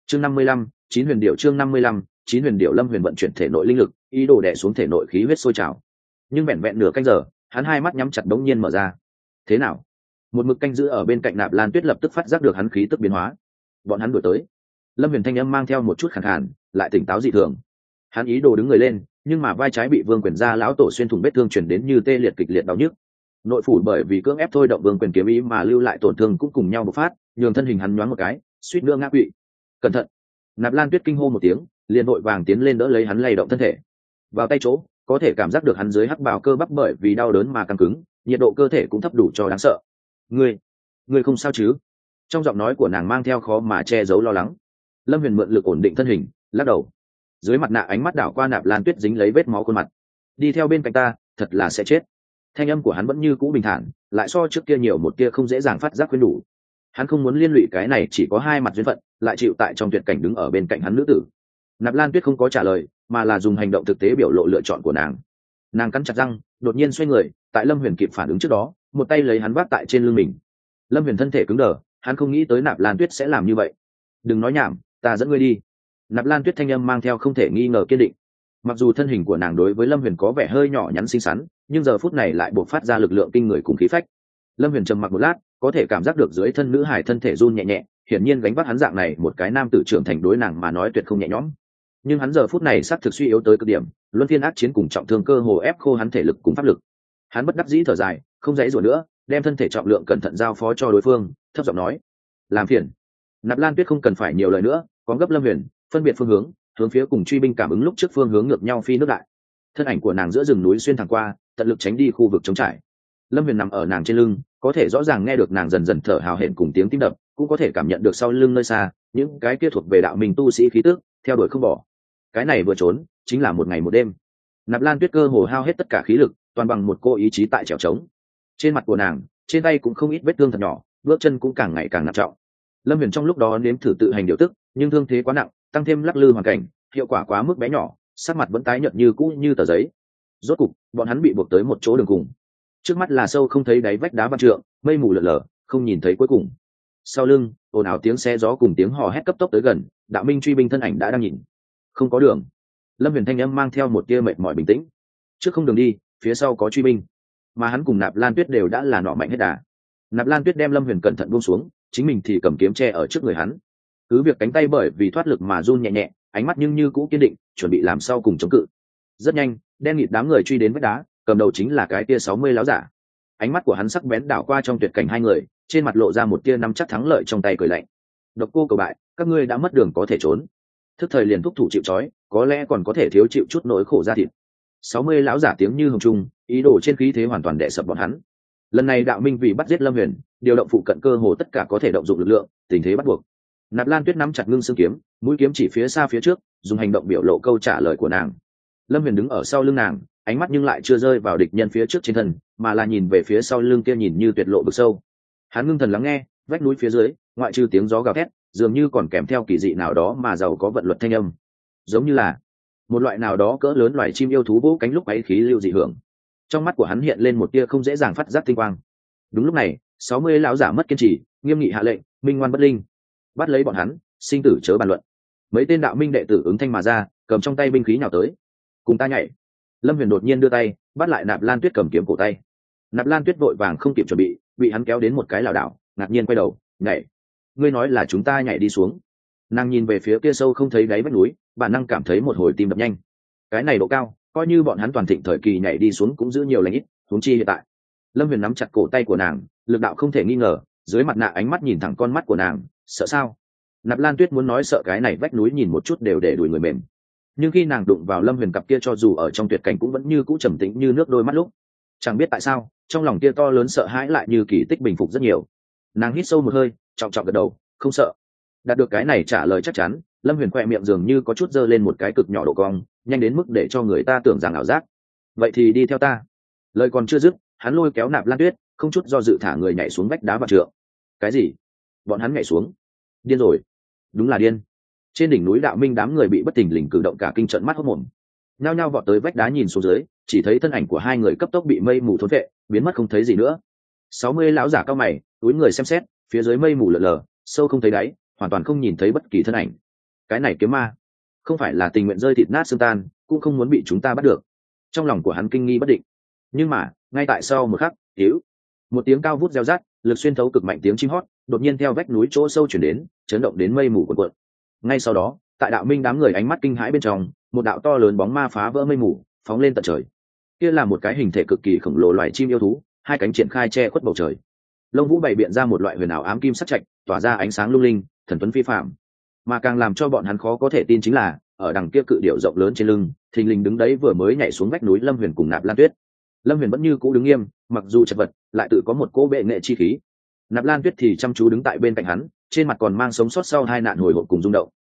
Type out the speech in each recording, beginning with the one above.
chương 55, chín huyền điệu. Chương 55, chín huyền điệu. Lâm Huyền vận chuyển thể nội linh lực, ý đồ đè xuống thể nội khí huyết sôi trào, nhưng vẹn vẹn nửa canh giờ, hắn hai mắt nhắm chặt đống nhiên mở ra. Thế nào? Một mực canh giữ ở bên cạnh Nạp Lan Tuyết lập tức phát giác được hắn khí tức biến hóa. Bọn hắn đuổi tới. Lâm Huyền thanh âm mang theo một chút khàn khàn, lại tỉnh táo dị thường. Hắn ý đồ đứng người lên, nhưng mà vai trái bị Vương Quyền gia lão tổ xuyên thủng, vết thương truyền đến như tê liệt kịch liệt đau nhức. Nội phủ bởi vì cưỡng ép thôi động Vương Quyền kiếm ý mà lưu lại tổn thương cũng cùng nhau bộc phát, nhường thân hình hắn nhoáng một cái, suýt nữa ngã quỵ. Cẩn thận! Nạp Lan Tuyết kinh hô một tiếng, liền vội vàng tiến lên đỡ lấy hắn, lay động thân thể. Vào tay chỗ, có thể cảm giác được hắn dưới hắc bào cơ bắp bởi vì đau đớn mà căng cứng, nhiệt độ cơ thể cũng thấp đủ cho đáng sợ. Ngươi không sao chứ? Trong giọng nói của nàng mang theo khó mà che giấu lo lắng. Lâm Huyền mượn lực ổn định thân hình, lắc đầu. Dưới mặt nạ ánh mắt đảo qua Nạp Lan Tuyết dính lấy vết máu khuôn mặt. Đi theo bên cạnh ta, thật là sẽ chết. Thanh âm của hắn vẫn như cũ bình thản, lại so trước kia nhiều một kia không dễ dàng phát giác khuyên đủ. Hắn không muốn liên lụy cái này chỉ có hai mặt duyên phận, lại chịu tại trong tuyệt cảnh đứng ở bên cạnh hắn nữ tử. Nạp Lan Tuyết không có trả lời, mà là dùng hành động thực tế biểu lộ lựa chọn của nàng. Nàng cắn chặt răng, đột nhiên xoay người, tại Lâm Huyền kịp phản ứng trước đó, một tay lấy hắn vác tại trên lưng mình. Lâm Huyền thân thể cứng đờ, hắn không nghĩ tới Nạp Lan Tuyết sẽ làm như vậy. Đừng nói nhảm, ta dẫn ngươi đi. Nạp Lan Tuyết thanh âm mang theo không thể nghi ngờ kiên định. Mặc dù thân hình của nàng đối với Lâm Huyền có vẻ hơi nhỏ nhắn xinh xắn, nhưng giờ phút này lại bộc phát ra lực lượng kinh người cùng khí phách. Lâm Huyền trầm mặc một lát, có thể cảm giác được dưới thân nữ hải thân thể run nhẹ nhẹ, hiển nhiên gánh vác hắn dạng này một cái nam tử trưởng thành đối nàng mà nói tuyệt không nhẹ nhõm. Nhưng hắn giờ phút này xác thực suy yếu tới cực điểm, luân phiên ác chiến cùng trọng thương cơ hồ ép khô hắn thể lực cùng pháp lực. Hắn bất đắc dĩ thở dài, không dãy rủa nữa, đem thân thể trọng lượng cẩn thận giao phó cho đối phương, thấp giọng nói: "Làm phiền." Nạp Lan Tuyết không cần phải nhiều lời nữa, có gấp Lâm Huyền, phân biệt phương hướng phía cùng truy binh cảm ứng lúc trước phương hướng ngược nhau phi nước đại. Thân ảnh của nàng giữa rừng núi xuyên thẳng qua, tận lực tránh đi khu vực trống trải. Lâm Huyền nằm ở nàng trên lưng, có thể rõ ràng nghe được nàng dần dần thở hào hển cùng tiếng tim đập, cũng có thể cảm nhận được sau lưng nơi xa những cái kia thuộc về đạo mình tu sĩ khí tức theo đuổi không bỏ. Cái này vừa trốn chính là một ngày một đêm. Nạp Lan Tuyết cơ hồ hao hết tất cả khí lực, toàn bằng một cô ý chí tại trèo trống. Trên mặt của nàng, trên tay cũng không ít vết thương thật nhỏ, bước chân cũng càng ngày càng nặng trọng. Lâm Huyền trong lúc đó nếm thử tự hành điều tức, nhưng thương thế quá nặng, tăng thêm lắc lư hoàn cảnh, hiệu quả quá mức bé nhỏ, sắc mặt vẫn tái nhợt như cũ như tờ giấy. Rốt cục, bọn hắn bị buộc tới một chỗ đường cùng. Trước mắt là sâu không thấy đáy vách đá văn trượng, mây mù lờ lờ, không nhìn thấy cuối cùng. Sau lưng, ồn ào tiếng xe gió cùng tiếng hò hét cấp tốc tới gần, đạo minh truy binh thân ảnh đã đang nhìn. Không có đường. Lâm Huyền thanh âm mang theo một tia mệt mỏi bình tĩnh. Trước không đường đi, phía sau có truy binh. Mà hắn cùng Nạp Lan Tuyết đều đã là nọ mạnh hết đà. Nạp Lan Tuyết đem Lâm Huyền cẩn thận buông xuống, chính mình thì cầm kiếm che ở trước người hắn. Cứ việc cánh tay bởi vì thoát lực mà run nhẹ nhẹ, ánh mắt nhưng như cũ kiên định, chuẩn bị làm sau cùng chống cự. Rất nhanh, đen nghịt đám người truy đến vách đá, cầm đầu chính là cái tia 60 láo giả. Ánh mắt của hắn sắc bén đảo qua trong tuyệt cảnh hai người, trên mặt lộ ra một tia nắm chắc thắng lợi trong tay, cười lạnh. Độc Cô cầu bại, các ngươi đã mất đường có thể trốn. Thức thời liền thúc thủ chịu trói, có lẽ còn có thể thiếu chịu chút nỗi khổ ra thịt. 60 lão giả tiếng như hồng trung, ý đồ trên khí thế hoàn toàn đè sập bọn hắn. Lần này đạo minh vì bắt giết Lâm Huyền, điều động phụ cận cơ hồ tất cả có thể động dụng lực lượng, tình thế bắt buộc. Nạp Lan Tuyết nắm chặt ngưng xương kiếm, mũi kiếm chỉ phía xa phía trước, dùng hành động biểu lộ câu trả lời của nàng. Lâm Huyền đứng ở sau lưng nàng, ánh mắt nhưng lại chưa rơi vào địch nhân phía trước trên thân, mà là nhìn về phía sau lưng kia nhìn như tuyệt lộ vực sâu. Hắn ngưng thần lắng nghe, vách núi phía dưới, ngoại trừ tiếng gió gào thét, dường như còn kèm theo kỳ dị nào đó mà giàu có vận luật thanh âm, giống như là một loại nào đó cỡ lớn loài chim yêu thú vỗ cánh lúc ấy khí lưu dị hưởng. Trong mắt của hắn hiện lên một tia không dễ dàng phát giác tinh quang. Đúng lúc này, 60 lão giả mất kiên trì, nghiêm nghị hạ lệnh, minh ngoan bất linh, bắt lấy bọn hắn, sinh tử chớ bàn luận. Mấy tên đạo minh đệ tử ứng thanh mà ra, cầm trong tay binh khí nhào tới. Cùng ta nhảy. Lâm Huyền đột nhiên đưa tay, bắt lại Nạp Lan Tuyết cầm kiếm cổ tay. Nạp Lan Tuyết vội vàng không kịp chuẩn bị, bị hắn kéo đến một cái lảo đảo, ngạc nhiên quay đầu, nhảy. Ngươi nói là chúng ta nhảy đi xuống? Nàng nhìn về phía kia sâu không thấy đáy vách núi, bản năng cảm thấy một hồi tim đập nhanh. Cái này độ cao, coi như bọn hắn toàn thịnh thời kỳ nhảy đi xuống cũng giữ nhiều lành ít, huống chi hiện tại. Lâm Huyền nắm chặt cổ tay của nàng, lực đạo không thể nghi ngờ, dưới mặt nạ ánh mắt nhìn thẳng con mắt của nàng, sợ sao? Nạp Lan Tuyết muốn nói sợ cái này vách núi nhìn một chút đều để đuổi người mềm, nhưng khi nàng đụng vào Lâm Huyền cặp kia cho dù ở trong tuyệt cảnh cũng vẫn như cũ trầm tĩnh như nước đôi mắt lúc, chẳng biết tại sao trong lòng kia to lớn sợ hãi lại như kỳ tích bình phục rất nhiều. Nàng hít sâu một hơi, trọng trọng gật đầu, không sợ. Đạt được cái này trả lời chắc chắn, Lâm Huyền khoe miệng dường như có chút dơ lên một cái cực nhỏ độ cong, nhanh đến mức để cho người ta tưởng rằng ảo giác. Vậy thì đi theo ta. Lời còn chưa dứt, hắn lôi kéo Nạp Lan Tuyết, không chút do dự thả người nhảy xuống vách đá vạn trượng. Cái gì? Bọn hắn nhảy xuống? Điên rồi. Đúng là điên. Trên đỉnh núi đạo minh đám người bị bất thình lình cử động cả kinh trận mắt hốt mồm, nhao nhao vọt tới vách đá nhìn xuống dưới, chỉ thấy thân ảnh của hai người cấp tốc bị mây mù thốn vệ, biến mất không thấy gì nữa. 60 lão giả cao mày, túi người xem xét, phía dưới mây mù lờ lờ, sâu không thấy đáy, hoàn toàn không nhìn thấy bất kỳ thân ảnh. cái này kiếm ma không phải là tình nguyện rơi thịt nát xương tan, cũng không muốn bị chúng ta bắt được. Trong lòng của hắn kinh nghi bất định. Nhưng mà ngay tại sau một khắc, hữu một tiếng cao vút reo rát, lực xuyên thấu cực mạnh tiếng chim hót đột nhiên theo vách núi chỗ sâu chuyển đến, chấn động đến mây mù cuộn cuộn. Ngay sau đó, tại đạo minh đám người ánh mắt kinh hãi bên trong, một đạo to lớn bóng ma phá vỡ mây mù, phóng lên tận trời. Kia là một cái hình thể cực kỳ khổng lồ loài chim yêu thú, hai cánh triển khai che khuất bầu trời, lông vũ bày biện ra một loại huyền ảo ám kim sắc trạch, tỏa ra ánh sáng lung linh, thần tuấn phi phạm. Mà càng làm cho bọn hắn khó có thể tin chính là, ở đằng kia cự điểu rộng lớn trên lưng, thình lình đứng đấy vừa mới nhảy xuống vách núi Lâm Huyền cùng Nạp Lan Tuyết. Lâm Huyền vẫn như cũ đứng nghiêm, mặc dù chật vật, lại tự có một cỗ bệ nghệ chi khí. Nạp Lan Tuyết thì chăm chú đứng tại bên cạnh hắn, trên mặt còn mang sống sót sau hai nạn hồi hộp cùng rung động.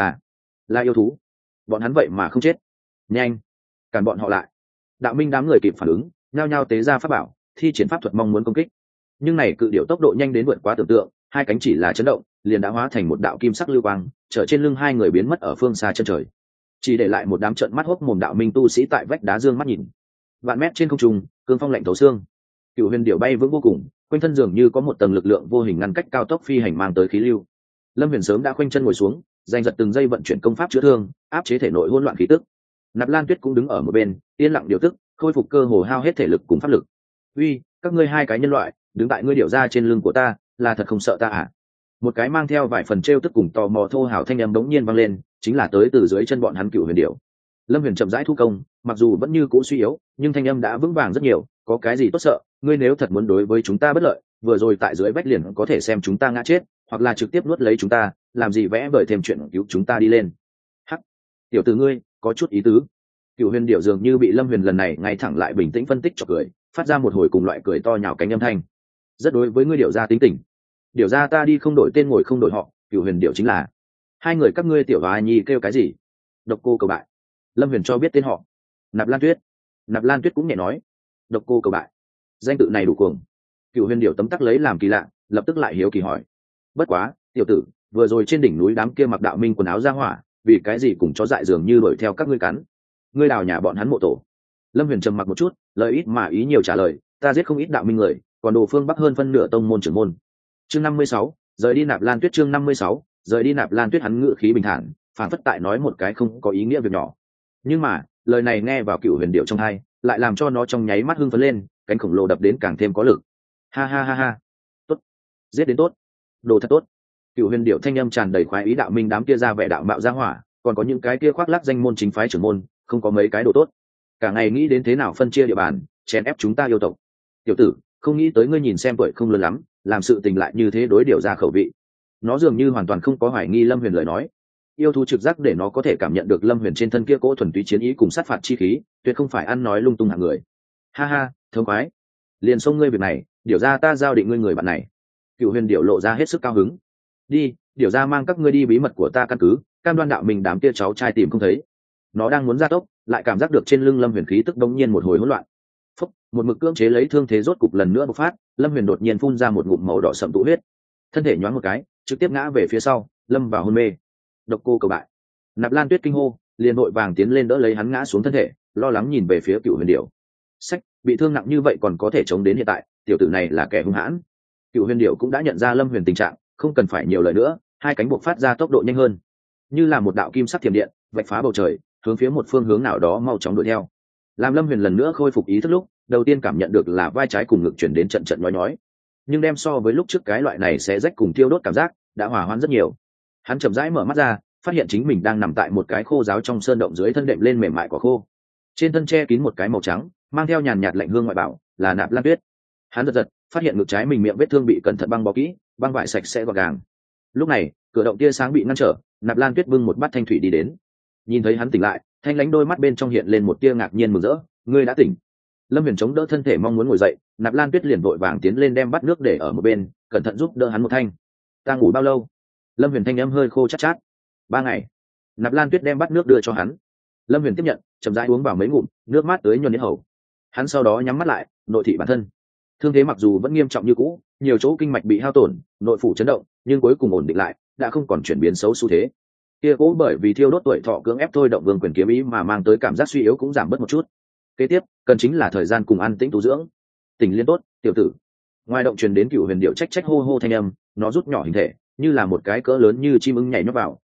Là yêu thú, bọn hắn vậy mà không chết. Nhanh, cản bọn họ lại. Đạo minh đám người kịp phản ứng, nhao nhao tế ra pháp bảo, thi triển pháp thuật mong muốn công kích. Nhưng này cự điểu tốc độ nhanh đến vượt quá tưởng tượng, hai cánh chỉ là chấn động, liền đã hóa thành một đạo kim sắc lưu quang, trở trên lưng hai người biến mất ở phương xa chân trời, chỉ để lại một đám trợn mắt hốc mồm đạo minh tu sĩ tại vách đá dương mắt nhìn. Vạn mét trên không trung, cương phong lạnh thấu xương, cựu huyền điểu bay vững vô cùng, quanh thân dường như có một tầng lực lượng vô hình ngăn cách cao tốc phi hành mang tới khí lưu. Lâm Huyền sớm đã khoanh chân ngồi xuống, giành giật từng giây vận chuyển công pháp chữa thương, áp chế thể nội hỗn loạn khí tức. Nạp Lan Tuyết cũng đứng ở một bên, yên lặng điều tức, khôi phục cơ hồ hao hết thể lực cùng pháp lực. Uy, các ngươi hai cái nhân loại, đứng tại ngươi điểu ra trên lưng của ta, là thật không sợ ta à? Một cái mang theo vài phần trêu tức cùng tò mò thô hào thanh âm bỗng nhiên vang lên, chính là tới từ dưới chân bọn hắn cựu huyền điểu. Lâm Huyền chậm rãi thu công, mặc dù vẫn như cũ suy yếu, nhưng thanh âm đã vững vàng rất nhiều. Có cái gì tốt sợ? Ngươi nếu thật muốn đối với chúng ta bất lợi, vừa rồi tại dưới vách liền có thể xem chúng ta ngã chết, hoặc là trực tiếp nuốt lấy chúng ta, làm gì vẽ vời thêm chuyện cứu chúng ta đi lên. Hắc, tiểu tử ngươi có chút ý tứ. Cựu huyền điểu dường như bị Lâm Huyền lần này ngay thẳng lại bình tĩnh phân tích cho cười, phát ra một hồi cùng loại cười to nhào cánh âm thanh. Rất đối với ngươi điểu ra tính tình. Điểu ra ta đi không đổi tên ngồi không đổi họ, Cựu huyền điểu chính là. Hai người các ngươi tiểu và nhi kêu cái gì? Độc cô cầu bại. Lâm Huyền cho biết tên họ. Nạp Lan Tuyết. Nạp Lan Tuyết cũng nhẹ nói. Độc cô cầu bại. Danh tự này đủ cuồng. Cựu huyền điểu tấm tắc lấy làm kỳ lạ, lập tức lại hiếu kỳ hỏi. Bất quá, tiểu tử, vừa rồi trên đỉnh núi đám kia mặc đạo minh quần áo ra hỏa, vì cái gì cùng chó dại dường như đuổi theo các ngươi cắn? Ngươi đào nhà bọn hắn mộ tổ. Lâm Huyền trầm mặc một chút, lời ít mà ý nhiều trả lời, ta giết không ít đạo minh người, còn đồ phương bắc hơn phân nửa tông môn trưởng môn. Chương 56, rời đi Nạp Lan Tuyết. Chương 56, rời đi Nạp Lan Tuyết. Hắn ngữ khí bình thản, phản phất tại nói một cái không có ý nghĩa việc nhỏ. Nhưng mà lời này nghe vào cựu huyền điệu trong tai, lại làm cho nó trong nháy mắt hưng phấn lên, cánh khổng lồ đập đến càng thêm có lực. Ha ha ha ha, tốt, giết đến tốt, đồ thật tốt. Cựu huyền điệu thanh âm tràn đầy khoái ý, đạo minh đám kia ra vẻ đạo mạo ra hỏa, còn có những cái kia khoác lác danh môn chính phái trưởng môn, không có mấy cái đồ tốt, cả ngày nghĩ đến thế nào phân chia địa bàn, chèn ép chúng ta yêu tộc. Tiểu tử, không nghĩ tới ngươi nhìn xem tuổi không lớn lắm, làm sự tình lại như thế đối điều ra khẩu vị. Nó dường như hoàn toàn không có hoài nghi Lâm Huyền lời nói. Yêu thú trực giác để nó có thể cảm nhận được Lâm Huyền trên thân kia cỗ thuần túy chiến ý cùng sát phạt chi khí, tuyệt không phải ăn nói lung tung hạng người. Ha ha, thông khoái, liền xông ngươi việc này, điều ra ta giao định ngươi người bạn này. Cựu huyền điệu lộ ra hết sức cao hứng. Đi, điều ra mang các ngươi đi bí mật của ta căn cứ, cam đoan đạo mình đám kia cháu trai tìm không thấy. Nó đang muốn ra tốc, lại cảm giác được trên lưng Lâm Huyền khí tức đống nhiên một hồi hỗn loạn. Phúc, một mực cưỡng chế lấy thương thế rốt cục lần nữa bộc phát, Lâm Huyền đột nhiên phun ra một ngụm màu đỏ sậm tụ huyết, thân thể nhoáng một cái, trực tiếp ngã về phía sau, lâm vào hôn mê. Độc cô cầu bại. Nạp Lan Tuyết kinh hô, liền vội vàng tiến lên đỡ lấy hắn ngã xuống thân thể, lo lắng nhìn về phía Cựu huyền điểu. Sách, bị thương nặng như vậy còn có thể chống đến hiện tại, tiểu tử này là kẻ hung hãn. Cựu huyền điểu cũng đã nhận ra Lâm Huyền tình trạng, không cần phải nhiều lời nữa, hai cánh buộc phát ra tốc độ nhanh hơn, như là một đạo kim sắc thiểm điện, vạch phá bầu trời, hướng phía một phương hướng nào đó mau chóng đuổi theo. Làm Lâm Huyền lần nữa khôi phục ý thức lúc, đầu tiên cảm nhận được là vai trái cùng ngực chuyển đến trận trận nhói nhói, nhưng đem so với lúc trước cái loại này sẽ rách cùng tiêu đốt cảm giác đã hòa hoãn rất nhiều. Hắn chậm rãi mở mắt ra, phát hiện chính mình đang nằm tại một cái khô giáo trong sơn động, dưới thân đệm lên mềm mại quả khô, trên thân che kín một cái màu trắng mang theo nhàn nhạt lạnh hương ngoại bảo, là Nạp Lan Tuyết. Hắn giật giật, phát hiện ngực trái mình miệng vết thương bị cẩn thận băng bó kỹ, băng vải sạch sẽ gọn gàng. Lúc này cửa động tia sáng bị ngăn trở, Nạp Lan Tuyết bưng một bát thanh thủy đi đến. Nhìn thấy hắn tỉnh lại, thanh lãnh đôi mắt bên trong hiện lên một tia ngạc nhiên mừng rỡ. Ngươi đã tỉnh. Lâm Huyền chống đỡ thân thể mong muốn ngồi dậy, Nạp Lan Tuyết liền vội vàng tiến lên đem bát nước để ở một bên, cẩn thận giúp đỡ hắn một thanh. Ta ngủ bao lâu? Lâm Huyền thanh âm hơi khô chát chát. 3 ngày. Nạp Lan Tuyết đem bát nước đưa cho hắn. Lâm Huyền tiếp nhận, chậm rãi uống vào mấy ngụm, nước mát tới nhuần đến hầu. Hắn sau đó nhắm mắt lại, nội thị bản thân. Thương thế mặc dù vẫn nghiêm trọng như cũ, nhiều chỗ kinh mạch bị hao tổn, nội phủ chấn động, nhưng cuối cùng ổn định lại, đã không còn chuyển biến xấu xu thế. Kia cố bởi vì thiêu đốt tuổi thọ cưỡng ép thôi động vương quyền kiếm ý mà mang tới cảm giác suy yếu cũng giảm bớt một chút. Kế tiếp cần chính là thời gian cùng ăn tĩnh tu dưỡng. Tỉnh liên tốt, tiểu tử. Ngoài động truyền đến Cựu huyền điệu trách trách hô hô thanh âm, nó rút nhỏ hình thể, như là một cái cỡ lớn như chim ưng nhảy nhót vào,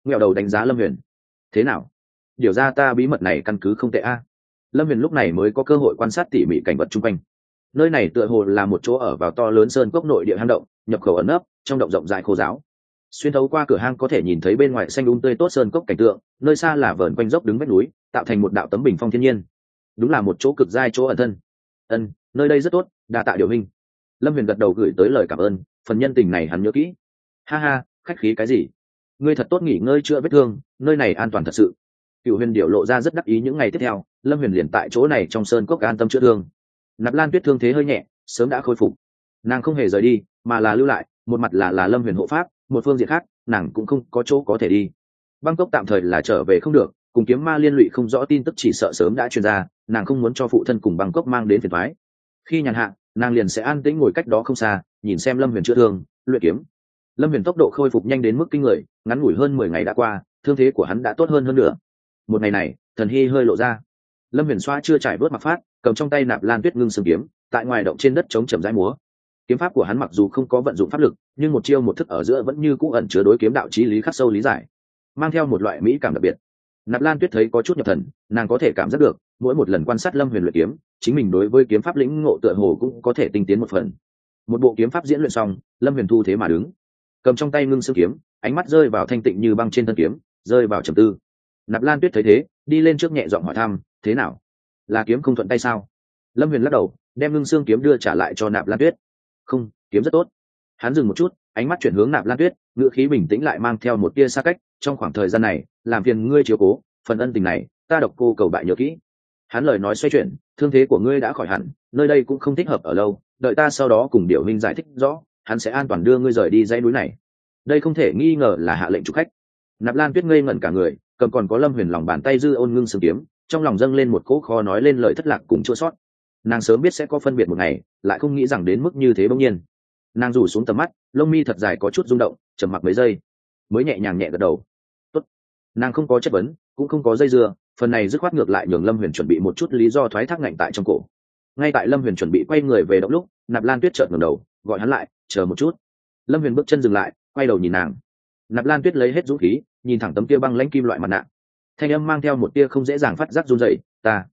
nghẹo đầu đánh giá lâm huyền. Thế nào, điều ra ta bí mật này căn cứ không tệ a. Lâm huyền lúc này mới có cơ hội quan sát tỉ mỉ cảnh vật chung quanh. Nơi này tựa hồ là một chỗ ở vào to lớn sơn cốc nội địa hang động, nhập khẩu ẩn nấp trong động rộng dài khô giáo. Xuyên thấu qua cửa hang có thể nhìn thấy bên ngoài xanh tươi tốt sơn cốc cảnh tượng, nơi xa là vờn quanh dốc đứng vách núi, tạo thành một đạo tấm bình phong thiên nhiên. Đúng là một chỗ cực giai chỗ ẩn thân. Nơi đây rất tốt, đa tạ điều hình. Lâm huyền gật đầu gửi tới lời cảm ơn, phần nhân tình này hắn nhớ kỹ. Ha ha, khách khí cái gì, ngươi thật tốt nghỉ ngơi chữa vết thương, nơi này an toàn thật sự. Cựu huyền điệu lộ ra rất đắc ý. Những ngày tiếp theo Lâm huyền liền tại chỗ này trong sơn cốc an tâm chữa thương. Nạp Lan Tuyết thương thế hơi nhẹ, sớm đã khôi phục. Nàng không hề rời đi mà là lưu lại, một mặt là Lâm huyền hộ pháp, một phương diện khác nàng cũng không có chỗ có thể đi. Bangkok tạm thời là trở về không được, cùng kiếm ma liên lụy không rõ tin tức chỉ sợ sớm đã truyền ra, nàng không muốn cho phụ thân cùng Bangkok mang đến phiền toái. Khi nhàn hạ nàng liền sẽ an tĩnh ngồi cách đó không xa, nhìn xem Lâm huyền chữa thương luyện kiếm. Lâm huyền tốc độ khôi phục nhanh đến mức kinh người, ngắn ngủi hơn 10 ngày đã qua, thương thế của hắn đã tốt hơn nữa. Một ngày này thần hy hơi lộ ra, Lâm huyền xoa chưa trải vớt mặc phát, cầm trong tay Nạp Lan Tuyết ngưng sừng kiếm, tại ngoài động trên đất chống chậm rãi múa. Kiếm pháp của hắn mặc dù không có vận dụng pháp lực, nhưng một chiêu một thức ở giữa vẫn như cũ ẩn chứa đối kiếm đạo chí lý khắc sâu lý giải, mang theo một loại mỹ cảm đặc biệt. Nạp Lan Tuyết thấy có chút nhập thần, nàng có thể cảm giác được mỗi một lần quan sát Lâm huyền luyện kiếm, chính mình đối với kiếm pháp lĩnh ngộ tựa hồ cũng có thể tinh tiến một phần. Một bộ kiếm pháp diễn luyện xong, Lâm huyền thu thế mà đứng, cầm trong tay ngưng sương kiếm, ánh mắt rơi vào thanh tịnh như băng trên thân kiếm, rơi vào trầm tư. Nạp Lan Tuyết thấy thế, đi lên trước nhẹ giọng hỏi thăm, thế nào, là kiếm không thuận tay sao? Lâm huyền lắc đầu, đem ngưng sương kiếm đưa trả lại cho Nạp Lan Tuyết. Không, kiếm rất tốt. Hắn dừng một chút, ánh mắt chuyển hướng Nạp Lan Tuyết, ngữ khí bình tĩnh lại mang theo một tia xa cách, trong khoảng thời gian này làm phiền ngươi chiếu cố, phần ân tình này ta Độc Cô cầu bại nhớ kỹ. Hắn lời nói xoay chuyển, thương thế của ngươi đã khỏi hẳn, nơi đây cũng không thích hợp ở lâu, đợi ta sau đó cùng Điểu Minh giải thích rõ, hắn sẽ an toàn đưa ngươi rời đi dãy núi này. Đây không thể nghi ngờ là hạ lệnh chủ khách. Nạp Lan Tuyết ngây ngẩn cả người, cầm còn có Lâm huyền lòng bàn tay dư ôn ngưng sương kiếm, trong lòng dâng lên một cỗ khó nói lên lời thất lạc cùng chua sót. Nàng sớm biết sẽ có phân biệt một ngày, lại không nghĩ rằng đến mức như thế bỗng nhiên. Nàng rủ xuống tầm mắt, lông mi thật dài có chút rung động, trầm mặc mấy giây mới nhẹ nhàng nhẹ gật đầu. Tốt. Nàng không có chất vấn, cũng không có dây dưa, phần này dứt khoát ngược lại nhường Lâm huyền chuẩn bị một chút lý do thoái thác ngạnh tại trong cổ. Ngay tại Lâm huyền chuẩn bị quay người về động lúc, Nạp Lan Tuyết chợt ngẩng đầu, gọi hắn lại, chờ một chút. Lâm huyền bước chân dừng lại, quay đầu nhìn nàng. Nạp Lan Tuyết lấy hết dũng khí, nhìn thẳng tấm kia băng lãnh kim loại mặt nạ, thanh âm mang theo một tia không dễ dàng phát giác run rẩy.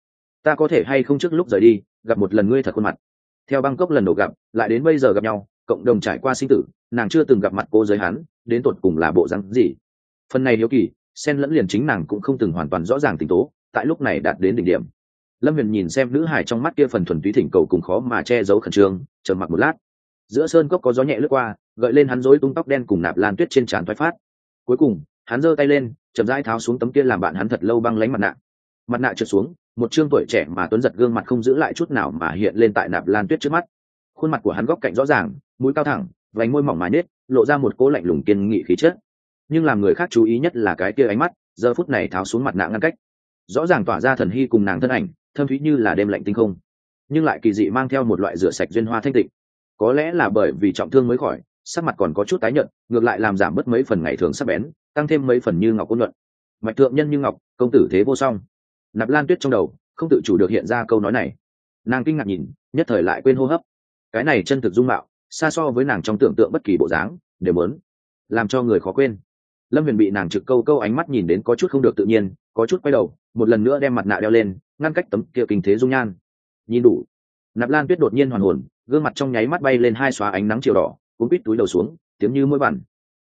Ta có thể hay không trước lúc rời đi gặp một lần ngươi thật khuôn mặt. Theo Bangkok lần đầu gặp, lại đến bây giờ gặp nhau, cộng đồng trải qua sinh tử, nàng chưa từng gặp mặt cô giới hắn, đến tột cùng là bộ dáng gì. Phần này hiếu kỳ, xen lẫn liền chính nàng cũng không từng hoàn toàn rõ ràng tình tố, tại lúc này đạt đến đỉnh điểm. Lâm huyền nhìn xem nữ hài trong mắt kia phần thuần túy thỉnh cầu cùng khó mà che giấu khẩn trương, trầm mặc một lát. Giữa sơn cốc có gió nhẹ lướt qua, gợi lên hắn rối tung tóc đen cùng Nạp Lan Tuyết trên trán thoái phát. Cuối cùng hắn giơ tay lên, chậm rãi tháo xuống tấm kia làm bạn hắn thật lâu băng lãnh mặt nạ. Mặt nạ trượt xuống, một trương tuổi trẻ mà tuấn giật gương mặt không giữ lại chút nào mà hiện lên tại Nạp Lan Tuyết trước mắt. Khuôn mặt của hắn góc cạnh rõ ràng, mũi cao thẳng, vành môi mỏng mài nết, lộ ra một cỗ lạnh lùng kiên nghị khí chất. Nhưng làm người khác chú ý nhất là cái kia ánh mắt, giờ phút này tháo xuống mặt nạ ngăn cách, rõ ràng tỏa ra thần hy cùng nàng thân ảnh, thâm thúy như là đêm lạnh tinh không, nhưng lại kỳ dị mang theo một loại rửa sạch duyên hoa thanh tịnh. Có lẽ là bởi vì trọng thương mới khỏi, sắc mặt còn có chút tái nhợt, ngược lại làm giảm bớt mấy phần ngày thường sắc bén, tăng thêm mấy phần như ngọc ôn nhuận. Mạch thượng nhân như ngọc, công tử thế vô song. Nạp Lan Tuyết trong đầu không tự chủ được hiện ra câu nói này. Nàng kinh ngạc nhìn, nhất thời lại quên hô hấp. Cái này chân thực dung mạo, xa so với nàng trong tưởng tượng bất kỳ bộ dáng đều muốn làm cho người khó quên. Lâm huyền bị nàng trực câu ánh mắt nhìn đến có chút không được tự nhiên, có chút quay đầu, một lần nữa đem mặt nạ đeo lên, ngăn cách tấm kia kinh thế dung nhan. Nhìn đủ. Nạp Lan Tuyết đột nhiên hoàn hồn, gương mặt trong nháy mắt bay lên hai xóa ánh nắng chiều đỏ, cuốn quít túi đầu xuống, tiếng như mũi bản.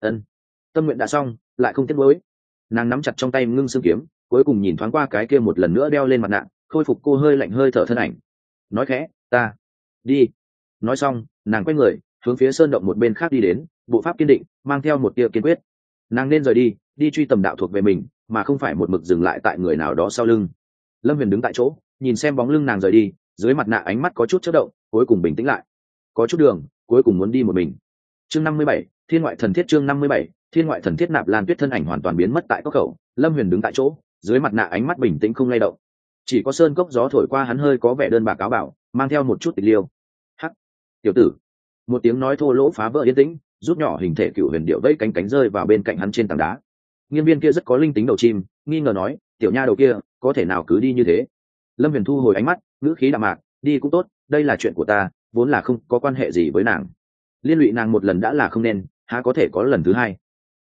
Tâm nguyện đã xong, lại không tiếc nuối. Nàng nắm chặt trong tay ngưng xương kiếm, cuối cùng nhìn thoáng qua cái kia một lần nữa đeo lên mặt nạ, khôi phục cô hơi lạnh hơi thở thân ảnh, nói khẽ, ta đi. Nói xong nàng quay người hướng phía sơn động một bên khác đi đến, bộ pháp kiên định, mang theo một tia kiên quyết. Nàng nên rời đi, đi truy tầm đạo thuộc về mình, mà không phải một mực dừng lại tại người nào đó sau lưng. Lâm huyền đứng tại chỗ nhìn xem bóng lưng nàng rời đi, dưới mặt nạ ánh mắt có chút chớp động, cuối cùng bình tĩnh lại. Có chút đường, cuối cùng muốn đi một mình. Chương 57, Thiên ngoại thần thiết. Chương 57, Thiên ngoại thần thiết. Nạp Lan Tuyết thân ảnh hoàn toàn biến mất tại cốc khẩu, Lâm huyền đứng tại chỗ, dưới mặt nạ ánh mắt bình tĩnh không lay động. Chỉ có sơn cốc gió thổi qua hắn hơi có vẻ đơn bạc áo bảo, mang theo một chút tịch liêu. Hắc, tiểu tử. Một tiếng nói thô lỗ phá vỡ yên tĩnh, rút nhỏ hình thể cựu huyền điệu vẫy cánh cánh rơi vào bên cạnh hắn trên tảng đá. Nghiên viên kia rất có linh tính đầu chim, nghi ngờ nói, tiểu nha đầu kia có thể nào cứ đi như thế. Lâm huyền thu hồi ánh mắt, ngữ khí đạm mạc, đi cũng tốt, đây là chuyện của ta, vốn là không có quan hệ gì với nàng. Liên lụy nàng một lần đã là không nên, há có thể có lần thứ hai.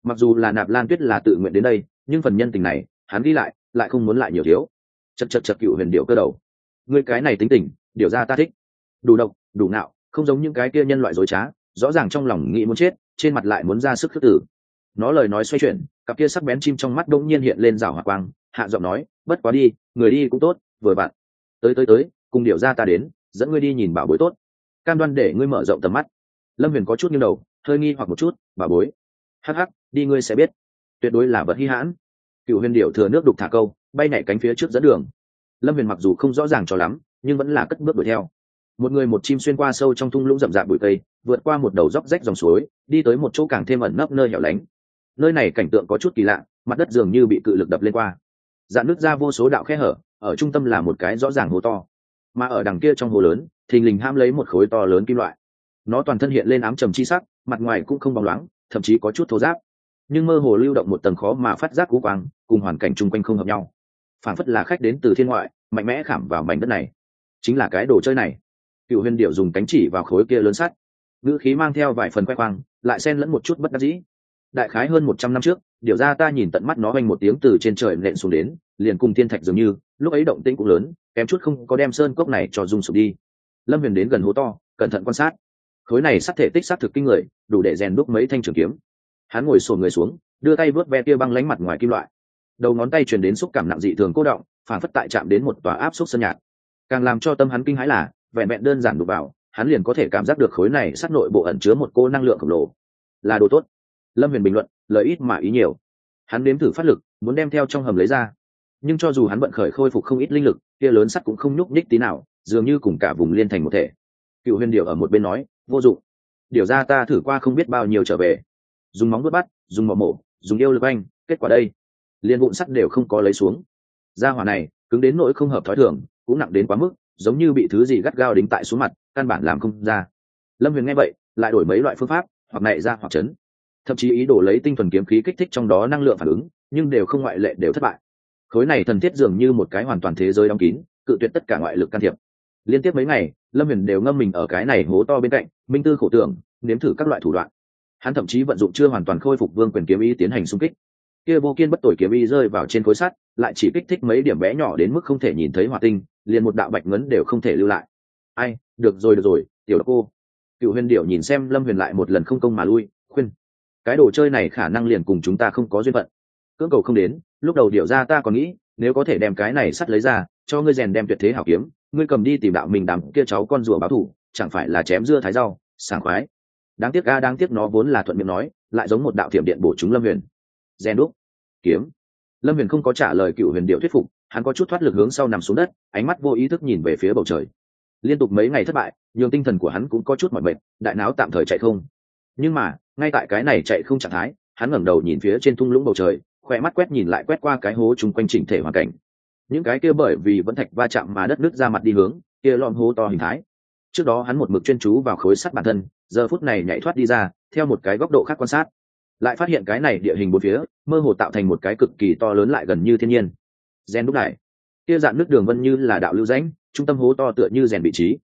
Mặc dù là Nạp Lan Tuyết là tự nguyện đến đây, nhưng phần nhân tình này hắn ghi lại không muốn lại nhiều thiếu. Chật Cựu Huyền điệu cơ đầu, ngươi cái này tính tình điều ra ta thích, đủ độc đủ nạo, không giống những cái kia nhân loại dối trá, rõ ràng trong lòng nghĩ muốn chết, trên mặt lại muốn ra sức khước tử. Nó lời nói xoay chuyển, cặp kia sắc bén chim trong mắt đông nhiên hiện lên rào hỏa quang, hạ giọng nói, bất quá đi, người đi cũng tốt, vừa vặn tới cùng điệu ra ta đến, dẫn ngươi đi nhìn bảo bối tốt, cam đoan để ngươi mở rộng tầm mắt. Lâm Huyền có chút nghiêng đầu, hơi nghi hoặc một chút, bảo bối? Hắc, đi ngươi sẽ biết, tuyệt đối là vật hi hãn. Cựu Huyền điệu thừa nước đục thả câu, bay nhảy cánh phía trước dẫn đường. Lâm Huyền mặc dù không rõ ràng cho lắm, nhưng vẫn là cất bước đuổi theo. Một người một chim xuyên qua sâu trong thung lũng rậm rạp bụi cây, vượt qua một đầu dốc rách dòng suối, đi tới một chỗ càng thêm ẩn nấp nơi hẻo lánh. Nơi này cảnh tượng có chút kỳ lạ, mặt đất dường như bị cự lực đập lên qua, dạn nứt ra vô số đạo khe hở, ở trung tâm là một cái rõ ràng hố to, mà ở đằng kia trong hố lớn thình lình ham lấy một khối to lớn kim loại. Nó toàn thân hiện lên ám trầm chi sắc, mặt ngoài cũng không bóng loáng, thậm chí có chút thô ráp, nhưng mơ hồ lưu động một tầng khó mà phát giác cú quang, cùng hoàn cảnh chung quanh không hợp nhau, phản phất là khách đến từ thiên ngoại mạnh mẽ khảm vào mảnh đất này. Chính là cái đồ chơi này. Cựu Huyền điệu dùng cánh chỉ vào khối kia lớn sắt, ngữ khí mang theo vài phần khoe khoang, lại xen lẫn một chút bất đắc dĩ. Đại khái hơn 100 năm trước, điệu ra ta nhìn tận mắt nó oanh một tiếng từ trên trời nện xuống đến, liền cùng thiên thạch dường như, lúc ấy động tĩnh cũng lớn, kém chút không có đem sơn cốc này cho rung sụp đi. Lâm Huyền đến gần hố to, cẩn thận quan sát. Khối này sắt thể tích xác thực kinh người, đủ để rèn đúc mấy thanh trường kiếm. Hắn ngồi xổm người xuống, đưa tay vớt ve kia băng lánh mặt ngoài kim loại. Đầu ngón tay truyền đến xúc cảm nặng dị thường cô động, phản phất tại chạm đến một tòa áp xúc sơn nhạt. Càng làm cho tâm hắn kinh hãi là, vẹn vẹn đơn giản đụng vào, hắn liền có thể cảm giác được khối này sắt nội bộ ẩn chứa một cô năng lượng khổng lồ. Là đồ tốt. Lâm Huyền bình luận, lời ít mà ý nhiều. Hắn nếm thử phát lực, muốn đem theo trong hầm lấy ra, nhưng cho dù hắn vận khởi khôi phục không ít linh lực, kia lớn sắt cũng không nhúc nhích tí nào, dường như cùng cả vùng liên thành một thể. Cựu Huyền điệu ở một bên nói, vô dụng. Điều ra ta thử qua không biết bao nhiêu trở về, dùng móng vuốt bắt, dùng mỏ mổ, dùng yêu lực anh, kết quả đây, liên vụn sắt đều không có lấy xuống. Gia hỏa này cứng đến nỗi không hợp thói thường, cũng nặng đến quá mức, giống như bị thứ gì gắt gao đính tại xuống mặt, căn bản làm không ra. Lâm Huyền nghe vậy, lại đổi mấy loại phương pháp, hoặc nảy ra hoặc chấn, thậm chí ý đồ lấy tinh thuần kiếm khí kích thích trong đó năng lượng phản ứng, nhưng đều không ngoại lệ đều thất bại. Khối này thần thiết dường như một cái hoàn toàn thế giới đóng kín, cự tuyệt tất cả ngoại lực can thiệp. Liên tiếp mấy ngày, Lâm Huyền đều ngâm mình ở cái này hố to bên cạnh, minh tư khổ tưởng, nếm thử các loại thủ đoạn. Hắn thậm chí vận dụng chưa hoàn toàn khôi phục vương quyền kiếm ý tiến hành xung kích. Kia vô kiên bất tồi kiếm ý rơi vào trên khối sắt, lại chỉ kích thích mấy điểm bé nhỏ đến mức không thể nhìn thấy hỏa tinh, liền một đạo bạch ngấn đều không thể lưu lại. Ai, được rồi, tiểu độc cô. Cựu Huyền điệu nhìn xem Lâm Huyền lại một lần không công mà lui, khuyên, cái đồ chơi này khả năng liền cùng chúng ta không có duyên phận, cưỡng cầu không đến. Lúc đầu điệu ra ta còn nghĩ, nếu có thể đem cái này sắt lấy ra, cho ngươi rèn đem tuyệt thế hảo kiếm, ngươi cầm đi tìm đạo mình đám kia cháu con rùa báo thù, chẳng phải là chém dưa thái rau, sảng khoái. Đáng tiếc nó vốn là thuận miệng nói, lại giống một đạo thiểm điện bổ trúng Lâm Huyền. Rèn đúc kiếm. Lâm Huyền không có trả lời Cựu Huyền điệu thuyết phục, hắn có chút thoát lực hướng sau nằm xuống đất, ánh mắt vô ý thức nhìn về phía bầu trời. Liên tục mấy ngày thất bại, nhường tinh thần của hắn cũng có chút mỏi mệt, đại não tạm thời chạy không. Nhưng mà ngay tại cái này chạy không trạng thái, hắn ngẩng đầu nhìn phía trên thung lũng bầu trời, khỏe mắt quét nhìn lại quét qua cái hố chung quanh chỉnh thể hoàn cảnh. Những cái kia bởi vì vẫn thạch va chạm mà đất nứt ra mặt đi hướng kia lom hố to hình thái. Trước đó hắn một mực chuyên chú vào khối sắt bản thân, giờ phút này nhảy thoát đi ra, theo một cái góc độ khác quan sát, lại phát hiện cái này địa hình bốn phía mơ hồ tạo thành một cái cực kỳ to lớn lại gần như thiên nhiên. Gen đúc lại, kia dạn nước đường vân như là đạo lưu rãnh, trung tâm hố to tựa như rèn vị trí.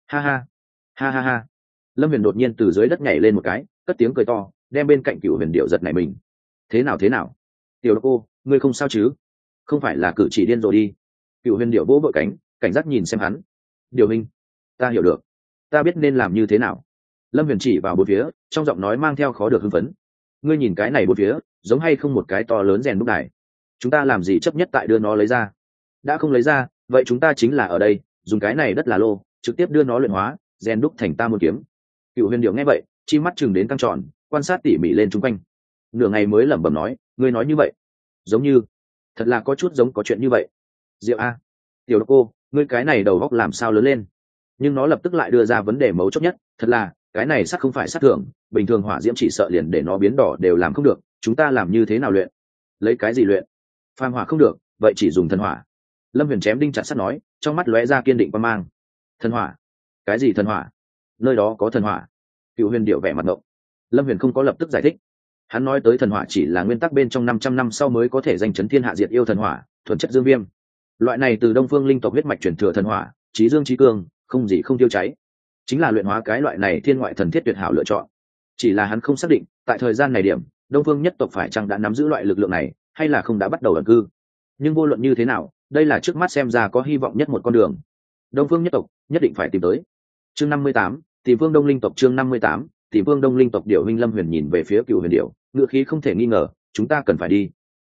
Ha. Lâm Huyền đột nhiên từ dưới đất nhảy lên một cái, cất tiếng cười to, đem bên cạnh Cựu Huyền điệu giật nảy mình. Thế nào? Tiểu độc cô, ngươi không sao chứ? Không phải là cử chỉ điên rồi đi? Cựu Huyền điệu vỗ vội cánh, cảnh giác nhìn xem hắn. Điều hình, ta hiểu được, ta biết nên làm như thế nào. Lâm Huyền chỉ vào bốn phía, trong giọng nói mang theo khó được hưng phấn. Ngươi nhìn cái này bốn phía, giống hay không một cái to lớn rèn đúc đài? Chúng ta làm gì chấp nhất tại đưa nó lấy ra? Đã không lấy ra, vậy chúng ta chính là ở đây, dùng cái này đất là lô, trực tiếp đưa nó luyện hóa, rèn đúc thành ta môn kiếm. Cựu Huyền điệu nghe vậy, chi mắt chừng đến căng tròn, quan sát tỉ mỉ lên chung quanh. Nửa ngày mới lẩm bẩm nói, ngươi nói như vậy, giống như, thật là có chút giống có chuyện như vậy. Diệu a, tiểu độc cô, ngươi cái này đầu góc làm sao lớn lên? Nhưng nó lập tức lại đưa ra vấn đề mấu chốt nhất, thật là, cái này sắt không phải sắt thường, bình thường hỏa diễm chỉ sợ liền để nó biến đỏ đều làm không được, chúng ta làm như thế nào luyện? Lấy cái gì luyện? Phàm hỏa không được, vậy chỉ dùng thần hỏa. Lâm Huyền chém đinh chặt sắt nói, trong mắt lóe ra kiên định quan mang. Thần hỏa? Cái gì thần hỏa? Nơi đó có thần hỏa? Cựu Huyền điệu vẻ mặt ngộng. Lâm Huyền không có lập tức giải thích. Hắn nói tới thần hỏa chỉ là nguyên tắc bên trong 500 năm sau mới có thể danh chấn thiên hạ diệt yêu thần hỏa, thuần chất dương viêm. Loại này từ Đông Phương linh tộc huyết mạch truyền thừa thần hỏa, chí dương chí cương, không gì không tiêu cháy, chính là luyện hóa cái loại này thiên ngoại thần thiết tuyệt hảo lựa chọn. Chỉ là hắn không xác định, tại thời gian này điểm, đông phương nhất tộc phải chăng đã nắm giữ loại lực lượng này, hay là không đã bắt đầu ẩn cư. Nhưng vô luận như thế nào, đây là trước mắt xem ra có hy vọng nhất một con đường. Đông phương nhất tộc nhất định phải tìm tới. Chương 58, tìm Vương Đông Linh tộc. Chương 58, tìm Vương Đông Linh tộc. Điểu Huynh Lâm Huyền nhìn về phía Cửu Huyền Điểu, ngựa khí không thể nghi ngờ, chúng ta cần phải đi.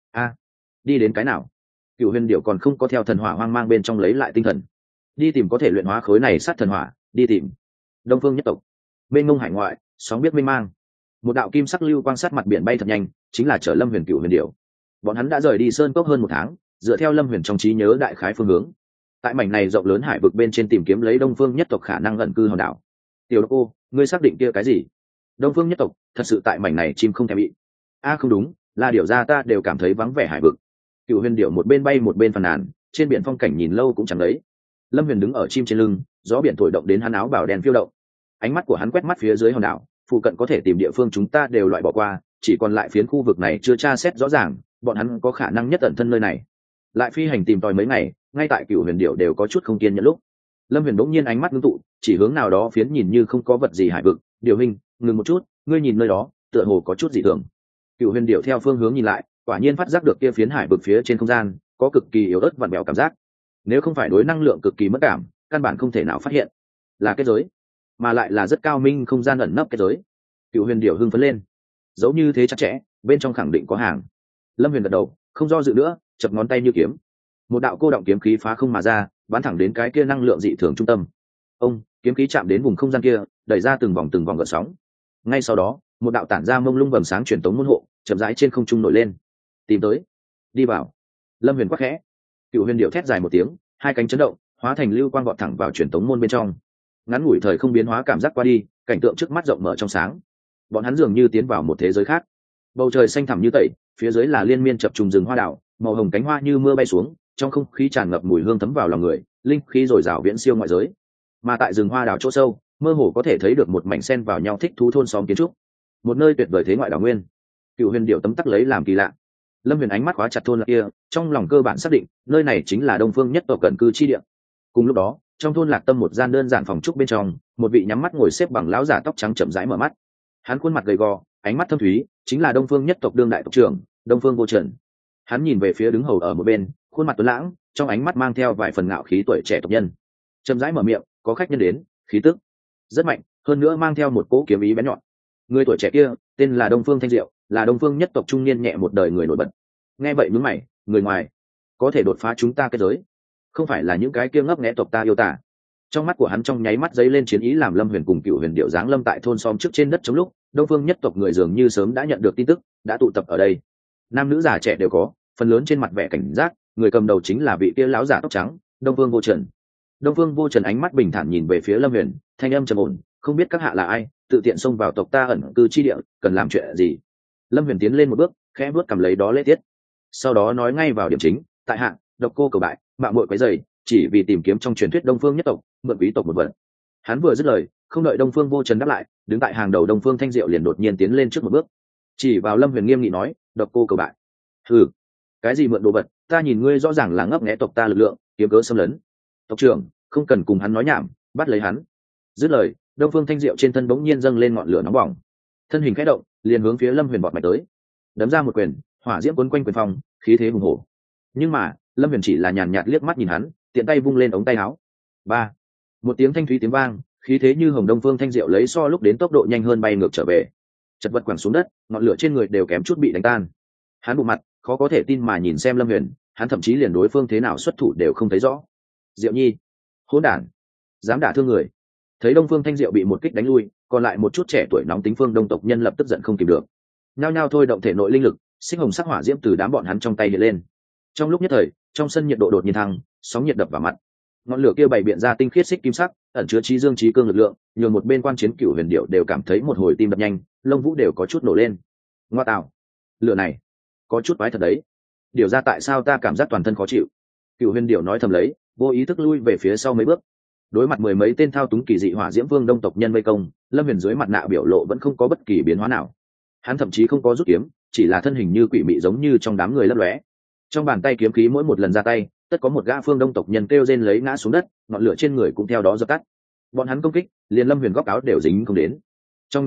Đi đến cái nào? Cửu Huyền Điểu còn không có theo thần hỏa hoang mang bên trong lấy lại tinh thần. Đi tìm có thể luyện hóa khối này sát thần hỏa, đi tìm Đông phương nhất tộc. Bên ngông hải ngoại, sóng biết mênh mang. Một đạo kim sắc lưu quang sát mặt biển bay thật nhanh, chính là chở Lâm Huyền Cửu Huyền Điểu. Bọn hắn đã rời đi sơn cốc hơn một tháng, dựa theo Lâm Huyền trong trí nhớ đại khái phương hướng, tại mảnh này rộng lớn hải vực bên trên tìm kiếm lấy Đông phương nhất tộc khả năng ẩn cư hòn đảo. Tiểu Độc Cô, ngươi xác định kia cái gì? Đông phương nhất tộc thật sự tại mảnh này chim không thèm bị. Không đúng, là điểu ra ta đều cảm thấy vắng vẻ hải vực. Cửu Huyền Điểu một bên bay một bên phàn nàn, trên biển phong cảnh nhìn lâu cũng chẳng đấy. Lâm Huyền đứng ở chim trên lưng, gió biển thổi động đến hắn áo bào đen phiêu động. Ánh mắt của hắn quét mắt phía dưới hòn đảo, phụ cận có thể tìm địa phương chúng ta đều loại bỏ qua, chỉ còn lại phiến khu vực này chưa tra xét rõ ràng, bọn hắn có khả năng nhất ẩn thân nơi này. Lại phi hành tìm tòi mấy ngày, ngay tại Cửu Huyền Điểu đều có chút không kiên nhẫn lúc. Lâm Huyền bỗng nhiên ánh mắt ngưng tụ, chỉ hướng nào đó phiến nhìn như không có vật gì hải vực. Điểu Huynh, ngừng một chút, ngươi nhìn nơi đó, tựa hồ có chút dị thường. Cửu Huyền Điểu theo phương hướng nhìn lại, quả nhiên phát giác được kia phiến hải vực phía trên không gian có cực kỳ yếu ớt vặn vẹo cảm giác. Nếu không phải đối năng lượng cực kỳ mất cảm, căn bản không thể nào phát hiện là kết giới, mà lại là rất cao minh không gian ẩn nấp kết giới. Cửu Huyền Điểu hưng phấn lên, giấu như thế chặt chẽ, bên trong khẳng định có hàng. Lâm Huyền gật đầu, không do dự nữa, chập ngón tay như kiếm, một đạo cô động kiếm khí phá không mà ra, bắn thẳng đến cái kia năng lượng dị thường trung tâm. Ông kiếm khí chạm đến vùng không gian kia, đẩy ra từng vòng gợn sóng. Ngay sau đó, một đạo tản ra mông lung vầng sáng truyền tống môn hộ chậm rãi trên không trung nổi lên. Tìm tới, đi vào. Lâm Huyền quát khẽ. Cửu Huyền Điểu thét dài một tiếng, hai cánh chấn động, hóa thành lưu quang vọt thẳng vào truyền tống môn bên trong. Ngắn ngủi thời không biến hóa cảm giác qua đi, cảnh tượng trước mắt rộng mở trong sáng. Bọn hắn dường như tiến vào một thế giới khác. Bầu trời xanh thẳm như tẩy, phía dưới là liên miên chập trùng rừng hoa đảo, màu hồng cánh hoa như mưa bay xuống, trong không khí tràn ngập mùi hương thấm vào lòng người, linh khí dồi dào viễn siêu ngoại giới. Mà tại rừng hoa đảo chỗ sâu, mơ hồ có thể thấy được một mảnh sen vào nhau thích thú thôn xóm kiến trúc, một nơi tuyệt vời thế ngoại đảo nguyên. Cửu Huyền Điểu tấm tắc lấy làm kỳ lạ. Lâm Huyền ánh mắt khóa chặt thôn lạc kia, trong lòng cơ bản xác định nơi này chính là Đông phương nhất tộc cận cư chi địa. Cùng lúc đó, trong thôn lạc tâm một gian đơn giản phòng trúc bên trong, một vị nhắm mắt ngồi xếp bằng lão giả tóc trắng chậm rãi mở mắt. Hắn khuôn mặt gầy gò, ánh mắt thâm thúy, chính là Đông phương nhất tộc đương đại tộc trưởng Đông phương Vô Trần. Hắn nhìn về phía đứng hầu ở một bên, khuôn mặt tuấn lãng, trong ánh mắt mang theo vài phần ngạo khí tuổi trẻ tộc nhân. Chậm rãi mở miệng, có khách nhân đến, khí tức rất mạnh, hơn nữa mang theo một cỗ kiếm ý bén nhọn. Người tuổi trẻ kia tên là Đông phương Thanh Diệu, là Đông phương nhất tộc trung niên nhẹ một đời người nổi bật. Nghe vậy nhướng mày, người ngoài có thể đột phá chúng ta kết giới, không phải là những cái kia ngấp nghé tộc ta yêu tả. Trong mắt của hắn trong nháy mắt dấy lên chiến ý, làm Lâm Huyền cùng Cửu Huyền Điểu giáng lâm tại thôn xóm trước trên đất chống lúc, Đông phương nhất tộc người dường như sớm đã nhận được tin tức, đã tụ tập ở đây. Nam nữ già trẻ đều có, phần lớn trên mặt vẻ cảnh giác, người cầm đầu chính là vị kia lão giả tóc trắng, Đông phương Vô Trần. Đông phương Vô Trần ánh mắt bình thản nhìn về phía Lâm Huyền, thanh âm trầm ổn, không biết các hạ là ai, tự tiện xông vào tộc ta ẩn cư chi địa, cần làm chuyện gì? Lâm Huyền tiến lên một bước, khẽ bước cầm lấy đó lễ tiết, sau đó nói ngay vào điểm chính, tại hạ Độc Cô cầu bại, mạo muội quấy rầy, chỉ vì tìm kiếm trong truyền thuyết Đông phương nhất tộc, mượn quý tộc một vật. Hắn vừa dứt lời, không đợi Đông phương Vô Trần đáp lại, đứng tại hàng đầu Đông phương Thanh Diệu liền đột nhiên tiến lên trước một bước, chỉ vào Lâm Huyền nghiêm nghị nói, Độc Cô cầu bại. Hừ, cái gì mượn đồ vật, ta nhìn ngươi rõ ràng là ngấp nghé tộc ta lực lượng, kiếm cớ xâm lấn. Tộc trưởng, không cần cùng hắn nói nhảm, bắt lấy hắn. Dứt lời, Đông phương Thanh Diệu trên thân bỗng nhiên dâng lên ngọn lửa nóng bỏng, thân hình khẽ động, liền hướng phía Lâm Huyền bọt mạnh tới, đấm ra một quyền, hỏa diễm cuốn quanh quyền phòng, khí thế hùng hổ. Nhưng mà Lâm Huyền chỉ là nhàn nhạt liếc mắt nhìn hắn, tiện tay vung lên ống tay áo. Ba, một tiếng thanh thúy tiếng vang, khí thế như hồng Đông phương Thanh Diệu lấy so lúc đến tốc độ nhanh hơn bay ngược trở về, chật vật quẳng xuống đất, ngọn lửa trên người đều kém chút bị đánh tan. Hắn bụng mặt, khó có thể tin mà nhìn xem Lâm Huyền, hắn thậm chí liền đối phương thế nào xuất thủ đều không thấy rõ. Diệu Nhi, hỗn đản, dám đả thương người! Thấy Đông phương Thanh Diệu bị một kích đánh lui, còn lại một chút trẻ tuổi nóng tính phương Đông tộc nhân lập tức giận không kìm được, nhao nhao thôi động thể nội linh lực, xích hồng sắc hỏa diễm từ đám bọn hắn trong tay hiện lên. Trong lúc nhất thời, trong sân nhiệt độ đột nhiên thăng, sóng nhiệt đập vào mặt. Ngọn lửa kia bày biện ra tinh khiết xích kim sắc, ẩn chứa trí dương trí cương lực lượng, nhường một bên quan chiến Cửu Huyền Điểu đều cảm thấy một hồi tim đập nhanh, lông vũ đều có chút nổ lên. Ngoa tạo, lửa này có chút quái thật đấy. Điều ra tại sao ta cảm giác toàn thân khó chịu? Cửu Huyền Điểu nói thầm lấy, vô ý thức lui về phía sau mấy bước. Đối mặt mười mấy tên thao túng kỳ dị hỏa diễm vương đông tộc nhân vây công, Lâm Huyền dưới mặt nạ biểu lộ vẫn không có bất kỳ biến hóa nào. Hắn thậm chí không có rút kiếm, chỉ là thân hình như quỷ mị giống như trong đám người lấp lóe. Trong bàn tay kiếm khí mỗi một lần ra tay, tất có một gã phương đông tộc nhân kêu rên lấy ngã xuống đất, ngọn lửa trên người cũng theo đó dập tắt. Bọn hắn công kích, liền Lâm Huyền góc áo đều dính không đến. Trong nháy mắt,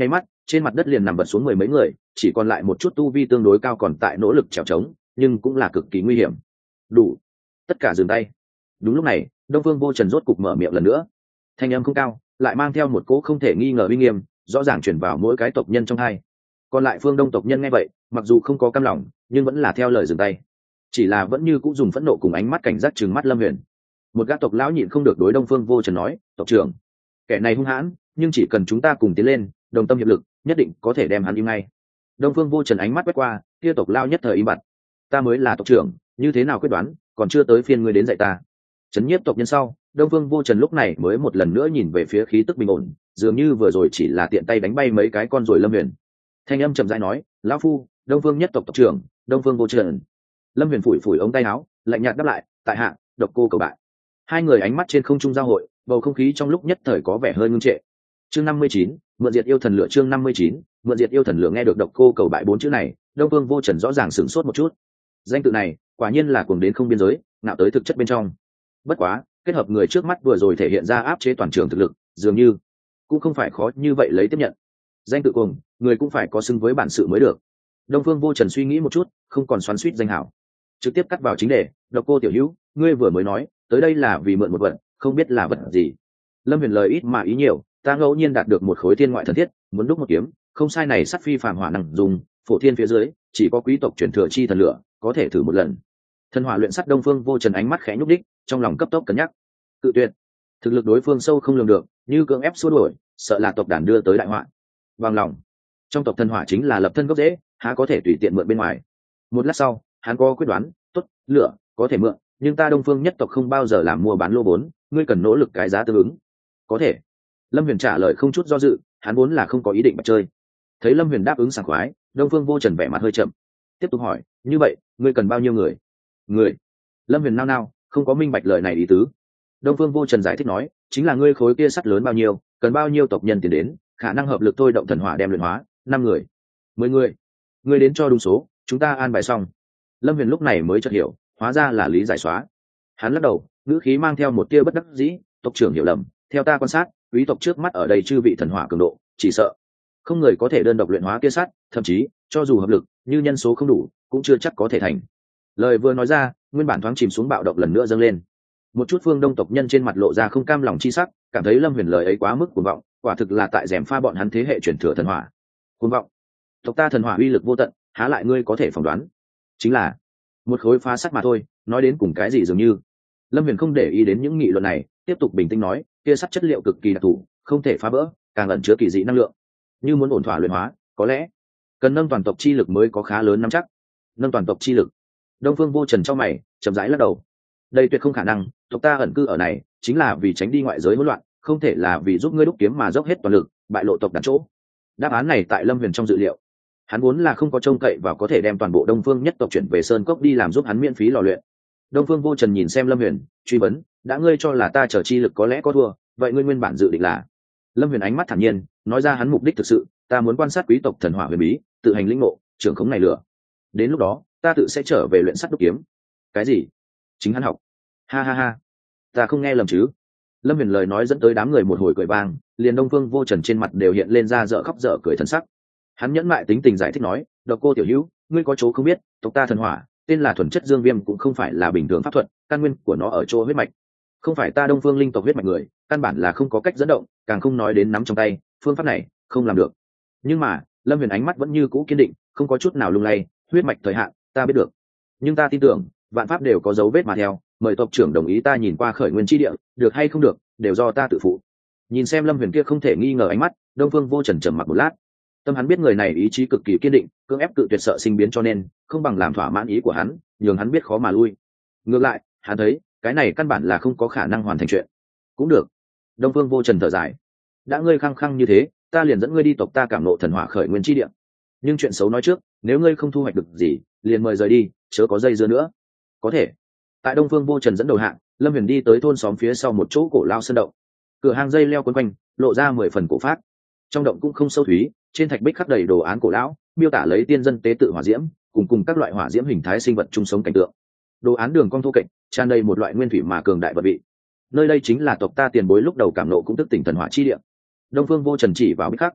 trên mặt đất liền nằm vật xuống mười mấy người, chỉ còn lại một chút tu vi tương đối cao còn tại nỗ lực trèo trống, nhưng cũng là cực kỳ nguy hiểm. Đủ, tất cả dừng tay. Đúng lúc này, Đông Phương Vô Trần rốt cục mở miệng lần nữa. Thanh âm không cao, lại mang theo một cỗ không thể nghi ngờ uy nghiêm, rõ ràng truyền vào mỗi cái tộc nhân trong hai. Còn lại phương Đông tộc nhân nghe vậy, mặc dù không có cam lòng, nhưng vẫn là theo lời dừng tay. Chỉ là vẫn như cũng dùng phẫn nộ cùng ánh mắt cảnh giác trừng mắt Lâm Huyền. Một gã tộc lão nhịn không được đối Đông Phương Vô Trần nói, "Tộc trưởng, kẻ này hung hãn, nhưng chỉ cần chúng ta cùng tiến lên, đồng tâm hiệp lực, nhất định có thể đem hắn im ngay." Đông Phương Vô Trần ánh mắt quét qua, kia tộc lão nhất thời im bặt. "Ta mới là tộc trưởng, như thế nào quyết đoán, còn chưa tới phiên ngươi đến dạy ta." Chấn nhiếp tộc nhân sau, Đông Phương Vô Trần lúc này mới một lần nữa nhìn về phía khí tức bình ổn, dường như vừa rồi chỉ là tiện tay đánh bay mấy cái con rồi Lâm Huyền. Thanh âm trầm rãi nói, "Lão phu, Đông Phương nhất tộc tộc trưởng, Đông Phương Vô Trần." Lâm Huyền phủi phủi ống tay áo, lạnh nhạt đáp lại, "Tại hạ, Độc Cô cầu bại." Hai người ánh mắt trên không trung giao hội, bầu không khí trong lúc nhất thời có vẻ hơi ngưng trệ. Chương 59, mượn diệt yêu thần lửa. Chương 59, mượn diệt yêu thần lửa. Nghe được Độc Cô cầu bại bốn chữ này, Đông Phương Vô Trần rõ ràng sửng sốt một chút. Danh tự này, quả nhiên là cuồng đến không biên giới, ngạo tới thực chất bên trong. Bất quá, kết hợp người trước mắt vừa rồi thể hiện ra áp chế toàn trường thực lực, dường như cũng không phải khó như vậy lấy tiếp nhận. Danh tự cuồng, người cũng phải có xứng với bản sự mới được. Đông Phương Vô Trần suy nghĩ một chút, không còn xoắn xuýt danh hảo, trực tiếp cắt vào chính đề. "Độc Cô tiểu hữu, ngươi vừa mới nói tới đây là vì mượn một vật, không biết là vật gì?" Lâm Huyền lời ít mà ý nhiều, "Ta ngẫu nhiên đạt được một khối thiên ngoại thần thiết, muốn đúc một kiếm, không sai này sắt phi phàm hỏa năng dùng, phổ thiên phía dưới chỉ có quý tộc truyền thừa chi thần lửa, có thể thử một lần." Thần hỏa luyện sắt. Đông Phương Vô Trần ánh mắt khẽ nhúc đích, trong lòng cấp tốc cân nhắc. Cự tuyệt, thực lực đối phương sâu không lường được, như cưỡng ép xua đuổi, sợ là tộc đàn đưa tới đại họa. Bằng lòng, trong tộc thần hỏa chính là lập thân gốc rễ, há có thể tùy tiện mượn bên ngoài. Một lát sau, hắn có quyết đoán, "Tốt, lửa có thể mượn, nhưng ta Đông Phương nhất tộc không bao giờ làm mua bán lô vốn, ngươi cần nỗ lực cái giá tương ứng." "Có thể." Lâm Huyền trả lời không chút do dự, hắn vốn là không có ý định bạch chơi. Thấy Lâm Huyền đáp ứng sảng khoái, Đông Phương Vô Trần vẻ mặt hơi chậm, tiếp tục hỏi, "Như vậy, ngươi cần bao nhiêu người?" "Người?" Lâm Huyền nao nao, không có minh bạch lời này ý tứ. Đông Phương Vô Trần giải thích nói, "Chính là ngươi khối kia sắt lớn bao nhiêu, cần bao nhiêu tộc nhân tiền đến, khả năng hợp lực thôi động thần hỏa đem luyện hóa, 5 người, 10 người. Ngươi đến cho đúng số, chúng ta an bài xong." Lâm Huyền lúc này mới chợt hiểu, hóa ra là lý giải xóa. Hắn lắc đầu, ngữ khí mang theo một tia bất đắc dĩ, "Tộc trưởng hiểu lầm, theo ta quan sát, quý tộc trước mắt ở đây chư vị thần hỏa cường độ, chỉ sợ không người có thể đơn độc luyện hóa kia sắt, thậm chí cho dù hợp lực, như nhân số không đủ, cũng chưa chắc có thể thành." Lời vừa nói ra, nguyên bản thoáng chìm xuống bạo động lần nữa dâng lên. Một chút phương Đông tộc nhân trên mặt lộ ra không cam lòng chi sắc, cảm thấy Lâm Huyền lời ấy quá mức cuồng vọng, quả thực là tại rèm pha bọn hắn thế hệ truyền thừa thần hỏa. Cuồng vọng, tộc ta thần hỏa uy lực vô tận, há lại ngươi có thể phỏng đoán. Chính là một khối phá sắt mà thôi, nói đến cùng cái gì dường như. Lâm Huyền không để ý đến những nghị luận này, tiếp tục bình tĩnh nói, kia sắt chất liệu cực kỳ đặc thù, không thể phá vỡ, càng ẩn chứa kỳ dị năng lượng. Như muốn ổn thỏa luyện hóa, có lẽ cần nâng toàn tộc chi lực mới có khá lớn nắm chắc. Nâng toàn tộc chi lực. Đông Phương Vô Trần trong mày chậm rãi lắc đầu, đây tuyệt không khả năng, tộc ta ẩn cư ở này chính là vì tránh đi ngoại giới hỗn loạn, không thể là vì giúp ngươi đúc kiếm mà dốc hết toàn lực bại lộ tộc đàn chỗ. Đáp án này tại Lâm Huyền trong dự liệu, hắn vốn là không có trông cậy vào có thể đem toàn bộ Đông Phương nhất tộc chuyển về Sơn Cốc đi làm giúp hắn miễn phí lò luyện. Đông Phương Vô Trần nhìn xem Lâm Huyền, truy vấn, "Đã ngươi cho là ta trở chi lực có lẽ có thua, vậy ngươi nguyên bản dự định là?" Lâm Huyền ánh mắt thản nhiên, nói ra hắn mục đích thực sự, "Ta muốn quan sát quý tộc thần hỏa huyền bí, tự hành lĩnh ngộ trưởng khống này lửa. Đến lúc đó, ta tự sẽ trở về luyện sắt đúc kiếm." Cái gì? Chính hắn học? Ha ha ha, ta không nghe lầm chứ? Lâm Huyền lời nói dẫn tới đám người một hồi cười vang, liền Đông Phương Vô Trần trên mặt đều hiện lên ra dở khóc dở cười thần sắc. Hắn nhẫn mại tính tình giải thích nói, "Độc Cô tiểu hữu, ngươi có chỗ không biết, tộc ta thần hỏa tên là thuần chất dương viêm, cũng không phải là bình thường pháp thuật, căn nguyên của nó ở chỗ huyết mạch, không phải ta Đông Phương linh tộc huyết mạch người, căn bản là không có cách dẫn động, càng không nói đến nắm trong tay, phương pháp này không làm được." Nhưng mà Lâm Huyền ánh mắt vẫn như cũ kiên định, không có chút nào lung lay, "Huyết mạch thời hạn, ta biết được, nhưng ta tin tưởng vạn pháp đều có dấu vết mà theo, mời tộc trưởng đồng ý ta nhìn qua khởi nguyên chi địa, được hay không được đều do ta tự phụ." Nhìn xem Lâm Huyền kia không thể nghi ngờ ánh mắt, Đông Phương Vô Trần trầm mặc một lát. Tâm hắn biết người này ý chí cực kỳ kiên định, cưỡng ép cự tuyệt sợ sinh biến, cho nên không bằng làm thỏa mãn ý của hắn, nhường hắn biết khó mà lui. Ngược lại, hắn thấy cái này căn bản là không có khả năng hoàn thành chuyện. Cũng được. Đông Phương Vô Trần thở dài, "Đã ngươi khăng khăng như thế, ta liền dẫn ngươi đi tộc ta cảm ngộ thần hỏa khởi nguyên chi địa. Nhưng chuyện xấu nói trước, nếu ngươi không thu hoạch được gì, liền mời rời đi, chớ có dây dưa nữa." Có thể. Tại Đông Phương Vô Trần dẫn đầu hạng, Lâm Huyền đi tới thôn xóm phía sau một chỗ cổ lao sơn động. Cửa hang dây leo quấn quanh, lộ ra 10 phần cổ phát. Trong động cũng không sâu thúy, trên thạch bích khắc đầy đồ án cổ lão, miêu tả lấy tiên dân tế tự hỏa diễm, cùng các loại hỏa diễm hình thái sinh vật chung sống cảnh tượng. Đồ án đường cong thô kệch, tràn đầy một loại nguyên thủy mà cường đại vật vị. Nơi đây chính là tộc ta tiền bối lúc đầu cảm nộ cũng thức tỉnh thần hỏa chi địa. Đông Phương Vô Trần chỉ vào bích khắc.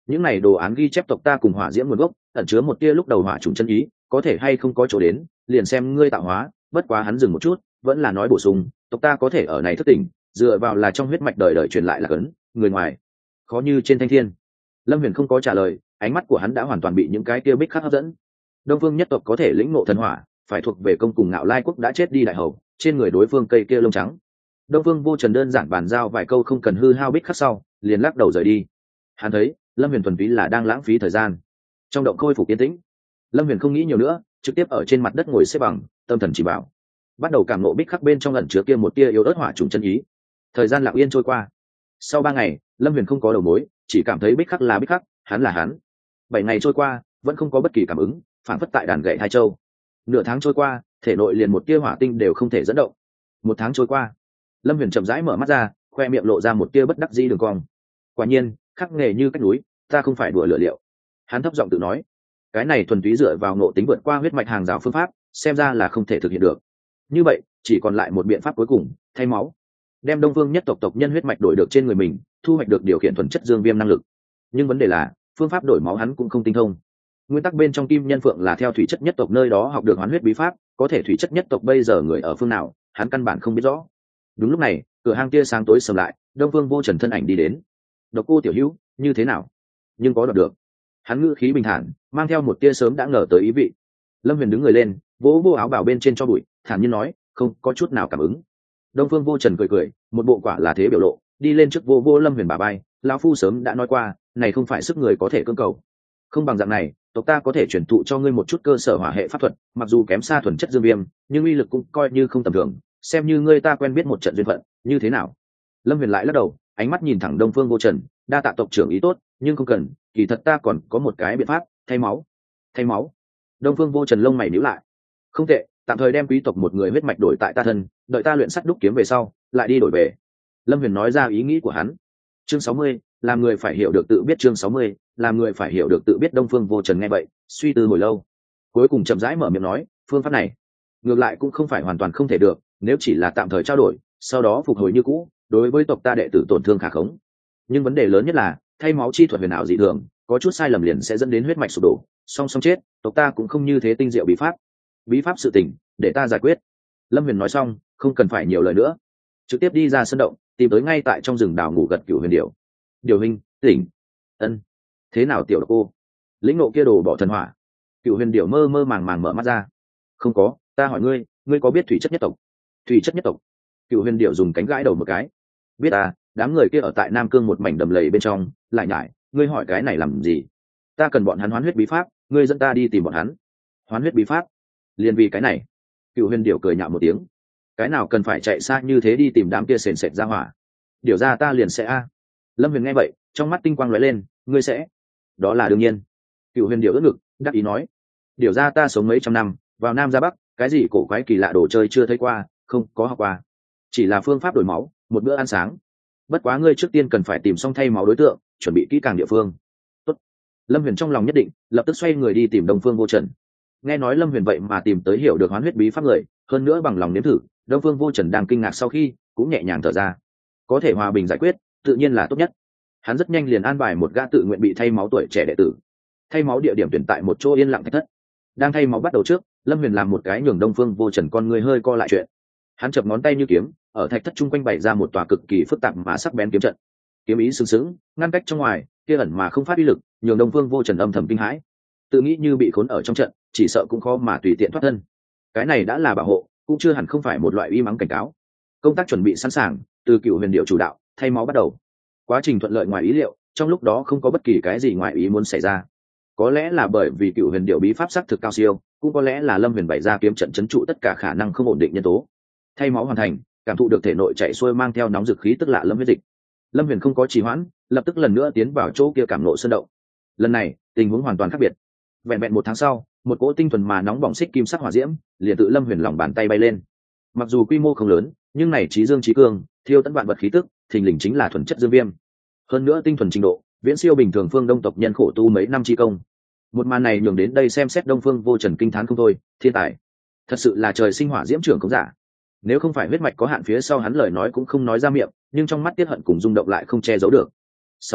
những này đồ án ghi chép tộc ta cùng hỏa diễm nguồn gốc ẩn chứa một tia lúc đầu hỏa trùng chân ý, có thể hay không có chỗ đến liền xem ngươi tạo hóa. Bất quá hắn dừng một chút, vẫn là nói bổ sung, tộc ta có thể ở này thức tỉnh, dựa vào là trong huyết mạch đời đời truyền lại là cấn, người ngoài khó như trên thanh thiên. Lâm Huyền không có trả lời, ánh mắt của hắn đã hoàn toàn bị những cái kia bích khắc hấp dẫn. Đông Phương nhất tộc có thể lĩnh ngộ thần hỏa, phải thuộc về công cùng Ngạo Lai quốc đã chết đi đại hầu, trên người đối phương cây kia lông trắng. Đông Phương Vô Trần đơn giản bàn giao vài câu không cần hư hao bích khắc sau, liền lắc đầu rời đi. Hắn thấy Lâm Huyền thuần túy là đang lãng phí thời gian. Trong động khôi phục yên tĩnh, Lâm Huyền không nghĩ nhiều nữa, trực tiếp ở trên mặt đất ngồi xếp bằng, tâm thần chỉ bảo, bắt đầu cảm ngộ bích khắc bên trong ẩn chứa kia một tia yếu ớt hỏa trùng chân ý. Thời gian lặng yên trôi qua. Sau 3 ngày, Lâm Huyền không có đầu mối, chỉ cảm thấy bích khắc là bích khắc, hắn là hắn. 7 ngày trôi qua, vẫn không có bất kỳ cảm ứng, phản phất tại đàn gậy hai châu. Nửa tháng trôi qua, thể nội liền một tia hỏa tinh đều không thể dẫn động. 1 tháng trôi qua, Lâm Huyền chậm rãi mở mắt ra, khoe miệng lộ ra một tia bất đắc dĩ đường cong. Quả nhiên, khắc nghề như cách núi, ta không phải đùa lửa liệu. Hắn thấp giọng tự nói, cái này thuần túy dựa vào ngộ tính vượt qua huyết mạch hàng rào phương pháp, xem ra là không thể thực hiện được. Như vậy, chỉ còn lại một biện pháp cuối cùng, thay máu. Đem Đông Phương nhất tộc tộc nhân huyết mạch đổi được trên người mình, thu hoạch được điều khiển thuần chất dương viêm năng lực. Nhưng vấn đề là, phương pháp đổi máu hắn cũng không tinh thông. Nguyên tắc bên trong Kim Nhân Phượng là theo thủy chất nhất tộc nơi đó học được hoán huyết bí pháp, có thể thủy chất nhất tộc bây giờ người ở phương nào, hắn căn bản không biết rõ. Đúng lúc này, cửa hang kia sáng tối sầm lại, Đông Phương Vô Trần thân ảnh đi đến. Độc Cô tiểu hữu, như thế nào? Nhưng có đoạt được. Hắn ngữ khí bình thản, mang theo một tia sớm đã ngờ tới ý vị. Lâm Huyền đứng người lên, vỗ vô áo bào bên trên cho bụi, thản nhiên nói, không có chút nào cảm ứng. Đông Phương Vô Trần cười cười, một bộ quả là thế biểu lộ, đi lên trước vô Lâm Huyền bà bay, lão phu sớm đã nói qua, này không phải sức người có thể cưỡng cầu. Không bằng dạng này, tộc ta có thể truyền thụ cho ngươi một chút cơ sở hỏa hệ pháp thuật, mặc dù kém xa thuần chất dương viêm, nhưng uy lực cũng coi như không tầm thường, xem như ngươi ta quen biết một trận duyên phận, như thế nào? Lâm Huyền lại lắc đầu, ánh mắt nhìn thẳng Đông Phương Vô Trần, đa tạ tộc trưởng ý tốt, nhưng không cần, kỳ thật ta còn có một cái biện pháp, thay máu. Thay máu? Đông Phương Vô Trần lông mày nhíu lại. Không tệ, tạm thời đem quý tộc một người huyết mạch đổi tại ta thân, đợi ta luyện sắt đúc kiếm về sau, lại đi đổi về. Lâm Huyền nói ra ý nghĩ của hắn. Chương 60, làm người phải hiểu được tự biết. Chương 60, làm người phải hiểu được tự biết. Đông Phương Vô Trần nghe vậy, suy tư hồi lâu, cuối cùng chậm rãi mở miệng nói, phương pháp này ngược lại cũng không phải hoàn toàn không thể được, nếu chỉ là tạm thời trao đổi, sau đó phục hồi như cũ, đối với tộc ta đệ tử tổn thương khá khống. Nhưng vấn đề lớn nhất là, thay máu chi thuật huyền ảo dị thường, có chút sai lầm liền sẽ dẫn đến huyết mạch sụp đổ, song song chết, tộc ta cũng không như thế tinh diệu bí pháp sự tình, để ta giải quyết. Lâm Huyền nói xong, không cần phải nhiều lời nữa, trực tiếp đi ra sân động, tìm tới ngay tại trong rừng đào ngủ gật Cửu Huyền Điểu. Điều hình, tỉnh. Ân. Thế nào tiểu độc cô? Lĩnh nộ kia đồ bỏ thần hỏa. Cửu Huyền Điểu mơ mơ màng màng mở mắt ra. Không có, ta hỏi ngươi, ngươi có biết thủy chất nhất tộc? Thủy chất nhất tộc? Cửu Huyền Điểu dùng cánh gãi đầu một cái. Biết à, đám người kia ở tại Nam Cương một mảnh đầm lầy bên trong, lại nhải, ngươi hỏi cái này làm gì? Ta cần bọn hắn hoán huyết bí pháp, ngươi dẫn ta đi tìm bọn hắn. Hoán huyết bí pháp? Liên vì cái này? Cửu Huyền Điểu cười nhạo một tiếng. Cái nào cần phải chạy xa như thế đi tìm đám kia sền sệt ra hỏa? Điều ra ta liền sẽ a. Lâm Huyền nghe vậy, trong mắt tinh quang lóe lên, ngươi sẽ? Đó là đương nhiên. Cửu Huyền Điểu ưỡn ngực, đắc ý nói. Điều ra ta sống mấy trăm năm, vào Nam ra Bắc, cái gì cổ quái kỳ lạ đồ chơi chưa thấy qua, không có học qua. Chỉ là phương pháp đổi máu, một bữa ăn sáng. Bất quá ngươi trước tiên cần phải tìm xong thay máu đối tượng, chuẩn bị kỹ càng địa phương. Tốt. Lâm Huyền trong lòng nhất định, lập tức xoay người đi tìm Đông Phương Vô Trần. Nghe nói Lâm Huyền vậy mà tìm tới hiểu được hoán huyết bí pháp người, hơn nữa bằng lòng nếm thử, Đông Phương Vô Trần đang kinh ngạc sau khi, cũng nhẹ nhàng thở ra. Có thể hòa bình giải quyết, tự nhiên là tốt nhất. Hắn rất nhanh liền an bài một gã tự nguyện bị thay máu tuổi trẻ đệ tử. Thay máu địa điểm tuyển tại một chỗ yên lặng thạch thất. Đang thay máu bắt đầu trước, Lâm Huyền làm một cái nhường Đông Phương Vô Trần con người hơi co lại chuyện. Hắn chập ngón tay như kiếm, ở thạch thất chung quanh bày ra một tòa cực kỳ phức tạp mà sắc bén kiếm trận. Kiếm ý sừng sững, ngăn cách trong ngoài, kia ẩn mà không phát uy lực, nhường Đông Phương Vô Trần âm thầm kinh hãi. Tự nghĩ như bị khốn ở trong trận, chỉ sợ cũng khó mà tùy tiện thoát thân. Cái này đã là bảo hộ, cũng chưa hẳn không phải một loại uy mắng cảnh cáo. Công tác chuẩn bị sẵn sàng, từ Cửu Huyền Điểu chủ đạo, thay máu bắt đầu. Quá trình thuận lợi ngoài ý liệu, trong lúc đó không có bất kỳ cái gì ngoài ý muốn xảy ra. Có lẽ là bởi vì Cửu Huyền Điểu bí pháp sắc thực cao siêu, cũng có lẽ là Lâm Huyền bày ra kiếm trận trấn trụ tất cả khả năng không ổn định nhân tố. Thay máu hoàn thành, cảm thụ được thể nội chạy xuôi mang theo nóng dực khí tức lạ lâm huyết dịch. Lâm Huyền không có trì hoãn, lập tức lần nữa tiến vào chỗ kia cảm nộ sơn động. Lần này, tình huống hoàn toàn khác biệt. Vẹn vẹn 1 tháng sau, một cỗ tinh thuần mà nóng bỏng xích kim sắc hỏa diễm liền tự Lâm Huyền lòng bàn tay bay lên. Mặc dù quy mô không lớn, nhưng này trí dương trí cương, thiêu tận vạn vật khí tức, thình lình chính là thuần chất dương viêm. Hơn nữa tinh thuần trình độ, viễn siêu bình thường phương Đông tộc nhân khổ tu mấy năm chi công. Một màn này nhường đến đây xem xét Đông Phương Vô Trần kinh thán không thôi, thiên tài, thật sự là trời sinh hỏa diễm trưởng không giả. Nếu không phải huyết mạch có hạn phía sau hắn lời nói cũng không nói ra miệng, nhưng trong mắt tiết hận cùng rung động lại không che giấu được. Sau đó,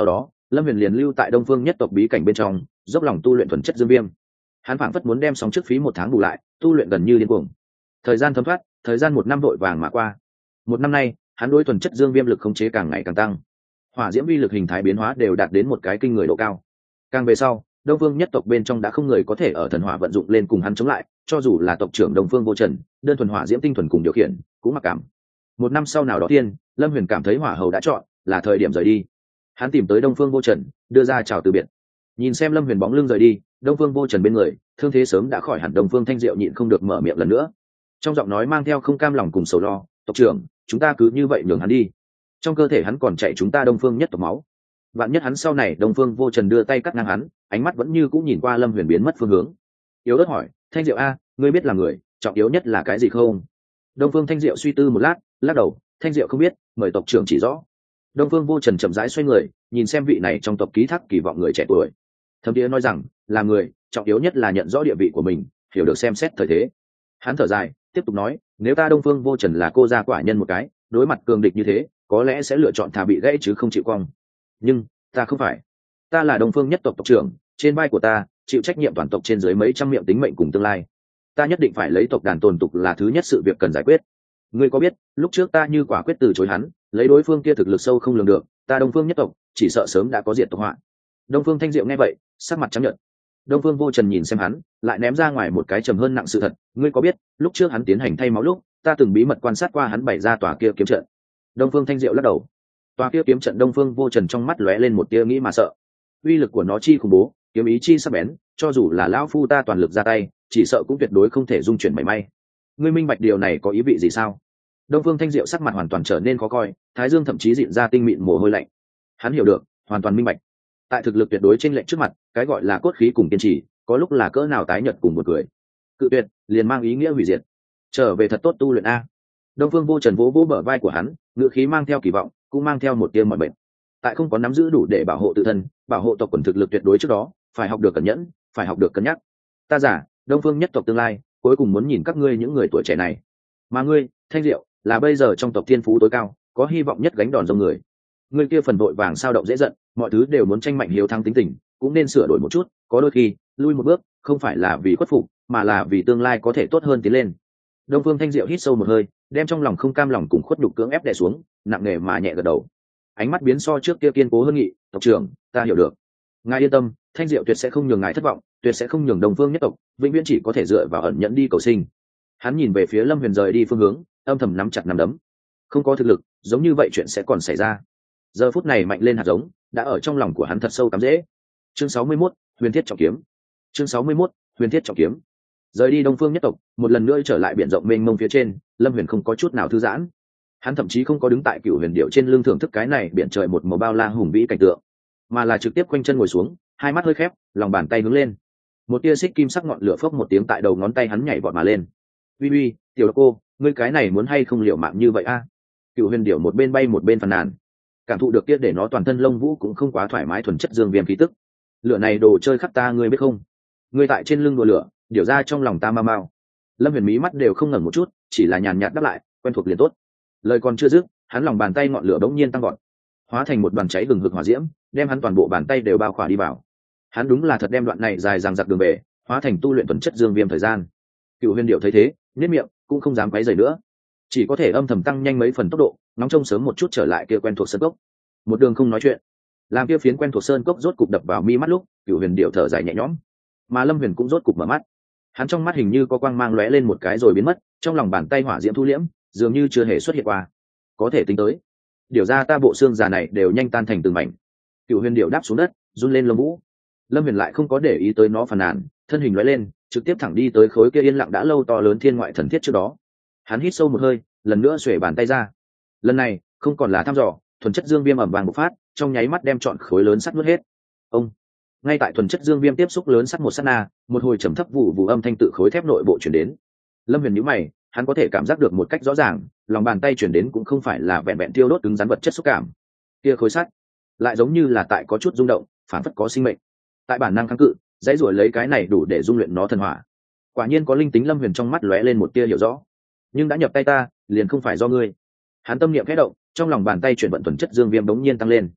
Lâm Huyền liền lưu tại Đông Phương nhất tộc bí cảnh bên trong, dốc lòng tu luyện thuần chất dương viêm. Hắn phảng phất muốn đem xong trước phí 1 tháng bù lại, tu luyện gần như điên cuồng. Thời gian thấm thoát, thời gian 1 năm vội vàng mà qua. 1 năm nay, hắn đối thuần chất dương viêm lực khống chế càng ngày càng tăng. Hỏa diễm vi lực hình thái biến hóa đều đạt đến một cái kinh người độ cao. Càng về sau, Đông Phương nhất tộc bên trong đã không người có thể ở thần hỏa vận dụng lên cùng hắn chống lại, cho dù là tộc trưởng Đông Phương Vô Trần, đơn thuần hỏa diễm tinh thuần cùng điều khiển, cũng mặc cảm. 1 năm sau nào đó tiên, Lâm Huyền cảm thấy hỏa hầu đã chọn, là thời điểm rời đi. Hắn tìm tới Đông Phương Vô Trần, đưa ra chào từ biệt. Nhìn xem Lâm Huyền bóng lưng rời đi, Đông Phương Vô Trần bên người, thương thế sớm đã khỏi hẳn Đông Phương Thanh Diệu nhịn không được mở miệng lần nữa. Trong giọng nói mang theo không cam lòng cùng sầu lo, "Tộc trưởng, chúng ta cứ như vậy nhường hắn đi. Trong cơ thể hắn còn chạy chúng ta Đông Phương nhất tộc máu. Vạn nhất hắn sau này." Đông Phương Vô Trần đưa tay cắt ngang hắn, ánh mắt vẫn như cũng nhìn qua Lâm Huyền biến mất phương hướng. Yếu ớt hỏi, "Thanh Diệu a, ngươi biết là người, trọng yếu nhất là cái gì không?" Đông Phương Thanh Diệu suy tư một lát, lắc đầu, "Thanh Diệu không biết, mời tộc trưởng chỉ rõ." Đông Phương Vô Trần chậm rãi xoay người, nhìn xem vị này trong tộc ký thác kỳ vọng người trẻ tuổi. Thâm Tía nói rằng, là người, trọng yếu nhất là nhận rõ địa vị của mình, hiểu được xem xét thời thế. Hắn thở dài, tiếp tục nói, nếu ta Đông Phương Vô Trần là cô gia quả nhân một cái, đối mặt cường địch như thế, có lẽ sẽ lựa chọn thà bị gãy chứ không chịu cong. Nhưng ta không phải, ta là Đông Phương nhất tộc tộc trưởng, trên vai của ta chịu trách nhiệm toàn tộc trên dưới mấy trăm miệng tính mệnh cùng tương lai. Ta nhất định phải lấy tộc đàn tồn tục là thứ nhất sự việc cần giải quyết. Ngươi có biết, lúc trước ta như quả quyết từ chối hắn, lấy đối phương kia thực lực sâu không lường được, ta Đông Phương nhất tộc chỉ sợ sớm đã có diệt tộc họa. Đông Phương Thanh Diệu nghe vậy, sắc mặt trắng nhợt. Đông Phương Vô Trần nhìn xem hắn, lại ném ra ngoài một cái trầm hơn nặng sự thật, ngươi có biết, lúc trước hắn tiến hành thay máu lúc, ta từng bí mật quan sát qua hắn bày ra tòa kia kiếm trận. Đông Phương Thanh Diệu lắc đầu. Tòa kia kiếm trận, Đông Phương Vô Trần trong mắt lóe lên một tia nghĩ mà sợ. Uy lực của nó chi khủng bố, kiếm ý chi sắc bén, cho dù là lão phu ta toàn lực ra tay, chỉ sợ cũng tuyệt đối không thể dung chuyển mảy may. Ngươi minh bạch điều này có ý vị gì sao? Đông Phương Thanh Diệu sắc mặt hoàn toàn trở nên khó coi, thái dương thậm chí dịn ra tinh mịn mồ hôi lạnh. Hắn hiểu được, hoàn toàn minh bạch. Tại thực lực tuyệt đối trên lệnh trước mặt, cái gọi là cốt khí cùng kiên trì, có lúc là cỡ nào tái nhợt cùng một người. Cự tuyệt, liền mang ý nghĩa hủy diệt. Trở về thật tốt tu luyện a. Đông Phương Vô Trần vỗ vỗ bờ vai của hắn, ngữ khí mang theo kỳ vọng, cũng mang theo một tia mọi bệnh. Tại không có nắm giữ đủ để bảo hộ tự thân, bảo hộ tộc quần thực lực tuyệt đối trước đó, phải học được cẩn nhẫn, phải học được cân nhắc. Ta giả, Đông Phương nhất tộc tương lai, cuối cùng muốn nhìn các ngươi những người tuổi trẻ này. Mà ngươi, Thanh Diệu, là bây giờ trong tộc thiên phú tối cao, có hy vọng nhất gánh đòn dòng người. Ngươi kia phần vội vàng sao động dễ giận, mọi thứ đều muốn tranh mạnh hiếu thắng tính tình, cũng nên sửa đổi một chút, có đôi khi, lui một bước, không phải là vì khuất phục, mà là vì tương lai có thể tốt hơn tiến lên. Đông Phương Thanh Diệu hít sâu một hơi, đem trong lòng không cam lòng cùng khuất nhục cưỡng ép đè xuống, nặng nề mà nhẹ gật đầu. Ánh mắt biến so trước kia kiên cố hơn nghị, "Tộc trưởng, ta hiểu được. Ngài yên tâm, Thanh Diệu tuyệt sẽ không nhường ngài thất vọng, tuyệt sẽ không nhường Đông Phương nhất tộc, vĩnh viễn chỉ có thể dựa vào ẩn nhẫn đi cầu sinh." Hắn nhìn về phía Lâm Huyền rời đi phương hướng, âm thầm nắm chặt nắm đấm. Không có thực lực, giống như vậy chuyện sẽ còn xảy ra. Giờ phút này mạnh lên hạt giống, đã ở trong lòng của hắn thật sâu cắm rễ. Chương 61, Huyền Thiết Trọng Kiếm. Chương 61, Huyền Thiết Trọng Kiếm. Rời đi Đông Phương nhất tộc, một lần nữa trở lại biển rộng mênh mông phía trên, Lâm Huyền không có chút nào thư giãn. Hắn thậm chí không có đứng tại Cửu Huyền Điệu trên lưng thưởng thức cái này biển trời một màu bao la hùng vĩ cảnh tượng, mà là trực tiếp quanh chân ngồi xuống, hai mắt hơi khép, lòng bàn tay hướng lên. Một tia xích kim sắc ngọn lửa phốc một tiếng tại đầu ngón tay hắn nhảy vọt mà lên. "Uy uy, tiểu cô, ngươi cái này muốn hay không liều mạng như vậy a?" Cửu Huyền Điệu một bên bay một bên phàn nàn, cảm thụ được kia để nó toàn thân lông vũ cũng không quá thoải mái thuần chất dương viêm khí tức. "Lửa này đồ chơi khắc ta, ngươi biết không? Ngươi tại trên lưng đùa lửa, điều ra trong lòng ta mau mau." Lâm Huyền mí mắt đều không ngẩng một chút, chỉ là nhàn nhạt đáp lại, "Quen thuộc liền tốt." Lời còn chưa dứt, hắn lòng bàn tay ngọn lửa bỗng nhiên tăng vọt, hóa thành một đoàn cháy hừng hực hỏa diễm, đem hắn toàn bộ bàn tay đều bao khỏa đi vào. Hắn đúng là thật đem đoạn này dài dằng dặc đường về, hóa thành tu luyện thuần chất dương viêm thời gian. Cửu Huyền Điệu thấy thế, nhếch miệng, cũng không dám quấy rầy nữa, chỉ có thể âm thầm tăng nhanh mấy phần tốc độ, nóng trông sớm một chút trở lại kia quen thuộc sơn cốc. Một đường không nói chuyện, làm kia phiến quen thuộc sơn cốc rốt cục đập vào mi mắt lúc, Cửu Huyền Điệu thở dài nhẹ nhõm, mà Lâm Huyền cũng rốt cục mở mắt. Hắn trong mắt hình như có quang mang lóe lên một cái rồi biến mất, trong lòng bàn tay hỏa diễm thu liễm, dường như chưa hề xuất hiện qua. Có thể tính tới, điều ra ta bộ xương già này đều nhanh tan thành từng mảnh. Cửu Huyền Điệu đáp xuống đất, run lên lông vũ. Lâm Huyền lại không có để ý tới nó phàn nàn, thân hình lóe lên, trực tiếp thẳng đi tới khối kia yên lặng đã lâu to lớn thiên ngoại thần thiết trước đó. Hắn hít sâu một hơi, lần nữa xuề bàn tay ra. Lần này không còn là thăm dò, thuần chất dương viêm ẩm vàng bộc phát, trong nháy mắt đem trọn khối lớn sắt nuốt hết. Ông, ngay tại thuần chất dương viêm tiếp xúc lớn sắt một sát na, một hồi trầm thấp vụ vụ âm thanh tự khối thép nội bộ truyền đến. Lâm Huyền nhíu mày, hắn có thể cảm giác được một cách rõ ràng, lòng bàn tay truyền đến cũng không phải là vẹn vẹn tiêu đốt cứng rắn vật chất xúc cảm. Kia khối sắt lại giống như là tại có chút rung động, phản phất có sinh mệnh. Tại bản năng kháng cự, dãy ruổi lấy cái này đủ để dung luyện nó thần hỏa. Quả nhiên có linh tính. Lâm Huyền trong mắt lóe lên một tia hiểu rõ. Nhưng đã nhập tay ta, liền không phải do ngươi. Hắn tâm niệm khẽ động, trong lòng bàn tay chuyển vận thuần chất dương viêm đống nhiên tăng lên.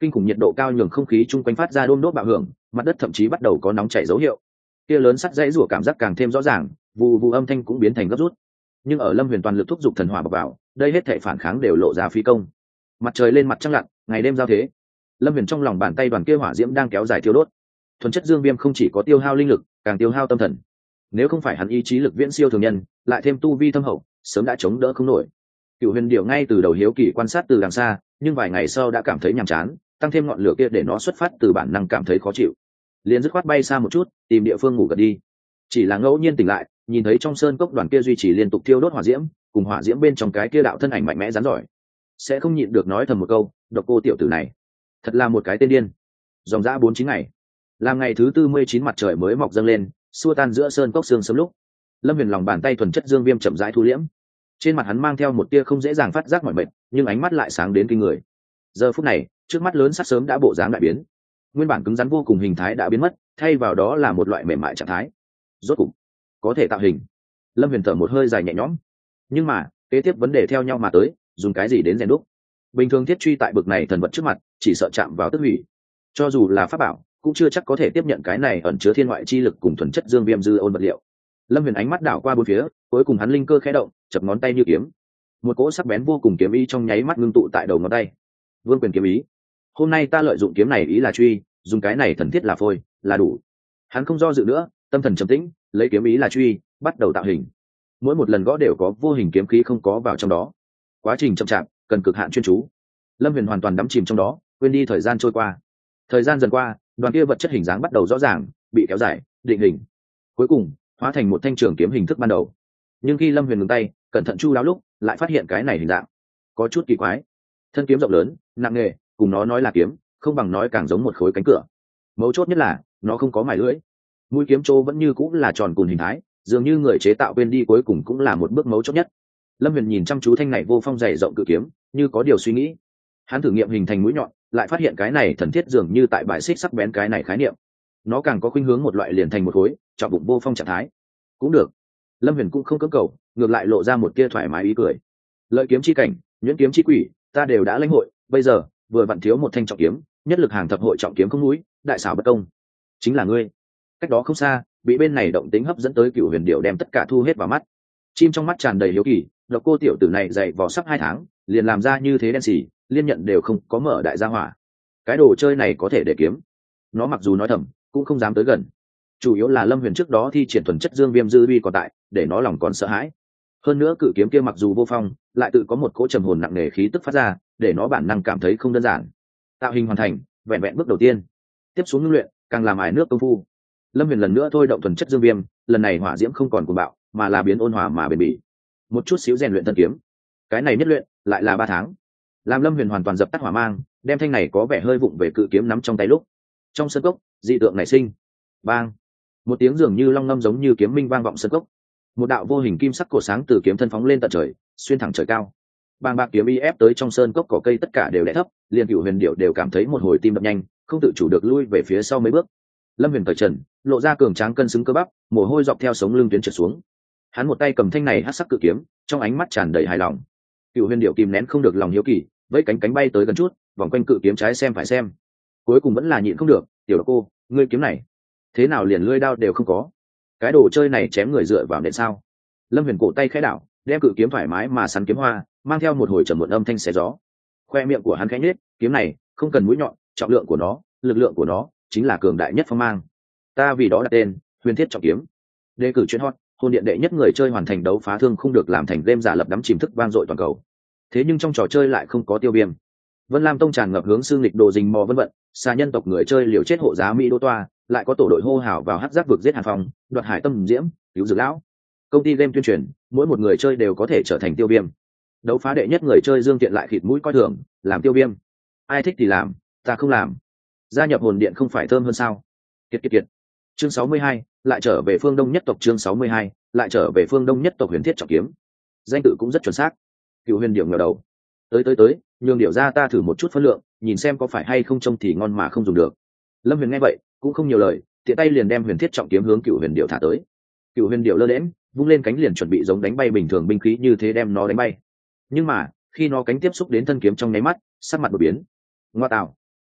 Kinh khủng nhiệt độ cao nhường không khí chung quanh phát ra đôm đốt bạo hưởng, mặt đất thậm chí bắt đầu có nóng chảy dấu hiệu. Kia lớn sắt dãy rủa cảm giác càng thêm rõ ràng, vù vù âm thanh cũng biến thành gấp rút. Nhưng ở Lâm Huyền toàn lực thúc giục thần hỏa bộc vào, đây hết thảy phản kháng đều lộ ra phi công. Mặt trời lên mặt trăng lặn, ngày đêm giao thế. Lâm Huyền trong lòng bàn tay đoàn kia hỏa diễm đang kéo dài thiêu đốt. Thuần chất dương viêm không chỉ có tiêu hao linh lực, càng tiêu hao tâm thần. Nếu không phải hắn ý chí lực viễn siêu thường nhân, lại thêm tu vi thâm hậu, sớm đã chống đỡ không nổi. Cửu Huyền Điểu ngay từ đầu hiếu kỳ quan sát từ đằng xa, nhưng vài ngày sau đã cảm thấy nhàm chán, tăng thêm ngọn lửa kia để nó xuất phát từ bản năng cảm thấy khó chịu, liền dứt khoát bay xa một chút, tìm địa phương ngủ gật đi. Chỉ là ngẫu nhiên tỉnh lại, nhìn thấy trong sơn cốc đoàn kia duy trì liên tục thiêu đốt hỏa diễm, cùng hỏa diễm bên trong cái kia đạo thân ảnh mạnh mẽ rắn giỏi, sẽ không nhịn được nói thầm một câu, độc cô tiểu tử này thật là một cái tên điên. Dòng dã 49 ngày, làm ngày thứ 49 mặt trời mới mọc dâng lên, xua tan giữa sơn cốc sương sớm lúc, Lâm Huyền lòng bàn tay thuần chất dương viêm chậm rãi thu liễm, trên mặt hắn mang theo một tia không dễ dàng phát giác mỏi mệt, nhưng ánh mắt lại sáng đến kinh người. Giờ phút này, trước mắt lớn sắc sớm đã bộ dáng đại biến, nguyên bản cứng rắn vô cùng hình thái đã biến mất, thay vào đó là một loại mềm mại trạng thái. Rốt cục có thể tạo hình. Lâm Huyền thở một hơi dài nhẹ nhõm. Nhưng mà kế tiếp vấn đề theo nhau mà tới, dùng cái gì đến rèn đúc? Bình thường thiết truy tại bực này thần vật trước mặt, chỉ sợ chạm vào tức hủy. Cho dù là pháp bảo, cũng chưa chắc có thể tiếp nhận cái này ẩn chứa thiên ngoại chi lực cùng thuần chất dương viêm dư ôn vật liệu. Lâm Huyền ánh mắt đảo qua bốn phía, cuối cùng hắn linh cơ khẽ động, chập ngón tay như kiếm. Một cỗ sắc bén vô cùng kiếm ý trong nháy mắt ngưng tụ tại đầu ngón tay. Vương quyền kiếm ý. Hôm nay ta lợi dụng kiếm này ý là truy, dùng cái này thần thiết là phôi, là đủ. Hắn không do dự nữa, tâm thần trầm tĩnh, lấy kiếm ý là truy, bắt đầu tạo hình. Mỗi một lần gõ đều có vô hình kiếm khí không có vào trong đó. Quá trình chậm chạp, cần cực hạn chuyên chú. Lâm Huyền hoàn toàn đắm chìm trong đó, quên đi thời gian trôi qua. Thời gian dần qua, đoàn kia vật chất hình dáng bắt đầu rõ ràng, bị kéo dài, định hình. Cuối cùng, hóa thành một thanh trường kiếm hình thức ban đầu. Nhưng khi Lâm Huyền ngừng tay, cẩn thận chu đáo lúc, lại phát hiện cái này hình dạng có chút kỳ quái. Thân kiếm rộng lớn, nặng nề, cùng nó nói là kiếm, không bằng nói càng giống một khối cánh cửa. Mấu chốt nhất là, nó không có mài lưỡi. Mũi kiếm trô vẫn như cũng là tròn cùn hình thái, dường như người chế tạo quên đi cuối cùng cũng là một bước mấu chốt nhất. Lâm Huyền nhìn chăm chú thanh này vô phong dày rộng cự kiếm, như có điều suy nghĩ. Hắn thử nghiệm hình thành mũi nhọn, lại phát hiện cái này thần thiết dường như tại bài xích sắc bén cái này khái niệm. Nó càng có khuynh hướng một loại liền thành một khối, chọn bụng vô phong trạng thái. Cũng được. Lâm Huyền cũng không cưỡng cầu, ngược lại lộ ra một tia thoải mái ý cười. Lợi kiếm chi cảnh, nhuyễn kiếm chi quỷ, ta đều đã lãnh hội, bây giờ vừa vặn thiếu một thanh trọng kiếm, nhất lực hàng thập hội trọng kiếm không núi, đại xảo bất công. Chính là ngươi. Cách đó không xa, bị bên này động tính hấp dẫn tới Cửu Huyền Điểu đem tất cả thu hết vào mắt. Chim trong mắt tràn đầy hiếu kỳ, độc cô tiểu tử này dày vò sắp 2 tháng, liền làm ra như thế đen xì, liên nhận đều không có mở đại gia hỏa. Cái đồ chơi này có thể để kiếm. Nó mặc dù nói thầm, cũng không dám tới gần. Chủ yếu là Lâm Huyền trước đó thi triển thuần chất dương viêm dư uy còn tại, để nó lòng còn sợ hãi. Hơn nữa cự kiếm kia mặc dù vô phong, lại tự có một cỗ trầm hồn nặng nề khí tức phát ra, để nó bản năng cảm thấy không đơn giản. Tạo hình hoàn thành, vẹn vẹn bước đầu tiên. Tiếp xuống ngưng luyện, càng làm ải nước công phu. Lâm Huyền lần nữa thôi động thuần chất dương viêm, lần này hỏa diễm không còn cuồng bạo, mà là biến ôn hòa mà bền bỉ. Một chút xíu rèn luyện thân kiếm. Cái này nhất luyện, lại là 3 tháng. Làm Lâm Huyền hoàn toàn dập tắt hỏa mang, đem thanh này có vẻ hơi vụng về cự kiếm nắm trong tay lúc. Trong sân cốc, dị tượng nảy sinh. Bang! Một tiếng dường như long ngâm giống như kiếm minh vang vọng sân cốc. Một đạo vô hình kim sắc cổ sáng từ kiếm thân phóng lên tận trời, xuyên thẳng trời cao. Bàng bạc kiếm y ép tới trong sơn cốc cỏ cây tất cả đều đè thấp, liền Cửu Huyền Điểu đều cảm thấy một hồi tim đập nhanh, không tự chủ được lui về phía sau mấy bước. Lâm Huyền cởi trần, lộ ra cường tráng cân xứng cơ bắp, mồ hôi dọc theo sống lưng tuyến trượt xuống. Hắn một tay cầm thanh này hắc sắc cự kiếm, trong ánh mắt tràn đầy hài lòng. Cửu Huyền Điểu kìm nén không được lòng hiếu kỳ, vẫy cánh cánh bay tới gần chút, vòng quanh cự kiếm trái xem phải xem. Cuối cùng vẫn là nhịn không được, "Tiểu độc cô, ngươi kiếm này, thế nào liền lưỡi đao đều không có? Cái đồ chơi này chém người dựa vào nện sao?" Lâm Huyền cổ tay khẽ đảo, đem cự kiếm thoải mái mà sắn kiếm hoa, mang theo một hồi trầm muộn âm thanh xé gió. Khoe miệng của hắn khẽ nhếch, kiếm này không cần mũi nhọn, trọng lượng của nó, lực lượng của nó chính là cường đại nhất phong mang. Ta vì đó đặt tên Huyền Thiết Trọng Kiếm. Đề cử chuyên hot, hôn điện đệ nhất người chơi hoàn thành đấu phá thương không được làm thành game giả lập đắm chìm thức vang dội toàn cầu. Thế nhưng trong trò chơi lại không có tiêu viêm. Vân Lam Tông tràn ngập hướng xương lịch đồ rình mò vân vận, xa nhân tộc người chơi liều chết hộ giá Mỹ Đô Toa, lại có tổ đội hô hào vào hắc giác vực giết Hàn Phong, đoạt hải tâm diễm, cứu dược lão. Công ty game tuyên truyền, mỗi một người chơi đều có thể trở thành tiêu viêm. Đấu phá đệ nhất người chơi Dương Tiện lại khịt mũi coi thường, làm tiêu viêm. Ai thích thì làm, ta không làm. Gia nhập hồn điện không phải thơm hơn sao? Kiệt kiệt kiệt. Chương 62, lại trở về phương Đông nhất tộc. Chương 62, lại trở về phương Đông nhất tộc Huyền Thiết Trọng Kiếm. Danh tự cũng rất chuẩn xác. Cửu Huyền Điểu ngẩng đầu. Tới, nhường điểu ra ta thử một chút phân lượng, nhìn xem có phải hay không trông thì ngon mà không dùng được. Lâm Huyền nghe vậy, cũng không nhiều lời, tiện tay liền đem Huyền Thiết Trọng Kiếm hướng Cửu Huyền Điểu thả tới. Cửu Huyền Điểu lơ lẽm, vung lên cánh liền chuẩn bị giống đánh bay bình thường binh khí như thế đem nó đánh bay. Nhưng mà, khi nó cánh tiếp xúc đến thân kiếm trong nháy mắt, sắc mặt đột biến. Ngoa tạo,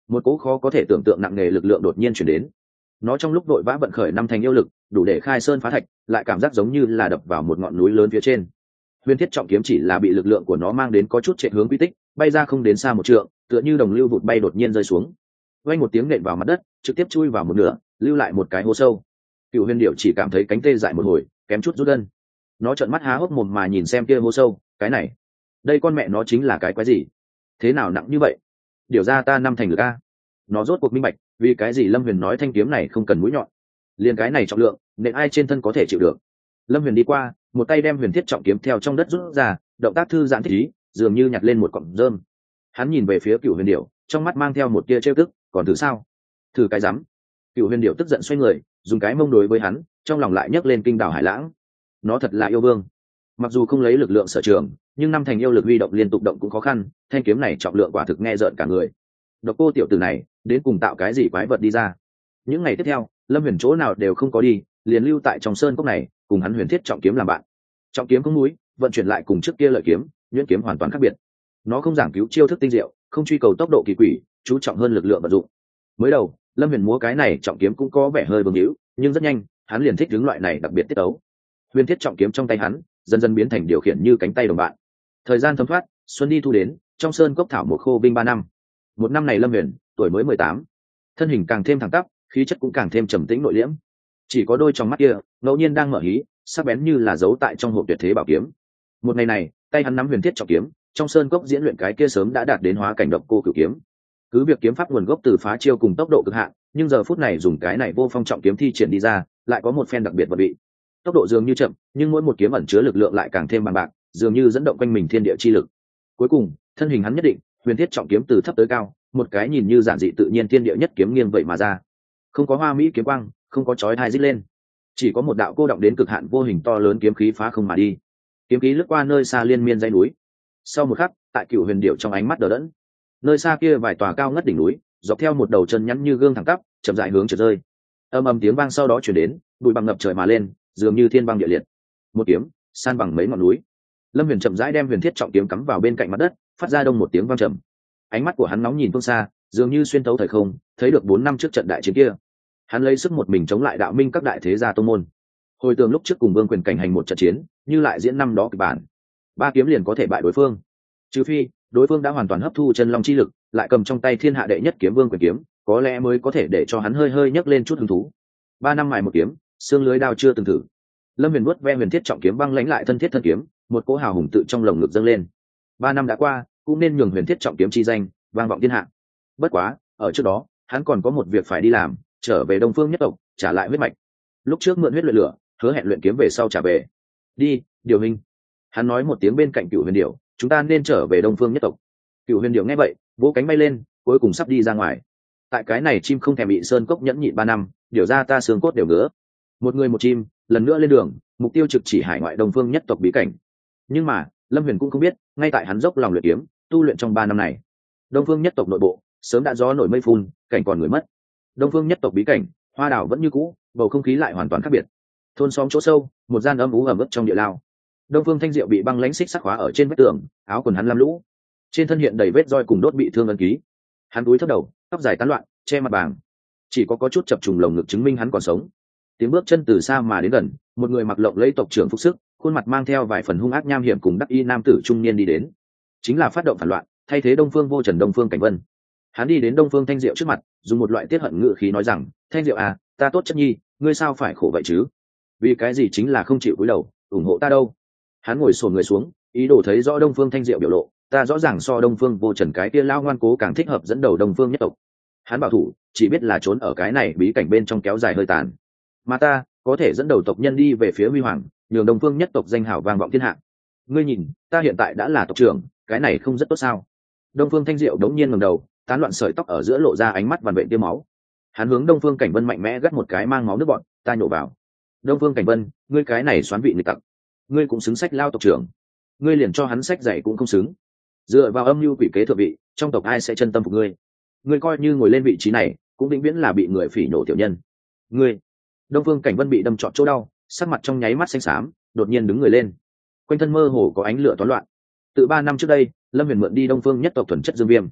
một cỗ khó có thể tưởng tượng nặng nề lực lượng đột nhiên chuyển đến. Nó trong lúc đội vã vận khởi năm thành yêu lực, đủ để khai sơn phá thạch, lại cảm giác giống như là đập vào một ngọn núi lớn phía trên. Huyền thiết trọng kiếm chỉ là bị lực lượng của nó mang đến có chút chạy hướng quy tích, bay ra không đến xa một trượng, tựa như đồng lưu vụt bay đột nhiên rơi xuống. Vang một tiếng nện vào mặt đất, trực tiếp chui vào một nửa, lưu lại một cái hố sâu. Cựu Huyền Điểu chỉ cảm thấy cánh tê dại một hồi, kém chút rút gân. Nó trợn mắt há hốc mồm mà nhìn xem kia hố sâu, cái này, đây con mẹ nó chính là cái quái gì? Thế nào nặng như vậy? Điều ra ta năm thành lực a. Nó rốt cuộc minh bạch, vì cái gì Lâm Huyền nói thanh kiếm này không cần mũi nhọn, liền cái này trọng lượng, nện ai trên thân có thể chịu được. Lâm Huyền đi qua, một tay đem huyền thiết trọng kiếm theo trong đất rút ra, động tác thư giãn thích ý, dường như nhặt lên một cọng rơm. Hắn nhìn về phía Cựu Huyền Điểu, trong mắt mang theo một tia trêu tức, còn thử sao? Thử cái rắm. Cựu Huyền Điểu tức giận xoay người, dùng cái mông đối với hắn, trong lòng lại nhấc lên kinh đảo hải lãng. Nó thật là yêu vương. Mặc dù không lấy lực lượng sở trường, nhưng năm thành yêu lực huy động liên tục động cũng khó khăn, thanh kiếm này trọng lượng quả thực nghe rợn cả người. Độc Cô tiểu tử này, đến cùng tạo cái gì quái vật đi ra? Những ngày tiếp theo, Lâm Huyền chỗ nào đều không có đi, liền lưu tại trong sơn cốc này, cùng hắn huyền thiết trọng kiếm làm bạn. Trọng kiếm không núi, vận chuyển lại cùng trước kia lợi kiếm, nhuyễn kiếm hoàn toàn khác biệt. Nó không giảng cứu chiêu thức tinh diệu, không truy cầu tốc độ kỳ quỷ, chú trọng hơn lực lượng vận dụng. Mới đầu, Lâm Huyền múa cái này trọng kiếm cũng có vẻ hơi vương hữu, nhưng rất nhanh, hắn liền thích hướng loại này đặc biệt tiết tấu. Huyền thiết trọng kiếm trong tay hắn, dần dần biến thành điều khiển như cánh tay đồng bạn. Thời gian thấm thoát, xuân đi thu đến, trong sơn cốc thảo một khô vinh 3 năm. Một năm này Lâm Huyền, tuổi mới 18, thân hình càng thêm thẳng tắp, khí chất cũng càng thêm trầm tĩnh nội liễm. Chỉ có đôi trong mắt kia, ngẫu nhiên đang mở hí, sắc bén như là giấu tại trong hộp tuyệt thế bảo kiếm. Một ngày này, tay hắn nắm huyền thiết trọng kiếm, trong sơn cốc diễn luyện cái kia sớm đã đạt đến hóa cảnh Độc Cô cửu kiếm. Cứ việc kiếm pháp nguồn gốc từ phá chiêu cùng tốc độ cực hạn, nhưng giờ phút này dùng cái này vô phong trọng kiếm thi triển đi ra, lại có một phen đặc biệt vật vị. Tốc độ dường như chậm, nhưng mỗi một kiếm ẩn chứa lực lượng lại càng thêm bằng bạc, dường như dẫn động quanh mình thiên địa chi lực. Cuối cùng, thân hình hắn nhất định, huyền thiết trọng kiếm từ thấp tới cao, một cái nhìn như giản dị tự nhiên thiên địa nhất kiếm nghiêng vậy mà ra. Không có hoa mỹ kiếm quang, không có chói tai rít lên, chỉ có một đạo cô động đến cực hạn vô hình to lớn kiếm khí phá không mà đi. Kiếm khí lướt qua nơi xa liên miên dãy núi. Sau một khắc, tại Cựu Huyền Điểu trong ánh mắt đờ đẫn, nơi xa kia vài tòa cao ngất đỉnh núi, dọc theo một đầu chân nhắn như gương thẳng tắp, chậm rãi hướng trượt rơi. Âm ầm tiếng vang sau đó truyền đến, bụi băng ngập trời mà lên, dường như thiên băng địa liệt. Một kiếm, san bằng mấy ngọn núi. Lâm Huyền chậm rãi đem huyền thiết trọng kiếm cắm vào bên cạnh mặt đất, phát ra đông một tiếng vang trầm. Ánh mắt của hắn nóng nhìn phương xa, dường như xuyên thấu thời không, thấy được 4 năm trước trận đại chiến kia. Hắn lấy sức một mình chống lại đạo minh các đại thế gia tông môn. Hồi tưởng lúc trước cùng Vương Quyền cảnh hành một trận chiến, như lại diễn năm đó kịch bản. 3 kiếm liền có thể bại đối phương. Trừ phi, đối phương đã hoàn toàn hấp thu chân long chi lực, lại cầm trong tay thiên hạ đệ nhất kiếm Vương Quyền kiếm, có lẽ mới có thể để cho hắn hơi hơi nhấc lên chút hứng thú. 3 năm mài một kiếm, xương lưới đao chưa từng thử. Lâm Huyền vuốt ve huyền thiết trọng kiếm băng lãnh lại thân thiết thân kiếm, một cỗ hào hùng tự trong lồng ngực dâng lên. 3 năm đã qua, cũng nên nhường huyền thiết trọng kiếm chi danh vang vọng thiên hạ. Bất quá, ở trước đó, hắn còn có một việc phải đi làm, trở về Đông Phương nhất tộc, trả lại huyết mạch. Lúc trước mượn huyết luyện lửa, hứa hẹn luyện kiếm về sau trả về. Đi, Điều Hình. Hắn nói một tiếng bên cạnh Cựu Huyền Điểu, chúng ta nên trở về Đông Phương nhất tộc. Cựu Huyền Điểu nghe vậy, vỗ cánh bay lên, cuối cùng sắp đi ra ngoài. Tại cái này chim không thèm bị sơn cốc nhẫn nhịn 3 năm, điều ra ta xương cốt đều ngứa. Một người một chim, lần nữa lên đường, mục tiêu trực chỉ hải ngoại Đông Phương nhất tộc bí cảnh. Nhưng mà, Lâm Huyền cũng không biết, ngay tại hắn dốc lòng luyện kiếm, tu luyện trong 3 năm này, Đông Phương nhất tộc nội bộ sớm đã gió nổi mây phun, cảnh còn người mất. Đông Phương nhất tộc bí cảnh, hoa đảo vẫn như cũ, bầu không khí lại hoàn toàn khác biệt. Thôn xóm chỗ sâu, một gian âm ú ẩm ướt trong địa lao. Đông Phương Thanh Diệu bị băng lãnh xích sắc khóa ở trên vách tường, áo quần hắn lam lũ, trên thân hiện đầy vết roi cùng đốt bị thương ấn ký. Hắn cúi thấp đầu, tóc dài tán loạn, che mặt bàng, chỉ có chút chập trùng lồng ngực chứng minh hắn còn sống. Tiếng bước chân từ xa mà đến gần, một người mặc lộng lẫy tộc trưởng phục sức, khuôn mặt mang theo vài phần hung ác nham hiểm cùng đắc y nam tử trung niên đi đến, chính là phát động phản loạn, thay thế Đông Phương Vô Trần Đông Phương Cảnh Vân. Hắn đi đến Đông Phương Thanh Diệu trước mặt, dùng một loại tiết hận ngữ khí nói rằng: Thanh Diệu à, ta tốt chất nhi, ngươi sao phải khổ vậy chứ? Vì cái gì chính là không chịu cúi đầu ủng hộ ta đâu? Hắn ngồi xổm người xuống, ý đồ thấy rõ Đông Phương Thanh Diệu biểu lộ, ta rõ ràng so Đông Phương Vô Trần cái kia lao ngoan cố càng thích hợp dẫn đầu Đông Phương nhất tộc. Hắn bảo thủ, chỉ biết là trốn ở cái này bí cảnh bên trong kéo dài hơi tàn, mà ta có thể dẫn đầu tộc nhân đi về phía huy hoàng, nhường Đông Phương nhất tộc danh hào vang vọng thiên hạ. Ngươi nhìn, ta hiện tại đã là tộc trưởng, cái này không rất tốt sao? Đông Phương Thanh Diệu đống nhiên ngẩng đầu, tán loạn sợi tóc ở giữa lộ ra ánh mắt vằn vện tia máu. Hắn hướng Đông Phương Cảnh Vân mạnh mẽ gắt một cái mang máu nước bọn, ta nhổ vào. Đông Phương Cảnh Vân, ngươi cái này xoán vị nghịch tặc, ngươi cũng xứng sách lao tộc trưởng, ngươi liền cho hắn sách dạy cũng không xứng. Dựa vào âm mưu quỷ kế thượng vị, trong tộc ai sẽ chân tâm phục ngươi? Ngươi coi như ngồi lên vị trí này, cũng vĩnh viễn là bị người phỉ nhổ tiểu nhân. Ngươi. Đông Phương Cảnh Vân bị đâm trọn chỗ đau, sắc mặt trong nháy mắt xanh xám, đột nhiên đứng người lên. Quanh thân mơ hồ có ánh lửa toán loạn. Từ 3 năm trước đây, Lâm Huyền mượn đi Đông Phương nhất tộc thuần chất dương viêm.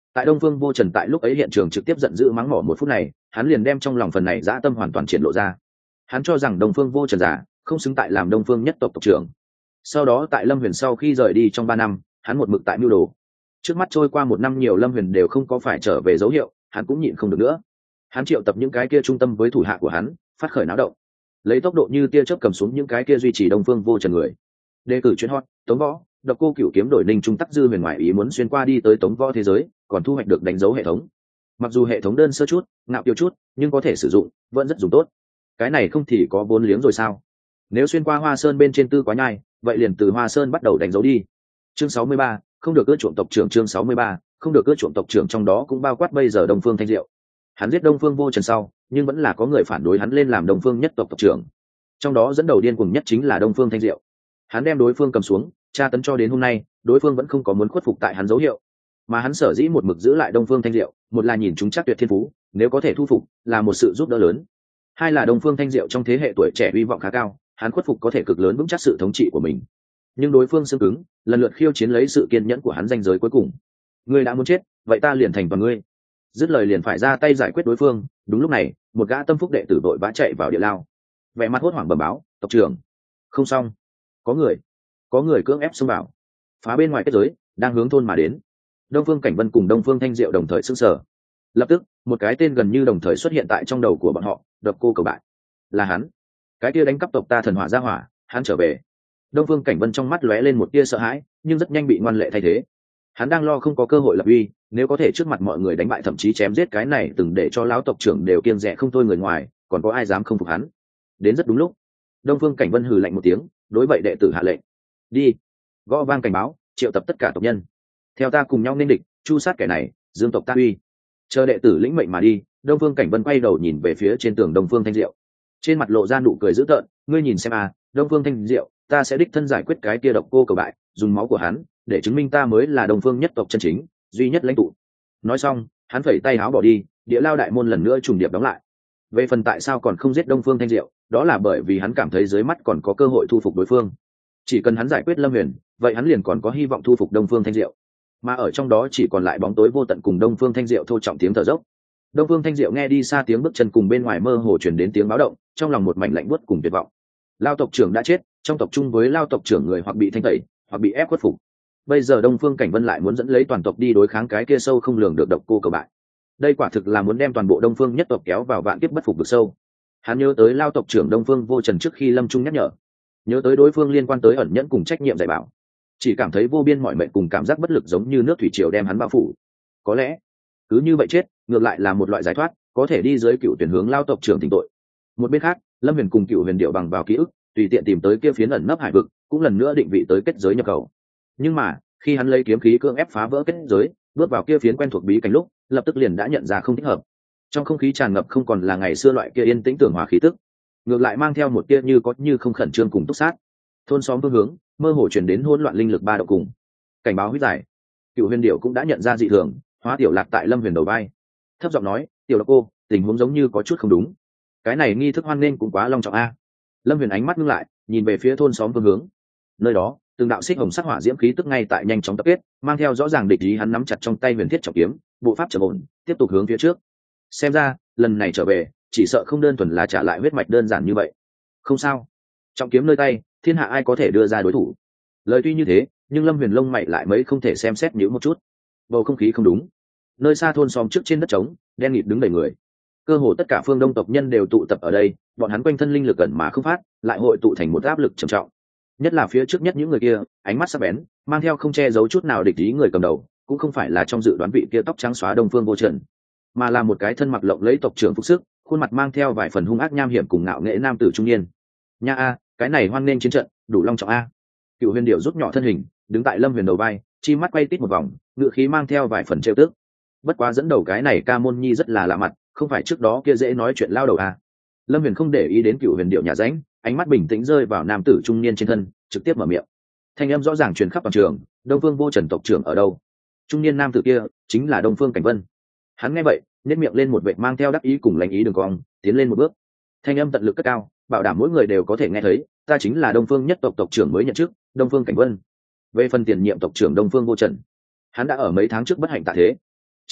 Tại Đông Phương Vô Trần tại lúc ấy hiện trường trực tiếp giận dữ mắng mỏ một phút này, hắn liền đem trong lòng phần này dã tâm hoàn toàn triển lộ ra. Hắn cho rằng Đông Phương Vô Trần giả không xứng tại làm Đông Phương nhất tộc tộc trưởng. Sau đó tại Lâm Huyền sau khi rời đi trong 3 năm, hắn một mực tại mưu đồ. Trước mắt trôi qua 1 năm nhiều, Lâm Huyền đều không có phải trở về dấu hiệu, hắn cũng nhịn không được nữa. Hắn triệu tập những cái kia trung tâm với thủ hạ của hắn, phát khởi náo động, lấy tốc độ như tia chớp cầm xuống những cái kia duy trì Đông Phương Vô Trần người. Đề cử chuyên hot, Tống Võ, Độc Cô Cửu kiếm đổi Ninh Trung Tắc Dư huyền ngoại ý muốn xuyên qua đi tới Tống Võ thế giới, còn thu hoạch được đánh dấu hệ thống. Mặc dù hệ thống đơn sơ chút, ngạo kiều chút, nhưng có thể sử dụng, vẫn rất dùng tốt. Cái này không thì có vốn liếng rồi sao? Nếu xuyên qua Hoa Sơn bên trên tư quá nhai, vậy liền từ Hoa Sơn bắt đầu đánh dấu đi. Chương 63, không được ưa chuộng tộc trưởng. Chương 63, không được ưa chuộng tộc trưởng, trong đó cũng bao quát bây giờ Đông Phương Thanh Diệu. Hắn giết Đông Phương Vô Trần sau, nhưng vẫn là có người phản đối hắn lên làm Đông Phương nhất tộc tộc trưởng. Trong đó dẫn đầu điên cuồng nhất chính là Đông Phương Thanh Diệu. Hắn đem đối phương cầm xuống, tra tấn cho đến hôm nay, đối phương vẫn không có muốn khuất phục tại hắn dấu hiệu. Mà hắn sở dĩ một mực giữ lại Đông Phương Thanh Diệu, một là nhìn chúng chắc tuyệt thiên phú, nếu có thể thu phục, là một sự giúp đỡ lớn. Hai là Đông Phương Thanh Diệu trong thế hệ tuổi trẻ hy vọng khá cao, hắn khuất phục có thể cực lớn vững chắc sự thống trị của mình. Nhưng đối phương xương cứng, lần lượt khiêu chiến lấy sự kiên nhẫn của hắn, ranh giới cuối cùng. Ngươi đã muốn chết, vậy ta liền thành toàn ngươi. Dứt lời liền phải ra tay giải quyết đối phương. Đúng lúc này, một gã tâm phúc đệ tử vội vã chạy vào địa lao, vẻ mặt hốt hoảng bẩm báo, tộc trưởng, không xong, có người cưỡng ép xông vào, phá bên ngoài kết giới, đang hướng thôn mà đến. Đông Phương Cảnh Vân cùng Đông Phương Thanh Diệu đồng thời sững sờ. Lập tức, một cái tên gần như đồng thời xuất hiện tại trong đầu của bọn họ, Độc Cô Cầu Bại. Là hắn, cái kia đánh cắp tộc ta thần hỏa gia hỏa, hắn trở về. Đông Phương Cảnh Vân trong mắt lóe lên một tia sợ hãi, nhưng rất nhanh bị ngoan lệ thay thế. Hắn đang lo không có cơ hội lập uy, nếu có thể trước mặt mọi người đánh bại thậm chí chém giết cái này từng để cho lão tộc trưởng đều kiêng dè không thôi người ngoài, còn có ai dám không phục hắn. Đến rất đúng lúc, Đông Phương Cảnh Vân hừ lạnh một tiếng, đối vậy đệ tử hạ lệnh, đi, gõ vang cảnh báo, triệu tập tất cả tộc nhân, theo ta cùng nhau nên địch, chu sát kẻ này, dương tộc ta uy. Chờ đệ tử lĩnh mệnh mà đi. Đông Phương Cảnh Vân quay đầu nhìn về phía trên tường Đông Phương Thanh Diệu, trên mặt lộ ra nụ cười dữ tợn. Ngươi nhìn xem à, Đông Phương Thanh Diệu, ta sẽ đích thân giải quyết cái kia Độc Cô Cầu Bại, dùng máu của hắn để chứng minh ta mới là Đông Phương nhất tộc chân chính, duy nhất lãnh tụ. Nói xong, hắn phẩy tay áo bỏ đi, địa lao đại môn lần nữa trùng điệp đóng lại. Về phần tại sao còn không giết Đông Phương Thanh Diệu, đó là bởi vì hắn cảm thấy dưới mắt còn có cơ hội thu phục đối phương. Chỉ cần hắn giải quyết Lâm Huyền, vậy hắn liền còn có hy vọng thu phục Đông Phương Thanh Diệu. Mà ở trong đó chỉ còn lại bóng tối vô tận cùng Đông Phương Thanh Diệu thô trọng tiếng thở dốc. Đông Phương Thanh Diệu nghe đi xa tiếng bước chân cùng bên ngoài mơ hồ truyền đến tiếng báo động, trong lòng một mảnh lạnh buốt cùng tuyệt vọng. Lao tộc trưởng đã chết, trong tộc chung với Lao tộc trưởng người hoặc bị thanh tẩy, hoặc bị ép khuất phục. Bây giờ Đông Phương Cảnh Vân lại muốn dẫn lấy toàn tộc đi đối kháng cái kia sâu không lường được Độc Cô Cầu Bại. Đây quả thực là muốn đem toàn bộ Đông Phương nhất tộc kéo vào vạn kiếp bất phục vực sâu. Hắn nhớ tới Lao tộc trưởng Đông Phương Vô Trần trước khi lâm chung nhắc nhở, nhớ tới đối phương liên quan tới ẩn nhẫn cùng trách nhiệm dạy bảo, chỉ cảm thấy vô biên mọi mệnh cùng cảm giác bất lực giống như nước thủy triều đem hắn bao phủ. Có lẽ cứ như vậy chết ngược lại là một loại giải thoát, có thể đi dưới cựu tuyển hướng Lao tộc trưởng tỉnh tội. Một bên khác, Lâm Huyền cùng Cựu Huyền Điệu bằng vào ký ức tùy tiện tìm tới kia phiến ẩn nấp hải vực, cũng lần nữa định vị tới kết giới nhập khẩu. Nhưng mà khi hắn lấy kiếm khí cưỡng ép phá vỡ kết giới, bước vào kia phiến quen thuộc bí cảnh lúc, lập tức liền đã nhận ra không thích hợp. Trong không khí tràn ngập không còn là ngày xưa loại kia yên tĩnh tường hòa khí tức, ngược lại mang theo một tia như có như không khẩn trương cùng túc sát. Thôn xóm phương hướng mơ hồ chuyển đến hỗn loạn linh lực ba độ cùng cảnh báo huyết giải. Cựu Huyền Điệu cũng đã nhận ra dị thường, hóa tiểu lạc tại Lâm Huyền đầu vai, thấp giọng nói, tiểu Độc Cô, tình huống giống như có chút không đúng, cái này nghi thức hoan nghênh cũng quá long trọng a. Lâm Huyền ánh mắt ngưng lại, nhìn về phía thôn xóm phương hướng. Nơi đó từng đạo xích hồng sắc hỏa diễm khí tức ngay tại nhanh chóng tập kết, mang theo rõ ràng địch ý. Hắn nắm chặt trong tay huyền thiết trọng kiếm, bộ pháp trầm ổn, tiếp tục hướng phía trước. Xem ra lần này trở về chỉ sợ không đơn thuần là trả lại huyết mạch đơn giản như vậy. Không sao, trọng kiếm nơi tay, thiên hạ ai có thể đưa ra đối thủ. Lời tuy như thế, nhưng Lâm Huyền lông mày lại mấy không thể xem xét nhíu một chút. Bầu không khí không đúng. Nơi xa thôn xóm trước trên đất trống, đen nghịt đứng đầy người. Cơ hồ tất cả phương Đông tộc nhân đều tụ tập ở đây, bọn hắn quanh thân linh lực ẩn mà không phát, lại hội tụ thành một áp lực trầm trọng. Nhất là phía trước nhất những người kia, ánh mắt sắc bén, mang theo không che giấu chút nào địch ý. Người cầm đầu cũng không phải là trong dự đoán vị kia tóc trắng xóa Đông Phương Vô Trần, mà là một cái thân mặc lộng lẫy tộc trưởng phục sức, khuôn mặt mang theo vài phần hung ác nham hiểm cùng ngạo nghễ nam tử trung niên. Nha a, cái này hoan nghênh chiến trận, đủ long trọng a. Cựu Huyền Điệu rút nhỏ thân hình, đứng tại Lâm Huyền đầu vai, chi mắt quay tít một vòng, ngựa khí mang theo vài phần trêu tức. Bất quá dẫn đầu cái này Ca Môn Nhi rất là lạ mặt, không phải trước đó kia dễ nói chuyện lao đầu a. Lâm Huyền không để ý đến Cựu Huyền Điệu nhà ránh, ánh mắt bình tĩnh rơi vào nam tử trung niên trên thân, trực tiếp mở miệng. Thanh âm rõ ràng truyền khắp toàn trường, Đông Phương Vô Trần tộc trưởng ở đâu? Trung niên nam tử kia chính là Đông Phương Cảnh Vân. Hắn nghe vậy, nhếch miệng lên một vệt mang theo đắc ý cùng lãnh ý đường cong, tiến lên một bước. Thanh âm tận lực cất cao, bảo đảm mỗi người đều có thể nghe thấy, ta chính là Đông Phương nhất tộc tộc trưởng mới nhận chức, Đông Phương Cảnh Vân. Về phần tiền nhiệm tộc trưởng Đông Phương Vô Trần, hắn đã ở mấy tháng trước bất hạnh tạ thế.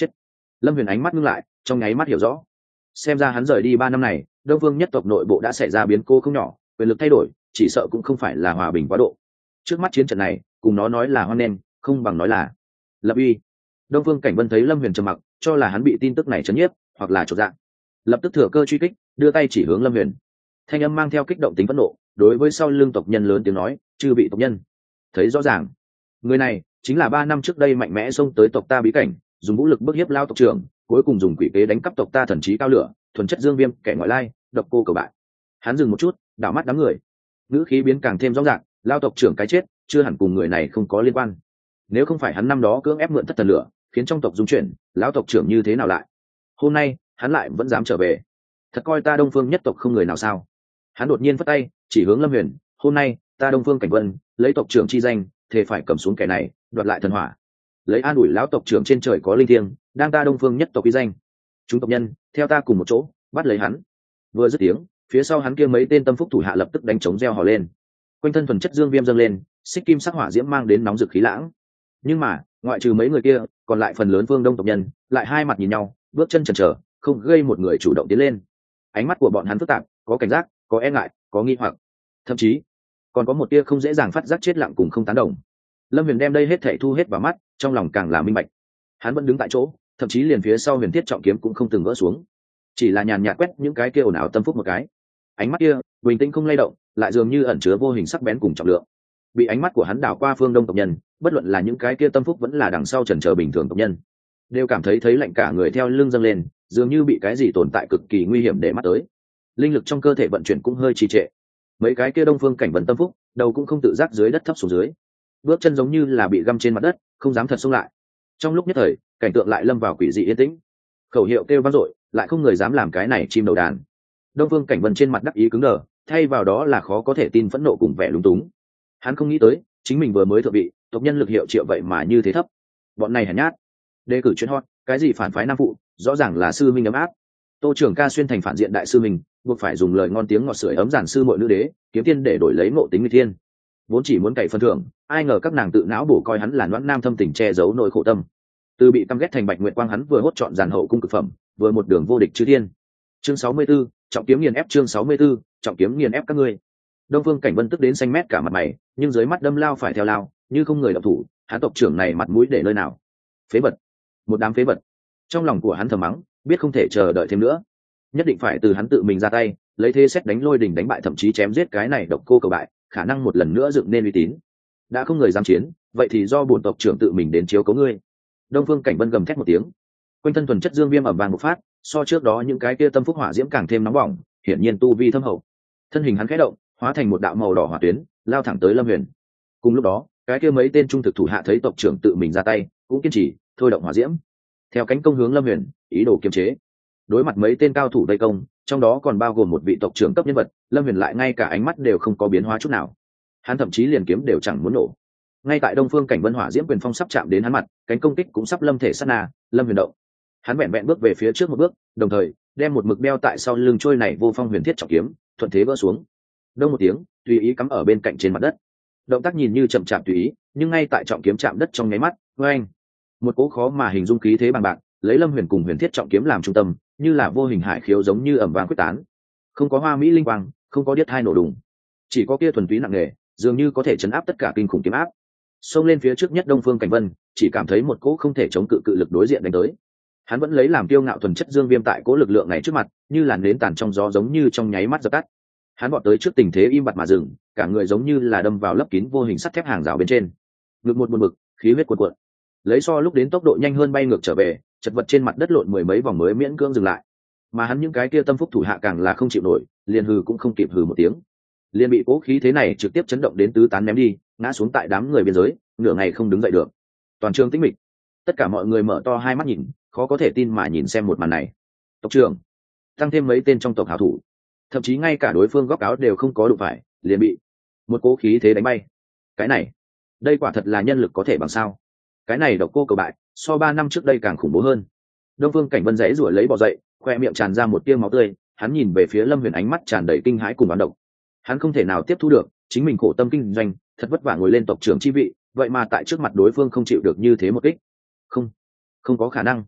Lâm Huyền ánh mắt ngưng lại, trong nháy mắt hiểu rõ. Xem ra hắn rời đi 3 năm này, Đông Vương nhất tộc nội bộ đã xảy ra biến cố không nhỏ, quyền lực thay đổi, chỉ sợ cũng không phải là hòa bình quá độ. Trước mắt chiến trận này, cùng nó nói là hoan nghênh, không bằng nói là lập uy. Đông Vương Cảnh Vân thấy Lâm Huyền trầm mặc, cho là hắn bị tin tức này chấn nhiếp, hoặc là chột dạ, lập tức thừa cơ truy kích, đưa tay chỉ hướng Lâm Huyền. Thanh âm mang theo kích động tính phẫn nộ, đối với sau lưng tộc nhân lớn tiếng nói, chư vị tộc nhân, thấy rõ ràng, người này chính là 3 năm trước đây mạnh mẽ xông tới tộc ta bí cảnh, dùng vũ lực bức hiếp lao tộc trưởng, cuối cùng dùng quỷ kế đánh cắp tộc ta thần trí cao lửa, thuần chất Dương Viêm, kẻ ngoại lai, độc cô cầu bại. Hắn dừng một chút, đảo mắt đám người, ngữ khí biến càng thêm rõ ràng, lao tộc trưởng cái chết chưa hẳn cùng người này không có liên quan. Nếu không phải hắn năm đó cưỡng ép mượn thất thần lửa, khiến trong tộc dung chuyển, lão tộc trưởng như thế nào lại hôm nay hắn lại vẫn dám trở về? Thật coi ta Đông Phương nhất tộc không người nào sao? Hắn đột nhiên phất tay chỉ hướng Lâm Huyền, hôm nay ta Đông Phương Cảnh Vân lấy tộc trưởng chi danh, thề phải cầm xuống kẻ này, đoạt lại thần hỏa, lấy an ủi lão tộc trưởng trên trời có linh thiêng, đang ta Đông Phương nhất tộc uy danh. Chúng tộc nhân theo ta cùng một chỗ bắt lấy hắn. Vừa dứt tiếng, phía sau hắn kia mấy tên tâm phúc thủ hạ lập tức đánh trống reo hò lên. Quanh thân thuần chất Dương Viêm dâng lên, xích kim sắc hỏa diễm mang đến nóng rực khí lãng. Nhưng mà ngoại trừ mấy người kia, còn lại phần lớn phương Đông tộc nhân lại hai mặt nhìn nhau, bước chân chần chờ, không gây một người chủ động tiến lên. Ánh mắt của bọn hắn phức tạp, có cảnh giác, có e ngại, có nghi hoặc, thậm chí còn có một tia không dễ dàng phát giác chết lặng cùng không tán đồng. Lâm Huyền đem đây hết thảy thu hết vào mắt, trong lòng càng là minh bạch. Hắn vẫn đứng tại chỗ, thậm chí liền phía sau Huyền Thiết trọng kiếm cũng không từng gỡ xuống, chỉ là nhàn nhạt quét những cái kia ồn ào tâm phúc một cái. Ánh mắt kia bình tĩnh không lay động, lại dường như ẩn chứa vô hình sắc bén cùng trọng lượng. Bị ánh mắt của hắn đảo qua phương Đông tộc nhân, bất luận là những cái kia tâm phúc vẫn là đằng sau chần chờ bình thường tộc nhân, đều cảm thấy lạnh cả người theo lưng dâng lên, dường như bị cái gì tồn tại cực kỳ nguy hiểm để mắt tới. Linh lực trong cơ thể vận chuyển cũng hơi trì trệ. Mấy cái kia Đông Phương Cảnh Vân tâm phúc, đầu cũng không tự giác dưới đất thấp xuống dưới, bước chân giống như là bị găm trên mặt đất, không dám thật xông lại. Trong lúc nhất thời, cảnh tượng lại lâm vào quỷ dị yên tĩnh. Khẩu hiệu kêu vang dội, lại không người dám làm cái này chim đầu đàn. Đông Phương Cảnh Vân trên mặt đắc ý cứng đờ, thay vào đó là khó có thể tin phẫn nộ cùng vẻ lúng túng. Hắn không nghĩ tới, chính mình vừa mới thượng vị, tộc nhân lực hiệu triệu vậy mà như thế thấp. Bọn này hèn nhát, đề cử chuyên hot, cái gì phản phái nam phụ, rõ ràng là sư minh ấm áp. Tô trưởng ca xuyên thành phản diện đại sư mình, buộc phải dùng lời ngon tiếng ngọt sưởi ấm giản sư muội nữ đế, kiếm tiên để đổi lấy ngộ tính nguy thiên. Vốn chỉ muốn cày phân thưởng, ai ngờ các nàng tự não bổ coi hắn là noãn nam thâm tình che giấu nỗi khổ tâm. Từ bị căm ghét thành Bạch Nguyệt Quang, hắn vừa hốt chọn giàn hậu cung cực phẩm, vừa một đường vô địch chư thiên. Chương 64, trọng kiếm nghiền ép. Chương 64, trọng kiếm nghiền ép các ngươi. Đông Phương Cảnh Vân tức đến xanh mét cả mặt mày, nhưng dưới mắt đâm lao phải theo lao, như không người động thủ, hắn tộc trưởng này mặt mũi để nơi nào? Phế vật, một đám phế vật. Trong lòng của hắn thầm mắng, biết không thể chờ đợi thêm nữa, nhất định phải từ hắn tự mình ra tay, lấy thế xét đánh lôi đình đánh bại thậm chí chém giết cái này độc cô cầu bại, khả năng một lần nữa dựng nên uy tín. Đã không người dám chiến, vậy thì do bổn tộc trưởng tự mình đến chiếu cố ngươi. Đông Phương Cảnh Vân gầm thét một tiếng, quanh thân thuần chất Dương Viêm ầm vang một phát, so trước đó những cái kia tâm phúc hỏa diễm càng thêm nóng bỏng, hiển nhiên tu vi thâm hậu. Thân hình hắn khẽ động, hóa thành một đạo màu đỏ hỏa tuyến, lao thẳng tới Lâm Huyền. Cùng lúc đó, cái kia mấy tên trung thực thủ hạ thấy tộc trưởng tự mình ra tay, cũng kiên trì thôi động hỏa diễm, theo cánh công hướng Lâm Huyền, ý đồ kiềm chế. Đối mặt mấy tên cao thủ vây công, trong đó còn bao gồm một vị tộc trưởng cấp nhân vật, Lâm Huyền lại ngay cả ánh mắt đều không có biến hóa chút nào. Hắn thậm chí liền kiếm đều chẳng muốn nổ. Ngay tại Đông Phương Cảnh Vân hỏa diễm quyền phong sắp chạm đến hắn mặt, cánh công kích cũng sắp lâm thể sát na, Lâm Huyền động. Hắn vẹn vẹn bước về phía trước một bước, đồng thời đem một mực đeo tại sau lưng trôi này vô phong huyền thiết trọng kiếm, thuận thế vỡ xuống. Đông một tiếng, tùy ý cắm ở bên cạnh trên mặt đất. Động tác nhìn như chậm chạp tùy ý, nhưng ngay tại trọng kiếm chạm đất trong nháy mắt, oeng, một cỗ khó mà hình dung khí thế bằng bạc, lấy Lâm Huyền cùng huyền thiết trọng kiếm làm trung tâm, như là vô hình hải khiếu giống như ẩm vàng quyết tán. Không có hoa mỹ linh quang, không có điếc thai nổ đùng, chỉ có kia thuần túy nặng nề, dường như có thể chấn áp tất cả kinh khủng kiếm áp. Xông lên phía trước nhất Đông Phương Cảnh Vân, chỉ cảm thấy một cỗ không thể chống cự lực đối diện đánh tới. Hắn vẫn lấy làm kiêu ngạo thuần chất Dương Viêm tại cỗ lực lượng này trước mặt, như làn nến tàn trong gió giống như trong nháy mắt dập tắt. Hắn vọt tới trước tình thế im bặt mà dừng, cả người giống như là đâm vào lấp kín vô hình sắt thép hàng rào bên trên. Ngực một buồn bực, khí huyết cuồn cuộn. Lấy so lúc đến tốc độ nhanh hơn bay ngược trở về, chật vật trên mặt đất lộn mười mấy vòng mới miễn cưỡng dừng lại. Mà hắn những cái kia tâm phúc thủ hạ càng là không chịu nổi, liền hừ cũng không kịp hừ một tiếng, liền bị cố khí thế này trực tiếp chấn động đến tứ tán ném đi, ngã xuống tại đám người biên giới, nửa ngày không đứng dậy được. Toàn trường tĩnh mịch, tất cả mọi người mở to hai mắt nhìn, khó có thể tin mà nhìn xem một màn này. Tộc trưởng, tăng thêm mấy tên trong tộc hảo thủ, thậm chí ngay cả đối phương góc áo đều không có đụng phải, liền bị một cố khí thế đánh bay. Cái này, đây quả thật là nhân lực có thể bằng sao? Cái này độc cô cầu bại, so 3 năm trước đây càng khủng bố hơn. Đông Phương Cảnh Vân rẽ rủa lấy bò dậy, khoe miệng tràn ra một tia máu tươi, hắn nhìn về phía Lâm Huyền, ánh mắt tràn đầy kinh hãi cùng oán độc. Hắn không thể nào tiếp thu được, chính mình khổ tâm kinh doanh, thật vất vả ngồi lên tộc trưởng chi vị, vậy mà tại trước mặt đối phương không chịu được như thế một kích. Không có khả năng.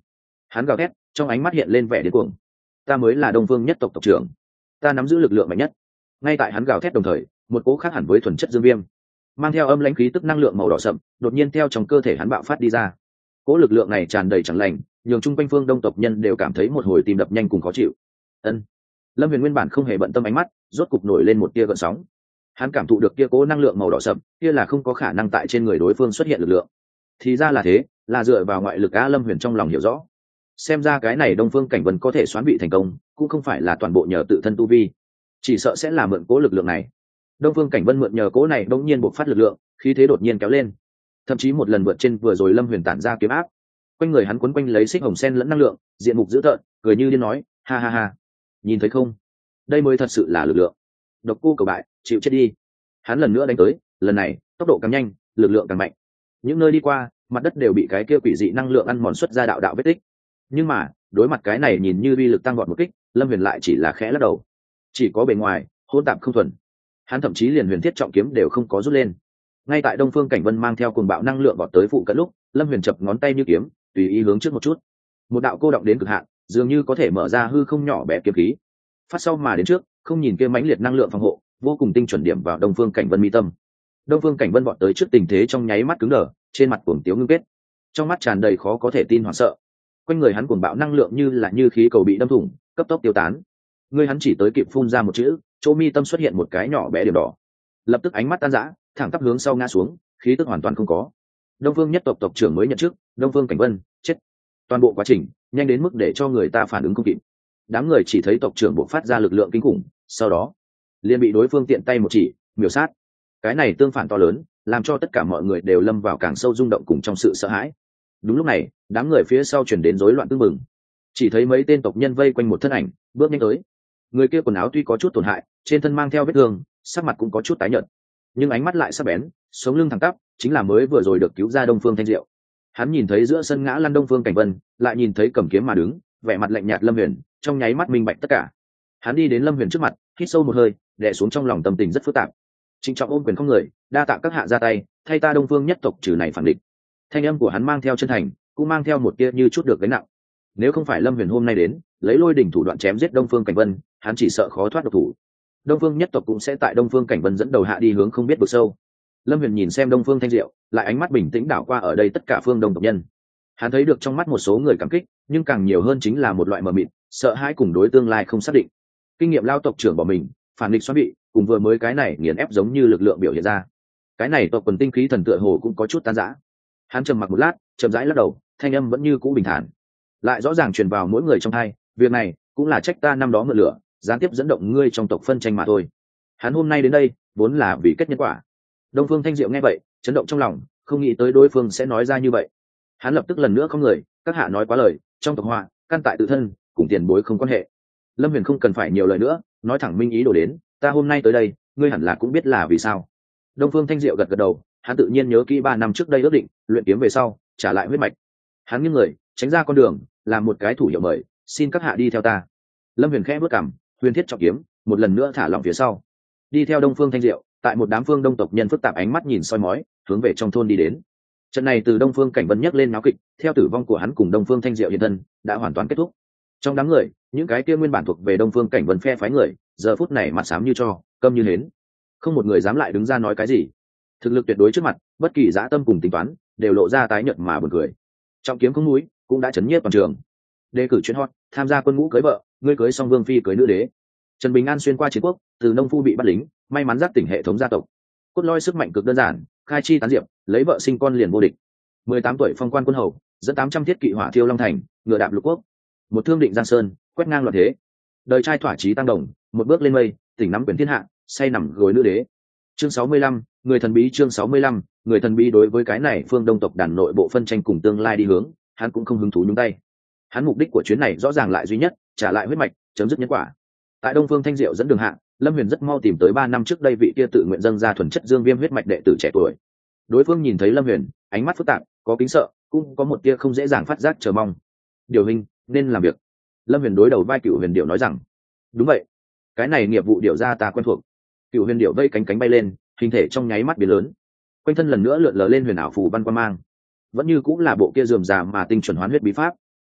Hắn gào thét, trong ánh mắt hiện lên vẻ điên cuồng. Ta mới là Đông Phương nhất tộc tộc trưởng, ta nắm giữ lực lượng mạnh nhất. Ngay tại hắn gào thét đồng thời, một cỗ khác hẳn với thuần chất dương viêm, mang theo âm lãnh khí tức năng lượng màu đỏ sậm, đột nhiên theo trong cơ thể hắn bạo phát đi ra. Cỗ lực lượng này tràn đầy chẳng lành, nhường chung quanh phương Đông tộc nhân đều cảm thấy một hồi tim đập nhanh cùng khó chịu. Ân. Lâm Huyền nguyên bản không hề bận tâm ánh mắt, rốt cục nổi lên một tia gợn sóng. Hắn cảm thụ được kia cỗ năng lượng màu đỏ sậm, kia là không có khả năng tại trên người đối phương xuất hiện lực lượng. Thì ra là thế, là dựa vào ngoại lực á. Lâm Huyền trong lòng hiểu rõ. Xem ra cái này Đông Phương Cảnh Vân có thể xoán vị thành công, cũng không phải là toàn bộ nhờ tự thân tu vi, chỉ sợ sẽ là mượn cỗ lực lượng này. Đông Phương Cảnh Vân mượn nhờ cỗ này đột nhiên bộc phát lực lượng, khí thế đột nhiên kéo lên, thậm chí một lần vượt trên vừa rồi Lâm Huyền tản ra kiếm áp. Quanh người hắn quấn quanh lấy xích hồng sen lẫn năng lượng, diện mục dữ tợn, cười như điên nói, ha ha ha, nhìn thấy không, đây mới thật sự là lực lượng. Độc Cô Cầu Bại, chịu chết đi. Hắn lần nữa đánh tới, lần này tốc độ càng nhanh, lực lượng càng mạnh. Những nơi đi qua, mặt đất đều bị cái kia quỷ dị năng lượng ăn mòn xuất ra đạo đạo vết tích. Nhưng mà đối mặt cái này nhìn như uy lực tăng vọt một kích, Lâm Huyền lại chỉ là khẽ lắc đầu. Chỉ có bề ngoài hỗn tạp không thuần, hắn thậm chí liền huyền thiết trọng kiếm đều không có rút lên. Ngay tại Đông Phương Cảnh Vân mang theo cuồng bạo năng lượng vọt tới phụ cận lúc, Lâm Huyền chập ngón tay như kiếm, tùy ý hướng trước một chút, một đạo cô động đến cực hạn, dường như có thể mở ra hư không nhỏ bé kiếm khí, phát sau mà đến trước, không nhìn kia mãnh liệt năng lượng phòng hộ, vô cùng tinh chuẩn điểm vào Đông Phương Cảnh Vân mi tâm. Đông Phương Cảnh Vân vọt tới trước tình thế trong nháy mắt cứng đờ, trên mặt cuồng tiếu ngưng kết, trong mắt tràn đầy khó có thể tin hoảng sợ. Quanh người hắn cuồng bạo năng lượng như là như khí cầu bị đâm thủng, cấp tốc tiêu tán. Người hắn chỉ tới kịp phun ra một chữ, chỗ mi tâm xuất hiện một cái nhỏ bé điểm đỏ, lập tức ánh mắt tan rã, thẳng tắp hướng sau ngã xuống, khí tức hoàn toàn không có. Đông Phương nhất tộc tộc trưởng mới nhận chức, Đông Phương Cảnh Vân chết. Toàn bộ quá trình nhanh đến mức để cho người ta phản ứng không kịp. Đám người chỉ thấy tộc trưởng bộc phát ra lực lượng kinh khủng, sau đó liền bị đối phương tiện tay một chỉ miểu sát. Cái này tương phản to lớn, làm cho tất cả mọi người đều lâm vào càng sâu rung động cùng trong sự sợ hãi. Đúng lúc này, đám người phía sau chuyển đến rối loạn tương mừng. Chỉ thấy mấy tên tộc nhân vây quanh một thân ảnh, bước nhanh tới. Người kia quần áo tuy có chút tổn hại, trên thân mang theo vết thương, sắc mặt cũng có chút tái nhợt, nhưng ánh mắt lại sắc bén, sống lưng thẳng tắp, chính là mới vừa rồi được cứu ra Đông Phương Thanh Diệu. Hắn nhìn thấy giữa sân ngã lăn Đông Phương Cảnh Vân, lại nhìn thấy cầm kiếm mà đứng, vẻ mặt lạnh nhạt Lâm Huyền, trong nháy mắt minh bạch tất cả. Hắn đi đến Lâm Huyền trước mặt, hít sâu một hơi, đè xuống trong lòng tâm tình rất phức tạp. Trịnh trọng ôm quyền không người, đa tạ các hạ ra tay, thay ta Đông Phương nhất tộc trừ này phản địch. Thanh âm của hắn mang theo chân thành, cũng mang theo một tia như chút được gánh nặng. Nếu không phải Lâm Huyền hôm nay đến, lấy lôi đỉnh thủ đoạn chém giết Đông Phương Cảnh Vân, hắn chỉ sợ khó thoát độc thủ. Đông Phương nhất tộc cũng sẽ tại Đông Phương Cảnh Vân dẫn đầu hạ đi hướng không biết vực sâu. Lâm Huyền nhìn xem Đông Phương Thanh Diệu, lại ánh mắt bình tĩnh đảo qua ở đây tất cả phương Đông tộc nhân. Hắn thấy được trong mắt một số người cảm kích, nhưng càng nhiều hơn chính là một loại mờ mịt, sợ hãi cùng đối tương lai không xác định. Kinh nghiệm lao tộc trưởng bỏ mình, phản nghịch xoắn bị, cùng vừa mới cái này nghiền ép giống như lực lượng biểu hiện ra. Cái này tộc quần tinh khí thần tựa hồ cũng có chút tan rã. Hắn trầm mặc một lát, chậm rãi lắc đầu, thanh âm vẫn như cũ bình thản, lại rõ ràng truyền vào mỗi người trong hai. Việc này cũng là trách ta năm đó mượn lửa, gián tiếp dẫn động ngươi trong tộc phân tranh mà thôi. Hắn hôm nay đến đây vốn là vì kết nhân quả. Đông Phương Thanh Diệu nghe vậy, chấn động trong lòng, không nghĩ tới đối phương sẽ nói ra như vậy. Hắn lập tức lần nữa không người, các hạ nói quá lời, trong tộc họa căn tại tự thân, cùng tiền bối không quan hệ. Lâm Huyền không cần phải nhiều lời nữa, nói thẳng minh ý đồ đến, ta hôm nay tới đây, ngươi hẳn là cũng biết là vì sao. Đông Phương Thanh Diệu gật gật đầu, hắn tự nhiên nhớ kỹ 3 năm trước đây ước định, luyện kiếm về sau, trả lại huyết mạch. Hắn nghiêng người, tránh ra con đường, làm một cái thủ hiệu mời, xin các hạ đi theo ta. Lâm Huyền khẽ bước cằm, huyền thiết trọng kiếm, một lần nữa thả lỏng phía sau, đi theo Đông Phương Thanh Diệu, tại một đám phương Đông tộc nhân phức tạp ánh mắt nhìn soi mói, hướng về trong thôn đi đến. Trận này từ Đông Phương Cảnh Vân nhắc lên náo kịch, theo tử vong của hắn cùng Đông Phương Thanh Diệu hiện thân, đã hoàn toàn kết thúc. Trong đám người, những cái kia nguyên bản thuộc về Đông Phương Cảnh Vân phe phái người, giờ phút này mặt xám như tro, câm như hến, không một người dám lại đứng ra nói cái gì. Thực lực tuyệt đối trước mặt, bất kỳ dã tâm cùng tính toán, đều lộ ra tái nhợt mà buồn cười. Trọng kiếm không núi, cũng đã chấn nhiếp toàn trường. Đề cử chuyên hot, tham gia quân ngũ cưới vợ, ngươi cưới xong vương phi cưới nữ đế. Trần Bình An xuyên qua chiến quốc, từ nông phu bị bắt lính, may mắn giác tỉnh hệ thống gia tộc. Cốt lõi sức mạnh cực đơn giản, khai chi tán diệp, lấy vợ sinh con liền vô địch. 18 tuổi phong quan quân hầu, dẫn 800 thiết kỵ hỏa thiêu long thành, ngựa đạp lục quốc. Một thương định giang sơn, quét ngang loạn thế. Đời trai thỏa chí tăng đồng, một bước lên mây, tỉnh nắm quyền thiên hạ, say nằm gối nữ đế. Chương 65, người thần bí. Chương 65, người thần bí. Đối với cái này phương Đông tộc đàn nội bộ phân tranh cùng tương lai đi hướng, hắn cũng không hứng thú nhúng tay. Hắn mục đích của chuyến này rõ ràng lại duy nhất, trả lại huyết mạch, chấm dứt nhân quả. Tại Đông Phương Thanh Diệu dẫn đường hạ, Lâm Huyền rất mau tìm tới 3 năm trước đây vị kia tự nguyện dâng ra thuần chất dương viêm huyết mạch đệ tử trẻ tuổi. Đối phương nhìn thấy Lâm Huyền, ánh mắt phức tạp, có kính sợ, cũng có một tia không dễ dàng phát giác chờ mong. Điều hình nên làm việc. Lâm Huyền đối đầu vai Cửu Huyền Điểu nói rằng, đúng vậy, cái này nghiệp vụ điểu ra ta quen thuộc. Cửu Huyền Điểu vây cánh cánh bay lên, hình thể trong nháy mắt biến lớn, quanh thân lần nữa lượn lờ lên huyền ảo phù văn quan mang, vẫn như cũng là bộ kia rườm rà mà tinh chuẩn hoán huyết bí pháp.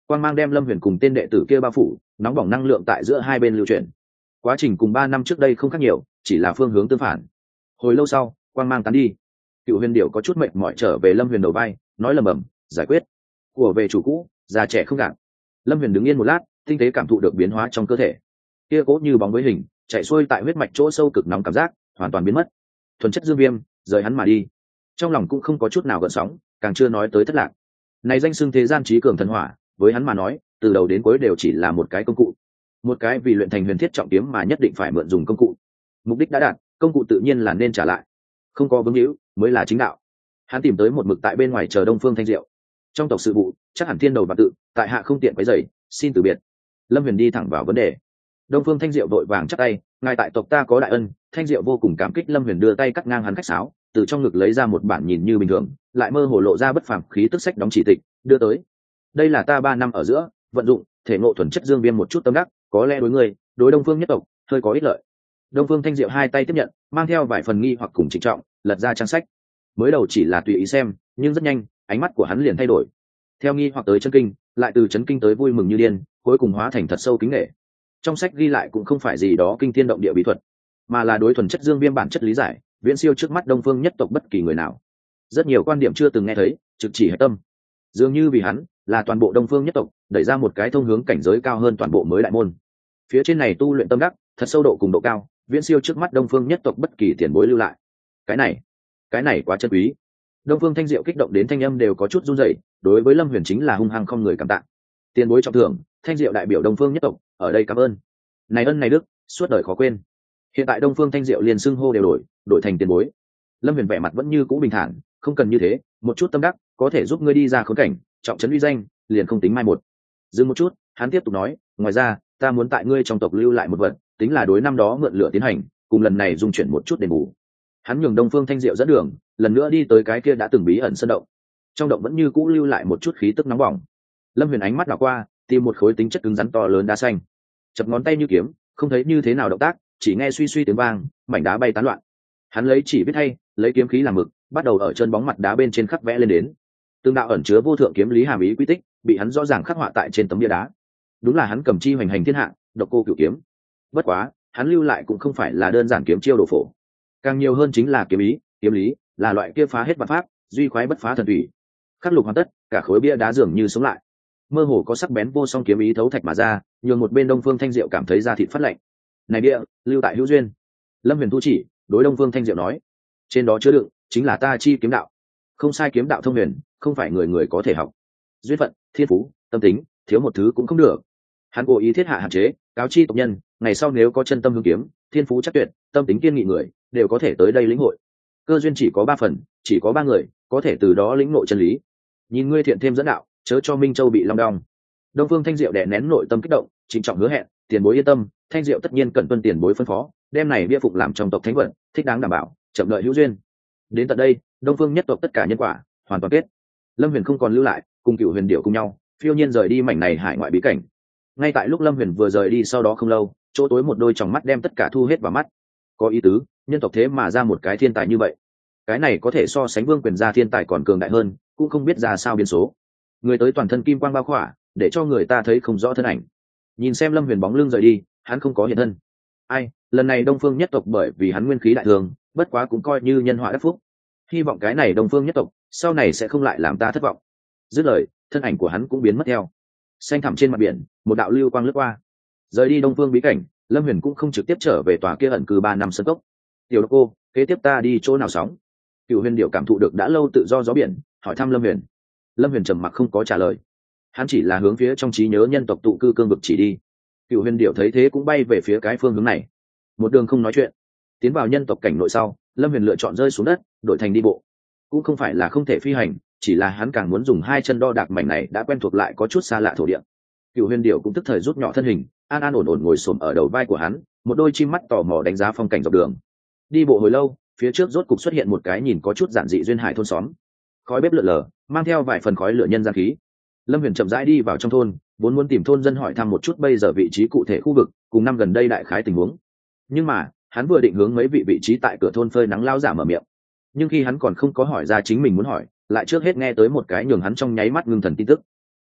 quang mang đem lâm huyền cùng tên đệ tử kia bao phủ, nóng bỏng năng lượng tại giữa hai bên lưu chuyển. Quá trình cùng 3 năm trước đây không khác nhiều, chỉ là phương hướng tương phản. Hồi lâu sau, quang mang tán đi, Cựu Huyền Điểu có chút mệt mỏi trở về lâm huyền đầu vai, nói lầm bầm, giải quyết của về chủ cũ, già trẻ không gạt. Lâm huyền đứng yên một lát, tinh tế cảm thụ được biến hóa trong cơ thể, kia cố như bóng với hình chạy xuôi tại huyết mạch chỗ sâu cực nóng cảm giác hoàn toàn biến mất. Thuần chất dương viêm rời hắn mà đi, trong lòng cũng không có chút nào gợn sóng, càng chưa nói tới thất lạc. Này danh xưng thế gian trí cường thần hỏa, với hắn mà nói từ đầu đến cuối đều chỉ là một cái công cụ, một cái vì luyện thành huyền thiết trọng kiếm mà nhất định phải mượn dùng công cụ. Mục đích đã đạt, công cụ tự nhiên là nên trả lại, không có vướng hữu mới là chính đạo. Hắn tìm tới một mực tại bên ngoài chờ Đông Phương Thanh Diệu. Trong tộc sự vụ chắc hẳn thiên đầu và tự, tại hạ không tiện quấy rầy, xin từ biệt. Lâm huyền đi thẳng vào vấn đề. Đông Phương Thanh Diệu vội vàng chắp tay, ngài tại tộc ta có đại ân. Thanh Diệu vô cùng cảm kích. Lâm huyền đưa tay cắt ngang hắn khách sáo, từ trong ngực lấy ra một bản nhìn như bình thường lại mơ hồ lộ ra bất phàm khí tức sách đóng chỉ tịch, đưa tới. Đây là ta 3 năm ở giữa vận dụng thể ngộ thuần chất dương viêm một chút tâm đắc, có lẽ đối người, đối Đông Phương nhất tộc hơi có ích lợi. Đông Phương Thanh Diệu hai tay tiếp nhận, mang theo vài phần nghi hoặc cùng trịnh trọng, lật ra trang sách. Mới đầu chỉ là tùy ý xem, nhưng rất nhanh ánh mắt của hắn liền thay đổi, theo nghi hoặc tới chấn kinh, lại từ chấn kinh tới vui mừng như điên, cuối cùng hóa thành thật sâu kính nể. Trong sách ghi lại cũng không phải gì đó kinh thiên động địa bí thuật, mà là đối thuần chất dương viêm bản chất lý giải, viễn siêu trước mắt Đông Phương nhất tộc bất kỳ người nào. Rất nhiều quan điểm chưa từng nghe thấy, trực chỉ hệ tâm. Dường như vì hắn là toàn bộ Đông Phương nhất tộc đẩy ra một cái thông hướng cảnh giới cao hơn toàn bộ mới đại môn. Phía trên này tu luyện tâm đắc, thật sâu độ cùng độ cao, viễn siêu trước mắt Đông Phương nhất tộc bất kỳ tiền bối lưu lại. Cái này quá chân quý. Đông Phương Thanh Diệu kích động đến thanh âm đều có chút run rẩy, đối với Lâm Huyền chính là hung hăng không người cảm tạ. Tiền bối trọng thưởng, Thanh Diệu đại biểu Đông Phương nhất tộc, ở đây cảm ơn. Này ân này đức, suốt đời khó quên. Hiện tại Đông Phương Thanh Diệu liền xưng hô đều đổi thành tiền bối. Lâm Huyền vẻ mặt vẫn như cũ bình thản, không cần như thế, một chút tâm đắc có thể giúp ngươi đi ra khốn cảnh, trọng trấn uy danh, liền không tính mai một. Dừng một chút, hắn tiếp tục nói, ngoài ra, ta muốn tại ngươi trong tộc lưu lại một vật, tính là đối năm đó mượn lửa tiến hành, cùng lần này dung chuyển một chút đền bù. Hắn nhường Đông Phương Thanh Diệu dẫn đường, lần nữa đi tới cái kia đã từng bí ẩn sơn động. Trong động vẫn như cũ lưu lại một chút khí tức nóng bỏng. Lâm Huyền ánh mắt đảo qua, tìm một khối tính chất cứng rắn to lớn đá xanh, chập ngón tay như kiếm, không thấy như thế nào động tác, chỉ nghe suy suy tiếng vang, mảnh đá bay tán loạn. Hắn lấy chỉ viết thay, lấy kiếm khí làm mực, bắt đầu ở chân bóng mặt đá bên trên khắc vẽ lên đến. Tương đạo ẩn chứa vô thượng kiếm lý hàm ý quy tích, bị hắn rõ ràng khắc họa tại trên tấm bia đá. Đúng là hắn cầm chi hoành hành thiên hạ, độc cô cửu kiếm. Bất quá, hắn lưu lại cũng không phải là đơn giản kiếm chiêu đồ phổ, càng nhiều hơn chính là kiếm ý, kiếm lý, là loại kia phá hết vạn pháp, duy khoái bất phá thần thủy. Khắc lục hoàn tất, cả khối bia đá dường như sống lại, mơ hồ có sắc bén vô song kiếm ý thấu thạch mà ra, nhường một bên Đông Phương Thanh Diệu cảm thấy da thịt phát lạnh. Này bia, lưu tại hữu duyên. Lâm Huyền thu chỉ, đối Đông Phương Thanh Diệu nói, trên đó chứa đựng chính là ta chi kiếm đạo. Không sai, kiếm đạo thông huyền, không phải người người có thể học. Duyên phận, thiên phú, tâm tính, thiếu một thứ cũng không được. Hắn cố ý thiết hạ hạn chế, cáo chi tộc nhân, ngày sau nếu có chân tâm hướng kiếm, thiên phú chắc tuyệt, tâm tính kiên nghị người, đều có thể tới đây lĩnh hội. Cơ duyên chỉ có 3 phần, chỉ có 3 người có thể từ đó lĩnh ngộ chân lý. Nhìn ngươi thiện thêm dẫn đạo, chớ cho Minh Châu bị long đong. Đông Phương Thanh Diệu đè nén nội tâm kích động, trịnh trọng hứa hẹn, tiền bối yên tâm, Thanh Diệu tất nhiên cẩn tuân tiền bối phân phó, đem này bia phục làm trong tộc thánh vật, thích đáng đảm bảo, chậm đợi hữu duyên. Đến tận đây, Đông Phương nhất tộc tất cả nhân quả hoàn toàn kết. Lâm Huyền không còn lưu lại, cùng Cựu Huyền Điểu cùng nhau phiêu nhiên rời đi mảnh này hải ngoại bí cảnh. Ngay tại lúc Lâm Huyền vừa rời đi sau đó không lâu, chỗ tối một đôi tròng mắt đem tất cả thu hết vào mắt. Có ý tứ, nhân tộc thế mà ra một cái thiên tài như vậy, cái này có thể so sánh Vương Quyền gia thiên tài còn cường đại hơn, cũng không biết ra sao biến số. Người tới toàn thân kim quang bao khỏa, để cho người ta thấy không rõ thân ảnh. Nhìn xem Lâm Huyền bóng lưng rời đi, hắn không có hiện thân. Ai, lần này Đông Phương nhất tộc bởi vì hắn nguyên khí đại thường, bất quá cũng coi như nhân họa đắc phúc. Hy vọng cái này Đông Phương nhất tộc sau này sẽ không lại làm ta thất vọng. Dứt lời, thân ảnh của hắn cũng biến mất theo. Xanh thẳm trên mặt biển, một đạo lưu quang lướt qua. Rời đi Đông Phương bí cảnh, Lâm Huyền cũng không trực tiếp trở về tòa kia ẩn cư 3 năm sân cốc. Tiểu Độc Cô, kế tiếp ta đi chỗ nào sóng? Cựu Huyền Điểu cảm thụ được đã lâu tự do gió biển, hỏi thăm Lâm Huyền. Lâm Huyền trầm mặc không có trả lời, hắn chỉ là hướng phía trong trí nhớ nhân tộc tụ cư cương vực chỉ đi. Cựu Huyền Điểu thấy thế cũng bay về phía cái phương hướng này, một đường không nói chuyện. Tiến vào nhân tộc cảnh nội sau, Lâm Huyền lựa chọn rơi xuống đất, đổi thành đi bộ. Cũng không phải là không thể phi hành, chỉ là hắn càng muốn dùng 2 chân đo đạc mảnh này đã quen thuộc lại có chút xa lạ thổ địa. Cựu Huyền Điểu cũng tức thời rút nhỏ thân hình, an an ổn ổn ngồi xổm ở đầu vai của hắn, một đôi chim mắt tò mò đánh giá phong cảnh dọc đường. Đi bộ hồi lâu, phía trước rốt cục xuất hiện một cái nhìn có chút giản dị duyên hải thôn xóm. Khói bếp lượn lờ, mang theo vài phần khói lửa nhân gian khí. Lâm Huyền chậm rãi đi vào trong thôn, vốn muốn tìm thôn dân hỏi thăm một chút bây giờ vị trí cụ thể khu vực, cùng năm gần đây đại khái tình huống. Nhưng mà, hắn vừa định hướng mấy vị trí tại cửa thôn phơi nắng lao giả mở miệng. Nhưng khi hắn còn không có hỏi ra chính mình muốn hỏi, lại trước hết nghe tới một cái nhường hắn trong nháy mắt ngưng thần tin tức.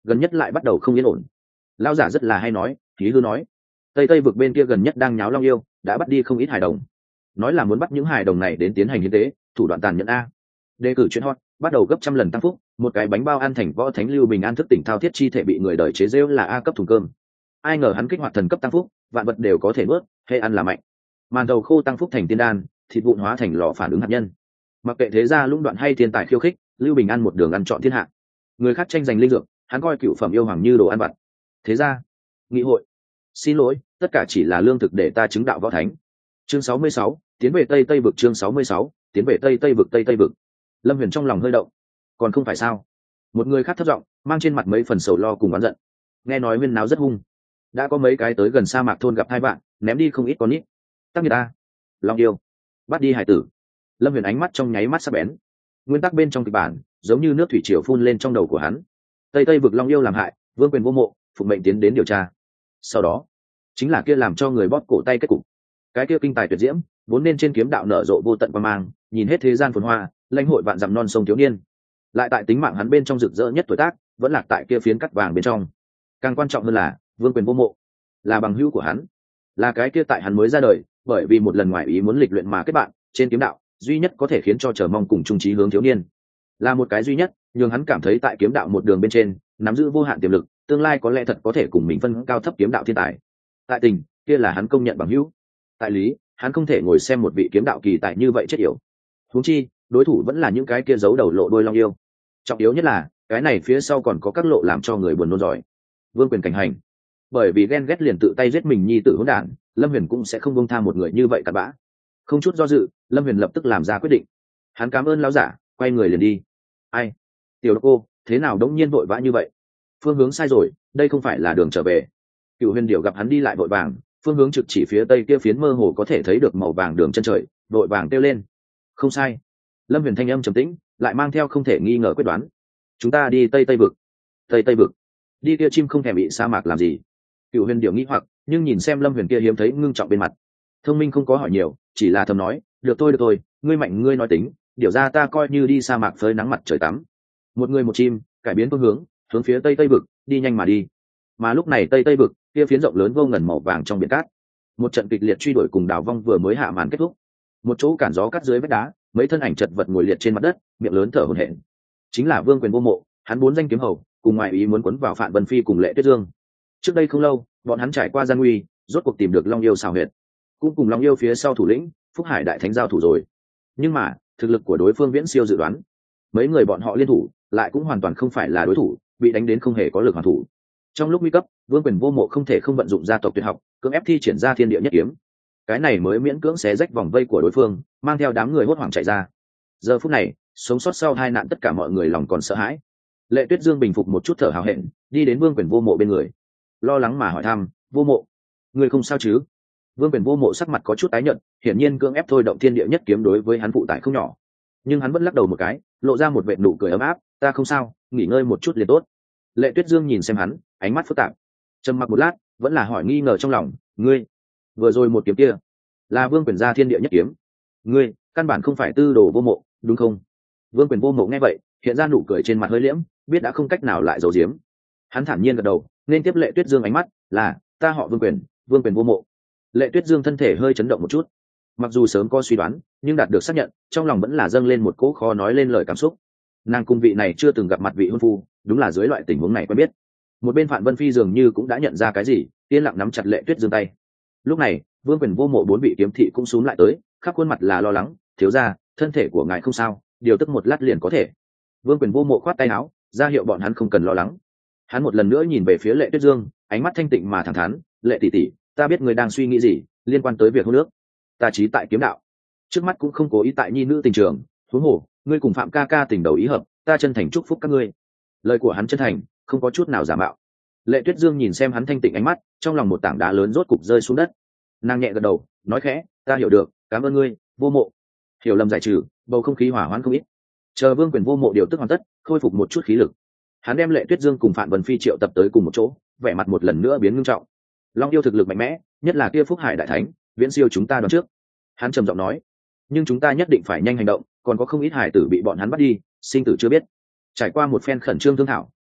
gần nhất lại bắt đầu không yên ổn. Lão giả rất là hay nói, khí hư nói, tây tây vực bên kia gần nhất đang nháo long yêu, đã bắt đi không ít hài đồng, nói là muốn bắt những hài đồng này đến tiến hành hiến tế, thủ đoạn tàn nhẫn a. Đề cử chuyện hot, bắt đầu gấp trăm lần tăng phúc, một cái bánh bao ăn thành võ thánh Lưu Bình An thức tỉnh thao thiết chi thể bị người đời chế giễu là A cấp thùng cơm. Ai ngờ hắn kích hoạt thần cấp tăng phúc, vạn vật đều có thể nuốt, hay ăn là mạnh. Màn đầu khô tăng phúc thành tiên đan, thịt vụn hóa thành lò phản ứng hạt nhân. Mặc kệ thế gia lũng đoạn hay thiên tài khiêu khích, Lưu Bình An một đường ăn chọn thiên hạ. Người khác tranh giành linh dược, hắn coi cựu phẩm yêu hoàng như đồ ăn vặt. Thế gia, nghị hội, xin lỗi, tất cả chỉ là lương thực để ta chứng đạo võ thánh. Chương 66, tiến về Tây Tây vực. Chương 66, tiến về Tây Tây vực. Tây Tây vực. Lâm Huyền trong lòng hơi động. Còn không phải sao? Một người khác thấp giọng, mang trên mặt mấy phần sầu lo cùng oán giận. Nghe nói huyên náo rất hung, đã có mấy cái tới gần sa mạc thôn gặp hai bạn, ném đi không ít con nít. Tắc nghiệt ta, long yêu, bắt đi hải tử. Lâm Huyền ánh mắt trong nháy mắt sắc bén. Nguyên tắc bên trong kịch bản, giống như nước thủy triều phun lên trong đầu của hắn. Tây Tây vực long yêu làm hại, vương quyền vô mộ, phụng mệnh tiến đến điều tra. Sau đó, chính là kia làm cho người bóp cổ tay kết cục. Cái kia kinh tài tuyệt diễm, vốn nên trên kiếm đạo nở rộ vô tận quang mang, nhìn hết thế gian phồn hoa, lãnh hội vạn dặm non sông thiếu niên. Lại tại tính mạng hắn bên trong rực rỡ nhất tuổi tác, vẫn lạc tại kia phiến cắt vàng bên trong. Càng quan trọng hơn là, vương quyền vô mộ, là bằng hữu của hắn, là cái kia tại hắn mới ra đời, bởi vì một lần ngoài ý muốn lịch luyện mà kết bạn, trên kiếm đạo, duy nhất có thể khiến cho chờ mong cùng chung chí hướng thiếu niên. Là một cái duy nhất, nhưng hắn cảm thấy tại kiếm đạo một đường bên trên, nắm giữ vô hạn tiềm lực, tương lai có lẽ thật có thể cùng mình phân cao thấp kiếm đạo thiên tài. Tại tình, kia là hắn công nhận bằng hữu. Tại lý, hắn không thể ngồi xem một vị kiếm đạo kỳ tài như vậy chết yểu. Huống chi, đối thủ vẫn là những cái kia giấu đầu lộ đôi long yêu. Trọng yếu nhất là, cái này phía sau còn có các lộ làm cho người buồn nôn giỏi. Vương quyền cảnh hành, bởi vì ghen ghét liền tự tay giết mình nhi tử hỗn đản, Lâm Huyền cũng sẽ không buông tha một người như vậy cặn bã. Không chút do dự, Lâm Huyền lập tức làm ra quyết định. Hắn cảm ơn lão giả, quay người liền đi. Ai, tiểu cô, thế nào đống nhiên vội vã như vậy? Phương hướng sai rồi, đây không phải là đường trở về. Cửu Huyền Điểu gặp hắn đi lại vội vàng, phương hướng trực chỉ phía tây kia phiến mơ hồ có thể thấy được màu vàng đường chân trời, vội vàng kêu lên. Không sai. Lâm Huyền thanh âm trầm tĩnh, lại mang theo không thể nghi ngờ quyết đoán. Chúng ta đi Tây Tây vực. Tây Tây vực? Đi kia chim không thèm bị sa mạc làm gì? Cửu Huyền Điểu nghĩ hoặc, nhưng nhìn xem Lâm Huyền kia hiếm thấy ngưng trọng bên mặt, thông minh không có hỏi nhiều, chỉ là thầm nói, được thôi, ngươi mạnh ngươi nói tính, điều ra ta coi như đi sa mạc phơi nắng mặt trời tắm. Một người một chim, cải biến phương hướng phía Tây Tây vực, đi nhanh mà đi. Mà lúc này Tây Tây vực, kia phiến rộng lớn vô ngần màu vàng trong biển cát, một trận kịch liệt truy đuổi cùng đào vong vừa mới hạ màn kết thúc. Một chỗ cản gió cắt dưới vách đá, mấy thân ảnh chật vật ngồi liệt trên mặt đất, miệng lớn thở hổn hển. Chính là Vương Quyền vô mộ, hắn bốn danh kiếm hầu, cùng ngoại ý muốn quấn vào Phạn Vân Phi cùng Lệ Tuyết Dương. Trước đây không lâu, bọn hắn trải qua gian nguy, rốt cuộc tìm được Long Yêu xào huyệt, cũng cùng Long Yêu phía sau thủ lĩnh Phúc Hải Đại Thánh giao thủ rồi. Nhưng mà thực lực của đối phương viễn siêu dự đoán, mấy người bọn họ liên thủ lại cũng hoàn toàn không phải là đối thủ, bị đánh đến không hề có lực hoàn thủ. Trong lúc nguy cấp, Vương Quyền vô mộ không thể không vận dụng gia tộc tuyệt học, cưỡng ép thi triển ra thiên địa nhất kiếm. Cái này mới miễn cưỡng xé rách vòng vây của đối phương, mang theo đám người hốt hoảng chạy ra. Giờ phút này, sống sót sau hai nạn tất cả mọi người lòng còn sợ hãi. Lệ Tuyết Dương bình phục một chút thở hào hẹn, đi đến Vương Quyền vô mộ bên người, lo lắng mà hỏi thăm, vô mộ, người không sao chứ? Vương Quyền vô mộ sắc mặt có chút tái nhợt, hiển nhiên cưỡng ép thôi động thiên địa nhất kiếm đối với hắn phụ tải không nhỏ, nhưng hắn vẫn lắc đầu một cái, lộ ra một vệt nụ cười ấm áp, ta không sao, nghỉ ngơi một chút liền tốt. Lệ Tuyết Dương nhìn xem hắn, ánh mắt phức tạp, trầm mặc một lát, vẫn là hỏi nghi ngờ trong lòng, ngươi vừa rồi một kiếm kia là Vương Quyền gia thiên địa nhất kiếm, ngươi căn bản không phải tư đồ vô mộ, đúng không? Vương Quyền vô mộ nghe vậy, hiện ra nụ cười trên mặt hơi liễm, biết đã không cách nào lại giấu giếm. Hắn thản nhiên gật đầu, nên tiếp Lệ Tuyết Dương ánh mắt, là ta họ Vương Quyền, Vương Quyền vô mộ. Lệ Tuyết Dương thân thể hơi chấn động một chút, mặc dù sớm có suy đoán, nhưng đạt được xác nhận, trong lòng vẫn là dâng lên một cỗ khó nói lên lời cảm xúc. Nàng cung vị này chưa từng gặp mặt vị hôn phu, đúng là dưới loại tình huống này quen biết. Một bên Phạn Vân Phi dường như cũng đã nhận ra cái gì, yên lặng nắm chặt Lệ Tuyết Dương tay. Lúc này, Vương Quyền vô mộ bốn vị kiếm thị cũng xuống lại tới, khắp khuôn mặt là lo lắng, thiếu gia, thân thể của ngài không sao, điều tức một lát liền có thể. Vương Quyền vô mộ khoát tay áo, ra hiệu bọn hắn không cần lo lắng. Hắn một lần nữa nhìn về phía Lệ Tuyết Dương, ánh mắt thanh tịnh mà thẳng thắn, Lệ tỷ tỷ, ta biết người đang suy nghĩ gì liên quan tới việc hôn nước, ta chí tại kiếm đạo, trước mắt cũng không cố ý tại nhi nữ tình trường, huống hồ ngươi cùng Phạm ca ca tình đầu ý hợp, ta chân thành chúc phúc các ngươi. Lời của hắn chân thành, không có chút nào giả mạo. Lệ Tuyết Dương nhìn xem hắn thanh tịnh ánh mắt, trong lòng một tảng đá lớn rốt cục rơi xuống đất. Nàng nhẹ gật đầu, nói khẽ, ta hiểu được, cảm ơn ngươi, vô mộ. Hiểu lầm giải trừ, bầu không khí hỏa hoãn không ít. Chờ Vương Quyền vô mộ điều tức hoàn tất, khôi phục một chút khí lực, hắn đem Lệ Tuyết Dương cùng Phạn Vân Phi triệu tập tới cùng một chỗ, vẻ mặt một lần nữa biến ngưng trọng. Long yêu thực lực mạnh mẽ, nhất là kia Phúc Hải Đại Thánh, viễn siêu chúng ta đoán trước. Hắn trầm giọng nói, nhưng chúng ta nhất định phải nhanh hành động, còn có không ít hải tử bị bọn hắn bắt đi, sinh tử chưa biết. Trải qua một phen khẩn trương thương thảo,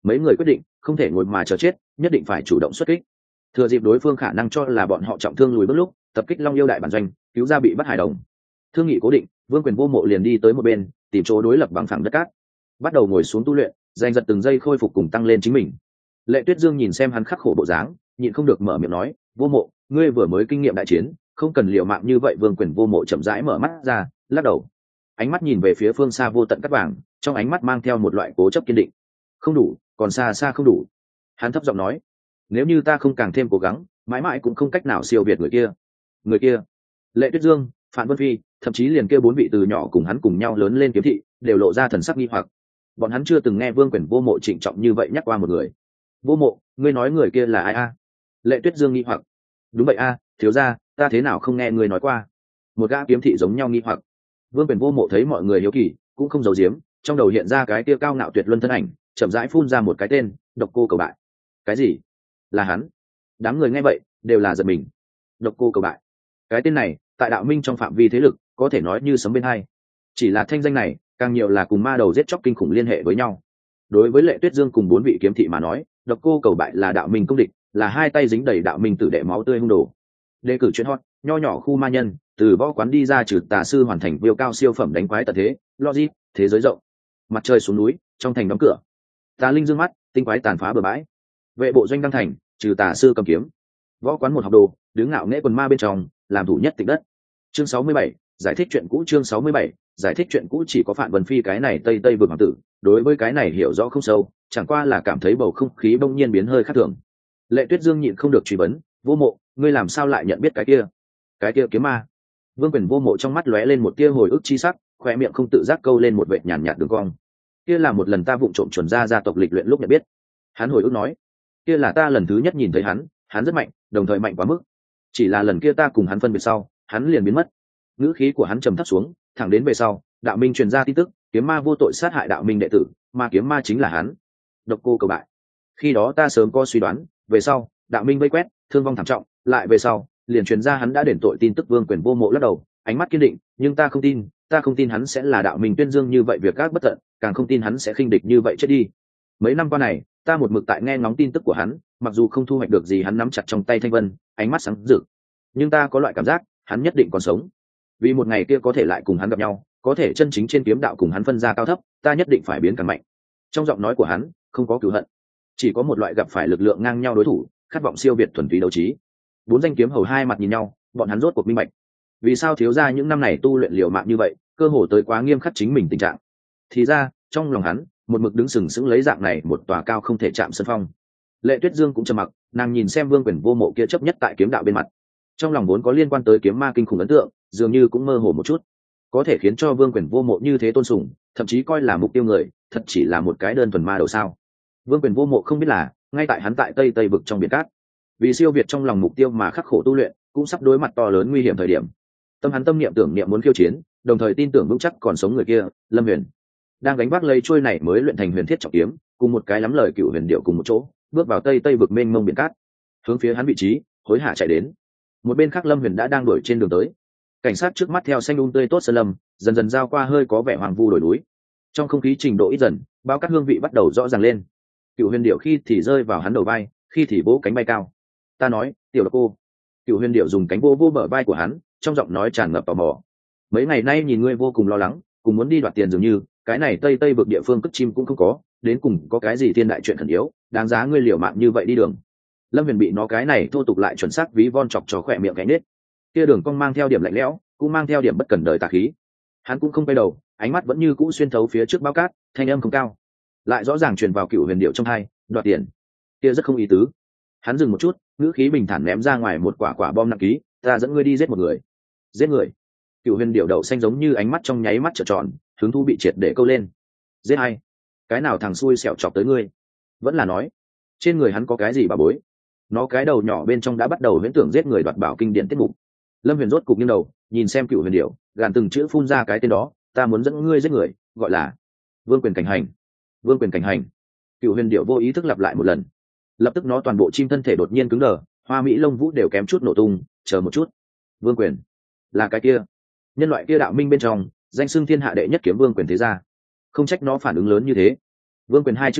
mấy người quyết định không thể ngồi mà chờ chết, nhất định phải chủ động xuất kích. Thừa dịp đối phương khả năng cho là bọn họ trọng thương lùi bước lúc, tập kích Long Yêu đại bản doanh, cứu ra bị bắt hải đồng. Thương nghị cố định, Vương Quyền Vô Mộ liền đi tới một bên, tìm chỗ đối lập bằng phẳng đất cát, bắt đầu ngồi xuống tu luyện, giành giật từng giây khôi phục cùng tăng lên chính mình. Lệ Tuyết Dương nhìn xem hắn khắc khổ bộ dáng, nhịn không được mở miệng nói, Vô Mộ, ngươi vừa mới kinh nghiệm đại chiến, không cần liều mạng như vậy. Vương Quyền Vô Mộ chậm rãi mở mắt ra, lắc đầu, ánh mắt nhìn về phía phương xa vô tận cát vàng, trong ánh mắt mang theo một loại cố chấp kiên định. Không đủ, còn xa xa không đủ. Hắn thấp giọng nói, nếu như ta không càng thêm cố gắng, mãi mãi cũng không cách nào siêu việt người kia. Người kia? Lệ Tuyết Dương, Phạm Vân Phi, thậm chí liền kia 4 vị từ nhỏ cùng hắn cùng nhau lớn lên kiếm thị, đều lộ ra thần sắc nghi hoặc. Bọn hắn chưa từng nghe Vương Quyền Vô Mộ trịnh trọng như vậy nhắc qua một người. Vô Mộ, ngươi nói người kia là ai a? Lệ Tuyết Dương nghi hoặc. Đúng vậy a, thiếu gia, ta thế nào không nghe ngươi nói qua? Một gã kiếm thị giống nhau nghi hoặc. Vương Quyền Vô Mộ thấy mọi người hiếu kỳ, cũng không giấu giếm, trong đầu hiện ra cái kia cao ngạo tuyệt luân thân ảnh, chậm rãi phun ra một cái tên, Độc Cô Cầu Bại. Cái gì? Là hắn? Đám người nghe vậy đều là giật mình. Độc Cô Cầu Bại, cái tên này tại đạo minh trong phạm vi thế lực có thể nói như sấm bên hai. Chỉ là thanh danh này càng nhiều là cùng ma đầu giết chóc kinh khủng liên hệ với nhau. Đối với Lệ Tuyết Dương cùng 4 vị kiếm thị mà nói, Độc Cô Cầu Bại là đạo minh công địch, là hai tay dính đầy đạo minh tử đệ máu tươi hung đồ. Đề cử chuyện hot, nho nhỏ khu ma nhân, từ võ quán đi ra trừ tà sư hoàn thành viêu cao siêu phẩm đánh quái tận thế, logic, thế giới rộng. Mặt trời xuống núi, trong thành đóng cửa. Tà linh dương mắt, tinh quái tàn phá bờ bãi. Vệ bộ doanh đăng thành, trừ tà sư cầm kiếm. Võ quán một học đồ, đứng ngạo nghễ quần ma bên trong, làm thủ nhất tịch đất. Chương 67, giải thích chuyện cũ. Chương 67, giải thích chuyện cũ. Chỉ có Phạm Vân Phi cái này tây tây vực hoàng tử, đối với cái này hiểu rõ không sâu, chẳng qua là cảm thấy bầu không khí bỗng nhiên biến hơi khác thường. Lệ Tuyết Dương nhịn không được truy vấn, Vô Mộ, ngươi làm sao lại nhận biết cái kia kiếm ma? Vương Quyền Vô Mộ trong mắt lóe lên một tia hồi ức chi sắc, khoe miệng không tự giác câu lên một vệt nhàn nhạt đường cong. Kia là một lần ta vụng trộm chuẩn ra gia tộc lịch luyện lúc nhận biết. Hắn hồi ức nói, kia là ta lần thứ nhất nhìn thấy hắn rất mạnh, đồng thời mạnh quá mức. Chỉ là lần kia ta cùng hắn phân biệt sau, hắn liền biến mất. Ngữ khí của hắn trầm thấp xuống, thẳng đến về sau, đạo minh truyền ra tin tức, kiếm ma vô tội sát hại đạo minh đệ tử, mà kiếm ma chính là hắn. Độc Cô Cầu Bại. Khi đó ta sớm có suy đoán, về sau, đạo minh vây quét, thương vong thảm trọng, lại về sau, liền truyền ra hắn đã đền tội tin tức. Vương Quyền Vô Mộ lắc đầu, ánh mắt kiên định, nhưng ta không tin hắn sẽ là đạo minh tuyên dương như vậy việc các bất tận, càng không tin hắn sẽ khinh địch như vậy chết đi. Mấy năm qua này, ta một mực tại nghe ngóng tin tức của hắn, mặc dù không thu hoạch được gì, hắn nắm chặt trong tay thanh vân, ánh mắt sáng rực, nhưng ta có loại cảm giác hắn nhất định còn sống. Vì một ngày kia có thể lại cùng hắn gặp nhau, có thể chân chính trên kiếm đạo cùng hắn phân ra cao thấp, ta nhất định phải biến càng mạnh. Trong giọng nói của hắn không có cừu hận, chỉ có một loại gặp phải lực lượng ngang nhau đối thủ, khát vọng siêu việt thuần túy đấu trí. 4 danh kiếm hầu hai mặt nhìn nhau, bọn hắn rốt cuộc minh bạch vì sao thiếu gia những năm này tu luyện liều mạng như vậy, cơ hồ tới quá nghiêm khắc chính mình tình trạng. Thì ra trong lòng hắn một mực đứng sừng sững lấy dạng này một tòa cao không thể chạm sân phong. Lệ Tuyết Dương cũng trầm mặc, nàng nhìn xem Vương Quyền Vô Mộ kia chấp nhất tại kiếm đạo bên mặt, trong lòng vốn có liên quan tới kiếm ma kinh khủng ấn tượng, dường như cũng mơ hồ một chút. Có thể khiến cho Vương Quyền Vô Mộ như thế tôn sùng, thậm chí coi là mục tiêu người, thật chỉ là một cái đơn thuần ma đầu sao? Vương Quyền Vô Mộ không biết là, ngay tại hắn tại tây tây vực trong biển cát, vì siêu việt trong lòng mục tiêu mà khắc khổ tu luyện, cũng sắp đối mặt to lớn nguy hiểm thời điểm. Tâm niệm tưởng niệm muốn khiêu chiến, đồng thời tin tưởng vững chắc còn sống người kia, Lâm Huyền, đang gánh vác lấy chuôi này mới luyện thành huyền thiết trọng kiếm, cùng một cái lắm lời cựu huyền điệu cùng một chỗ, bước vào tây tây vực mênh mông biển cát, hướng phía hắn vị trí hối hả chạy đến. Một bên khác Lâm Huyền đã đang đuổi trên đường tới, cảnh sát trước mắt theo xanh tươi tốt sơn lâm, dần dần giao qua hơi có vẻ hoang vu đồi núi. Trong không khí trình độ ít dần, bao cát hương vị bắt đầu rõ ràng lên. Cựu huyền điệu khi thì rơi vào hắn đầu vai, khi thì vỗ cánh bay cao. Ta nói, tiểu Độc Cô. Cựu huyền điệu dùng cánh vô bờ vai của hắn, trong giọng nói tràn ngập tò mò. Mấy ngày nay nhìn ngươi vô cùng lo lắng, cùng muốn đi đoạt tiền dường như, cái này tây tây vực địa phương cất chim cũng không có, đến cùng có cái gì thiên đại chuyện khẩn yếu, đáng giá ngươi liều mạng như vậy đi đường. Lâm Huyền bị nó cái này thô tục lại chuẩn xác ví von chọc cho khỏe miệng gánh nết. Kia đường cong mang theo điểm lạnh lẽo, cũng mang theo điểm bất cần đời tà khí. Hắn cũng không quay đầu, ánh mắt vẫn như cũ xuyên thấu phía trước bao cát, thanh âm không cao, lại rõ ràng truyền vào cựu huyền điệu trong tai, đoạt tiền. Kia rất không ý tứ. Hắn dừng một chút, ngữ khí bình thản ném ra ngoài một quả bom nặng ký, ta dẫn ngươi đi giết một người. Giết người? Cựu huyền điệu đậu xanh giống như ánh mắt trong nháy mắt trợn tròn, hứng thú bị triệt để câu lên. Giết ai? Cái nào thằng xui xẻo chọc tới ngươi? Vẫn là nói trên người hắn có cái gì bà bối? Nó cái đầu nhỏ bên trong đã bắt đầu huyễn tưởng giết người đoạt bảo kinh điển tiết mục. Lâm Huyền rốt cục nghiêng đầu nhìn xem cựu huyền điệu, gàn từng chữ phun ra cái tên đó, ta muốn dẫn ngươi giết người, gọi là Vương Quyền Cảnh Hành. Vương Quyền Cảnh Hành. Cựu huyền điệu vô ý thức lặp lại một lần, lập tức nó toàn bộ chim thân thể đột nhiên cứng đờ, hoa mỹ lông vũ đều kém chút nổ tung. Chờ một chút, Vương Quyền là cái kia nhân loại kia đạo minh bên trong danh xưng thiên hạ đệ nhất kiếm vương quyền thế gia, không trách nó phản ứng lớn như thế. Vương Quyền hai chữ này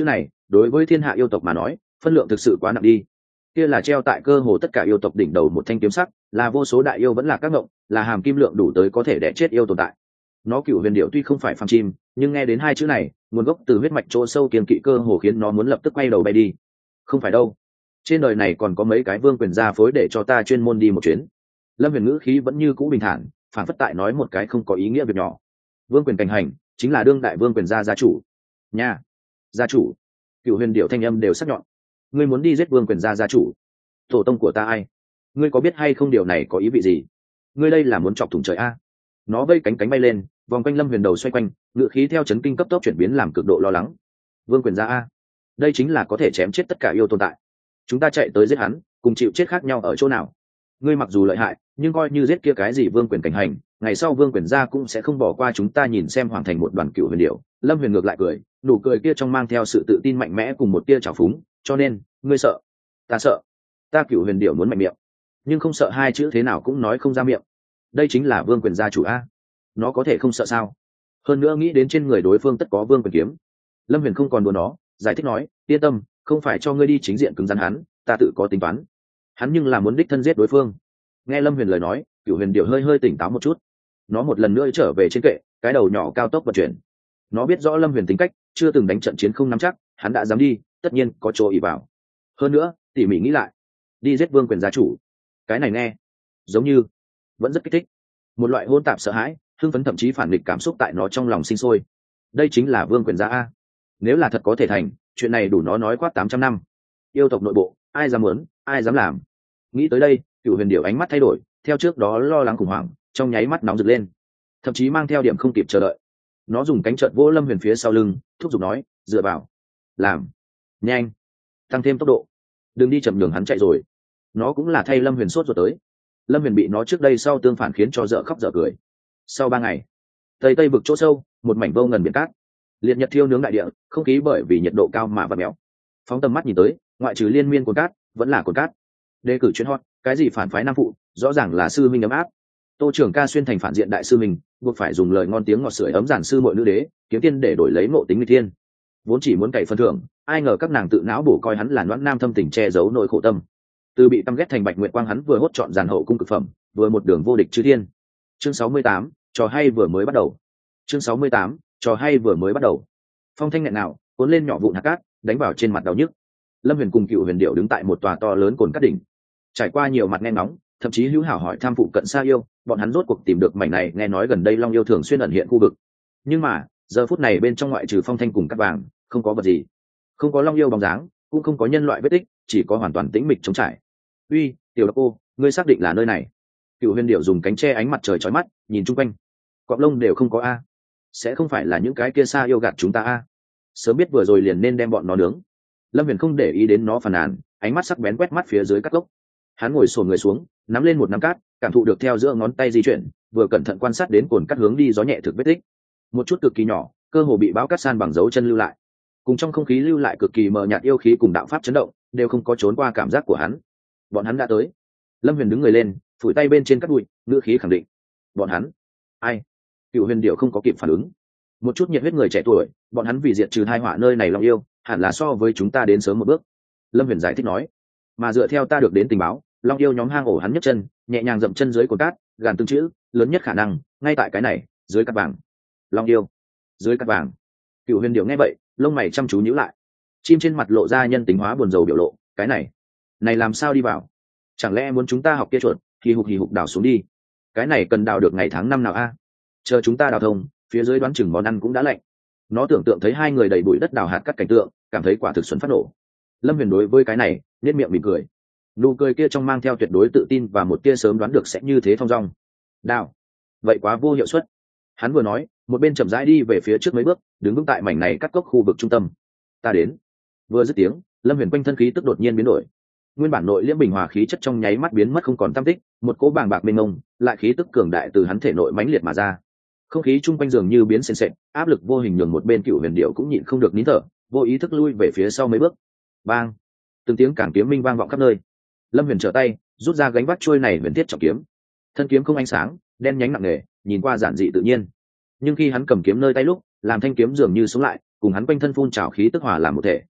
đối với thiên hạ yêu tộc mà nói phân lượng thực sự quá nặng đi. Kia là treo tại cơ hồ tất cả yêu tộc đỉnh đầu một thanh kiếm sắc, là vô số đại yêu vẫn là các ngộng, là hàm kim lượng đủ tới có thể đẻ chết yêu tồn tại. Nó Cửu Huyền Điểu tuy không phải phàm chim, nhưng nghe đến hai chữ này, nguồn gốc từ huyết mạch chỗ sâu kiên kỵ cơ hồ khiến nó muốn lập tức quay đầu bay đi. Không phải đâu, trên đời này còn có mấy cái vương quyền gia phối để cho ta chuyên môn đi một chuyến. Lâm Huyền ngữ khí vẫn như cũ bình thản, phản phất tại nói một cái không có ý nghĩa việc nhỏ. Vương quyền cảnh hành chính là đương đại vương quyền gia chủ nha. Gia chủ. Cửu Huyền Điểu thanh âm đều sắc nhọn. Ngươi muốn đi giết vương quyền gia chủ? Tổ tông của ta ai? Ngươi có biết hay không điều này có ý vị gì? Ngươi đây là muốn chọc thủng trời a? Nó vây cánh cánh bay lên, vòng quanh Lâm Huyền đầu xoay quanh, ngự khí theo chấn kinh cấp tốc chuyển biến làm cực độ lo lắng. Vương quyền gia a? Đây chính là có thể chém chết tất cả yêu tồn tại. Chúng ta chạy tới giết hắn, cùng chịu chết khác nhau ở chỗ nào? Ngươi mặc dù lợi hại, nhưng coi như giết kia cái gì vương quyền cảnh hành, ngày sau vương quyền gia cũng sẽ không bỏ qua chúng ta. Nhìn xem hoàng thành một đoàn Cửu Huyền Điểu, Lâm Huyền ngược lại cười, nụ cười kia trong mang theo sự tự tin mạnh mẽ cùng một tia trào phúng. Cho nên ngươi sợ? Ta sợ. Ta Cửu Huyền Điểu muốn mạnh miệng, nhưng không sợ hai chữ thế nào cũng nói không ra miệng. Đây chính là vương quyền gia chủ a, nó có thể không sợ sao? Hơn nữa nghĩ đến trên người đối phương tất có vương quyền kiếm, Lâm Huyền không còn đùa nó, giải thích nói, yên tâm, không phải cho ngươi đi chính diện cứng rắn hắn, ta tự có tính toán. Hắn nhưng là muốn đích thân giết đối phương. Nghe Lâm Huyền lời nói, Cửu Huyền Điểu hơi hơi tỉnh táo một chút. Nó một lần nữa trở về trên kệ, cái đầu nhỏ cao tốc vận chuyển. Nó biết rõ Lâm Huyền tính cách, chưa từng đánh trận chiến không nắm chắc, hắn đã dám đi, tất nhiên có chỗ ỷ vào. Hơn nữa, tỉ mỉ nghĩ lại, đi giết vương quyền gia chủ, cái này nghe giống như vẫn rất kích thích. Một loại hỗn tạp sợ hãi, hưng phấn thậm chí phản nghịch cảm xúc tại nó trong lòng sinh sôi. Đây chính là vương quyền gia a. Nếu là thật có thể thành, chuyện này đủ nó nói quát 800 năm. Yêu tộc nội bộ, ai dám muốn, ai dám làm. Nghĩ tới đây, Cửu Huyền Điểu ánh mắt thay đổi, theo trước đó lo lắng khủng hoảng, trong nháy mắt nóng rực lên, thậm chí mang theo điểm không kịp chờ đợi. Nó dùng cánh chợt vỗ Lâm Huyền phía sau lưng, thúc giục nói, dựa vào, làm, nhanh, tăng thêm tốc độ, đừng đi chậm nhường hắn chạy rồi. Nó cũng là thay Lâm Huyền sốt ruột tới. Lâm Huyền bị nó trước đây sau tương phản khiến cho dở khóc dở cười. Sau 3 ngày, tây vực chỗ sâu, một mảnh vô ngần biển cát, liệt nhật thiêu nướng đại địa, không khí bởi vì nhiệt độ cao mà vặn méo. Phóng tầm mắt nhìn tới, ngoại trừ liên miên cồn cát, vẫn là cồn cát. Đề cử chuyên hot, cái gì phản phái nam phụ, rõ ràng là sư minh ấm áp. Tô Trường Ca xuyên thành phản diện đại sư mình, buộc phải dùng lời ngon tiếng ngọt sưởi ấm giản sư muội nữ đế, kiếm tiên để đổi lấy ngộ tính nghịch thiên. Vốn chỉ muốn cày phân thưởng, ai ngờ các nàng tự não bổ coi hắn là noãn nam thâm tình che giấu nỗi khổ tâm. Từ bị căm ghét thành Bạch Nguyệt Quang, hắn vừa hốt chọn giàn hậu cung cực phẩm, vừa một đường vô địch chư thiên. Chương 68, trò hay vừa mới bắt đầu. Chương 68, trò hay vừa mới bắt đầu. Phong thanh nghẹn nào, cuốn lên nhỏ vụn hạt cát, đánh vào trên mặt đau nhức. Lâm Huyền cùng Cửu Huyền Điểu đứng tại một tòa to lớn cồn cát đỉnh. Trải qua nhiều mặt nghe ngóng, thậm chí hữu hảo hỏi tham phụ cận xa yêu, bọn hắn rốt cuộc tìm được mảnh này. Nghe nói gần đây long yêu thường xuyên ẩn hiện khu vực, nhưng mà giờ phút này bên trong ngoại trừ phong thanh cùng cát vàng, không có vật gì, không có long yêu bóng dáng, cũng không có nhân loại vết tích, chỉ có hoàn toàn tĩnh mịch trống trải. Uy, tiểu độc cô, ngươi xác định là nơi này? Cửu Huyền Điểu dùng cánh che ánh mặt trời chói mắt, nhìn chung quanh, cọp lông đều không có a. Sẽ không phải là những cái kia xa yêu gạt chúng ta a? Sớm biết vừa rồi liền nên đem bọn nó nướng. Lâm Huyền không để ý đến nó phàn nàn, ánh mắt sắc bén quét mắt phía dưới các gốc. Hắn ngồi xổm người xuống, nắm lên một nắm cát, cảm thụ được theo giữa ngón tay di chuyển, vừa cẩn thận quan sát đến cồn cát hướng đi gió nhẹ thực vết tích. Một chút cực kỳ nhỏ, cơ hồ bị bão cát san bằng dấu chân lưu lại. Cùng trong không khí lưu lại cực kỳ mờ nhạt yêu khí cùng đạo pháp chấn động, đều không có trốn qua cảm giác của hắn. Bọn hắn đã tới. Lâm Huyền đứng người lên, phủi tay bên trên cát bụi, ngữ khí khẳng định. Bọn hắn? Ai? Cửu Huyền Điểu không có kịp phản ứng. Một chút nhiệt huyết người trẻ tuổi, bọn hắn vì diệt trừ tai họa nơi này long yêu, hẳn là so với chúng ta đến sớm một bước. Lâm Huyền giải thích nói. Mà dựa theo ta được đến tình báo, long yêu nhóm hang ổ hắn nhấc chân, nhẹ nhàng dậm chân dưới cồn cát, gàn từng chữ, lớn nhất khả năng ngay tại cái này, dưới cát vàng. Long yêu, dưới cát vàng. Cửu Huyền Điểu nghe vậy, lông mày chăm chú nhíu lại. Chim trên mặt lộ ra nhân tính hóa buồn rầu biểu lộ, cái này làm sao đi vào? Chẳng lẽ muốn chúng ta học kia chuột, hì hục đào xuống đi? Cái này cần đào được ngày tháng năm nào a? Chờ chúng ta đào thông, phía dưới đoán chừng món ăn cũng đã lạnh. Nó tưởng tượng thấy hai người đầy bụi đất đào hạt cắt cảnh tượng, cảm thấy quả thực xuân phát nổ. Lâm Huyền đối với cái này nhếch miệng mỉm cười, nụ cười kia trong mang theo tuyệt đối tự tin và một tia sớm đoán được sẽ như thế thong dong. Đào, vậy quá vô hiệu suất. Hắn vừa nói, một bên chậm rãi đi về phía trước mấy bước, đứng vững tại mảnh này cắt cốc khu vực trung tâm. Ta đến. Vừa dứt tiếng, Lâm Huyền quanh thân khí tức đột nhiên biến đổi. Nguyên bản nội liễm bình hòa khí chất trong nháy mắt biến mất không còn tăm tích, một cỗ bàng bạc mênh mông, lại khí tức cường đại từ hắn thể nội mãnh liệt mà ra. Không khí chung quanh dường như biến sền sệt, áp lực vô hình nhường một bên Cửu Huyền Điểu cũng nhịn không được nín thở, vô ý thức lui về phía sau mấy bước. Bang! Từng tiếng cản kiếm minh vang vọng khắp nơi. Lâm Huyền trở tay, rút ra gánh vác chuôi này huyền thiết trọng kiếm. Thân kiếm không ánh sáng, đen nhánh nặng nề, nhìn qua giản dị tự nhiên. Nhưng khi hắn cầm kiếm nơi tay lúc, làm thanh kiếm dường như sống lại, cùng hắn quanh thân phun trào khí tức hòa làm một thể.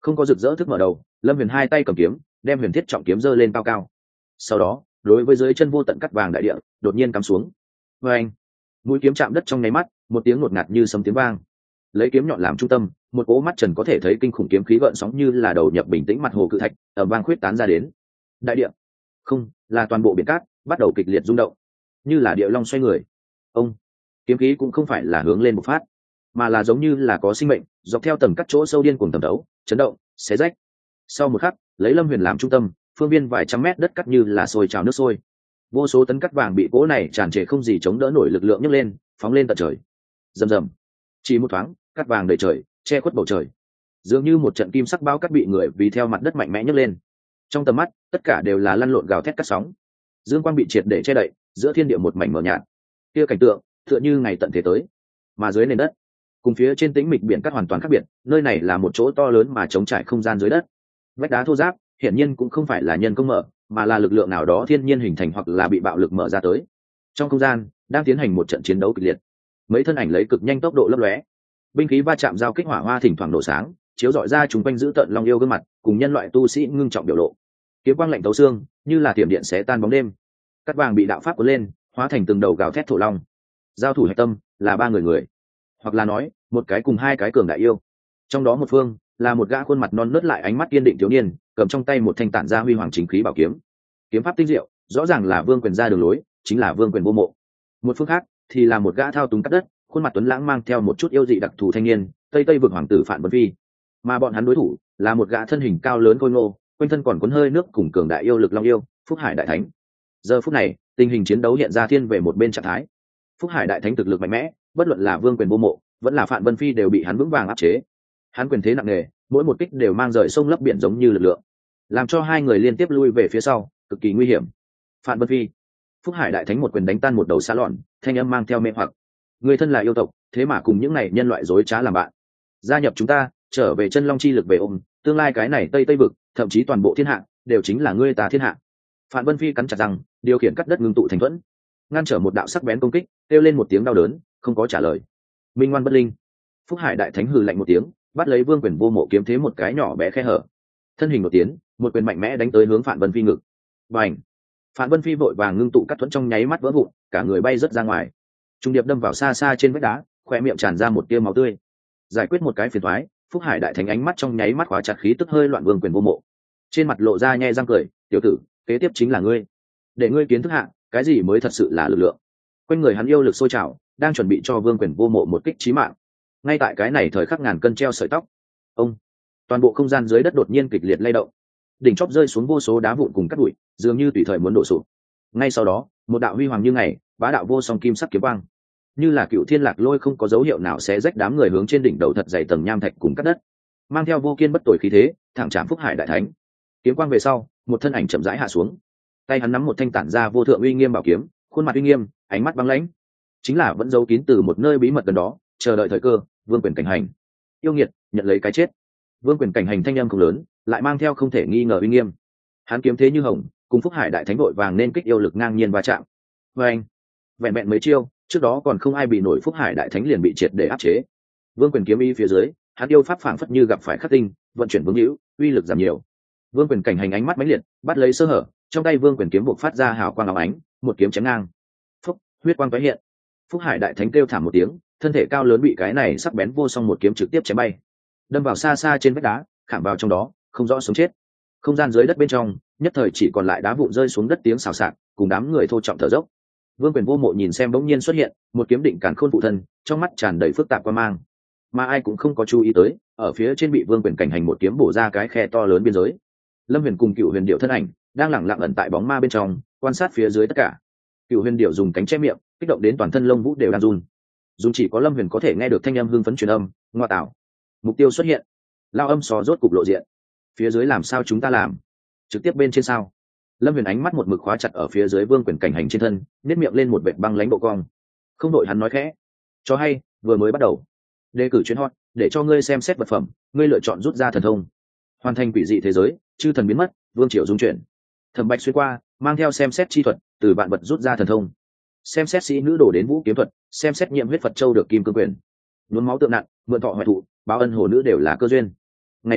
không có rực rỡ thức mở đầu, Lâm Huyền hai tay cầm kiếm, đem huyền thiết trọng kiếm giơ lên cao cao. Sau đó, đối với dưới chân vô tận cắt vàng đại địa, đột nhiên cắm xuống. Và anh, mũi kiếm chạm đất trong nháy mắt, một tiếng ngột ngạt như sấm tiếng vang. Lấy kiếm nhọn làm trung tâm, một cỗ mắt trần có thể thấy kinh khủng kiếm khí gợn sóng như là đầu nhập bình tĩnh mặt hồ cự thạch, ầm vang khuyết tán ra đến. Đại địa, không, là toàn bộ biển cát, bắt đầu kịch liệt rung động, như là địa long xoay người. Ông, kiếm khí cũng không phải là hướng lên một phát, mà là giống như là có sinh mệnh, dọc theo tầng cắt chỗ sâu điên cuồng tầm đấu, chấn động, xé rách. Sau một khắc, lấy Lâm Huyền làm trung tâm, phương viên vài trăm mét đất cắt như là sôi trào nước sôi. Vô số tấn cắt vàng bị cỗ này tràn trề không gì chống đỡ nổi lực lượng nhấc lên, phóng lên tận trời. Rầm rầm, chỉ một thoáng, cắt vàng đầy trời, che khuất bầu trời, dường như một trận kim sắc bao cắt bị người vì theo mặt đất mạnh mẽ nhấc lên. Trong tầm mắt, tất cả đều là lăn lộn gào thét cắt sóng. Dương quang bị triệt để che đậy, giữa thiên địa một mảnh mờ nhạt. Kia cảnh tượng, tựa như ngày tận thế tới. Mà dưới nền đất, cùng phía trên tĩnh mịch biển cát hoàn toàn khác biệt, nơi này là một chỗ to lớn mà trống trải không gian dưới đất. Vách đá thô ráp, hiển nhiên cũng không phải là nhân công mở, mà là lực lượng nào đó thiên nhiên hình thành hoặc là bị bạo lực mở ra tới. Trong không gian đang tiến hành một trận chiến đấu kịch liệt, mấy thân ảnh lấy cực nhanh tốc độ lấp lóe, binh khí va chạm giao kích hỏa hoa thỉnh thoảng nổ sáng, chiếu rọi ra chúng quanh giữ tận long yêu gương mặt cùng nhân loại tu sĩ ngưng trọng biểu lộ. Kiếm quang lạnh tấu xương, như là tiềm điện xé tan bóng đêm. Cắt vàng bị đạo pháp cuốn lên, hóa thành từng đầu gào thét thổ long. Giao thủ hạch tâm là ba người, hoặc là nói một cái cùng hai cái cường đại yêu. Trong đó một phương là một gã khuôn mặt non nớt lại ánh mắt kiên định thiếu niên, cầm trong tay một thanh tản ra huy hoàng chính khí bảo kiếm. Kiếm pháp tinh diệu, rõ ràng là Vương Quyền ra đường lối, chính là Vương Quyền vô mộ. Một phương khác thì là một gã thao túng cắt đất, khuôn mặt tuấn lãng mang theo một chút yêu dị đặc thù thanh niên, tây vực hoàng tử Phạn Vân Phi. Mà bọn hắn đối thủ là một gã thân hình cao lớn khôi ngô, quanh thân còn cuốn hơi nước cùng cường đại yêu lực long yêu, Phúc Hải đại thánh. Giờ phút này, tình hình chiến đấu hiện ra thiên về một bên trạng thái. Phúc Hải đại thánh thực lực mạnh mẽ, bất luận là Vương Quyền vô mộ, vẫn là Phạn Vân Phi đều bị hắn vững vàng áp chế. Hắn quyền thế nặng nề, mỗi một kích đều mang rời sông lấp biển giống như lực lượng, làm cho hai người liên tiếp lui về phía sau, cực kỳ nguy hiểm. Phạn Vân Phi, Phúc Hải đại thánh một quyền đánh tan một đầu xa lọn, thanh âm mang theo mê hoặc. Người thân là yêu tộc, thế mà cùng những này nhân loại dối trá làm bạn, gia nhập chúng ta, trở về chân long chi lực về ôm, tương lai cái này tây vực, thậm chí toàn bộ thiên hạ đều chính là ngươi ta thiên hạ. Phạn Vân Phi cắn chặt răng, điều khiển cắt đất ngưng tụ thành thuẫn, ngăn trở một đạo sắc bén công kích, kêu lên một tiếng đau đớn, không có trả lời. Minh ngoan bất linh. Phúc Hải đại thánh hừ lạnh một tiếng, bắt lấy Vương Quyền vô mộ kiếm thế một cái nhỏ bé khe hở, thân hình một tiến, một quyền mạnh mẽ đánh tới hướng Phạn Vân Phi ngực. Bành! Phạn Vân Phi vội vàng ngưng tụ cắt thuẫn trong nháy mắt vỡ vụn, cả người bay rớt ra ngoài, trung điệp đâm vào xa xa trên vách đá, khóe miệng tràn ra một tia máu tươi. Giải quyết một cái phiền toái, Phúc Hải đại thánh ánh mắt trong nháy mắt khóa chặt khí tức hơi loạn Vương Quyền vô mộ, trên mặt lộ ra nhe răng cười, tiểu tử, kế tiếp chính là ngươi, để ngươi kiến thức hạ cái gì mới thật sự là lực lượng. Quanh người hắn yêu lực sôi trào, đang chuẩn bị cho Vương Quyền vô mộ một kích chí mạng. Ngay tại cái này thời khắc ngàn cân treo sợi tóc, ông, toàn bộ không gian dưới đất đột nhiên kịch liệt lay động, đỉnh chóp rơi xuống vô số đá vụn cùng cát bụi, dường như tùy thời muốn đổ sụp. Ngay sau đó, một đạo huy hoàng như ngày, bá đạo vô song kim sắc kiếm quang, như là cựu thiên lạc lôi không có dấu hiệu nào xé rách đám người hướng trên đỉnh đầu thật dày tầng nham thạch cùng cát đất, mang theo vô kiên bất tồi khí thế, thẳng chạm Phúc Hải đại thánh. Kiếm quang về sau, một thân ảnh chậm rãi hạ xuống, tay hắn nắm một thanh tản ra vô thượng uy nghiêm bảo kiếm, khuôn mặt uy nghiêm, ánh mắt băng lãnh, chính là vẫn giấu kín từ một nơi bí mật gần đó, chờ đợi thời cơ. Vương Quyền cảnh hành. Yêu nghiệt, nhận lấy cái chết. Vương Quyền cảnh hành thanh âm không lớn, lại mang theo không thể nghi ngờ uy nghiêm. Hắn kiếm thế như hồng, cùng Phúc Hải đại thánh đội vàng nên kích yêu lực ngang nhiên va chạm. Và anh, vẹn vẹn mấy chiêu, trước đó còn không ai bị nổi Phúc Hải đại thánh liền bị triệt để áp chế. Vương Quyền kiếm ý phía dưới, hắn yêu pháp phảng phất như gặp phải khắc tinh, vận chuyển vững hữu, uy lực giảm nhiều. Vương Quyền cảnh hành ánh mắt mãnh liệt, bắt lấy sơ hở, trong tay Vương Quyền kiếm buộc phát ra hào quang óng ánh, một kiếm chém ngang. Phúc, huyết quang tái hiện. Phúc Hải đại thánh kêu thảm một tiếng, thân thể cao lớn bị cái này sắc bén vô song một kiếm trực tiếp chém bay, đâm vào xa xa trên vách đá, khảm vào trong đó, không rõ sống chết. Không gian dưới đất bên trong nhất thời chỉ còn lại đá vụn rơi xuống đất tiếng xào xạc, cùng đám người thô trọng thở dốc. Vương Quyền vô mộ nhìn xem bỗng nhiên xuất hiện một kiếm định càn khôn phụ thân, trong mắt tràn đầy phức tạp quan mang, mà ai cũng không có chú ý tới, ở phía trên bị Vương Quyền cảnh hành một kiếm bổ ra cái khe to lớn biên giới. Lâm Huyền cùng Cựu Huyền Điệu thân ảnh đang lẳng lặng ẩn tại bóng ma bên trong, quan sát phía dưới tất cả. Cựu Huyền Điệu dùng cánh che miệng, kích động đến toàn thân lông vũ đều đang run. Dùng chỉ có Lâm Huyền có thể nghe được thanh âm hưng phấn truyền âm, ngoa tạo, mục tiêu xuất hiện. Lao âm sò rốt cục lộ diện. Phía dưới làm sao chúng ta làm? Trực tiếp bên trên sao? Lâm Huyền ánh mắt một mực khóa chặt ở phía dưới Vương Quyền cảnh hành trên thân, nếp miệng lên một vệt băng lãnh độ cong. Không đội hắn nói khẽ, cho hay, vừa mới bắt đầu. Đề cử chuyến hot, để cho ngươi xem xét vật phẩm, ngươi lựa chọn rút ra thần thông. Hoàn thành quỷ dị thế giới, chư thần biến mất, vương triều dung chuyển. Thẩm Bạch xuyên qua, mang theo xem xét chi thuật, từ vạn vật rút ra thần thông. Xem xét sĩ nữ đổ đến vũ kiếm thuật, xem xét nhiệm huyết Phật châu được kim cương quyền. Nhuốm máu tượng nặng, mượn thọ hoại thụ, báo ân hồ nữ đều là cơ duyên. Ngày đó,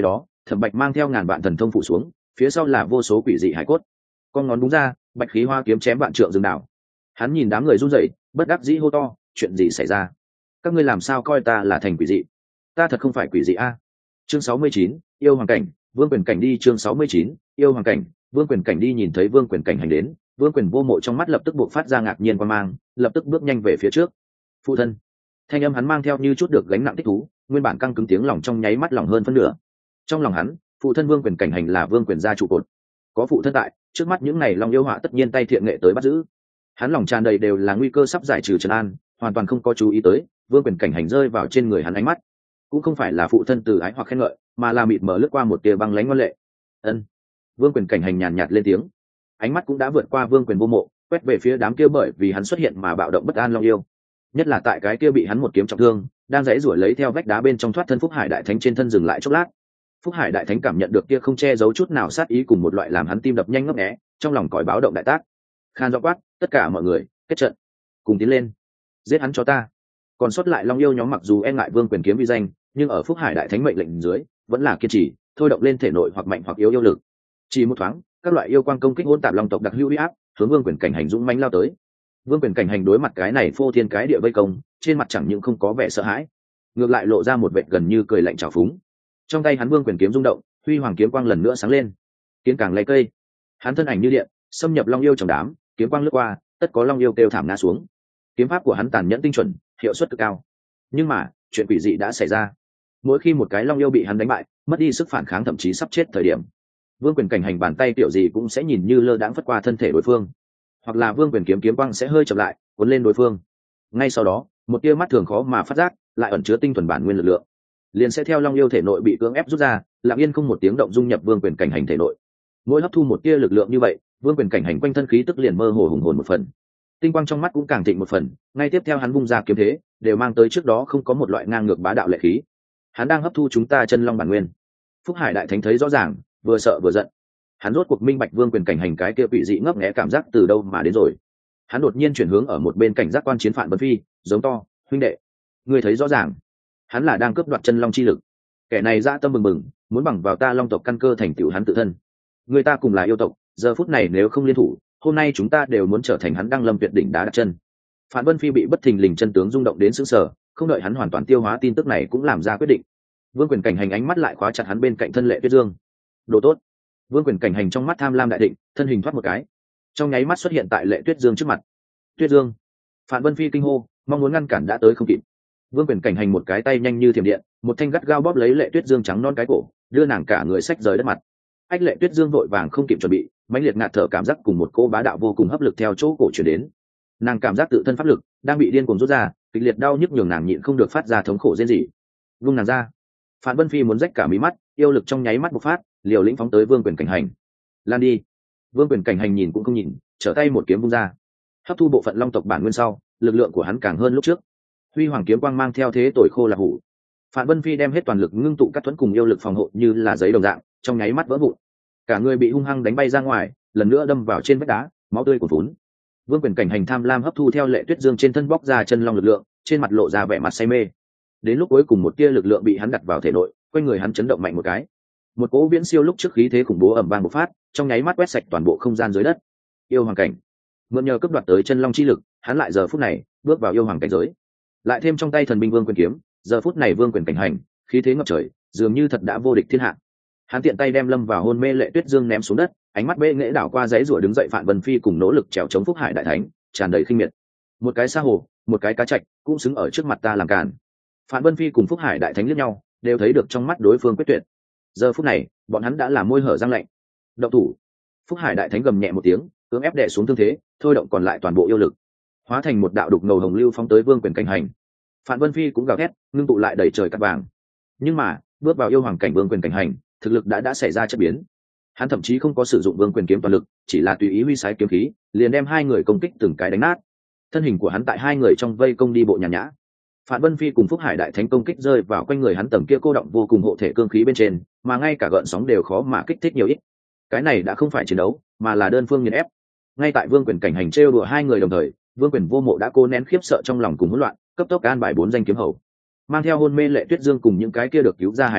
Thẩm Bạch mang theo ngàn vạn thần thông phủ xuống, phía sau là vô số quỷ dị hải cốt. Con ngón đúng ra, bạch khí hoa kiếm chém vạn trượng rừng đảo. Hắn nhìn đám người run rẩy, bất đắc dĩ hô to, chuyện gì xảy ra? Các ngươi làm sao coi ta là thành quỷ dị? Ta thật không phải quỷ dị a. Chương 69, yêu hoàng cảnh, Vương Quyền cảnh đi. Chương 69, yêu hoàng cảnh, Vương Quyền cảnh đi. Nhìn thấy Vương Quyền cảnh hành đến, Vương Quyền vô mộ trong mắt lập tức buộc phát ra ngạc nhiên quan mang, lập tức bước nhanh về phía trước. Phụ thân. Thanh âm hắn mang theo như chút được gánh nặng thích thú, nguyên bản căng cứng tiếng lòng trong nháy mắt lòng hơn phân nửa. Trong lòng hắn, phụ thân Vương Quyền cảnh hành là Vương Quyền gia trụ cột. Có phụ thân tại, trước mắt những này long yêu họa tất nhiên tay thiện nghệ tới bắt giữ. Hắn lòng tràn đầy đều là nguy cơ sắp giải trừ trấn an, hoàn toàn không có chú ý tới Vương Quyền cảnh hành rơi vào trên người hắn ánh mắt, cũng không phải là phụ thân từ ái hoặc khen ngợi, mà là mịt mờ lướt qua một tia băng lãnh ngoan lệ. Ân. Vương Quyền cảnh hành nhàn nhạt lên tiếng, ánh mắt cũng đã vượt qua Vương Quyền vô mộ, quét về phía đám kia bởi vì hắn xuất hiện mà bạo động bất an long yêu, nhất là tại cái kia bị hắn một kiếm trọng thương, đang dãy rủa lấy theo vách đá bên trong thoát thân Phúc Hải đại thánh trên thân dừng lại chốc lát. Phúc Hải đại thánh cảm nhận được kia không che giấu chút nào sát ý cùng một loại làm hắn tim đập nhanh ngấp nghé, trong lòng còi báo động đại tác. Khan giọng quát, tất cả mọi người kết trận, cùng tiến lên, giết hắn cho ta. Còn sót lại long yêu nhóm mặc dù e ngại Vương Quyền kiếm uy danh, nhưng ở Phúc Hải đại thánh mệnh lệnh dưới vẫn là kiên trì thôi động lên thể nội hoặc mạnh hoặc yếu yêu lực. Chỉ một thoáng, các loại yêu quang công kích hỗn tạp long tộc đặc hữu uy áp hướng Vương Quyền cảnh hành dũng mãnh lao tới. Vương Quyền cảnh hành đối mặt cái này phô thiên cái địa vây công, trên mặt chẳng những không có vẻ sợ hãi, ngược lại lộ ra một vẻ gần như cười lạnh trào phúng. Trong tay hắn Vương Quyền kiếm rung động, huy hoàng kiếm quang lần nữa sáng lên, kiến càng lấy cây. Hắn thân ảnh như điện, xâm nhập long yêu trong đám, kiếm quang lướt qua, tất có long yêu kêu thảm ngã xuống. Kiếm pháp của hắn tàn nhẫn tinh chuẩn, hiệu suất cực cao. Nhưng mà chuyện quỷ dị đã xảy ra. Mỗi khi một cái long yêu bị hắn đánh bại, mất đi sức phản kháng, thậm chí sắp chết thời điểm, Vương Quyền cảnh hành bàn tay tiểu gì cũng sẽ nhìn như lơ đãng phất qua thân thể đối phương, hoặc là Vương Quyền kiếm quang sẽ hơi chậm lại, cuốn lên đối phương. Ngay sau đó, một tia mắt thường khó mà phát giác, lại ẩn chứa tinh thuần bản nguyên lực lượng, liền sẽ theo long yêu thể nội bị cưỡng ép rút ra, lặng yên không một tiếng động dung nhập Vương Quyền cảnh hành thể nội. Mỗi hấp thu một tia lực lượng như vậy, Vương Quyền cảnh hành quanh thân khí tức liền mơ hồ hùng hồn một phần, tinh quang trong mắt cũng càng thịnh một phần. Ngay tiếp theo hắn vung ra kiếm thế, đều mang tới trước đó không có một loại ngang ngược bá đạo lệ khí. Hắn đang hấp thu chúng ta chân long bản nguyên. Phúc Hải đại thánh thấy rõ ràng, vừa sợ vừa giận. Hắn rốt cuộc minh bạch Vương Quyền cảnh hành cái kia quỷ dị ngấp nghé cảm giác từ đâu mà đến rồi. Hắn đột nhiên chuyển hướng ở một bên cảnh giác quan chiến Phạn Vân Phi, giống to, huynh đệ, ngươi thấy rõ ràng, hắn là đang cướp đoạt chân long chi lực. Kẻ này dã tâm bừng bừng, muốn bằng vào ta long tộc căn cơ thành tựu hắn tự thân. Người ta cùng là yêu tộc, giờ phút này nếu không liên thủ, hôm nay chúng ta đều muốn trở thành hắn đăng lâm tuyệt đỉnh đá đặt chân. Phạn Vân Phi bị bất thình lình chân tướng rung động đến sững sờ, không đợi hắn hoàn toàn tiêu hóa tin tức này cũng làm ra quyết định. Vương Quyền cảnh hành ánh mắt lại khóa chặt hắn bên cạnh thân Lệ Tuyết Dương. Đồ tốt. Vương Quyền cảnh hành trong mắt tham lam đại định, thân hình thoát một cái, trong nháy mắt xuất hiện tại Lệ Tuyết Dương trước mặt. Tuyết Dương. Phạn Vân Phi kinh hô, mong muốn ngăn cản đã tới không kịp. Vương Quyền cảnh hành một cái tay nhanh như thiểm điện, một thanh gắt gao bóp lấy Lệ Tuyết Dương trắng non cái cổ, đưa nàng cả người xách rời đất mặt. Ách Lệ Tuyết Dương vội vàng không kịp chuẩn bị, mãnh liệt ngạt thở cảm giác cùng một cô bá đạo vô cùng hấp lực theo chỗ cổ chuyển đến. Nàng cảm giác tự thân pháp lực đang bị điên cuồng rút ra, kịch liệt đau nhức nhường nàng nhịn không được phát ra thống khổ rên rỉ. Vung nàng ra. Phạn Vân Phi muốn rách cả mí mắt, yêu lực trong nháy mắt bộc phát, liều lĩnh phóng tới Vương Quyền cảnh hành. Lan đi. Vương Quyền cảnh hành nhìn cũng không nhìn, trở tay một kiếm vung ra. Hấp thu bộ phận long tộc bản nguyên sau, lực lượng của hắn càng hơn lúc trước. Huy hoàng kiếm quang mang theo thế tội khô là hủ. Phạn Vân Phi đem hết toàn lực ngưng tụ các thuẫn cùng yêu lực phòng hộ như là giấy đồng dạng, trong nháy mắt vỡ vụn. Cả người bị hung hăng đánh bay ra ngoài, lần nữa đâm vào trên vách đá, máu tươi cuồn phún. Vương Quyền cảnh hành tham lam hấp thu theo Lệ Tuyết Dương trên thân bóc ra chân long lực lượng, trên mặt lộ ra vẻ mặt say mê. Đến lúc cuối cùng một tia lực lượng bị hắn đặt vào thể nội, quanh người hắn chấn động mạnh một cái. Một cỗ viễn siêu lúc trước khí thế khủng bố ầm vang bộc phát, trong nháy mắt quét sạch toàn bộ không gian dưới đất. Yêu hoàng cảnh. Mượn nhờ cướp đoạt tới chân long chi lực, hắn lại giờ phút này bước vào yêu hoàng cảnh giới. Lại thêm trong tay thần binh Vương Quyền kiếm, giờ phút này Vương Quyền cảnh hành, khí thế ngập trời, dường như thật đã vô địch thiên hạ. Hắn tiện tay đem lâm vào hôn mê Lệ Tuyết Dương ném xuống đất, ánh mắt bệ nghệ đảo qua giấy rủa đứng dậy Phạn Vân Phi cùng nỗ lực trèo chống Phúc Hải đại thánh, tràn đầy khinh miệt. Một cái sa hồ, một cái cá trạch, cũng xứng ở trước mặt ta làm càn. Phạn Vân Phi cùng Phúc Hải đại thánh liếc nhau, đều thấy được trong mắt đối phương quyết tuyệt. Giờ phút này, bọn hắn đã làm môi hở răng lạnh. Động thủ. Phúc Hải đại thánh gầm nhẹ một tiếng, cưỡng ép đè xuống thương thế, thôi động còn lại toàn bộ yêu lực, hóa thành một đạo đục ngầu hồng lưu phóng tới Vương Quyền cảnh hành. Phạn Vân Phi cũng gào thét, ngưng tụ lại đầy trời cát vàng. Nhưng mà, bước vào yêu hoàng cảnh Vương Quyền cảnh hành, thực lực đã xảy ra chất biến. Hắn thậm chí không có sử dụng Vương Quyền kiếm toàn lực, chỉ là tùy ý huy sái kiếm khí, liền đem hai người công kích từng cái đánh nát. Thân hình của hắn tại hai người trong vây công đi bộ nhàn nhã. Phạn Vân Phi cùng Phúc Hải đại thánh công kích rơi vào quanh người hắn tầng kia cô động vô cùng hộ thể cương khí bên trên, mà ngay cả gợn sóng đều khó mà kích thích nhiều ít. Cái này đã không phải chiến đấu, mà là đơn phương nghiền ép. Ngay tại Vương Quyền cảnh hành trêu đùa hai người đồng thời, Vương Quyền vô mộ đã cố nén khiếp sợ trong lòng cùng hỗn loạn, cấp tốc an bài 4 danh kiếm hầu, mang theo hôn mê Lệ Tuyết Dương cùng những cái kia được cứu ra hài đồng,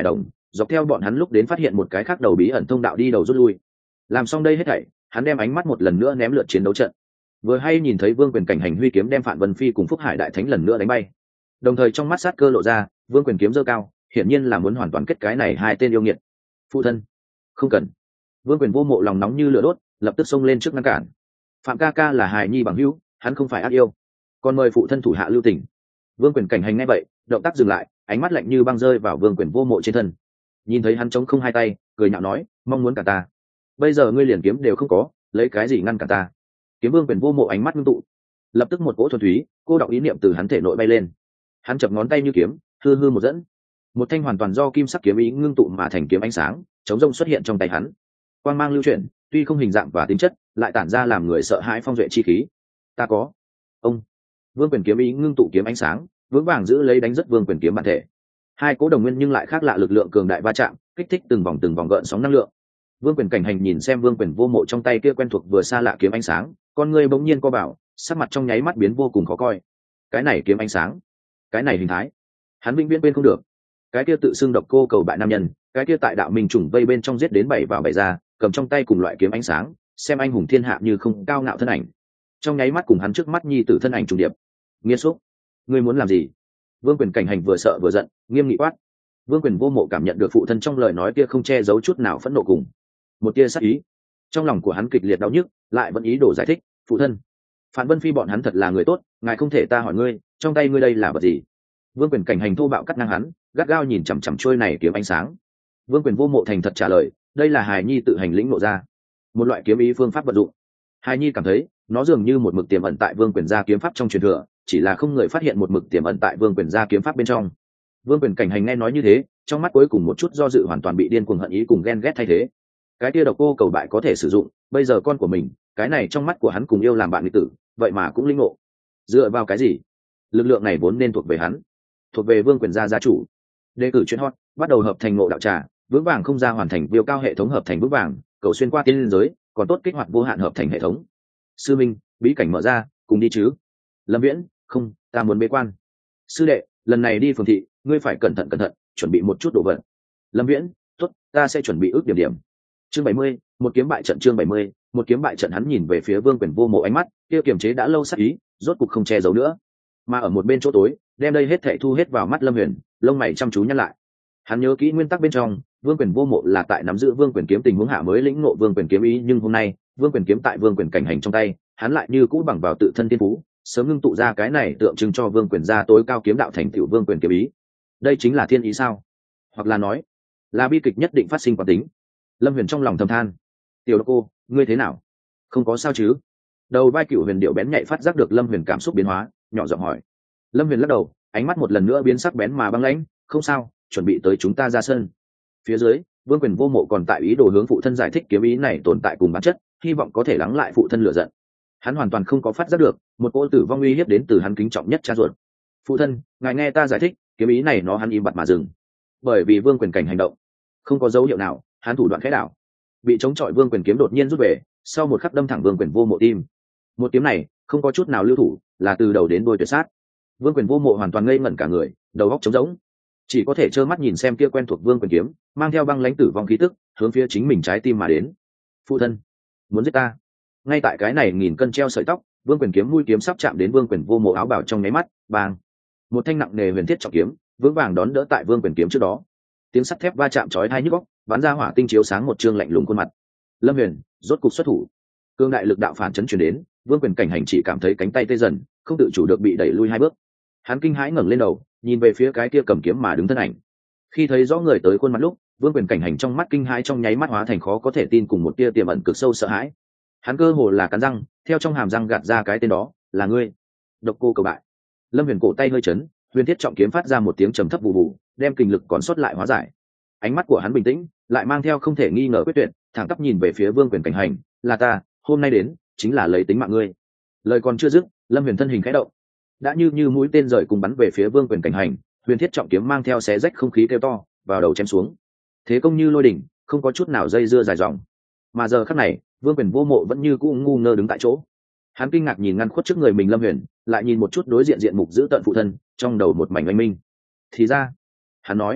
dọc theo bọn hắn lúc đến phát hiện một cái khác đầu bí ẩn thông đạo đi đầu rút lui. Làm xong đây hết thảy, hắn đem ánh mắt một lần nữa ném lượt chiến đấu trận. Vừa hay nhìn thấy Vương Quyền cảnh hành huy kiếm đem Phạn Vân Phi cùng Phúc Hải đại thánh lần nữa đánh bay. Đồng thời trong mắt sát cơ lộ ra, Vương Quyền kiếm giơ cao, hiển nhiên là muốn hoàn toàn kết cái này hai tên yêu nghiệt. Phụ thân, không cần. Vương Quyền Vô Mộ lòng nóng như lửa đốt, lập tức xông lên trước ngăn cản. Phạm ca ca là hài nhi bằng hữu, hắn không phải ác yêu, còn mời phụ thân thủ hạ lưu tình. Vương Quyền cảnh hành nghe vậy, động tác dừng lại, ánh mắt lạnh như băng rơi vào Vương Quyền Vô Mộ trên thân. Nhìn thấy hắn chống không hai tay, cười nhạo nói, mong muốn cả ta. Bây giờ ngươi liền kiếm đều không có, lấy cái gì ngăn cả ta? Kiếm Vương Quyền Vô Mộ ánh mắt ngưng tụ, lập tức một cỗ thuần túy, cô đọng ý niệm từ hắn thể nội bay lên. Hắn chập ngón tay như kiếm, hư hư một dẫn, một thanh hoàn toàn do kim sắc kiếm ý ngưng tụ mà thành kiếm ánh sáng, chống rông xuất hiện trong tay hắn. Quang mang lưu chuyển, tuy không hình dạng và tính chất, lại tản ra làm người sợ hãi phong duệ chi khí. Ta có. Ông. Vương Quyền kiếm ý ngưng tụ kiếm ánh sáng, vững vàng giữ lấy đánh rất Vương Quyền kiếm bản thể. Hai cỗ đồng nguyên nhưng lại khác lạ lực lượng cường đại va chạm, kích thích từng vòng gợn sóng năng lượng. Vương Quyền cảnh hành nhìn xem Vương Quyền Vô Mộ trong tay kia quen thuộc vừa xa lạ kiếm ánh sáng, con người bỗng nhiên co bảo, sắc mặt trong nháy mắt biến vô cùng khó coi. Cái này kiếm ánh sáng, cái này hình thái, hắn vĩnh viễn quên không được. Cái kia tự xưng độc cô cầu bại nam nhân, cái kia tại đạo minh trùng vây bên trong giết đến bảy vào bảy ra, cầm trong tay cùng loại kiếm ánh sáng, xem anh hùng thiên hạ như không cao ngạo thân ảnh. Trong nháy mắt cùng hắn trước mắt nhi tử thân ảnh trùng điệp. Nghiên xúc, ngươi muốn làm gì? Vương Quyền cảnh hành vừa sợ vừa giận, nghiêm nghị quát. Vương Quyền Vô Mộ cảm nhận được phụ thân trong lời nói kia không che giấu chút nào phẫn nộ cùng một tia sát ý. Trong lòng của hắn kịch liệt đau nhức, lại vẫn ý đồ giải thích, phụ thân, Phạn Vân Phi bọn hắn thật là người tốt, ngài không thể ta hỏi ngươi, trong tay ngươi đây là vật gì? Vương Quyền cảnh hành thô bạo cắt ngang hắn, gắt gao nhìn chằm chằm trôi này kiếm ánh sáng. Vương Quyền Vô Mộ thành thật trả lời, đây là hài nhi tự hành lĩnh ngộ ra một loại kiếm ý phương pháp vận dụng. Hài nhi cảm thấy nó dường như một mực tiềm ẩn tại Vương Quyền gia kiếm pháp trong truyền thừa, chỉ là không người phát hiện một mực tiềm ẩn tại Vương Quyền gia kiếm pháp bên trong. Vương Quyền cảnh hành nghe nói như thế, trong mắt cuối cùng một chút do dự hoàn toàn bị điên cuồng hận ý cùng ghen ghét thay thế. Cái kia độc cô cầu bại có thể sử dụng, bây giờ con của mình, cái này trong mắt của hắn cùng yêu làm bạn nghịch tử, vậy mà cũng linh ngộ. Dựa vào cái gì? Lực lượng này vốn nên thuộc về hắn, thuộc về Vương Quyền gia gia chủ. Đề cử chuyên hot, bắt đầu hợp thành ngộ đạo trà, vững vàng không ra hoàn thành viêu cao hệ thống hợp thành vững vàng, cầu xuyên qua tiên giới, còn tốt kích hoạt vô hạn hợp thành hệ thống. Sư minh, bí cảnh mở ra, cùng đi chứ? Lâm Viễn, không, ta muốn bế quan. Sư đệ, lần này đi phường thị, ngươi phải cẩn thận, chuẩn bị một chút đồ vật. Lâm Viễn, tốt, ta sẽ chuẩn bị ước điểm. Chương 70, một kiếm bại trận. Chương 70, một kiếm bại trận. Hắn nhìn về phía Vương Quyền Vô Mộ, ánh mắt kia kiềm chế đã lâu sắc ý, rốt cục không che giấu nữa. Mà ở một bên chỗ tối, đem đây hết thảy thu hết vào mắt Lâm Huyền, lông mày chăm chú nhăn lại. Hắn nhớ kỹ nguyên tắc bên trong, Vương Quyền Vô Mộ là tại nắm giữ Vương Quyền kiếm tình huống hạ mới lĩnh ngộ Vương Quyền kiếm ý, nhưng hôm nay, Vương Quyền kiếm tại Vương Quyền cảnh hành trong tay, hắn lại như cũ bằng vào tự thân thiên phú, sớm ngưng tụ ra cái này tượng trưng cho Vương Quyền gia tối cao kiếm đạo thành tựu Vương Quyền kiếm ý. Đây chính là thiên ý sao? Hoặc là nói, là bi kịch nhất định phát sinh quán tính. Lâm Huyền trong lòng thầm than. Tiểu cô, ngươi thế nào? Không có sao chứ? Đầu vai Cửu Huyền điệu bén nhạy phát giác được Lâm Huyền cảm xúc biến hóa, nhỏ giọng hỏi. Lâm Huyền lắc đầu, ánh mắt một lần nữa biến sắc bén mà băng lãnh, không sao, chuẩn bị tới chúng ta ra sân. Phía dưới, Vương Quyền Vô Mộ còn tại ý đồ hướng phụ thân giải thích kiếm ý này tồn tại cùng bản chất, hy vọng có thể lắng lại phụ thân lửa giận. Hắn hoàn toàn không có phát giác được một cỗ tử vong uy hiếp đến từ hắn kính trọng nhất cha ruột. Phụ thân, ngài nghe ta giải thích, kiếm ý này nó hắn im bặt mà dừng. Bởi vì Vương Quyền cảnh hành động không có dấu hiệu nào, hắn thủ đoạn khẽ đảo, bị chống chọi Vương Quyền kiếm đột nhiên rút về, sau một khắc đâm thẳng Vương Quyền Vô Mộ tim. Một kiếm này không có chút nào lưu thủ, là từ đầu đến đuôi tuyệt sát. Vương Quyền Vô Mộ hoàn toàn ngây ngẩn cả người, đầu óc trống rỗng, chỉ có thể trơ mắt nhìn xem kia quen thuộc Vương Quyền kiếm mang theo băng lãnh tử vong khí tức hướng phía chính mình trái tim mà đến. Phụ thân, muốn giết ta? Ngay tại cái này nghìn cân treo sợi tóc, Vương Quyền kiếm mũi kiếm sắp chạm đến Vương Quyền Vô Mộ áo bào trong nháy mắt, bang, một thanh nặng nề huyền thiết trọng kiếm vững vàng đón đỡ tại Vương Quyền kiếm trước đó. Tiếng sắt thép va chạm chói tai nhức óc, bắn ra hỏa tinh chiếu sáng một trương lạnh lùng khuôn mặt. Lâm Huyền rốt cục xuất thủ, cương đại lực đạo phản chấn truyền đến, Vương Quyền cảnh hành chỉ cảm thấy cánh tay tê dần, không tự chủ được bị đẩy lui hai bước. Hắn kinh hãi ngẩng lên đầu, nhìn về phía cái kia cầm kiếm mà đứng thân ảnh. Khi thấy rõ người tới khuôn mặt lúc, Vương Quyền cảnh hành trong mắt kinh hãi trong nháy mắt hóa thành khó có thể tin cùng một tia tiềm ẩn cực sâu sợ hãi. Hắn cơ hồ là cắn răng, theo trong hàm răng gạt ra cái tên đó, là ngươi, Độc Cô Cầu Bại. Lâm Huyền cổ tay hơi chấn, huyền thiết trọng kiếm phát ra một tiếng trầm thấp vù vù, đem kình lực còn sót lại hóa giải. Ánh mắt của hắn bình tĩnh, lại mang theo không thể nghi ngờ quyết tuyệt, thẳng tắp nhìn về phía Vương Quyền cảnh hành, là ta, hôm nay đến, chính là lấy tính mạng ngươi. Lời còn chưa dứt, Lâm Huyền thân hình khẽ động, đã như mũi tên rời cùng bắn về phía Vương Quyền cảnh hành, huyền thiết trọng kiếm mang theo xé rách không khí kêu to, vào đầu chém xuống. Thế công như lôi đỉnh, không có chút nào dây dưa dài dòng. Mà giờ khắc này, Vương Quyền Vô Mộ vẫn như cũ ngu ngơ đứng tại chỗ. Hắn kinh ngạc nhìn ngăn khuất trước người mình Lâm Huyền, lại nhìn một chút đối diện diện mục giữ tận phụ thân, trong đầu một mảnh oanh minh. Thì ra, hắn nói,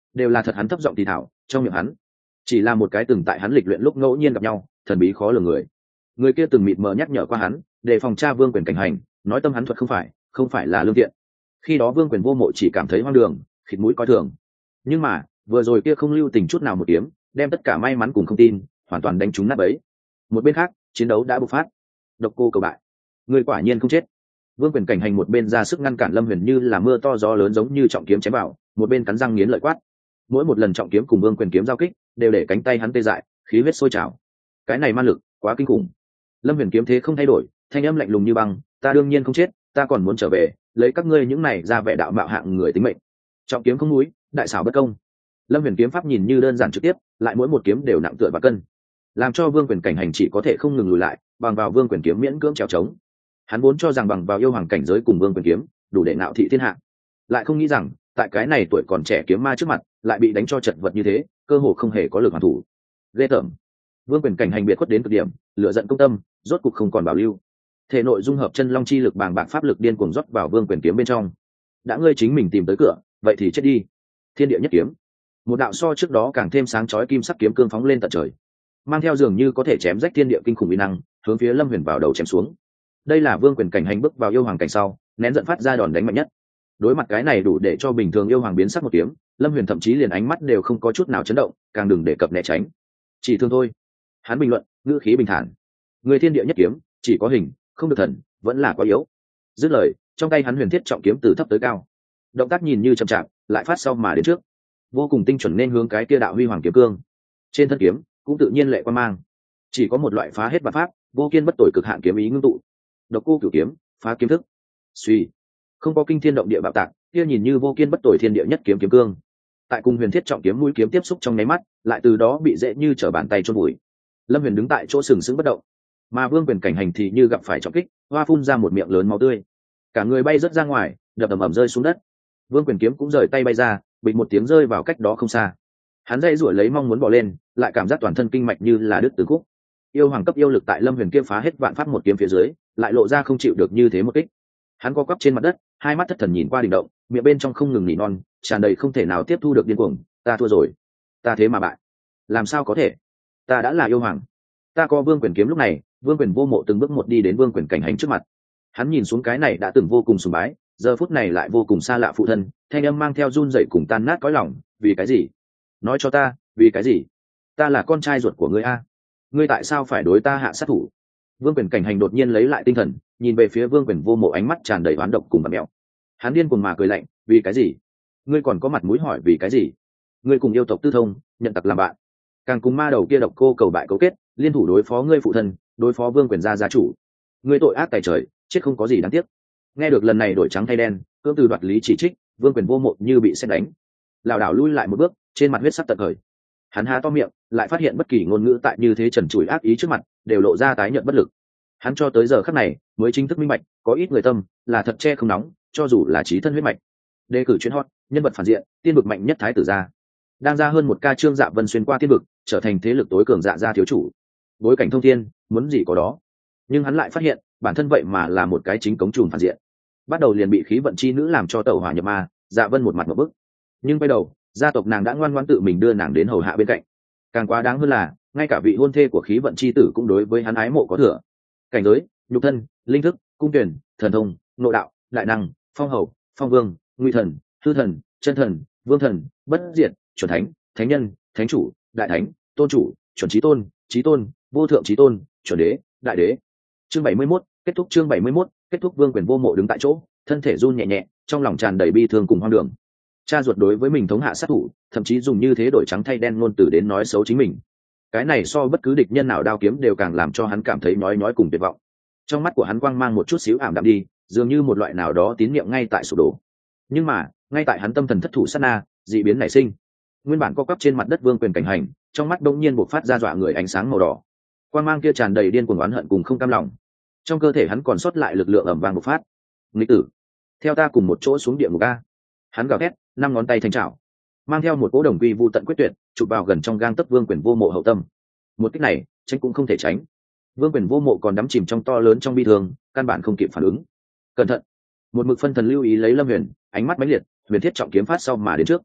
đều là thật hắn thấp giọng thì thảo trong miệng hắn chỉ là một cái từng tại hắn lịch luyện lúc ngẫu nhiên gặp nhau thần bí khó lường người kia từng mịt mờ nhắc nhở qua hắn để phòng tra vương quyền cảnh hành, nói tâm hắn thuật không phải là lương thiện. Khi đó vương quyền vô mộ chỉ cảm thấy hoang đường khịt mũi coi thường, nhưng mà vừa rồi kia không lưu tình chút nào một kiếm đem tất cả may mắn cùng không tin hoàn toàn đánh trúng nát bấy. Một bên khác chiến đấu đã bộc phát, độc cô cầu bại, người quả nhiên không chết. Vương quyền cảnh hành một bên ra sức ngăn cản Lâm Huyền như là mưa to gió lớn giống như trọng kiếm chém vào, một bên cắn răng nghiến lợi quát. Mỗi một lần trọng kiếm cùng Vương quyền kiếm giao kích đều để cánh tay hắn tê dại, khí huyết sôi trào. Cái này man lực quá kinh khủng. Lâm Huyền kiếm thế không thay đổi, thanh âm lạnh lùng như băng, ta đương nhiên không chết, ta còn muốn trở về lấy các ngươi những này ra vẻ đạo mạo hạng người tính mệnh. Trọng kiếm không núi, đại xảo bất công. Lâm Huyền kiếm pháp nhìn như đơn giản trực tiếp, lại mỗi một kiếm đều nặng tựa và cân, làm cho Vương quyền cảnh hành chỉ có thể không ngừng lùi lại, bằng vào Vương quyền kiếm miễn cưỡng trèo trống. Hắn vốn cho rằng bằng vào yêu hoàng cảnh giới cùng Vương quyền kiếm đủ để ngạo thị thiên hạ, lại không nghĩ rằng tại cái này tuổi còn trẻ kiếm ma trước mặt lại bị đánh cho chật vật như thế, cơ hồ không hề có lực hoàn thủ. Ghê tởm. Vương quyền cảnh hành biệt khuất đến cực điểm, lửa giận công tâm rốt cục không còn bảo lưu, thể nội dung hợp chân long chi lực bàng bạc pháp lực điên cuồng rót vào Vương quyền kiếm bên trong. Đã ngươi chính mình tìm tới cửa, vậy thì chết đi. Thiên địa nhất kiếm, một đạo so trước đó càng thêm sáng chói kim sắc kiếm cương phóng lên tận trời, mang theo dường như có thể chém rách thiên địa kinh khủng uy năng, hướng phía Lâm Huyền vào đầu chém xuống. Đây là Vương quyền cảnh hành bước vào yêu hoàng cảnh sau nén giận phát ra đòn đánh mạnh nhất. Đối mặt cái này đủ để cho bình thường yêu hoàng biến sắc một kiếm, Lâm Huyền thậm chí liền ánh mắt đều không có chút nào chấn động, càng đừng đề cập né tránh. Chỉ thương thôi. Hắn bình luận, ngữ khí bình thản. Người thiên địa nhất kiếm, chỉ có hình, không được thần, vẫn là quá yếu. Dứt lời, trong tay hắn huyền thiết trọng kiếm từ thấp tới cao. Động tác nhìn như chậm chạp, lại phát sau mà đến trước, vô cùng tinh chuẩn nên hướng cái kia đạo huy hoàng kiếm cương. Trên thân kiếm cũng tự nhiên lệ quan mang, chỉ có một loại phá hết vạn pháp, vô kiên bất tồi cực hạn kiếm ý ngưng tụ. Độc cô cửu kiếm, phá kiếm thức. Suy, không có kinh thiên động địa bạo tạc, kia nhìn như vô kiên bất tồi thiên địa nhất kiếm kiếm cương, tại cùng huyền thiết trọng kiếm mũi kiếm tiếp xúc trong nháy mắt, lại từ đó bị dễ như trở bàn tay chôn bụi. Lâm Huyền đứng tại chỗ sừng sững bất động, mà Vương quyền cảnh hành thì như gặp phải trọng kích, hoa phun ra một miệng lớn máu tươi, cả người bay rớt ra ngoài, đập ầm ầm rơi xuống đất. Vương quyền kiếm cũng rời tay bay ra, bịch một tiếng rơi vào cách đó không xa. Hắn dây rủi lấy mong muốn bỏ lên, lại cảm giác toàn thân kinh mạch như là đứt từ khúc. Yêu hoàng cấp yêu lực tại Lâm Huyền kiếm phá hết vạn pháp một kiếm phía dưới, lại lộ ra không chịu được như thế một kích. Hắn co quắp trên mặt đất, hai mắt thất thần nhìn qua đỉnh động, miệng bên trong không ngừng nỉ non, tràn đầy không thể nào tiếp thu được điên cuồng. Ta thua rồi, ta thế mà bại, làm sao có thể? Ta đã là yêu hoàng, ta có Vương quyền kiếm. Lúc này Vương quyền vô mộ từng bước một đi đến Vương quyền cảnh hành trước mặt. Hắn nhìn xuống cái này đã từng vô cùng sùng bái, giờ phút này lại vô cùng xa lạ phụ thân, thanh âm mang theo run rẩy cùng tan nát cõi lòng. Vì cái gì? Nói cho ta, vì cái gì? Ta là con trai ruột của ngươi a, ngươi tại sao phải đối ta hạ sát thủ? Vương quyền cảnh hành đột nhiên lấy lại tinh thần, nhìn về phía Vương quyền vô mộ, ánh mắt tràn đầy oán độc cùng bặm mẹo. Hắn điên cuồng mà cười lạnh, vì cái gì? Ngươi còn có mặt mũi hỏi vì cái gì? Ngươi cùng yêu tộc tư thông, nhận tặc làm bạn, càng cùng ma đầu kia độc cô cầu bại cấu kết, liên thủ đối phó ngươi phụ thân, đối phó Vương quyền gia chủ. Ngươi tội ác tày trời, chết không có gì đáng tiếc. Nghe được lần này đổi trắng thay đen, cưỡng từ đoạt lý chỉ trích, Vương quyền vô mộ như bị sét đánh, lảo đảo lui lại một bước, trên mặt huyết sắc tận khởi. Hắn há to miệng, lại phát hiện bất kỳ ngôn ngữ tại như thế trần trụi ác ý trước mặt đều lộ ra tái nhợt bất lực. Hắn cho tới giờ khắc này mới chính thức minh bạch, có ít người tâm là thật che không nóng, cho dù là chí thân huyết mạch. Đề cử chuyên hot, nhân vật phản diện, tiên vực mạnh nhất thái tử gia. Đang ra hơn một ca chương Dạ Vân xuyên qua tiên vực, trở thành thế lực tối cường Dạ gia thiếu chủ. Bối cảnh thông thiên, muốn gì có đó. Nhưng hắn lại phát hiện, bản thân vậy mà là một cái chính cống trùm phản diện. Bắt đầu liền bị khí vận chi nữ làm cho tẩu hỏa nhập ma, Dạ Vân một mặt một bức. Nhưng bây đầu, gia tộc nàng đã ngoan ngoãn tự mình đưa nàng đến hầu hạ bên cạnh. Càng quá đáng hơn là, ngay cả vị hôn thê của khí vận chi tử cũng đối với hắn ái mộ có thừa. Cảnh giới, nhục thân, linh thức, cung tuyển, thần thông, nội đạo, đại năng, phong hầu, phong vương, nguy thần, hư thần, chân thần, vương thần, bất diệt, chuẩn thánh, thánh nhân, thánh chủ, đại thánh, tôn chủ, chuẩn chí tôn, vô thượng chí tôn, chuẩn đế, đại đế. Chương 71, kết thúc. Chương 71, kết thúc. Vương quyền vô mộ đứng tại chỗ, thân thể run nhẹ nhẹ, trong lòng tràn đầy bi thương cùng hoang đường. Cha ruột đối với mình thống hạ sát thủ, thậm chí dùng như thế đổi trắng thay đen ngôn từ đến nói xấu chính mình. Cái này so bất cứ địch nhân nào đao kiếm đều càng làm cho hắn cảm thấy nhói nhói cùng tuyệt vọng. Trong mắt của hắn quang mang một chút xíu ảm đạm đi, dường như một loại nào đó tín niệm ngay tại sụp đổ. Nhưng mà ngay tại hắn tâm thần thất thủ sát na, dị biến nảy sinh. Nguyên bản co quắp trên mặt đất Vương quyền cảnh hành, trong mắt bỗng nhiên bộc phát ra dọa người ánh sáng màu đỏ. Quang mang kia tràn đầy điên cuồng oán hận cùng không cam lòng. Trong cơ thể hắn còn sót lại lực lượng ầm vang bộc phát. Nghịch tử, theo ta cùng một chỗ xuống địa ngục a! Hắn gào thét, năm ngón tay thành trảo, mang theo một cỗ đồng quy vu tận quyết tuyệt, chụp vào gần trong gang tấc Vương quyền vô mộ hậu tâm. Một kích này tránh cũng không thể tránh. Vương quyền vô mộ còn đắm chìm trong to lớn trong bi thương, căn bản không kịp phản ứng. Cẩn thận! Một mực phân thần lưu ý lấy Lâm Huyền, ánh mắt mãnh liệt, huyền thiết trọng kiếm phát sau mà đến trước.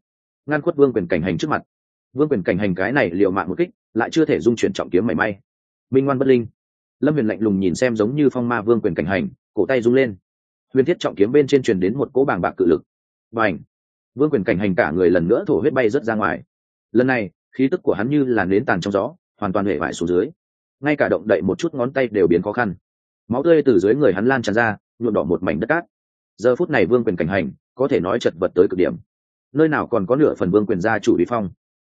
ngăn khuất vương quyền cảnh hành trước mặt. Vương quyền cảnh hành cái này liều mạng một kích lại chưa thể dung chuyển trọng kiếm mảy may. Minh ngoan bất linh. Lâm Huyền lạnh lùng nhìn xem giống như phong ma vương quyền cảnh hành, cổ tay rung lên. Huyền thiết trọng kiếm bên trên truyền đến một cỗ bàng bạc cự lực. Bành! Vương quyền cảnh hành cả người lần nữa thổ huyết bay rớt ra ngoài. Lần này khí tức của hắn như là nến tàn trong gió, hoàn toàn huệ vải xuống dưới, ngay cả động đậy một chút ngón tay đều biến khó khăn. Máu tươi từ dưới người hắn lan tràn ra, nhuộm đỏ một mảnh đất cát. Giờ phút này vương quyền cảnh hành có thể nói chật vật tới cực điểm, nơi nào còn có nửa phần vương quyền gia chủ uy phong.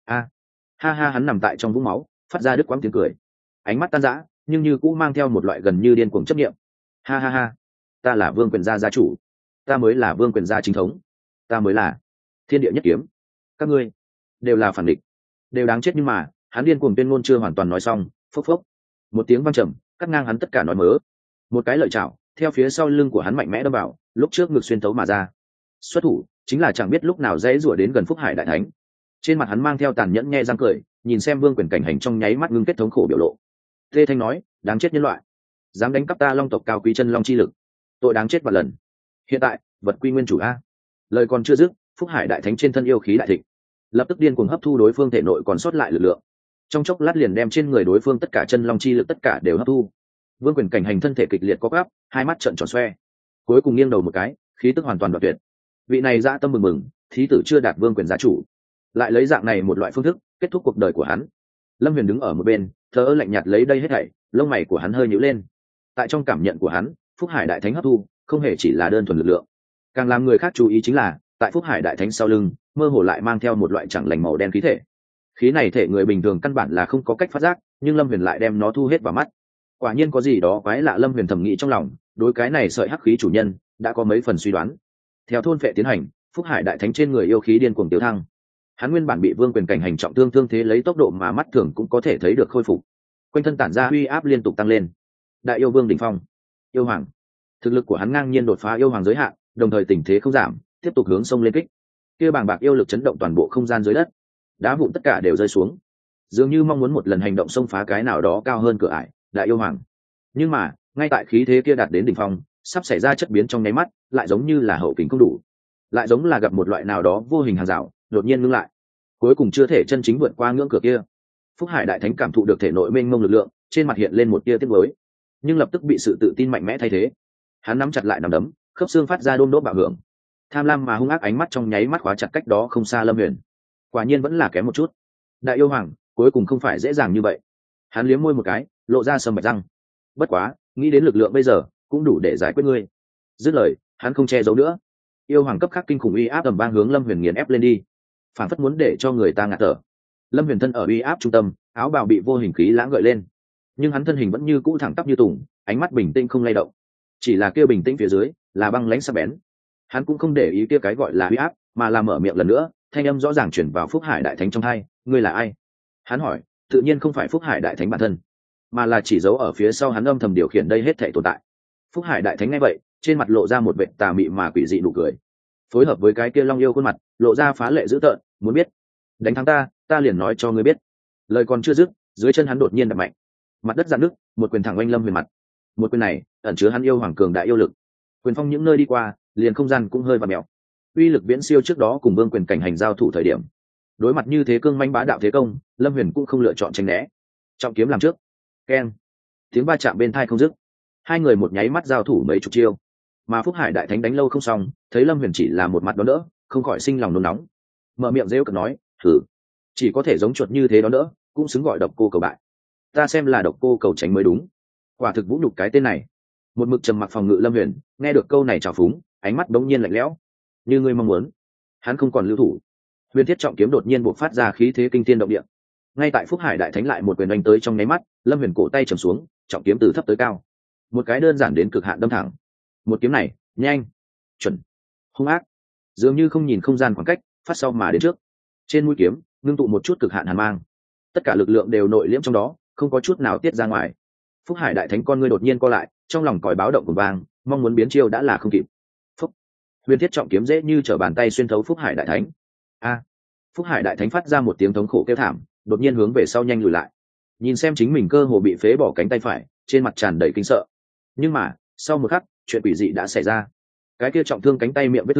Ha ha, hắn nằm tại trong vũng máu, phát ra đứt quãng tiếng cười, ánh mắt tan rã nhưng như cũng mang theo một loại gần như điên cuồng chấp niệm. Ha ha ha, ta là vương quyền gia gia chủ, ta mới là vương quyền gia chính thống, ta mới là thiên địa nhất kiếm, các ngươi đều là phản địch, đều đáng chết. Nhưng mà hắn điên cuồng tuyên ngôn chưa hoàn toàn nói xong, phốc phốc một tiếng vang trầm cắt ngang hắn tất cả nói mớ. Một cái lợi chảo theo phía sau lưng của hắn mạnh mẽ đâm vào, lúc trước ngực xuyên thấu mà ra. Xuất thủ chính là chẳng biết lúc nào dễ rủa đến gần Phúc Hải đại thánh. Trên mặt hắn mang theo tàn nhẫn nhe răng cười, nhìn xem vương quyền cảnh hành trong nháy mắt ngưng kết thống khổ biểu lộ. Tê Thanh nói, đáng chết nhân loại, dám đánh cắp ta long tộc cao quý chân long chi lực, tội đáng chết vạn lần. Hiện tại vật quy nguyên chủ a. Lời còn chưa dứt, Phúc Hải đại thánh trên thân yêu khí đại thịnh, lập tức điên cuồng hấp thu đối phương thể nội còn sót lại lực lượng, trong chốc lát liền đem trên người đối phương tất cả chân long chi lực tất cả đều hấp thu. Vương quyền cảnh hành thân thể kịch liệt co quắp, hai mắt trợn tròn xoe, cuối cùng nghiêng đầu một cái, khí tức hoàn toàn đoạt tuyệt. Vị này dã tâm mừng mừng, thí tử chưa đạt vương quyền gia chủ, lại lấy dạng này một loại phương thức kết thúc cuộc đời của hắn. Lâm Huyền đứng ở một bên, thờ ơ lạnh nhạt lấy đây hết thảy, lông mày của hắn hơi nhíu lên. Tại trong cảm nhận của hắn, Phúc Hải đại thánh hấp thu không hề chỉ là đơn thuần lực lượng, càng làm người khác chú ý chính là tại Phúc Hải đại thánh sau lưng mơ hồ lại mang theo một loại chẳng lành màu đen khí thể. Khí này thể người bình thường căn bản là không có cách phát giác, nhưng Lâm Huyền lại đem nó thu hết vào mắt. Quả nhiên có gì đó quái lạ, Lâm Huyền thầm nghĩ trong lòng, đối cái này sợi hắc khí chủ nhân đã có mấy phần suy đoán. Theo thôn phệ tiến hành, Phúc Hải đại thánh trên người yêu khí điên cuồng tiêu thăng. Hắn nguyên bản bị vương quyền cảnh hành trọng thương, thương thế lấy tốc độ mà mắt thường cũng có thể thấy được khôi phục, quanh thân tản ra uy áp liên tục tăng lên. Đại yêu vương đỉnh phong, yêu hoàng, thực lực của hắn ngang nhiên đột phá yêu hoàng giới hạn, đồng thời tình thế không giảm, tiếp tục hướng sông lên kích. Kia bàng bạc yêu lực chấn động toàn bộ không gian dưới đất, đá vụn tất cả đều rơi xuống, dường như mong muốn một lần hành động xông phá cái nào đó cao hơn cửa ải. Đại yêu hoàng, nhưng mà ngay tại khí thế kia đạt đến đỉnh phong, sắp xảy ra chất biến trong nháy mắt, lại giống như là hậu kính không đủ, lại giống là gặp một loại nào đó vô hình hàng rào, đột nhiên ngưng lại, cuối cùng chưa thể chân chính vượt qua ngưỡng cửa kia. Phúc Hải đại thánh cảm thụ được thể nội mênh mông lực lượng, trên mặt hiện lên một tia tiếc nuối, nhưng lập tức bị sự tự tin mạnh mẽ thay thế. Hắn nắm chặt lại nắm đấm, khớp xương phát ra đôm đốp bạo hưởng, tham lam mà hung ác ánh mắt trong nháy mắt khóa chặt cách đó không xa Lâm Huyền. Quả nhiên vẫn là kém một chút. Đại yêu hoàng cuối cùng không phải dễ dàng như vậy. Hắn liếm môi một cái, lộ ra sầm bạch răng. Bất quá, nghĩ đến lực lượng bây giờ cũng đủ để giải quyết ngươi. Dứt lời, hắn không che giấu nữa. Yêu hoàng cấp khắc kinh khủng uy áp tầm vang hướng Lâm Huyền nghiền ép lên đi, phản phất muốn để cho người ta ngạt thở. Lâm Huyền thân ở uy áp trung tâm, áo bào bị vô hình khí lãng gợi lên, nhưng hắn thân hình vẫn như cũ thẳng tắp như tùng, ánh mắt bình tĩnh không lay động. Chỉ là kia bình tĩnh phía dưới là băng lãnh sắc bén. Hắn cũng không để ý kia cái gọi là uy áp, mà là mở miệng lần nữa, thanh âm rõ ràng chuyển vào Phúc Hải đại thánh trong tai. Ngươi là ai? Hắn hỏi, tự nhiên không phải Phúc Hải đại thánh bản thân, mà là chỉ giấu ở phía sau hắn âm thầm điều khiển đây hết thảy tồn tại. Phúc Hải đại thánh nghe vậy, trên mặt lộ ra một vẻ tà mị mà quỷ dị nụ cười, phối hợp với cái kia long yêu khuôn mặt lộ ra phá lệ dữ tợn. Muốn biết đánh thắng ta, ta liền nói cho ngươi biết. Lời còn chưa dứt, dưới chân hắn đột nhiên đập mạnh, mặt đất dạn nứt, một quyền thẳng oanh Lâm Huyền mặt. Một quyền này ẩn chứa hắn yêu hoàng cường đại yêu lực, quyền phong những nơi đi qua, liền không gian cũng hơi vặn mèo. Uy lực viễn siêu trước đó cùng vương quyền cảnh hành giao thủ thời điểm. Đối mặt như thế cương manh bá đạo thế công, Lâm Huyền cũng không lựa chọn tránh né, trọng kiếm làm trước. Keng, tiếng va chạm bên tai không dứt, hai người một nháy mắt giao thủ mấy chục chiêu. Mà Phúc Hải đại thánh đánh lâu không xong, thấy Lâm Huyền chỉ là một mặt đón đỡ, không khỏi sinh lòng nôn nóng, mở miệng rêu cợt nói, thử, chỉ có thể giống chuột như thế đón đỡ, cũng xứng gọi độc cô cầu bại. Ta xem là độc cô cầu tránh mới đúng. Quả thực vũ nhục cái tên này. Một mực trầm mặc phòng ngự Lâm Huyền nghe được câu này trào phúng, ánh mắt bỗng nhiên lạnh lẽo. Như ngươi mong muốn, hắn không còn lưu thủ. Huyền thiết trọng kiếm đột nhiên bộc phát ra khí thế kinh thiên động địa. Ngay tại Phúc Hải đại thánh lại một quyền đánh tới trong nháy mắt, Lâm Huyền cổ tay trầm xuống, trọng kiếm từ thấp tới cao, một cái đơn giản đến cực hạn đâm thẳng. Một kiếm này nhanh, chuẩn, hung ác, dường như không nhìn không gian khoảng cách, phát sau mà đến trước. Trên mũi kiếm ngưng tụ một chút cực hạn hàn mang, tất cả lực lượng đều nội liễm trong đó, không có chút nào tiết ra ngoài. Phúc Hải đại thánh con ngươi đột nhiên co lại, trong lòng còi báo động cùng vang, mong muốn biến chiêu đã là không kịp. Phúc, huyền thiết trọng kiếm dễ như trở bàn tay xuyên thấu Phúc Hải đại thánh. A! Phúc Hải đại thánh phát ra một tiếng thống khổ kêu thảm, đột nhiên hướng về sau nhanh lùi lại, nhìn xem chính mình cơ hồ bị phế bỏ cánh tay phải, trên mặt tràn đầy kinh sợ. Nhưng mà sau một khắc, chuyện quỷ dị đã xảy ra. Cái kia trọng thương cánh tay miệng vết thương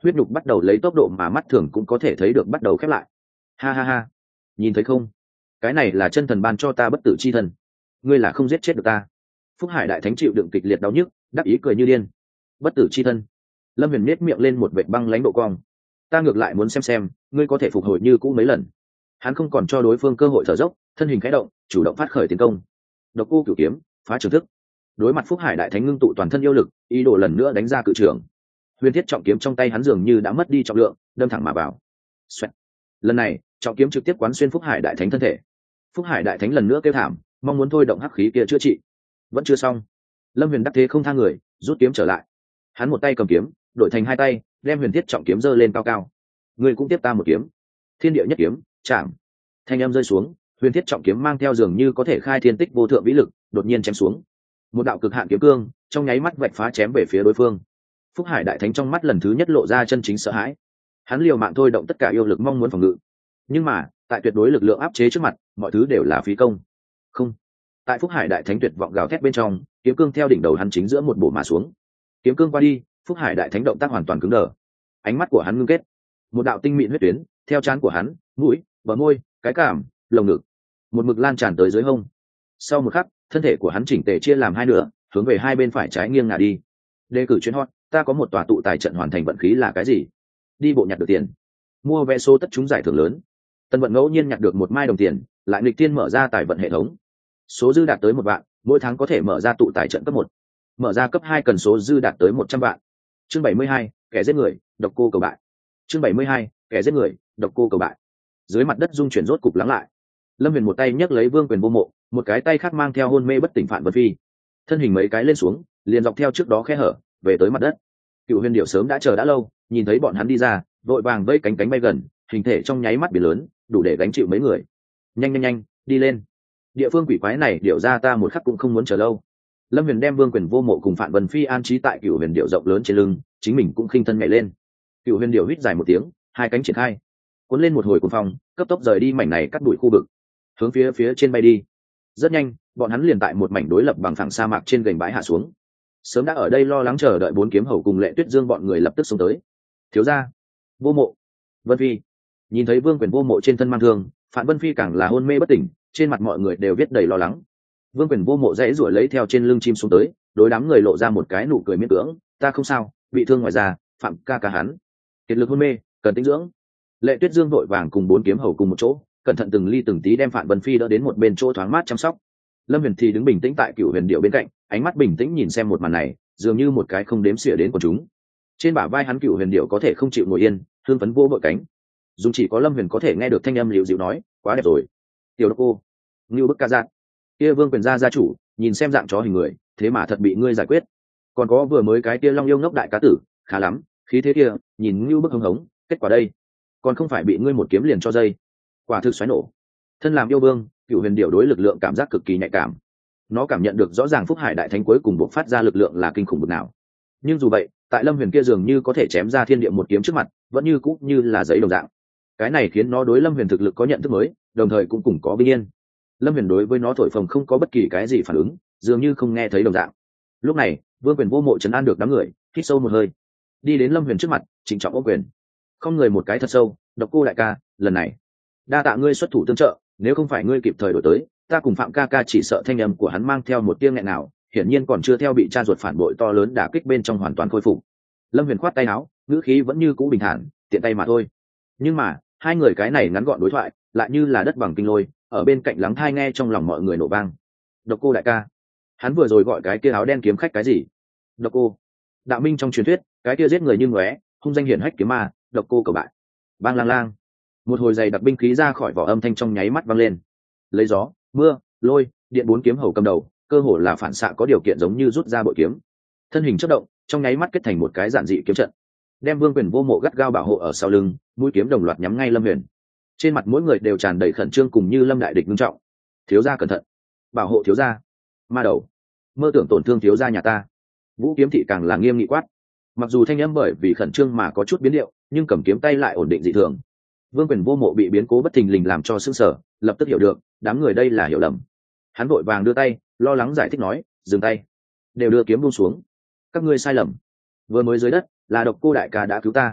huyết nhục bắt đầu lấy tốc độ mà mắt thường cũng có thể thấy được bắt đầu khép lại. Ha ha ha, nhìn thấy không, cái này là chân thần ban cho ta bất tử chi thân, ngươi là không giết chết được ta. Phúc Hải đại thánh chịu đựng kịch liệt đau nhức, đắc ý cười như điên. Bất tử chi thân. Lâm Huyền nhếch miệng lên một vệt băng lãnh độ cong. Ta ngược lại muốn xem ngươi có thể phục hồi như cũ mấy lần. Hắn không còn cho đối phương cơ hội thở dốc, thân hình khẽ động, chủ động phát khởi tiến công. Độc cô cửu kiếm, phá trường thức. Đối mặt Phúc Hải đại thánh ngưng tụ toàn thân yêu lực, ý đồ lần nữa đánh ra cự trường. Huyền thiết trọng kiếm trong tay hắn dường như đã mất đi trọng lượng, đâm thẳng mà vào. Xoẹt. Lần này, trọng kiếm trực tiếp quán xuyên Phúc Hải đại thánh thân thể. Phúc Hải đại thánh lần nữa kêu thảm, mong muốn thôi động hắc khí kia chữa trị. Vẫn chưa xong. Lâm Huyền đắc thế không tha người, rút kiếm trở lại. Hắn một tay cầm kiếm, đổi thành hai tay, đem huyền thiết trọng kiếm giơ lên cao cao. Ngươi cũng tiếp ta một kiếm. Thiên địa nhất kiếm, chạm. Thanh âm rơi xuống, huyền thiết trọng kiếm mang theo dường như có thể khai thiên tích vô thượng vĩ lực, đột nhiên chém xuống. Một đạo cực hạn kiếm cương, trong nháy mắt vạch phá chém về phía đối phương. Phúc Hải đại thánh trong mắt lần thứ nhất lộ ra chân chính sợ hãi. Hắn liều mạng thôi động tất cả yêu lực mong muốn phòng ngự, nhưng mà tại tuyệt đối lực lượng áp chế trước mặt, mọi thứ đều là phí công. Không. Tại Phúc Hải đại thánh tuyệt vọng gào thét bên trong, kiếm cương theo đỉnh đầu hắn chính giữa một bổ mà xuống. Kiếm cương qua đi, Phúc Hải đại thánh động tác hoàn toàn cứng đờ. Ánh mắt của hắn ngưng kết, một đạo tinh mịn huyết tuyến theo trán của hắn, mũi, bờ môi, cái cảm, lồng ngực, một mực lan tràn tới dưới hông. Sau một khắc, thân thể của hắn chỉnh tề chia làm hai nửa, hướng về hai bên phải trái nghiêng ngả đi. Đề cử chuyến hot, ta có một tòa tụ tài trận hoàn thành vận khí là cái gì? Đi bộ nhặt được tiền, mua vé số tất trúng giải thưởng lớn. Tân Vận ngẫu nhiên nhặt được một mai đồng tiền, lại nghịch tiên mở ra tài vận hệ thống. Số dư đạt tới 1 vạn, mỗi tháng có thể mở ra tụ tài trận cấp 1. Mở ra cấp 2 cần số dư đạt tới 100 vạn. Chương 72, kẻ giết người, độc cô cầu bại. Chương 72, kẻ giết người, độc cô cầu bại. Dưới mặt đất dung chuyển rốt cục lắng lại. Lâm Huyền một tay nhấc lấy Vương Quyền Vô Mộ, một cái tay khác mang theo hôn mê bất tỉnh Phạn Vân Phi. Thân hình mấy cái lên xuống, liền dọc theo trước đó khe hở, về tới mặt đất. Cựu Huyền Điểu sớm đã chờ đã lâu, nhìn thấy bọn hắn đi ra, vội vàng vẫy cánh bay gần, hình thể trong nháy mắt biển lớn, đủ để gánh chịu mấy người. Nhanh, đi lên. Địa phương quỷ quái này điểu ra ta một khắc cũng không muốn chờ lâu. Lâm Huyền đem Vương Quyền Vô Mộ cùng Phạn Vân Phi an trí tại Cựu Huyền Điểu rộng lớn trên lưng, chính mình cũng khinh thân nhảy lên. Cựu Huyền Điểu hít dài một tiếng, hai cánh triển khai, cuốn lên một hồi cuồng phong, cấp tốc rời đi mảnh này cắt đuổi khu vực, hướng phía trên bay đi. Rất nhanh, bọn hắn liền tại một mảnh đối lập bằng phẳng sa mạc trên gành bãi hạ xuống. Sớm đã ở đây lo lắng chờ đợi bốn kiếm hầu cùng Lệ Tuyết Dương bọn người lập tức xông tới. Thiếu gia, Vô Mộ, Vân Phi. Nhìn thấy Vương Quyền Vô Mộ trên thân mang thương, Phạn Vân Phi càng là hôn mê bất tỉnh, trên mặt mọi người đều viết đầy lo lắng. Vương Quyền Vô Mộ dãy ruổi lấy theo trên lưng chim xuống tới, đối đám người lộ ra một cái nụ cười miễn cưỡng, ta không sao, bị thương ngoài ra, Phạm ca ca hắn kiệt lực hôn mê, cần tĩnh dưỡng. Lệ Tuyết Dương vội vàng cùng bốn kiếm hầu cùng một chỗ, cẩn thận từng ly từng tí đem Phạn Vân Phi đỡ đến một bên chỗ thoáng mát chăm sóc. Lâm Huyền thì đứng bình tĩnh tại Cựu Huyền Điểu bên cạnh, ánh mắt bình tĩnh nhìn xem một màn này, dường như một cái không đếm xỉa đến của chúng. Trên bả vai hắn Cựu Huyền Điểu có thể không chịu ngồi yên, hương phấn vô bội cánh. Dùng chỉ có Lâm Huyền có thể nghe được thanh âm liễu dịu nói, quá đẹp rồi. Tiểu độc cô, Ngưu Bức ca dạng. Kia Vương Quyền gia chủ, nhìn xem dạng chó hình người, thế mà thật bị ngươi giải quyết. Còn có vừa mới cái kia Long Yêu ngốc đại cá tử, khá lắm, khí thế kia, nhìn Ngưu Bức hống hống, kết quả đây, còn không phải bị ngươi một kiếm liền cho dây. Quả thực xoáy nổ. Thân làm yêu vương, Cựu Huyền Điểu đối lực lượng cảm giác cực kỳ nhạy cảm. Nó cảm nhận được rõ ràng Phúc Hải đại thánh cuối cùng bộc phát ra lực lượng là kinh khủng bực nào. Nhưng dù vậy, tại Lâm Huyền kia dường như có thể chém ra thiên địa một kiếm trước mặt, vẫn như cũ như là giấy đồng dạng. Cái này khiến nó đối Lâm Huyền thực lực có nhận thức mới, đồng thời cũng cùng có vinh yên. Lâm Huyền đối với nó thổi phồng không có bất kỳ cái gì phản ứng, dường như không nghe thấy đồng dạng. Lúc này, Vương Quyền Vô Mộ trấn an được đám người, hít sâu một hơi, đi đến Lâm Huyền trước mặt, trịnh trọng ôm quyền. Không người một cái thật sâu, độc cô đại ca, lần này đa tạ ngươi xuất thủ tương trợ, nếu không phải ngươi kịp thời đổi tới, ta cùng Phạm ca ca chỉ sợ thanh âm của hắn mang theo một tia nghẹn nào, hiển nhiên còn chưa theo bị cha ruột phản bội to lớn đả kích bên trong hoàn toàn khôi phục. Lâm Huyền khoát tay áo, ngữ khí vẫn như cũ bình thản, tiện tay mà thôi. Nhưng mà hai người cái này ngắn gọn đối thoại, lại như là đất bằng kinh lôi, ở bên cạnh lắng thai nghe trong lòng mọi người nổ vang. Độc cô đại ca, hắn vừa rồi gọi cái kia áo đen kiếm khách cái gì? Độc cô, đạo minh trong truyền thuyết, cái kia giết người như ngóe, hung danh hiển hách kiếm ma, độc cô cầu bại. Bang lang lang, một hồi dày đặc binh khí ra khỏi vỏ, âm thanh trong nháy mắt vang lên. Lấy gió, mưa, lôi, điện bốn kiếm hầu cầm đầu, cơ hồ là phản xạ có điều kiện giống như rút ra bội kiếm. Thân hình chớp động, trong nháy mắt kết thành một cái giản dị kiếm trận, đem Vương Quyền Vô Mộ gắt gao bảo hộ ở sau lưng, mũi kiếm đồng loạt nhắm ngay Lâm Huyền. Trên mặt mỗi người đều tràn đầy khẩn trương cùng như lâm đại địch nghiêm trọng. Thiếu gia cẩn thận, bảo hộ thiếu gia. Ma đầu, mơ tưởng tổn thương thiếu gia nhà ta. Vũ Kiếm Thị càng là nghiêm nghị quát. Mặc dù thanh âm bởi vì khẩn trương mà có chút biến điệu, nhưng cầm kiếm tay lại ổn định dị thường. Vương Quyền Vô Mộ bị biến cố bất thình lình làm cho sững sờ, lập tức hiểu được, đám người đây là hiểu lầm. Hắn vội vàng đưa tay, lo lắng giải thích nói, dừng tay, đều đưa kiếm buông xuống. Các ngươi sai lầm. Vừa mới dưới đất, là độc cô đại ca đã cứu ta.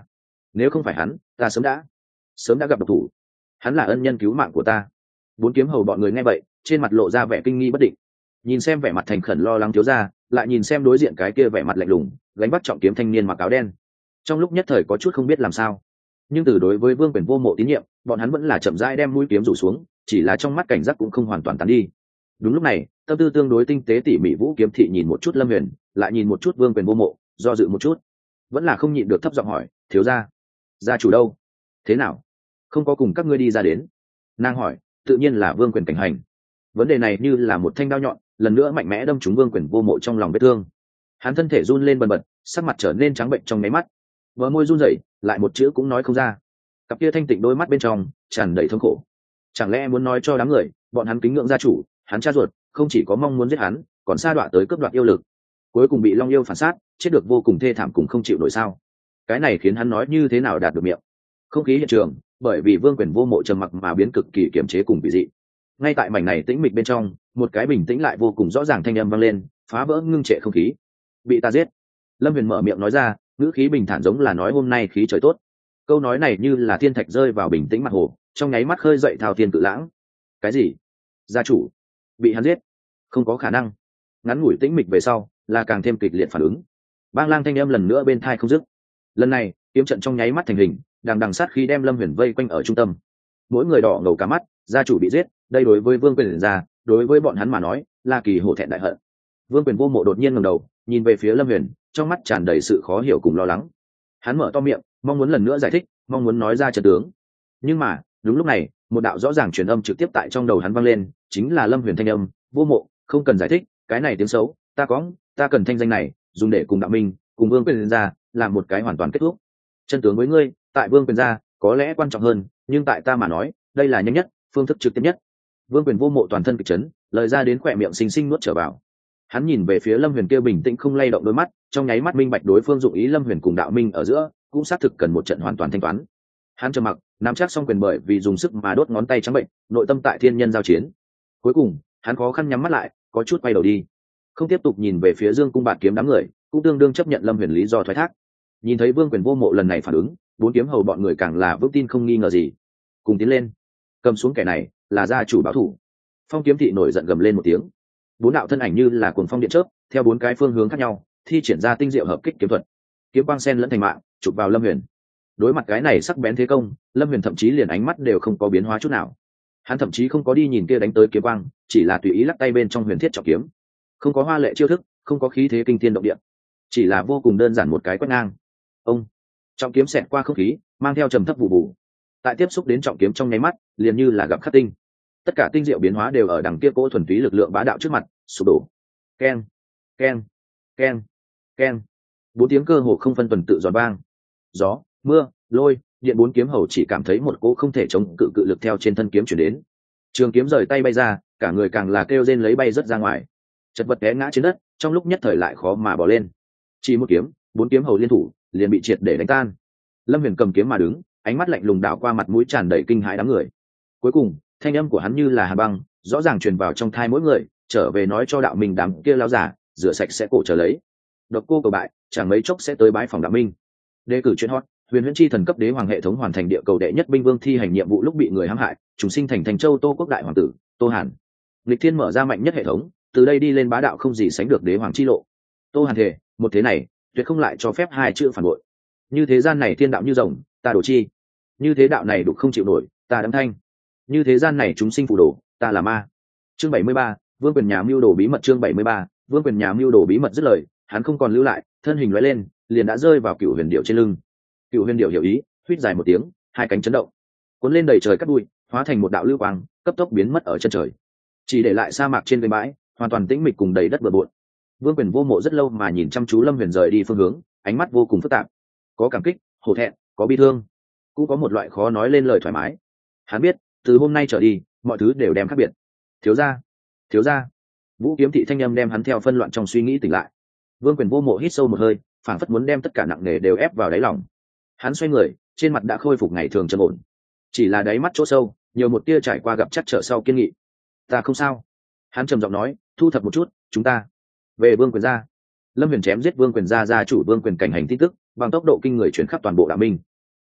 nếu không phải hắn ta sớm đã gặp độc thủ. Hắn là ân nhân cứu mạng của ta. Bốn kiếm hầu bọn người nghe vậy trên mặt lộ ra vẻ kinh nghi bất định, nhìn xem vẻ mặt thành khẩn lo lắng thiếu gia, lại nhìn xem đối diện cái kia vẻ mặt lạnh lùng gánh bắt trọng kiếm thanh niên mặc áo đen, trong lúc nhất thời có chút không biết làm sao. Nhưng từ đối với Vương Quyền Vô Mộ tín nhiệm, bọn hắn vẫn là chậm rãi đem mũi kiếm rủ xuống, chỉ là trong mắt cảnh giác cũng không hoàn toàn tán đi. Đúng lúc này, tâm tư tương đối tinh tế tỉ mỉ Vũ Kiếm Thị nhìn một chút Lâm Huyền, lại nhìn một chút Vương Quyền Vô Mộ, do dự một chút, vẫn là không nhịn được thấp giọng hỏi, thiếu gia, gia chủ đâu? Thế nào? Không có cùng các ngươi đi ra đến? Nàng hỏi, tự nhiên là Vương Quyền Cảnh Hành. Vấn đề này như là một thanh đao nhọn, lần nữa mạnh mẽ đâm trúng Vương Quyền Vô Mộ trong lòng vết thương. Hắn thân thể run lên bần bật, sắc mặt trở nên trắng bệnh trong mấy mắt, bờ môi run rẩy, lại một chữ cũng nói không ra. Cặp kia thanh tịnh đôi mắt bên trong tràn đầy thống khổ. Chẳng lẽ muốn nói cho đám người, bọn hắn kính ngưỡng gia chủ, hắn cha ruột, không chỉ có mong muốn giết hắn, còn sa đọa tới cướp đoạt yêu lực, cuối cùng bị Long yêu phản sát, chết được vô cùng thê thảm cùng không chịu nổi sao? Cái này khiến hắn nói như thế nào đạt được miệng. Không khí hiện trường bởi vì Vương Quyền Vô Mộ trầm mặc mà biến cực kỳ kiềm chế cùng kỳ dị. Ngay tại mảnh này tĩnh mịch bên trong, một cái bình tĩnh lại vô cùng rõ ràng thanh âm vang lên, phá vỡ ngưng trệ không khí. Bị ta giết. Lâm Huyền mở miệng nói ra, ngữ khí bình thản giống là nói hôm nay khí trời tốt. Câu nói này như là thiên thạch rơi vào bình tĩnh mặt hồ, trong nháy mắt khơi dậy thao thiên cự lãng. Cái gì? Gia chủ bị hắn giết? Không có khả năng. Ngắn ngủi tĩnh mịch về sau, là càng thêm kịch liệt phản ứng. Bang lang thanh âm lần nữa bên thai không dứt. Lần này, kiếm trận trong nháy mắt thành hình, đằng sát khí đem Lâm Huyền vây quanh ở trung tâm. Mỗi người đỏ ngầu cả mắt, gia chủ bị giết, đây đối với Vương Quyền gia, đối với bọn hắn mà nói, là kỳ hổ thẹn đại hận. Vương Quyền Vô Mộ đột nhiên ngẩng đầu, nhìn về phía Lâm Huyền, trong mắt tràn đầy sự khó hiểu cùng lo lắng. Hắn mở to miệng, mong muốn lần nữa giải thích, mong muốn nói ra trận tướng. Nhưng mà, đúng lúc này, một đạo rõ ràng truyền âm trực tiếp tại trong đầu hắn vang lên, chính là Lâm Huyền thanh âm, "Vô Mộ, không cần giải thích, cái này tiếng xấu, ta cần thanh danh này, dùng để cùng Đạo Minh, cùng Vương Quyền gia, làm một cái hoàn toàn kết thúc. Chân tướng với ngươi, tại Vương Quyền gia, có lẽ quan trọng hơn, nhưng tại ta mà nói, đây là nhanh nhất, phương thức trực tiếp nhất." Vương Quyền Vô Mộ toàn thân kịch chấn, lời ra đến khỏe miệng xinh xinh nuốt trở vào. Hắn nhìn về phía Lâm Huyền kia bình tĩnh không lay động đôi mắt, trong nháy mắt minh bạch đối phương dụng ý Lâm Huyền cùng Đạo Minh ở giữa, cũng xác thực cần một trận hoàn toàn thanh toán. Hắn trầm mặc, nắm chắc xong quyền bởi vì dùng sức mà đốt ngón tay trắng bệnh, nội tâm tại thiên nhân giao chiến. Cuối cùng, hắn khó khăn nhắm mắt lại, có chút quay đầu đi, không tiếp tục nhìn về phía Dương Cung Bạt Kiếm đám người, cũng tương đương chấp nhận Lâm Huyền lý do thoái thác. Nhìn thấy Vương Quyền Vô Mộ lần này phản ứng, bốn kiếm hầu bọn người càng là vững tin không nghi ngờ gì, cùng tiến lên, cầm xuống kẻ này, là gia chủ báo thù. Phong Kiếm Thị nổi giận gầm lên một tiếng, bốn đạo thân ảnh như là cuồng phong điện chớp, theo bốn cái phương hướng khác nhau, thi triển ra tinh diệu hợp kích kiếm thuật, kiếm quang sen lẫn thành mạng, chụp vào Lâm Huyền. Đối mặt cái này sắc bén thế công, Lâm Huyền thậm chí liền ánh mắt đều không có biến hóa chút nào. Hắn thậm chí không có đi nhìn kia đánh tới kiếm quang, chỉ là tùy ý lắc tay bên trong huyền thiết trọng kiếm, không có hoa lệ chiêu thức, không có khí thế kinh thiên động địa, chỉ là vô cùng đơn giản một cái quét ngang. Ông trọng kiếm xẹt qua không khí, mang theo trầm thấp vụ vụ. Tại tiếp xúc đến trọng kiếm trong nháy mắt, liền như là gặp khắc tinh. Tất cả tinh diệu biến hóa đều ở đằng kia cỗ thuần túy lực lượng bá đạo trước mặt sụp đổ. Keng, keng, keng, keng. Bốn tiếng cơ hồ không phân tuần tự giòn vang. Gió, mưa, lôi, điện bốn kiếm hầu chỉ cảm thấy một cỗ không thể chống cự cự lực theo trên thân kiếm chuyển đến. Trường kiếm rời tay bay ra, cả người càng là kêu rên lấy bay rất ra ngoài, chật vật té ngã trên đất, trong lúc nhất thời lại khó mà bỏ lên. Chỉ một kiếm, bốn kiếm hầu liên thủ liền bị triệt để đánh tan. Lâm Huyền cầm kiếm mà đứng, ánh mắt lạnh lùng đảo qua mặt mũi tràn đầy kinh hãi đám người. Cuối cùng, thanh âm của hắn như là hàn băng, rõ ràng truyền vào trong thai mỗi người, trở về nói cho Đạo Minh đám kia lão giả, rửa sạch sẽ cổ trở lấy. Độc Cô cầu bại, chẳng mấy chốc sẽ tới bái phòng Đạo Minh. Đề cử chuyện hot, Huyền Huyễn Chi thần cấp đế hoàng hệ thống hoàn thành địa cầu đệ nhất binh vương thi hành nhiệm vụ lúc bị người hãm hại, trùng sinh thành Thành Châu Tô quốc đại hoàng tử, Tô Hàn. Lịch Thiên mở ra mạnh nhất hệ thống, từ đây đi lên bá đạo không gì sánh được đế hoàng chi lộ. Tô Hàn thề, một thế này, tuyệt không lại cho phép hai chữ phản bội. Như thế gian này thiên đạo như rồng, ta đổ chi. Như thế đạo này đục không chịu nổi, ta đấm thanh. Như thế gian này chúng sinh phù đồ, ta là ma. Chương 73, Vương Quyền nhà mưu đồ bí mật. Chương 73, Vương Quyền nhà mưu đồ bí mật. Dứt lời, hắn không còn lưu lại, thân hình lóe lên, liền đã rơi vào Cựu Huyền Điểu trên lưng. Cựu Huyền Điểu hiểu ý, huýt dài một tiếng, hai cánh chấn động, cuốn lên đầy trời cát bụi, hóa thành một đạo lưu quang, cấp tốc biến mất ở chân trời, chỉ để lại sa mạc trên cây bãi, hoàn toàn tĩnh mịch cùng đầy đất bừa bộn. Vương Quyền Vô Mộ rất lâu mà nhìn chăm chú Lâm Huyền rời đi phương hướng, ánh mắt vô cùng phức tạp, có cảm kích, hổ thẹn, có bi thương, cũng có một loại khó nói lên lời thoải mái. Hắn biết, từ hôm nay trở đi, mọi thứ đều đem khác biệt. Thiếu gia, thiếu gia. Vũ Kiếm Thị thanh âm đem hắn theo phân loạn trong suy nghĩ tỉnh lại. Vương Quyền Vô Mộ hít sâu một hơi, phảng phất muốn đem tất cả nặng nề đều ép vào đáy lòng. Hắn xoay người, trên mặt đã khôi phục ngày thường trầm ổn, chỉ là đáy mắt chỗ sâu nhiều một tia trải qua gặp chắc trở sau kiên nghị. Ta không sao. Hắn trầm giọng nói, thu thập một chút, chúng ta về Vương Quyền gia. Lâm Huyền chém giết Vương Quyền gia gia chủ Vương Quyền Cảnh Hành tin tức bằng tốc độ kinh người chuyển khắp toàn bộ Đạo Minh.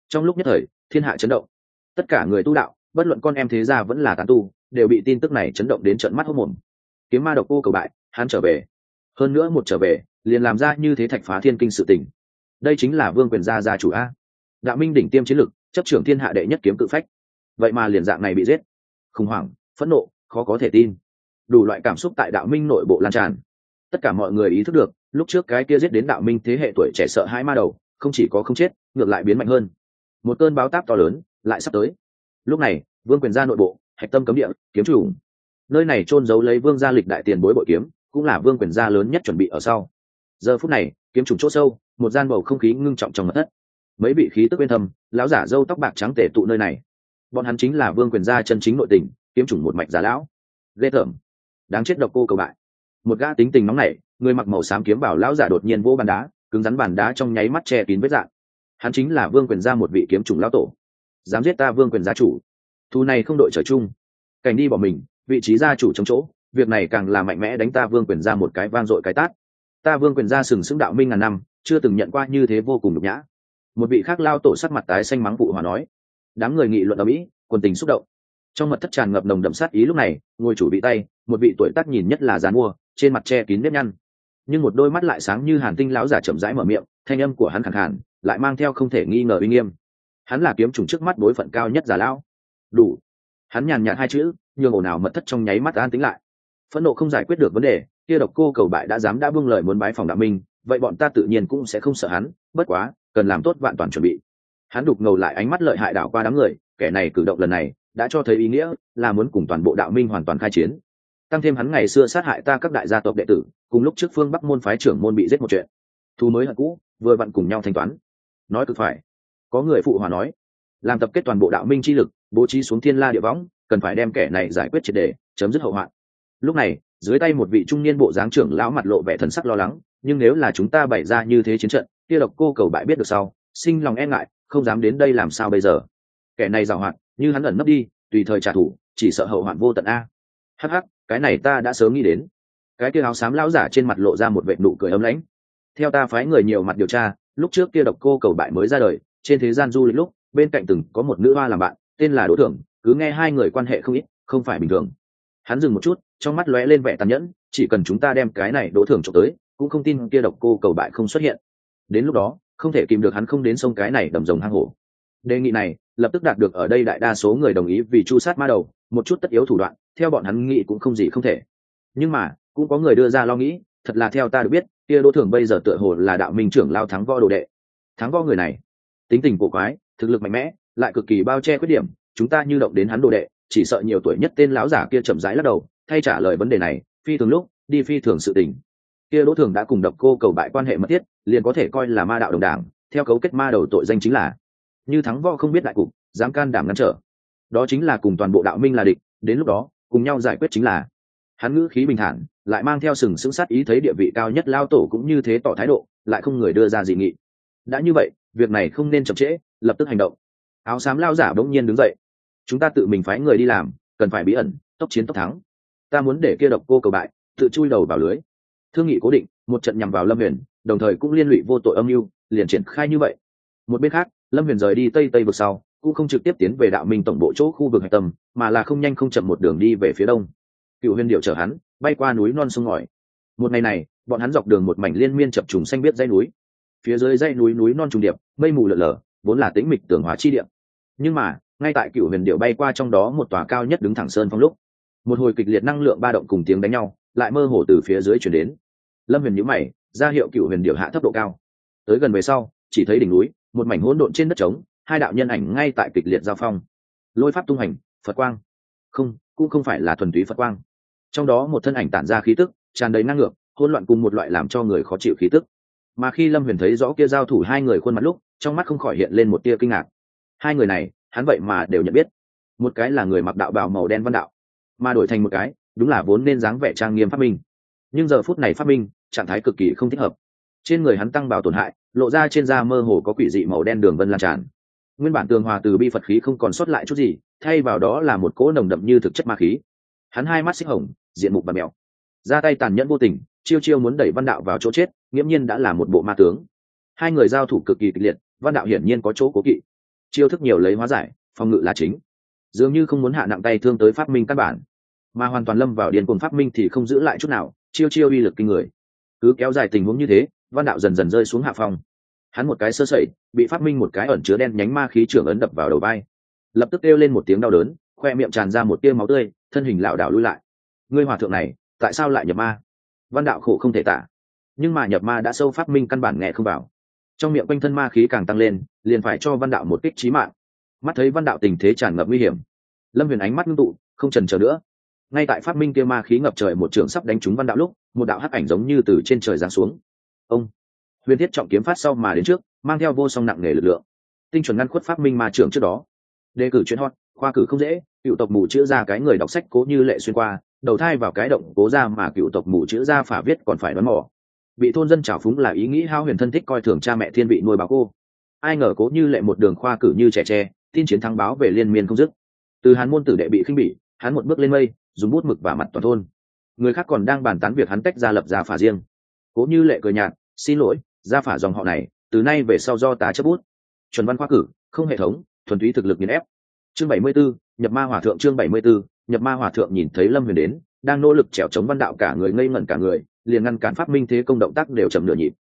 Trong lúc nhất thời thiên hạ chấn động, tất cả người tu đạo bất luận con em thế gia vẫn là tán tu đều bị tin tức này chấn động đến trợn mắt hốt mồm. Kiếm ma độc cô cầu bại, hắn trở về, hơn nữa một trở về liền làm ra như thế thạch phá thiên kinh sự tình. Đây chính là Vương Quyền gia gia chủ a, Đạo Minh đỉnh tiêm chiến lực, chấp trưởng thiên hạ đệ nhất kiếm cự phách, vậy mà liền dạng này bị giết. Khủng hoảng, phẫn nộ, khó có thể tin, đủ loại cảm xúc tại Đạo Minh nội bộ lan tràn. Tất cả mọi người ý thức được lúc trước cái kia giết đến Đạo Minh thế hệ tuổi trẻ sợ hãi ma đầu không chỉ có không chết, ngược lại biến mạnh hơn. Một cơn báo táp to lớn lại sắp tới. Lúc này Vương Quyền gia nội bộ, hạch tâm cấm địa, kiếm chủ, nơi này chôn giấu lấy Vương gia lịch đại tiền bối bội kiếm, cũng là Vương Quyền gia lớn nhất chuẩn bị ở sau. Giờ phút này kiếm trùng chỗ sâu, một gian bầu không khí ngưng trọng trong mật thất, mấy vị khí tức bên thâm lão giả râu tóc bạc trắng tề tụ nơi này. Bọn hắn chính là Vương Quyền gia chân chính nội tình, kiếm trùng một mạch giả lão. Ghê tởm, đáng chết độc cô cầu bại. Một gã tính tình nóng nảy, người mặc màu xám kiếm bảo lão giả đột nhiên vỗ bàn đá, cứng rắn bàn đá trong nháy mắt che kín vết rạn. Hắn chính là Vương Quyền gia một vị kiếm trùng lão tổ, dám giết ta Vương Quyền gia chủ, thù này không đội trời chung. Cảnh đi bỏ mình, vị trí gia chủ trong chỗ, việc này càng là mạnh mẽ đánh ta Vương Quyền gia một cái vang dội cái tát. Ta Vương Quyền gia sừng sững Đạo Minh ngàn năm, chưa từng nhận qua như thế vô cùng nhục nhã. Một vị khác lao tổ sắc mặt tái xanh mắng phụ hòa nói. Đám người nghị luận ở mỹ, quần tình xúc động. Trong mật thất tràn ngập nồng đậm sát ý, lúc này ngồi chủ bị tay, một vị tuổi tác nhìn nhất là giàn mua, trên mặt che kín nếp nhăn, nhưng một đôi mắt lại sáng như hàn tinh lão giả chậm rãi mở miệng, thanh âm của hắn khàn khàn, lại mang theo không thể nghi ngờ uy nghiêm. Hắn là kiếm trùng trước mắt đối phận cao nhất giả lão. Đủ. Hắn nhàn nhạt hai chữ, nhường ồn ào mật thất trong nháy mắt an tĩnh lại. Phẫn nộ không giải quyết được vấn đề, kia độc cô cầu bại đã dám đã buông lời muốn bái phòng Đạo Minh, vậy bọn ta tự nhiên cũng sẽ không sợ hắn, bất quá cần làm tốt vạn toàn chuẩn bị. Hắn đục ngầu lại ánh mắt lợi hại đảo qua đám người, kẻ này cử động lần này đã cho thấy ý nghĩa là muốn cùng toàn bộ Đạo Minh hoàn toàn khai chiến. Tăng thêm hắn ngày xưa sát hại ta các đại gia tộc đệ tử, cùng lúc trước phương Bắc môn phái trưởng môn bị giết một chuyện, thù mới hận cũ vừa vặn cùng nhau thanh toán. Nói cực phải. Có người phụ hòa nói, làm tập kết toàn bộ Đạo Minh chi lực, bố trí xuống thiên la địa võng, cần phải đem kẻ này giải quyết triệt để, chấm dứt hậu hoạn. Lúc này dưới tay một vị trung niên bộ dáng trưởng lão mặt lộ vẻ thần sắc lo lắng, nhưng nếu là chúng ta bày ra như thế chiến trận, kia độc cô cầu bại biết được sau, sinh lòng e ngại, không dám đến đây làm sao bây giờ. Kẻ này giàu hạn, như hắn ẩn nấp đi, tùy thời trả thù, chỉ sợ hậu hoạn vô tận a. Hắc hắc, cái này ta đã sớm nghĩ đến. Cái kia áo xám lão giả trên mặt lộ ra một vệt nụ cười ấm lãnh. Theo ta phái người nhiều mặt điều tra, lúc trước kia độc cô cầu bại mới ra đời, trên thế gian du lịch lúc, bên cạnh từng có một nữ hoa làm bạn, tên là Đỗ Thưởng, cứ nghe hai người quan hệ không ít, không phải bình thường. Hắn dừng một chút, trong mắt lóe lên vẻ tàn nhẫn, chỉ cần chúng ta đem cái này Đỗ Thưởng trộm tới, cũng không tin kia độc cô cầu bại không xuất hiện. Đến lúc đó không thể kìm được hắn không đến sông cái này đầm rồng hang hổ. Đề nghị này lập tức đạt được ở đây đại đa số người đồng ý, vì chu sát ma đầu một chút tất yếu thủ đoạn, theo bọn hắn nghĩ cũng không gì không thể. Nhưng mà cũng có người đưa ra lo nghĩ, thật là theo ta được biết, kia Đỗ Thưởng bây giờ tựa hồ là Đạo Minh trưởng lao Thắng Võ đồ đệ. Thắng Võ người này tính tình cổ quái, thực lực mạnh mẽ, lại cực kỳ bao che khuyết điểm, chúng ta như động đến hắn đồ đệ, chỉ sợ nhiều tuổi nhất tên lão giả kia chậm rãi lắc đầu, thay trả lời vấn đề này, phi thường lúc đi phi thường sự tình. Kia Đỗ Thưởng đã cùng độc cô cầu bại quan hệ mật thiết, liền có thể coi là ma đạo đồng đảng, theo cấu kết ma đầu tội danh chính là như Thắng Võ không biết đại cục, dám can đảm ngăn trở, đó chính là cùng toàn bộ Đạo Minh là địch, đến lúc đó cùng nhau giải quyết chính là. Hắn ngữ khí bình thản, lại mang theo sừng sững sát ý, thấy địa vị cao nhất lao tổ cũng như thế tỏ thái độ, lại không người đưa ra dị nghị. Đã như vậy, việc này không nên chậm trễ, lập tức hành động. Áo xám lao giả bỗng nhiên đứng dậy. Chúng ta tự mình phái người đi làm, cần phải bí ẩn, tốc chiến tốc thắng. Ta muốn để kia độc cô cầu bại tự chui đầu vào lưới. Thương nghị cố định, một trận nhằm vào Lâm Huyền, đồng thời cũng liên lụy vô tội âm mưu, liền triển khai như vậy. Một bên khác, Lâm Huyền rời đi tây vực sau, cũng không trực tiếp tiến về Đạo Minh tổng bộ chỗ khu vực hạch tâm, mà là không nhanh không chậm một đường đi về phía đông. Cựu Huyền Điểu chở hắn bay qua núi non sông ngòi. Một ngày này, bọn hắn dọc đường một mảnh liên miên chập trùng xanh biếc dãy núi. Phía dưới dãy núi núi non trùng điệp, mây mù lở lở, vốn là tĩnh mịch tường hóa chi địa. Nhưng mà ngay tại Cựu Huyền Điểu bay qua trong đó một tòa cao nhất đứng thẳng sơn phong lúc, một hồi kịch liệt năng lượng ba động cùng tiếng đánh nhau lại mơ hồ từ phía dưới chuyển đến. Lâm Huyền nhíu mày, ra hiệu Cựu Huyền Điểu hạ thấp độ cao. Tới gần về sau, chỉ thấy đỉnh núi một mảnh hỗn độn, trên đất trống hai đạo nhân ảnh ngay tại kịch liệt giao phong. Lôi pháp tung hành, Phật quang. Không, cũng không phải là thuần túy Phật quang. Trong đó một thân ảnh tản ra khí tức tràn đầy năng lượng, hỗn loạn cùng một loại làm cho người khó chịu khí tức. Mà khi Lâm Huyền thấy rõ kia giao thủ hai người khuôn mặt lúc, trong mắt không khỏi hiện lên một tia kinh ngạc. Hai người này hắn vậy mà đều nhận biết. Một cái là người mặc đạo bào màu đen Văn Đạo, mà đổi thành một cái đúng là vốn nên dáng vẻ trang nghiêm Pháp Minh. Nhưng giờ phút này Pháp Minh trạng thái cực kỳ không thích hợp. Trên người hắn tăng bào tổn hại, lộ ra trên da mơ hồ có quỷ dị màu đen đường vân lan tràn. Nguyên bản tường hòa từ bi Phật khí không còn sót lại chút gì, thay vào đó là một cỗ nồng đậm như thực chất ma khí. Hắn hai mắt xích hồng, diện mục bặm mèo, ra tay tàn nhẫn vô tình, chiêu chiêu muốn đẩy Văn Đạo vào chỗ chết, nghiễm nhiên đã là một bộ ma tướng. Hai người giao thủ cực kỳ kịch liệt, Văn Đạo hiển nhiên có chỗ cố kỵ. chiêu thức nhiều lấy hóa giải, phòng ngự là chính, dường như không muốn hạ nặng tay thương tới phát minh căn bản, mà hoàn toàn lâm vào điên cuồng phát minh thì không giữ lại chút nào, chiêu chiêu uy lực kinh người. Cứ kéo dài tình huống như thế, Văn Đạo dần dần rơi xuống hạ phong. Hắn một cái sơ sẩy, bị phát minh một cái ẩn chứa đen nhánh ma khí trưởng ấn đập vào đầu vai, lập tức kêu lên một tiếng đau đớn, khoe miệng tràn ra một tia máu tươi, thân hình lảo đảo lui lại. Ngươi hòa thượng này, tại sao lại nhập ma? Văn Đạo khổ không thể tả, nhưng mà nhập ma đã sâu, phát minh căn bản nghe không vào. Trong miệng quanh thân ma khí càng tăng lên, liền phải cho Văn Đạo một kích chí mạng. Mắt thấy Văn Đạo tình thế tràn ngập nguy hiểm, Lâm Huyền ánh mắt ngưng tụ, không chần chờ nữa. Ngay tại phát minh kia ma khí ngập trời một trường sắp đánh trúng Văn Đạo lúc, một đạo hắc ảnh giống như từ trên trời giáng xuống. Ông Huyền Thiết trọng kiếm phát sau mà đến trước, mang theo vô song nặng nề lực lượng, tinh chuẩn ngăn khuất phát minh ma trưởng trước đó. Đề cử chuyên hot, khoa cử không dễ, cựu tộc mù chữ ra cái người đọc sách Cố Như Lệ xuyên qua, đầu thai vào cái động Cố ra mà cựu tộc mù chữ ra phả viết còn phải đoán mò. Bị thôn dân trào phúng là ý nghĩ hao huyền thân thích coi thường cha mẹ thiên vị nuôi báo cô. Ai ngờ Cố Như Lệ một đường khoa cử như trẻ tre, tin chiến thắng báo về liên miên không dứt. Từ Hán môn tử đệ bị khinh bỉ, hắn một bước lên mây, dùng bút mực vả mặt toàn thôn. Người khác còn đang bàn tán việc hắn tách ra lập gia phả riêng. Cố Như Lệ cười nhạt, xin lỗi, gia phả dòng họ này từ nay về sau do ta chấp bút. Chuẩn văn khoa cử, không hệ thống, thuần túy thực lực nghiền ép. Chương 74, nhập ma hòa thượng. Chương 74, nhập ma hòa thượng nhìn thấy Lâm Huyền đến, đang nỗ lực trèo chống Văn Đạo, cả người ngây ngẩn cả người, liền ngăn cản pháp minh thế công động tác đều chậm nửa nhịp.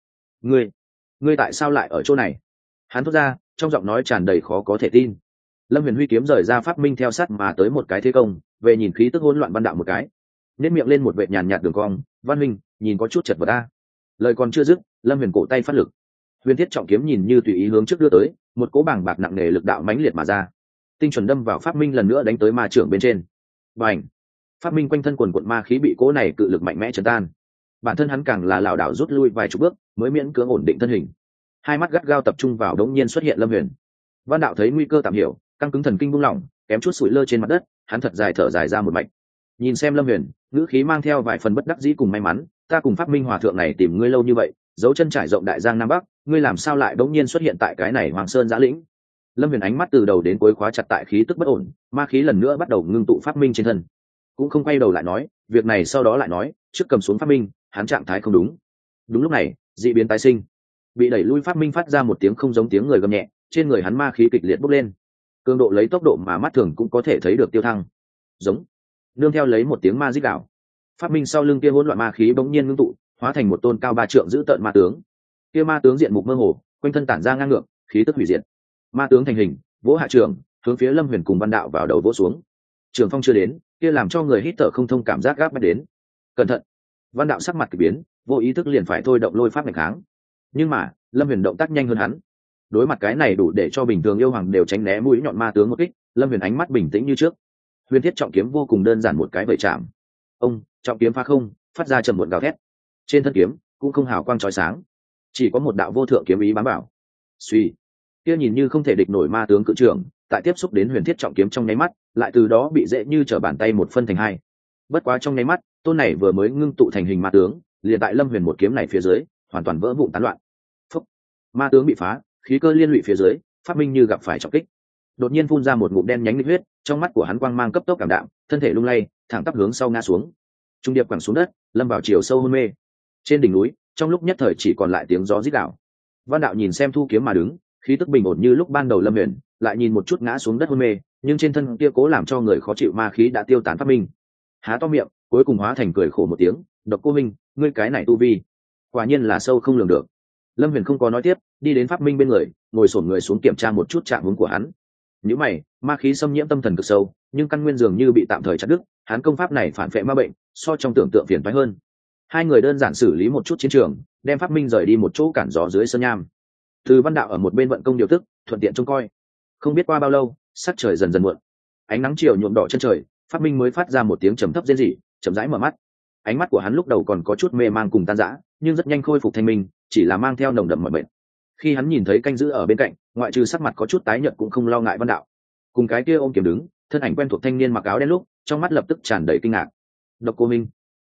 Ngươi tại sao lại ở chỗ này? Hắn thốt ra, trong giọng nói tràn đầy khó có thể tin. Lâm Huyền huy kiếm rời ra pháp minh theo sát mà tới một cái thế công, về nhìn khí tức hỗn loạn Văn Đạo một cái, nhếch miệng lên một vệt nhàn nhạt đường cong, "Văn huynh, nhìn có chút chật vật ta." Lời còn chưa dứt, Lâm Huyền cổ tay phát lực, Huyền Thiết trọng kiếm nhìn như tùy ý hướng trước đưa tới, một cỗ bàng bạc nặng nề lực đạo mãnh liệt mà ra, tinh chuẩn đâm vào pháp minh lần nữa đánh tới ma trưởng bên trên. Bành! Pháp minh quanh thân quần quần ma khí bị cỗ này cự lực mạnh mẽ chấn tan, bản thân hắn càng là lảo đảo rút lui vài chục bước mới miễn cưỡng ổn định thân hình, hai mắt gắt gao tập trung vào đống nhiên xuất hiện Lâm Huyền. Văn Đạo thấy nguy cơ tạm hiểu, căng cứng thần kinh buông lỏng, kém chút sủi lơ trên mặt đất, hắn thật dài thở dài ra một mạch, nhìn xem Lâm Huyền, ngữ khí mang theo vài phần bất đắc dĩ cùng may mắn, "Ta cùng pháp minh hòa thượng này tìm ngươi lâu như vậy, dấu chân trải rộng đại giang nam bắc, ngươi làm sao lại bỗng nhiên xuất hiện tại cái này Hoàng Sơn giã lĩnh?" Lâm Huyền ánh mắt từ đầu đến cuối khóa chặt tại khí tức bất ổn, ma khí lần nữa bắt đầu ngưng tụ pháp minh trên thân, cũng không quay đầu lại nói, "Việc này sau đó lại nói, trước cầm xuống pháp minh." Hắn trạng thái không đúng. Đúng lúc này, dị biến tái sinh, bị đẩy lui pháp minh phát ra một tiếng không giống tiếng người gầm nhẹ, trên người hắn ma khí kịch liệt bốc lên, cường độ lấy tốc độ mà mắt thường cũng có thể thấy được tiêu thăng. Giống, nương theo lấy một tiếng ma rít gào, pháp minh sau lưng kia hỗn loạn ma khí bỗng nhiên ngưng tụ, hóa thành một tôn cao 3 trượng dữ tợn ma tướng. Kia ma tướng diện mục mơ hồ, quanh thân tản ra ngang ngược, khí tức hủy diệt. Ma tướng thành hình, vỗ hạ trường, hướng phía Lâm Huyền cùng Văn Đạo vào đầu vỗ xuống. Trường phong chưa đến, kia làm cho người hít thở không thông cảm giác gáp bách đến. Cẩn thận! Văn Đạo sắc mặt kỳ biến, vô ý thức liền phải thôi động lôi pháp đánh kháng. Nhưng mà, Lâm Huyền động tác nhanh hơn hắn. Đối mặt cái này đủ để cho bình thường yêu hoàng đều tránh né mũi nhọn ma tướng một kích, Lâm Huyền ánh mắt bình tĩnh như trước. Huyền Thiết trọng kiếm vô cùng đơn giản một cái vẩy chạm. Ông, trọng kiếm phá không, phát ra trầm muộn gào thét. Trên thân kiếm cũng không hào quang chói sáng, chỉ có một đạo vô thượng kiếm ý bám bảo. Suy, kia nhìn như không thể địch nổi ma tướng cự trưởng, tại tiếp xúc đến Huyền Thiết trọng kiếm trong nháy mắt, lại từ đó bị dễ như trở bàn tay một phân thành hai. Bất quá trong nháy mắt, tôn này vừa mới ngưng tụ thành hình ma tướng, liền tại Lâm Huyền một kiếm này phía dưới, hoàn toàn vỡ vụn tán loạn. Phúc, ma tướng bị phá, khí cơ liên lụy phía dưới, pháp minh như gặp phải trọng kích, đột nhiên phun ra một ngụm đen nhánh huyết, trong mắt của hắn quang mang cấp tốc cảm đạm, thân thể lung lay, thẳng tắp hướng sau ngã xuống, trung điệp quẳng xuống đất, lâm vào chiều sâu hôn mê. Trên đỉnh núi, trong lúc nhất thời chỉ còn lại tiếng gió rít gào. Văn Đạo nhìn xem thu kiếm mà đứng, khí tức bình ổn như lúc ban đầu Lâm Huyền, lại nhìn một chút ngã xuống đất hôn mê, nhưng trên thân kia cố làm cho người khó chịu ma khí đã tiêu tán pháp minh. Há to miệng, cuối cùng hóa thành cười khổ một tiếng, "Độc Cô Minh, ngươi cái này tu vi, quả nhiên là sâu không lường được." Lâm Huyền không có nói tiếp, đi đến pháp minh bên người, ngồi xổm người xuống kiểm tra một chút trạng huống của hắn. Nhíu mày, ma khí xâm nhiễm tâm thần cực sâu, nhưng căn nguyên dường như bị tạm thời chặt đứt, hắn công pháp này phản phệ ma bệnh, so trong tưởng tượng phiền toái hơn. Hai người đơn giản xử lý một chút chiến trường, đem pháp minh rời đi một chỗ cản gió dưới sơn nham. Từ Văn Đạo ở một bên vận công điều tức, thuận tiện trông coi. Không biết qua bao lâu, sắc trời dần dần muộn, ánh nắng chiều nhuộm đỏ chân trời, pháp minh mới phát ra một tiếng trầm thấp rên rỉ, chậm rãi mở mắt. Ánh mắt của hắn lúc đầu còn có chút mê mang cùng tan rã, nhưng rất nhanh khôi phục thanh minh, chỉ là mang theo nồng đậm mỏi mệt. Khi hắn nhìn thấy canh giữ ở bên cạnh, ngoại trừ sắc mặt có chút tái nhợt cũng không lo ngại Văn Đạo, cùng cái kia ôm kiếm đứng, thân ảnh quen thuộc thanh niên mặc áo đen lúc, trong mắt lập tức tràn đầy kinh ngạc. "Độc Cô Minh,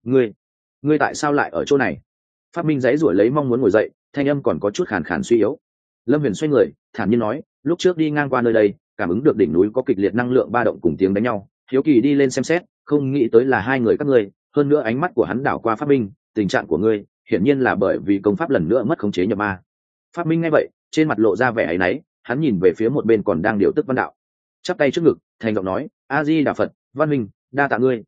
ngươi tại sao lại ở chỗ này?" Pháp minh giãy giụa lấy mong muốn ngồi dậy, thanh âm còn có chút khàn khàn suy yếu. Lâm Huyền xoay người, thản nhiên nói, "Lúc trước đi ngang qua nơi đây, cảm ứng được đỉnh núi có kịch liệt năng lượng ba động cùng tiếng đánh nhau, hiếu kỳ đi lên xem xét, không nghĩ tới là hai người các ngươi, hơn nữa ánh mắt của hắn đảo qua Pháp minh, tình trạng của ngươi, hiển nhiên là bởi vì công pháp lần nữa mất khống chế nhập ma." Pháp minh nghe vậy, trên mặt lộ ra vẻ áy náy, hắn nhìn về phía một bên còn đang điều tức Văn Đạo, chắp tay trước ngực thành giọng nói: A Di Đà Phật, Văn Minh, đa tạ ngươi.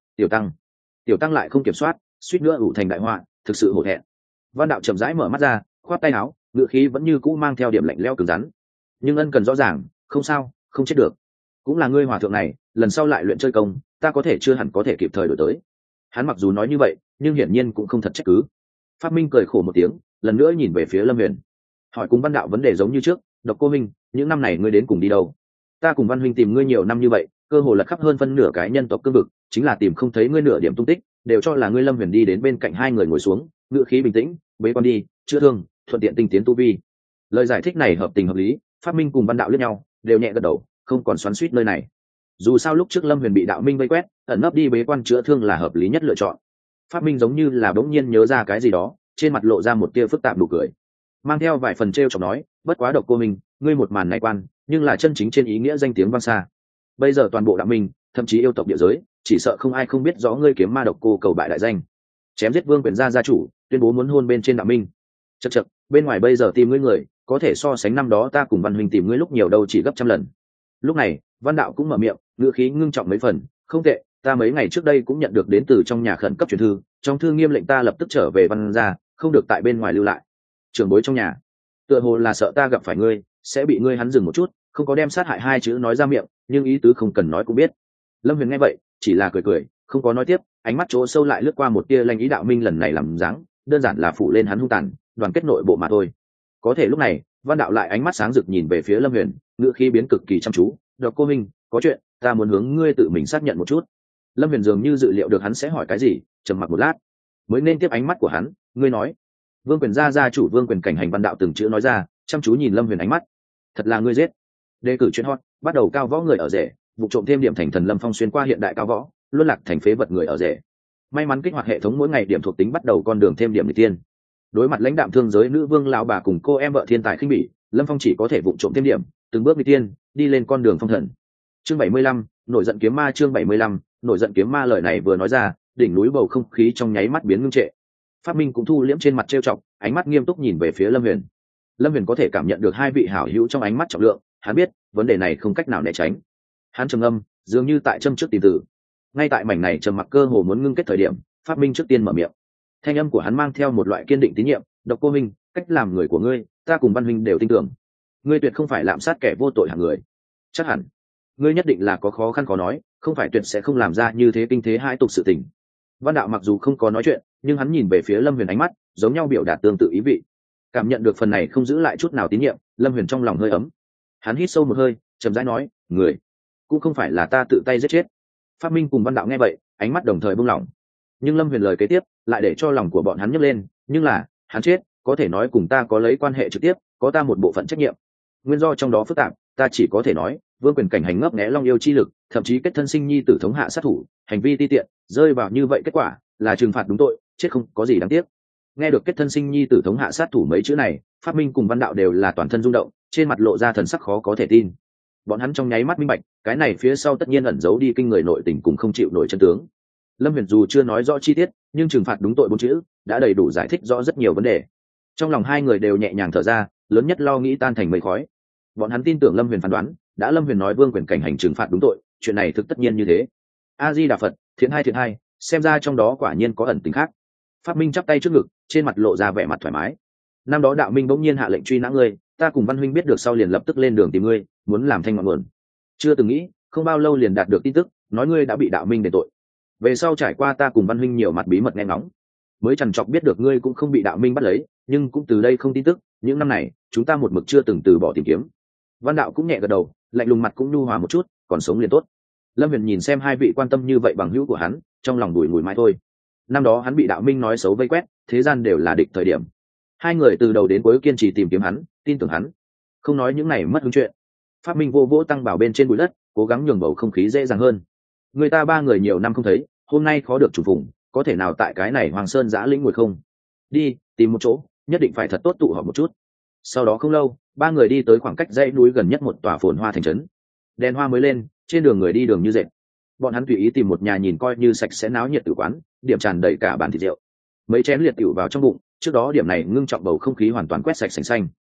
Tiểu tăng lại không kiểm soát, suýt nữa ủ thành đại họa, thực sự hổ thẹn. Văn Đạo chậm rãi mở mắt ra, khoát tay áo, ngựa khí vẫn như cũ mang theo điểm lạnh lẽo cứng rắn. Nhưng ân cần rõ ràng, không sao, không chết được. Cũng là ngươi hòa thượng này, lần sau lại luyện chơi công, ta có thể chưa hẳn có thể kịp thời đổi tới. Hắn mặc dù nói như vậy, nhưng hiển nhiên cũng không thật trách cứ. Pháp Minh cười khổ một tiếng, lần nữa nhìn về phía Lâm Huyền, hỏi cùng Văn Đạo vấn đề giống như trước: Độc Cô Minh, những năm này ngươi đến cùng đi đâu? Ta cùng Văn huynh tìm ngươi nhiều năm như vậy, cơ hồ lật khắp hơn phân nửa cái nhân tộc cương vực, chính là tìm không thấy ngươi nửa điểm tung tích, đều cho là ngươi. Lâm Huyền đi đến bên cạnh hai người ngồi xuống, ngữ khí bình tĩnh: bế quan đi, chữa thương, thuận tiện tinh tiến tu vi. Lời giải thích này hợp tình hợp lý, Pháp Minh cùng Văn Đạo liếc nhau, đều nhẹ gật đầu, không còn xoắn xuýt nơi này. Dù sao lúc trước Lâm Huyền bị Đạo Minh vây quét, ẩn nấp đi bế quan chữa thương là hợp lý nhất lựa chọn. Pháp Minh giống như là bỗng nhiên nhớ ra cái gì đó, trên mặt lộ ra một tia phức tạp nụ cười, mang theo vài phần trêu chọc nói: bất quá Độc Cô Minh, ngươi một màn này quan, nhưng là chân chính trên ý nghĩa danh tiếng vang xa. Bây giờ toàn bộ Đạo Minh, thậm chí yêu tộc địa giới, chỉ sợ không ai không biết rõ ngươi kiếm ma độc cô cầu bại đại danh, chém giết Vương Quyền gia chủ, tuyên bố muốn hôn bên trên Đạo Minh. Chậc, bên ngoài bây giờ tìm ngươi người, có thể so sánh năm đó ta cùng Văn huynh tìm ngươi lúc nhiều đâu chỉ gấp trăm lần. Lúc này, Văn Đạo cũng mở miệng, ngữ khí ngưng trọng mấy phần: không tệ, ta mấy ngày trước đây cũng nhận được đến từ trong nhà khẩn cấp truyền thư, trong thư nghiêm lệnh ta lập tức trở về Văn gia, không được tại bên ngoài lưu lại. Trưởng bối trong nhà tựa hồ là sợ ta gặp phải ngươi sẽ bị ngươi. Hắn dừng một chút, không có đem sát hại hai chữ nói ra miệng, nhưng ý tứ không cần nói cũng biết. Lâm Huyền nghe vậy chỉ là cười, không có nói tiếp, ánh mắt chỗ sâu lại lướt qua một tia lanh ý. Đạo Minh lần này làm dáng, đơn giản là phủ lên hắn hung tàn, đoàn kết nội bộ mà thôi. Có thể lúc này, Văn Đạo lại ánh mắt sáng rực nhìn về phía Lâm Huyền, ngữ khí biến cực kỳ chăm chú: Độc Cô Minh, có chuyện ta muốn hướng ngươi tự mình xác nhận một chút. Lâm Huyền dường như dự liệu được hắn sẽ hỏi cái gì, trầm mặc một lát mới nên tiếp ánh mắt của hắn: ngươi nói. Vương Quyền gia chủ Vương Quyền cảnh hành. Văn Đạo từng chữ nói ra, chăm chú nhìn Lâm Huyền ánh mắt: thật là ngươi giết? Đề cử chuyện hot, bắt đầu cao võ người ở rể, vụ trộm thêm điểm thành thần Lâm Phong xuyên qua hiện đại cao võ, luân lạc thành phế vật người ở rể. May mắn kích hoạt hệ thống mỗi ngày điểm thuộc tính bắt đầu con đường thêm điểm người tiên. Đối mặt lãnh đạm thương giới nữ vương lão bà cùng cô em vợ thiên tài khinh bỉ, Lâm Phong chỉ có thể vụ trộm thêm điểm, từng bước người tiên, đi lên con đường phong thần. Chương 75, nổi giận kiếm ma. Chương 75, nổi giận kiếm ma. Lời này vừa nói ra, đỉnh núi bầu không khí trong nháy mắt biến ngưng trệ. Pháp Minh cũng thu liễm trên mặt trêu chọc, ánh mắt nghiêm túc nhìn về phía Lâm Huyền. Lâm Huyền có thể cảm nhận được hai vị hảo hữu trong ánh mắt trọng lượng, hắn biết vấn đề này không cách nào né tránh. Hắn trầm ngâm, dường như tại châm trước tìm từ. Ngay tại mảnh này trầm mặc cơ hồ muốn ngưng kết thời điểm, Pháp Minh trước tiên mở miệng. Thanh âm của hắn mang theo một loại kiên định tín nhiệm: Độc Cô Minh, cách làm người của ngươi, ta cùng Văn huynh đều tin tưởng. Ngươi tuyệt không phải lạm sát kẻ vô tội hạng người. Chắc hẳn ngươi nhất định là có khó khăn khó nói, không phải tuyệt sẽ không làm ra như thế kinh thế hãi tục sự tình. Văn Đạo mặc dù không có nói chuyện, nhưng hắn nhìn về phía Lâm Huyền ánh mắt giống nhau biểu đạt tương tự ý vị. Cảm nhận được phần này không giữ lại chút nào tín nhiệm, Lâm Huyền trong lòng hơi ấm. Hắn hít sâu một hơi, chậm rãi nói: người cũng không phải là ta tự tay giết chết. Pháp Minh cùng Văn Đạo nghe vậy, ánh mắt đồng thời buông lỏng. Nhưng Lâm Huyền lời kế tiếp lại để cho lòng của bọn hắn nhấc lên: nhưng là hắn chết, có thể nói cùng ta có lấy quan hệ trực tiếp, có ta một bộ phận trách nhiệm. Nguyên do trong đó phức tạp, ta chỉ có thể nói, Vương Quyền cảnh hành ngấp nghé Long yêu chi lực, thậm chí kết thân sinh nhi tử thống hạ sát thủ, hành vi ti tiện, rơi vào như vậy kết quả là trừng phạt đúng tội, chết không có gì đáng tiếc. Nghe được kết thân sinh nhi tử thống hạ sát thủ mấy chữ này, Pháp Minh cùng Văn Đạo đều là toàn thân rung động, trên mặt lộ ra thần sắc khó có thể tin. Bọn hắn trong nháy mắt minh bạch, cái này phía sau tất nhiên ẩn giấu đi kinh người nội tình cùng không chịu nổi chân tướng. Lâm Huyền dù chưa nói rõ chi tiết, nhưng trừng phạt đúng tội bốn chữ đã đầy đủ giải thích rõ rất nhiều vấn đề. Trong lòng hai người đều nhẹ nhàng thở ra, lớn nhất lo nghĩ tan thành mây khói. Bọn hắn tin tưởng Lâm Huyền phán đoán, đã Lâm Huyền nói Vương Quyền cảnh hành trừng phạt đúng tội, chuyện này thực tất nhiên như thế. A Di Đà Phật, thiện hai, xem ra trong đó quả nhiên có ẩn tình khác. Pháp Minh chắp tay trước ngực, trên mặt lộ ra vẻ mặt thoải mái. Năm đó Đạo Minh bỗng nhiên hạ lệnh truy nã ngươi, ta cùng Văn huynh biết được sau liền lập tức lên đường tìm ngươi, muốn làm thanh ngọn nguồn. Chưa từng nghĩ, không bao lâu liền đạt được tin tức, nói ngươi đã bị Đạo Minh đền tội. Về sau trải qua ta cùng Văn huynh nhiều mặt bí mật nghe ngóng, mới chằn chọc biết được ngươi cũng không bị Đạo Minh bắt lấy, nhưng cũng từ đây không tin tức. Những năm này, chúng ta một mực chưa từng từ bỏ tìm kiếm. Văn Đạo cũng nhẹ gật đầu, lạnh lùng mặt cũng nhu hòa một chút, còn sống liền tốt. Lâm Huyền nhìn xem hai vị quan tâm như vậy bằng hữu của hắn, trong lòng đùi ngùi mãi thôi. Năm đó hắn bị Đạo Minh nói xấu vây quét, thế gian đều là địch thời điểm. Hai người từ đầu đến cuối kiên trì tìm kiếm hắn, tin tưởng hắn. Không nói những này mất hứng chuyện. Pháp Minh vô vỗ tăng bảo bên trên bụi đất, cố gắng nhường bầu không khí dễ dàng hơn. Người ta ba người nhiều năm không thấy, hôm nay khó được trùng phùng, có thể nào tại cái này Hoàng Sơn giã lĩnh ngồi không? Đi, tìm một chỗ, nhất định phải thật tốt tụ họp một chút. Sau đó không lâu, ba người đi tới khoảng cách dãy núi gần nhất một tòa phồn hoa thành trấn. Đèn hoa mới lên, trên đường người đi đường như dệt. Bọn hắn tùy ý tìm một nhà nhìn coi như sạch sẽ náo nhiệt tử quán, điểm tràn đầy cả bàn thịt rượu. Mấy chén liệt tiểu vào trong bụng, trước đó điểm này ngưng trọng bầu không khí hoàn toàn quét sạch sành xanh.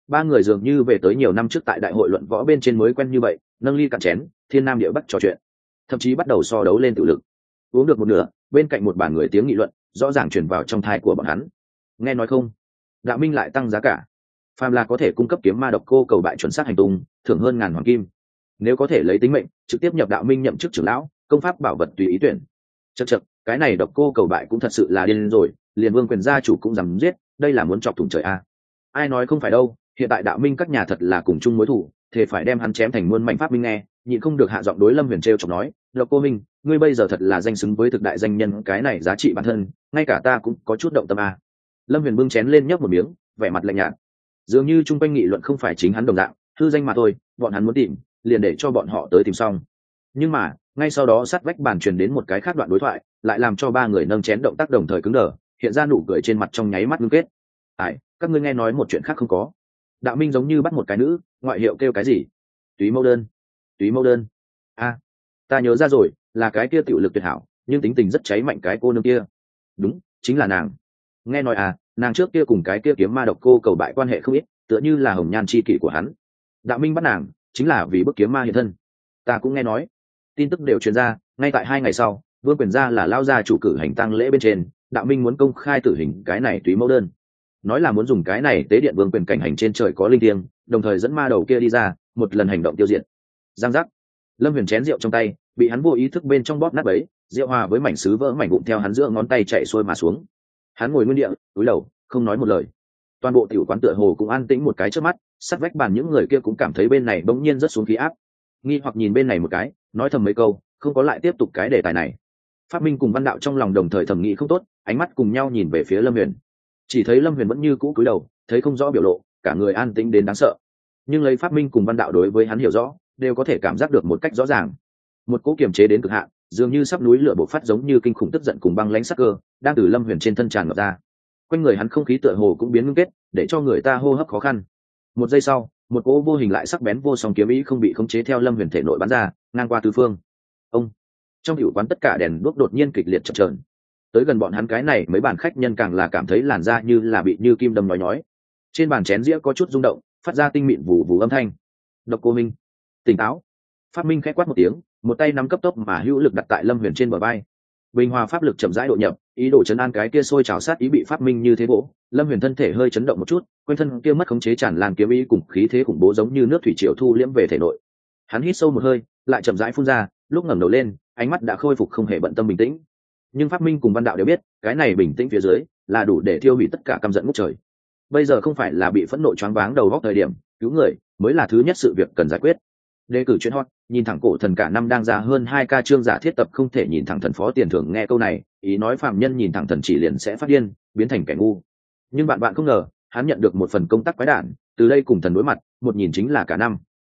Ba người dường như về tới nhiều năm trước tại đại hội luận võ bên trên mới quen như vậy, nâng ly cạn chén, thiên nam địa bắc trò chuyện, thậm chí bắt đầu so đấu lên tự lực. Uống được một nửa, bên cạnh một bàn người tiếng nghị luận rõ ràng truyền vào trong thai của bọn hắn. Nghe nói không, Đạo Minh lại tăng giá cả, phàm là có thể cung cấp kiếm ma độc cô cầu bại chuẩn xác hành tung, thưởng hơn 1000 hoàng kim. Nếu có thể lấy tính mệnh trực tiếp nhập Đạo Minh nhậm chức trưởng lão, công pháp bảo vật tùy ý tuyển. Chậc chậc, cái này độc cô cầu bại cũng thật sự là điên rồi, liền Vương Quyền gia chủ cũng dám giết, đây là muốn chọc thủng trời a. Ai nói không phải đâu, hiện tại Đạo Minh các nhà thật là cùng chung mối thù, thế phải đem hắn chém thành muôn mảnh. Pháp Minh nghe, nhịn không được hạ giọng đối Lâm Huyền trêu chọc nói, độc cô Minh, ngươi bây giờ thật là danh xứng với thực đại danh nhân, cái này giá trị bản thân, ngay cả ta cũng có chút động tâm a. Lâm Huyền bưng chén lên nhấp một miếng, vẻ mặt lạnh nhạt, dường như chung quanh nghị luận không phải chính hắn đồng dạng, hư danh mà thôi, bọn hắn muốn tìm, liền để cho bọn họ tới tìm xong. Nhưng mà ngay sau đó sát vách bàn truyền đến một cái khác đoạn đối thoại, lại làm cho ba người nâng chén động tác đồng thời cứng đờ, hiện ra nụ cười trên mặt trong nháy mắt ngưng kết. Ai, các ngươi nghe nói một chuyện khác không có? Đạo Minh giống như bắt một cái nữ, ngoại hiệu kêu cái gì? Túy mẫu đơn. Túy mẫu đơn. A, ta nhớ ra rồi, là cái kia tiểu lực tuyệt hảo, nhưng tính tình rất cháy mạnh cái cô nương kia. Đúng, chính là nàng. Nghe nói à, nàng trước kia cùng cái kia kiếm ma độc cô cầu bại quan hệ không ít, tựa như là hồng nhan chi kỷ của hắn. Đạo Minh bắt nàng chính là vì bức kiếm ma hiện thân. Ta cũng nghe nói, tin tức đều truyền ra, ngay tại 2 ngày sau, Vương Quyền gia là lao gia chủ cử hành tang lễ bên trên, Đạo Minh muốn công khai tử hình cái này Túy mẫu đơn, nói là muốn dùng cái này tế điện Vương Quyền cảnh hành trên trời có linh thiêng, đồng thời dẫn ma đầu kia đi ra, một lần hành động tiêu diệt. Giang giác, Lâm Huyền chén rượu trong tay bị hắn vô ý thức bên trong bóp nát bấy, rượu hòa với mảnh sứ vỡ mảnh vụn theo hắn giữa ngón tay chạy xuôi mà xuống. Hắn ngồi nguyên địa, cúi đầu, không nói một lời. Toàn bộ tiểu quán tựa hồ cũng an tĩnh một cái trước mắt, sát vách bàn những người kia cũng cảm thấy bên này bỗng nhiên rất xuống khí áp, nghi hoặc nhìn bên này một cái, nói thầm mấy câu, không có lại tiếp tục cái đề tài này. Pháp Minh cùng Văn Đạo trong lòng đồng thời thầm nghĩ không tốt, ánh mắt cùng nhau nhìn về phía Lâm Huyền. Chỉ thấy Lâm Huyền vẫn như cũ cúi đầu, thấy không rõ biểu lộ, cả người an tĩnh đến đáng sợ. Nhưng lấy Pháp Minh cùng Văn Đạo đối với hắn hiểu rõ, đều có thể cảm giác được một cách rõ ràng. Một cỗ kiềm chế đến cực hạn, dường như sắp núi lửa bộc phát, giống như kinh khủng tức giận cùng băng lãnh sắc cơ, đang từ Lâm Huyền trên thân tràn ngập ra. Quanh người hắn không khí tựa hồ cũng biến ngưng kết, để cho người ta hô hấp khó khăn. Một giây sau, một cỗ vô hình lại sắc bén vô song kiếm ý không bị khống chế theo Lâm Huyền thể nội bắn ra, ngang qua tứ phương. Ông, trong hữu quán tất cả đèn đuốc đột nhiên kịch liệt chập chờn. Tới gần bọn hắn cái này mấy bàn khách nhân càng là cảm thấy làn da như là bị như kim đâm nhói nhói. Trên bàn chén dĩa có chút rung động, phát ra tinh mịn vù vù âm thanh. Độc Cô Minh, tỉnh táo! Pháp Minh khẽ quát một tiếng, một tay nắm cấp tốc mà hữu lực đặt tại Lâm Huyền trên bờ vai. Bình hòa pháp lực chậm rãi độ nhập, ý đồ chấn an cái kia sôi trào sát ý bị Pháp Minh như thế vỗ. Lâm Huyền thân thể hơi chấn động một chút, quanh thân kia mất khống chế tràn lan kiếm ý cùng khí thế khủng bố giống như nước thủy triều thu liễm về thể nội. Hắn hít sâu một hơi, lại chậm rãi phun ra, lúc ngẩng đầu lên, ánh mắt đã khôi phục không hề bận tâm bình tĩnh. Nhưng Pháp Minh cùng Văn Đạo đều biết, cái này bình tĩnh phía dưới là đủ để thiêu hủy tất cả căm giận ngút trời. Bây giờ không phải là bị phẫn nộ choáng váng đầu óc thời điểm, cứu người mới là thứ nhất sự việc cần giải quyết. Đề cử chuyện hot, nhìn thẳng cổ thần cả năm đang ra hơn 2K chương giả thiết tập không thể nhìn thẳng thần phó tiền thưởng. Nghe câu này, ý nói phạm nhân nhìn thẳng thần chỉ liền sẽ phát điên, biến thành kẻ ngu. Nhưng bạn không ngờ, hắn nhận được một phần công tác quái đản, từ đây cùng thần đối mặt, một nhìn chính là cả năm.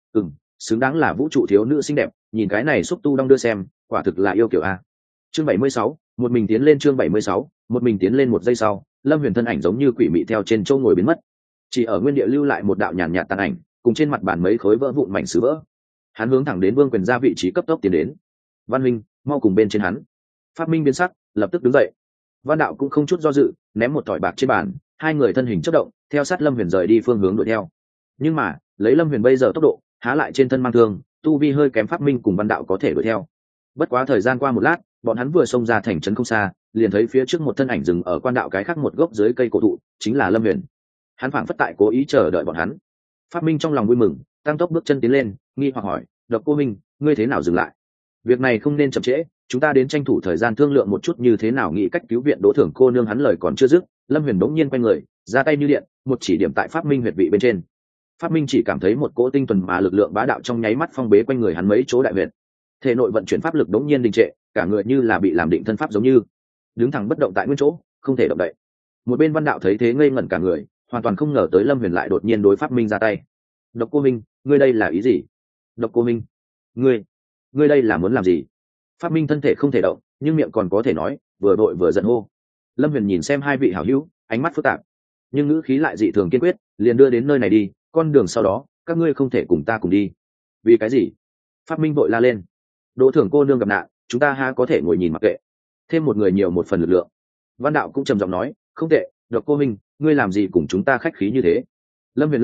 Xứng đáng là vũ trụ thiếu nữ xinh đẹp, nhìn cái này xúc tu đong đưa xem, quả thực là yêu kiểu a. Chương 76, một mình tiến lên. Chương 76, một mình tiến lên. Một giây sau, Lâm Huyền thân ảnh giống như quỷ mị theo trên châu ngồi biến mất, chỉ ở nguyên địa lưu lại một đạo nhàn nhạt tàn ảnh, cùng trên mặt bàn mấy khối vỡ vụn mảnh sứ vỡ. Hắn hướng thẳng đến Vương Quyền ra vị trí cấp tốc tiến đến. Văn Minh, mau cùng bên trên hắn. Pháp Minh biến sắc, lập tức đứng dậy. Văn Đạo cũng không chút do dự, ném một thỏi bạc trên bàn, hai người thân hình chớp động, theo sát Lâm Huyền rời đi phương hướng đuổi theo. Nhưng mà, lấy Lâm Huyền bây giờ tốc độ, há lại trên thân mang thương, tu vi hơi kém Pháp Minh cùng Văn Đạo có thể đuổi theo. Bất quá thời gian qua một lát, bọn hắn vừa xông ra thành trấn không xa, liền thấy phía trước một thân ảnh dừng ở quan đạo cái khác một gốc dưới cây cổ thụ, chính là Lâm Huyền. Hắn phảng phất tại cố ý chờ đợi bọn hắn. Pháp Minh trong lòng vui mừng, tăng tốc bước chân tiến lên, nghi hoặc hỏi, Độc Cô Minh, ngươi thế nào dừng lại? Việc này không nên chậm trễ, chúng ta đến tranh thủ thời gian thương lượng một chút như thế nào nghĩ cách cứu viện Đỗ Thưởng cô nương. Hắn lời còn chưa dứt, Lâm Huyền bỗng nhiên quay người, ra tay như điện, một chỉ điểm tại Pháp Minh huyệt vị bên trên. Pháp Minh chỉ cảm thấy một cỗ tinh thuần mà lực lượng bá đạo trong nháy mắt phong bế quanh người hắn mấy chỗ đại huyệt. Thể nội vận chuyển pháp lực bỗng nhiên đình trệ, cả người như là bị làm định thân pháp giống như đứng thẳng bất động tại nguyên chỗ, không thể động đậy. Một bên Văn Đạo thấy thế ngây ngẩn cả người, hoàn toàn không ngờ tới Lâm Huyền lại đột nhiên đối Pháp Minh ra tay. Độc Cô Minh, ngươi đây là ý gì? Độc Cô Minh, ngươi đây là muốn làm gì? Pháp Minh thân thể không thể động, nhưng miệng còn có thể nói, vừa đội vừa giận hô. Lâm Huyền nhìn xem hai vị hảo hữu, ánh mắt phức tạp, nhưng ngữ khí lại dị thường kiên quyết, liền đưa đến nơi này đi, con đường sau đó các ngươi không thể cùng ta cùng đi. Vì cái gì? Pháp Minh vội la lên. Đỗ Thưởng cô nương gặp nạn, chúng ta ha có thể ngồi nhìn mặc kệ? Thêm một người nhiều một phần lực lượng. Văn Đạo cũng trầm giọng nói, không tệ, Độc Cô Minh, ngươi làm gì cùng chúng ta khách khí như thế? Lâm Huyền lắc đầu,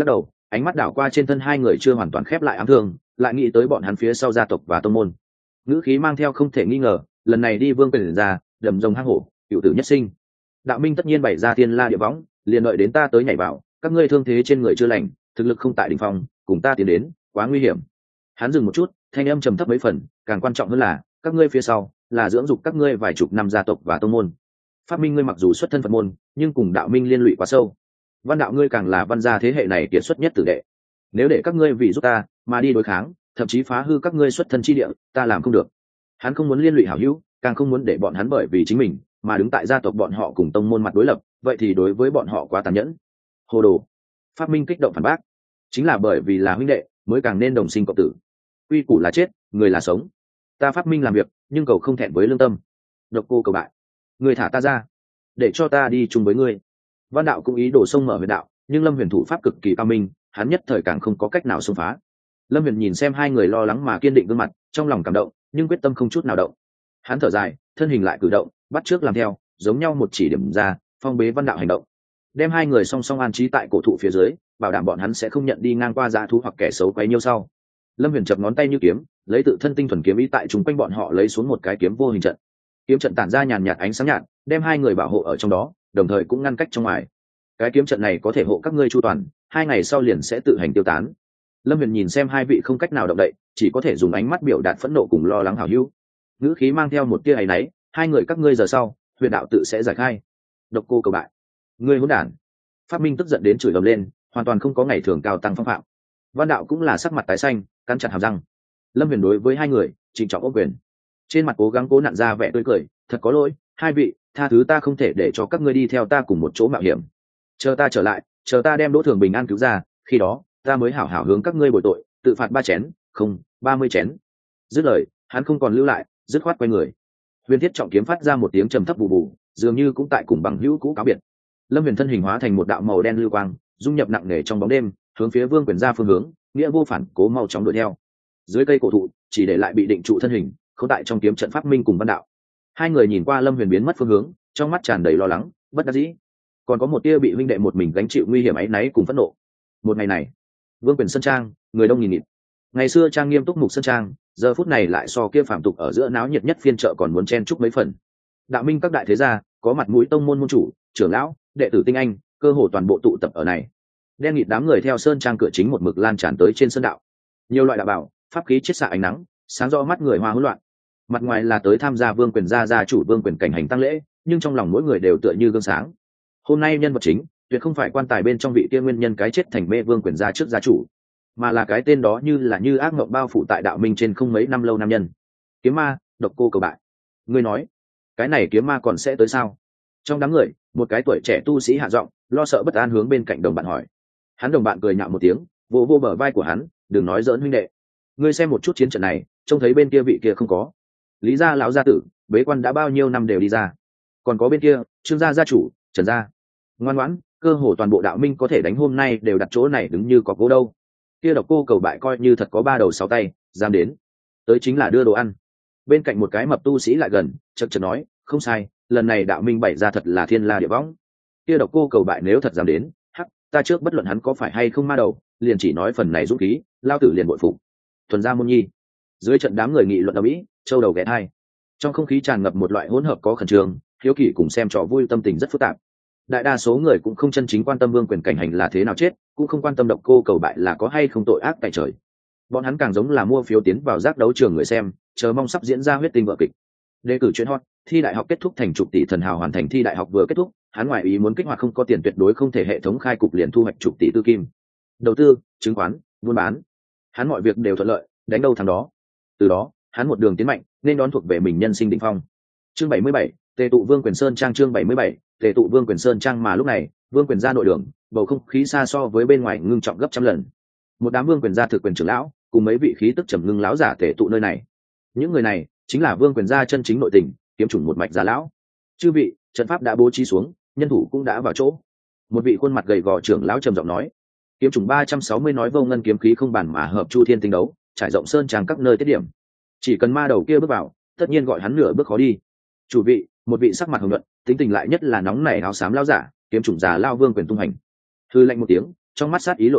ánh mắt đảo qua trên thân hai người chưa hoàn toàn khép lại ám thương, lại nghĩ tới bọn hắn phía sau gia tộc và tông môn, ngữ khí mang theo không thể nghi ngờ, lần này đi vương quyền ra đầm rồng hang hổ, cựu tử nhất sinh. Đạo minh tất nhiên bày ra tiên la địa võng, liền đợi đến ta tới nhảy vào, các ngươi thương thế trên người chưa lành, thực lực không tại đỉnh phong, cùng ta tiến đến quá nguy hiểm. Hắn dừng một chút, thanh âm trầm thấp mấy phần, càng quan trọng hơn là các ngươi phía sau là dưỡng dục các ngươi vài chục năm gia tộc và tông môn. Pháp minh ngươi mặc dù xuất thân Phật môn, nhưng cùng đạo minh liên lụy quá sâu. Văn đạo ngươi càng là văn gia thế hệ này kiệt xuất nhất tử đệ, nếu để các ngươi vì giúp ta mà đi đối kháng, thậm chí phá hư các ngươi xuất thân chi địa, ta làm không được. Hắn không muốn liên lụy hảo hữu, càng không muốn để bọn hắn bởi vì chính mình mà đứng tại gia tộc bọn họ cùng tông môn mặt đối lập, vậy thì đối với bọn họ quá tàn nhẫn. Hồ đồ. Pháp minh kích động phản bác, chính là bởi vì là huynh đệ mới càng nên đồng sinh cộng tử. Uy củ là chết, người là sống. Ta Pháp minh làm việc, nhưng cầu không thẹn với lương tâm. Độc Cô cầu bại, người thả ta ra, để cho ta đi chung với ngươi. Văn đạo cũng ý đồ xông mở huyền đạo, nhưng Lâm Huyền thủ pháp cực kỳ cao minh, hắn nhất thời càng không có cách nào xông phá. Lâm Huyền nhìn xem hai người lo lắng mà kiên định gương mặt, trong lòng cảm động, nhưng quyết tâm không chút nào động. Hắn thở dài, thân hình lại cử động, bắt trước làm theo, giống nhau một chỉ điểm ra, phong bế Văn đạo hành động, đem hai người song song an trí tại cổ thụ phía dưới, bảo đảm bọn hắn sẽ không nhận đi ngang qua dã thú hoặc kẻ xấu quấy nhiêu sau. Lâm Huyền chập ngón tay như kiếm, lấy tự thân tinh thuần kiếm ý tại chúng quanh bọn họ lấy xuống một cái kiếm vô hình trận. Kiếm trận tản ra nhàn nhạt ánh sáng nhạt, đem hai người bảo hộ ở trong đó, đồng thời cũng ngăn cách trong ngoài. Cái kiếm trận này có thể hộ các ngươi chu toàn, 2 ngày sau liền sẽ tự hành tiêu tán. Lâm Huyền nhìn xem hai vị không cách nào động đậy, chỉ có thể dùng ánh mắt biểu đạt phẫn nộ cùng lo lắng hảo hữu, ngữ khí mang theo một tia áy náy. Hai người các ngươi giờ sau, huyền đạo tự sẽ giải khai. Độc Cô cầu bại, ngươi hỗn đản. Pháp minh tức giận đến chửi ầm lên, hoàn toàn không có ngày thường cao tăng phong phạm. Văn đạo cũng là sắc mặt tái xanh, cắn chặt hàm răng. Lâm Huyền đối với hai người trịnh trọng ôm quyền, trên mặt cố gắng cố nặn ra vẻ tươi cười. Thật có lỗi, hai vị, tha thứ ta không thể để cho các ngươi đi theo ta cùng một chỗ mạo hiểm. Chờ ta trở lại, chờ ta đem Đỗ Thường bình an cứu ra, khi đó ta mới hảo hảo hướng các ngươi bồi tội, tự phạt 3 chén, không, 30 chén. Dứt lời, hắn không còn lưu lại, dứt khoát quay người. Huyền Thiết trọng kiếm phát ra một tiếng trầm thấp bù bù, dường như cũng tại cùng bằng hữu cũ cáo biệt. Lâm Huyền thân hình hóa thành một đạo màu đen lưu quang, dung nhập nặng nề trong bóng đêm, hướng phía Vương Quyền ra phương hướng, nghĩa vô phản cố mau chóng đuổi theo. Dưới cây cổ thụ, chỉ để lại bị định trụ thân hình, không tại trong kiếm trận Pháp minh cùng Văn đạo. Hai người nhìn qua Lâm Huyền biến mất phương hướng, trong mắt tràn đầy lo lắng, bất đắc dĩ, còn có một tia bị huynh đệ một mình gánh chịu nguy hiểm áy náy cùng phẫn nộ. Một ngày này, Vương Quyền sơn trang, người đông nghìn nghịt. Ngày xưa trang nghiêm túc mục sơn trang, giờ phút này lại so kia phàm tục ở giữa náo nhiệt nhất phiên chợ còn muốn chen chúc mấy phần. Đạo minh các đại thế gia, có mặt mũi tông môn môn chủ, trưởng lão, đệ tử tinh anh, cơ hồ toàn bộ tụ tập ở này. Đen nghịt đám người theo sơn trang cửa chính một mực lan tràn tới trên sơn đạo. Nhiều loại đạo bảo, pháp khí chiết xạ ánh nắng, sáng rõ mắt người hoa hỗn loạn. Mặt ngoài là tới tham gia Vương Quyền gia chủ Vương Quyền cảnh hành tăng lễ, nhưng trong lòng mỗi người đều tựa như gương sáng. Hôm nay nhân vật chính tuyệt không phải quan tài bên trong vị kia nguyên nhân cái chết thành mê Vương Quyền gia trước gia chủ, mà là cái tên đó như ác mộng bao phủ tại đạo minh trên không mấy năm lâu nam nhân. Kiếm ma, Độc Cô cầu bại. Ngươi nói, cái này kiếm ma còn sẽ tới sao? Trong đám người, một cái tuổi trẻ tu sĩ hạ giọng, lo sợ bất an hướng bên cạnh đồng bạn hỏi. Hắn đồng bạn cười nhạo một tiếng, vỗ vô bờ vai của hắn, đừng nói giỡn huynh đệ, ngươi xem một chút chiến trận này, trông thấy bên kia vị kia không có? Lý gia lão gia tử, bế quan đã bao nhiêu năm đều đi ra. Còn có bên kia, Trương gia gia chủ, Trần gia. Ngoan ngoãn, cơ hồ toàn bộ đạo minh có thể đánh hôm nay đều đặt chỗ này đứng như có cố đâu. Kia Độc Cô cầu bại coi như thật có 3 đầu 6 tay, dám đến, tới chính là đưa đồ ăn. Bên cạnh một cái mập tu sĩ lại gần, chậc chậc nói, không sai, lần này đạo minh bày ra thật là thiên la địa võng. Kia Độc Cô cầu bại nếu thật dám đến, hắc, ta trước bất luận hắn có phải hay không ma đầu, liền chỉ nói phần này dũng khí, lao tử liền bội phục. Thuần gia môn nhi. Dưới trận đám người nghị luận ầm ĩ, châu đầu ghé thai. Trong không khí tràn ngập một loại hỗn hợp có khẩn trương, hiếu kỳ cùng xem trò vui tâm tình rất phức tạp. Đại đa số người cũng không chân chính quan tâm Vương Quyền cảnh hành là thế nào chết, cũng không quan tâm Độc Cô cầu bại là có hay không tội ác tại trời. Bọn hắn càng giống là mua phiếu tiến vào giác đấu trường người xem, chờ mong sắp diễn ra huyết tinh vở kịch. Đề cử chuyện hot, thi đại học kết thúc thành chục tỷ thần hào hoàn thành thi đại học vừa kết thúc, hắn ngoại ý muốn kích hoạt không có tiền tuyệt đối không thể hệ thống khai cục liền thu hoạch chục tỷ tư kim. Đầu tư, chứng khoán, buôn bán, hắn mọi việc đều thuận lợi, đánh đâu thắng đó. Từ đó, hắn một đường tiến mạnh, nên đón thuộc về mình nhân sinh đỉnh phong. Chương 77, Tề tụ Vương Quyền Sơn trang. Chương 77, Tề tụ Vương Quyền Sơn trang. Mà lúc này, Vương Quyền ra nội đường, bầu không khí xa so với bên ngoài ngưng trọng gấp trăm lần. Một đám Vương Quyền gia thực quyền trưởng lão, cùng mấy vị khí tức trầm ngưng lão giả tề tụ nơi này. Những người này chính là Vương Quyền gia chân chính nội tình, kiếm chủng một mạch gia lão. Chư vị, trận pháp đã bố trí xuống, nhân thủ cũng đã vào chỗ. Một vị khuôn mặt gầy gò trưởng lão trầm giọng nói. Kiếm chủng 360 nói vô ngân kiếm khí không bản mà hợp chu thiên tinh đấu, trải rộng sơn trang các nơi tiết điểm. Chỉ cần ma đầu kia bước vào, tất nhiên gọi hắn nửa bước khó đi. Chủ vị, một vị sắc mặt hồng nhuận, tính tình lại nhất là nóng nảy áo xám lão giả, kiếm chủng già lao Vương Quyền tung hành. Hư lạnh một tiếng, trong mắt sát ý lộ ra,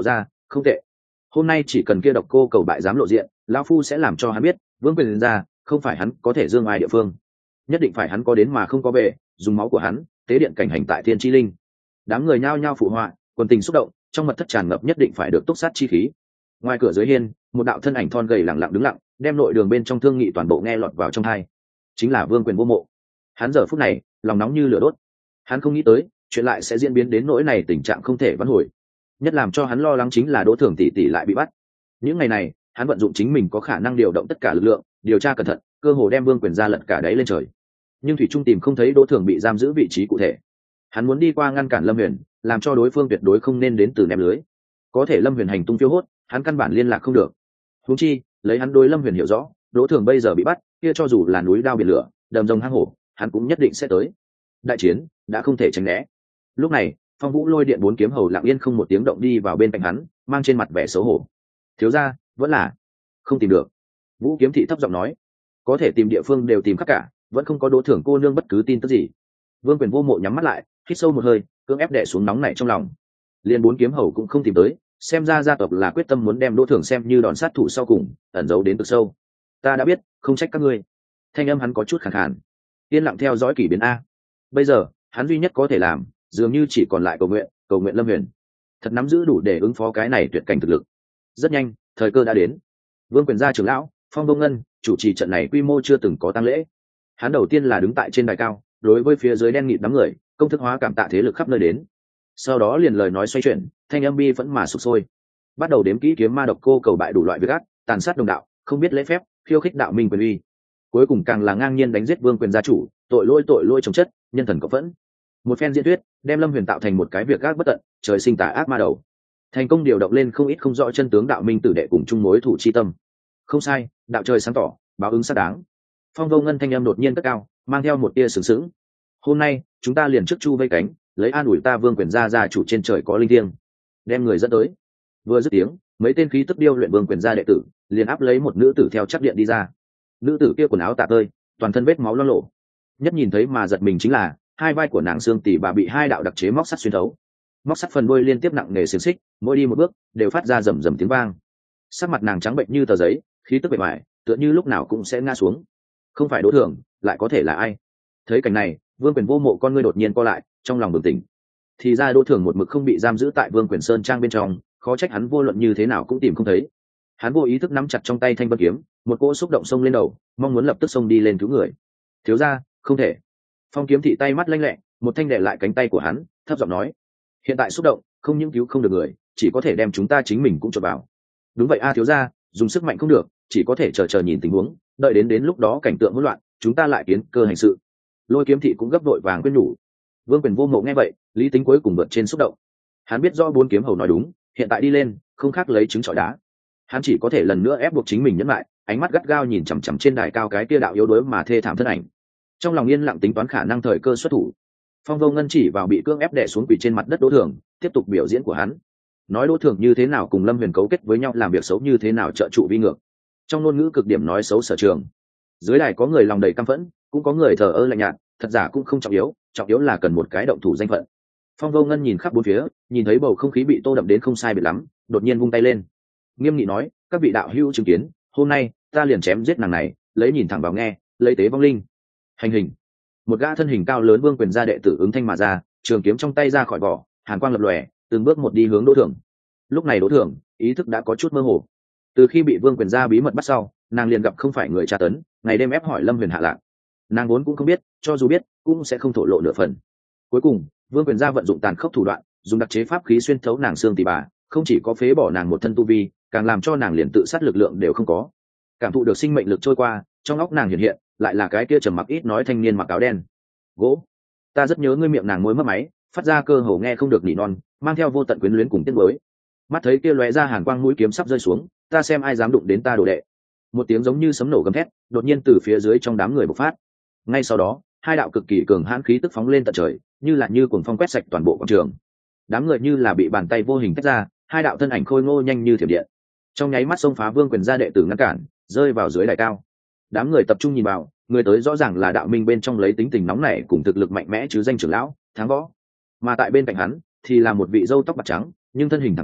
không tệ. Hôm nay chỉ cần kia độc cô cầu bại dám lộ diện, lão phu sẽ làm cho hắn biết vương quyền ra không phải hắn có thể dương ai địa phương, nhất định phải hắn có đến mà không có về, dùng máu của hắn tế điện cảnh hành tại thiên chi linh. Đám người nhao nhao phụ họa, quần tình xúc động, trong mật thất tràn ngập nhất định phải được túc sát chi khí. Ngoài cửa dưới hiên, một đạo thân ảnh thon gầy lặng lặng đứng lặng, đem nội đường bên trong thương nghị toàn bộ nghe lọt vào trong tai. Chính là Vương Quyền Vô Mộ. Hắn giờ phút này lòng nóng như lửa đốt. Hắn không nghĩ tới chuyện lại sẽ diễn biến đến nỗi này, tình trạng không thể vãn hồi. Nhất làm cho hắn lo lắng chính là Đỗ Thường tỷ tỷ lại bị bắt. Những ngày này hắn vận dụng chính mình có khả năng điều động tất cả lực lượng, điều tra cẩn thận, cơ hồ đem Vương Quyền ra lật cả đáy lên trời. Nhưng thủy trung tìm không thấy Đỗ Thường bị giam giữ vị trí cụ thể. Hắn muốn đi qua ngăn cản Lâm Huyền, làm cho đối phương tuyệt đối không nên đến từ ném lưới. Có thể Lâm Huyền hành tung phiêu hốt, hắn căn bản liên lạc không được. Huống chi lấy hắn đối Lâm Huyền hiểu rõ, Đỗ Thường bây giờ bị bắt, kia cho dù là núi đao biển lửa, đầm rồng hang hổ, hắn cũng nhất định sẽ tới. Đại chiến đã không thể tránh né. Lúc này Phong Vũ lôi điện 4 kiếm hầu lặng yên không một tiếng động đi vào bên cạnh hắn, mang trên mặt vẻ xấu hổ. Thiếu gia, vẫn là không tìm được. Vũ Kiếm Thị thấp giọng nói, có thể tìm địa phương đều tìm khắp cả, vẫn không có Đỗ Thường cô nương bất cứ tin tức gì. Vương Quyền Vô Mộ nhắm mắt lại, hít sâu một hơi, cưỡng ép đè xuống nóng nảy trong lòng. Liên 4 kiếm hầu cũng không tìm tới, xem ra gia tộc là quyết tâm muốn đem Đỗ Thường xem như đòn sát thủ sau cùng, ẩn giấu đến cực sâu. Ta đã biết, không trách các ngươi. Thanh âm hắn có chút khàn khàn. Yên lặng theo dõi kỷ biến a. Bây giờ hắn duy nhất có thể làm dường như chỉ còn lại cầu nguyện Lâm Huyền thật nắm giữ đủ để ứng phó cái này tuyệt cảnh thực lực. Rất nhanh thời cơ đã đến. Vương Quyền gia trưởng lão Phong Đông Ngân chủ trì trận này quy mô chưa từng có tang lễ. Hắn đầu tiên là đứng tại trên đài cao, đối với phía dưới đen nghịt đám người công thức hóa cảm tạ thế lực khắp nơi đến. Sau đó liền lời nói xoay chuyển, thanh âm bi vẫn mà sục sôi, bắt đầu đếm kỹ kiếm ma độc cô cầu bại đủ loại việc ác, tàn sát đồng đạo, không biết lễ phép, khiêu khích đạo minh quyền uy, cuối cùng càng là ngang nhiên đánh giết Vương Quyền gia chủ, tội lỗi chồng chất, nhân thần cộng phẫn. Một phen diễn thuyết đem Lâm Huyền tạo thành một cái việc ác bất tận, trời sinh tà ác ma đầu, thành công điều động lên không ít không rõ chân tướng đạo minh tử đệ cùng chung mối thủ chi tâm. Không sai, đạo trời sáng tỏ, báo ứng xác đáng. Phong Vô Ngân thanh âm đột nhiên cất cao, mang theo một tia sướng sướng. Hôm nay chúng ta liền trước chu vây cánh, lấy an ủi ta Vương Quyền gia chủ trên trời có linh thiêng, đem người dẫn tới. Vừa dứt tiếng, mấy tên khí tức điêu luyện Vương Quyền gia đệ tử liền áp lấy một nữ tử theo chắc điện đi ra. Nữ tử kia quần áo tả tơi, toàn thân vết máu loang lổ, nhất nhìn thấy mà giật mình chính là hai vai của nàng xương tỉ bà bị hai đạo đặc chế móc sắt xuyên thấu, móc sắt phần đuôi liên tiếp nặng nề xiềng xích, mỗi đi một bước đều phát ra rầm rầm tiếng vang. Sắc mặt nàng trắng bệnh như tờ giấy, khí tức bề ngoài tựa như lúc nào cũng sẽ ngã xuống. Không phải Đỗ Thường lại có thể là ai? Thấy cảnh này, Vương Quyền Vô Mộ con ngươi đột nhiên co lại, trong lòng bừng tỉnh. Thì ra Đỗ Thường một mực không bị giam giữ tại Vương Quyền Sơn trang bên trong, khó trách hắn vô luận như thế nào cũng tìm không thấy. Hắn vô ý thức nắm chặt trong tay thanh vân kiếm, một cỗ xúc động xông lên đầu, mong muốn lập tức xông đi lên cứu người. Thiếu gia, không thể. Phong Kiếm Thị tay mắt lanh lẹ, một thanh đè lại cánh tay của hắn, thấp giọng nói, hiện tại xúc động không những cứu không được người, chỉ có thể đem chúng ta chính mình cũng chộp vào. Đúng vậy a thiếu gia, dùng sức mạnh không được, chỉ có thể chờ nhìn tình huống, đợi đến lúc đó cảnh tượng hỗn loạn, chúng ta lại kiến cơ hành sự. Lôi Kiếm Thị cũng gấp đội vàng khuyên nhủ. Vương Quyền Vô Mộ nghe vậy, lý tính cuối cùng vượt trên xúc động. Hắn biết rõ 4 kiếm hầu nói đúng, hiện tại đi lên không khác lấy trứng trọi đá. Hắn chỉ có thể lần nữa ép buộc chính mình nhẫn lại, ánh mắt gắt gao nhìn chằm chằm trên đài cao cái kia đạo yếu đuối mà thê thảm thân ảnh, trong lòng yên lặng tính toán khả năng thời cơ xuất thủ. Phong Vô Ngân chỉ vào bị cưỡng ép đè xuống quỳ trên mặt đất Đỗ Thường, tiếp tục biểu diễn của hắn, nói Đỗ Thường như thế nào cùng Lâm Huyền cấu kết với nhau làm việc xấu, như thế nào trợ trụ vi ngược, trong ngôn ngữ cực điểm nói xấu sở trường. Dưới đài có người lòng đầy căm phẫn, cũng có người thờ ơ lạnh nhạt, thật giả cũng không trọng yếu là cần một cái động thủ danh phận. Phong Vô Ngân nhìn khắp bốn phía, nhìn thấy bầu không khí bị tô đậm đến không sai biệt lắm, đột nhiên vung tay lên, nghiêm nghị nói, các vị đạo hữu chứng kiến, hôm nay ta liền chém giết nàng này, lấy nhìn thẳng vào nghe, lấy tế vong linh. Hành hình. Một gã thân hình cao lớn Vương Quyền gia đệ tử ứng thanh mà ra, trường kiếm trong tay ra khỏi vỏ, hàn quang lập lòe, từng bước một đi hướng Đỗ Thường. Lúc này Đỗ Thường ý thức đã có chút mơ hồ. Từ khi bị Vương Quyền gia bí mật bắt sau, nàng liền gặp không phải người tra tấn, ngày đêm ép hỏi Lâm Huyền hạ lạc. Nàng vốn cũng không biết, cho dù biết cũng sẽ không thổ lộ nửa phần. Cuối cùng Vương Quyền gia vận dụng tàn khốc thủ đoạn, dùng đặc chế pháp khí xuyên thấu nàng xương tỉ bà, không chỉ có phế bỏ nàng một thân tu vi, càng làm cho nàng liền tự sát lực lượng đều không có. Cảm thụ được sinh mệnh lực trôi qua, trong óc nàng hiện lại là cái kia trầm mặc ít nói thanh niên mặc áo đen. Gỗ, ta rất nhớ ngươi, miệng nàng môi mất máy, phát ra cơ hồ nghe không được nỉ non, mang theo vô tận quyến luyến cùng tiếc nuối. Mắt thấy kia lóe ra hàn quang, mũi kiếm sắp rơi xuống, ta xem ai dám đụng đến ta đồ đệ. Một tiếng giống như sấm nổ gầm thét đột nhiên từ phía dưới trong đám người bộc phát. Ngay sau đó hai đạo cực kỳ cường hãn khí tức phóng lên tận trời, như cuồng phong quét sạch toàn bộ quảng trường. Đám người như là bị bàn tay vô hình tách ra, hai đạo thân ảnh khôi ngô nhanh như thiểm điện, trong nháy mắt xông phá Vương Quyền gia đệ tử ngăn cản, rơi vào dưới đài cao. Đám người tập trung nhìn vào, người tới rõ ràng là đạo minh bên trong lấy tính tình nóng nảy cùng thực lực mạnh mẽ chứ danh trưởng lão Thắng Võ, mà tại bên cạnh hắn thì là một vị râu tóc bạc trắng nhưng thân hình thẳng tắp,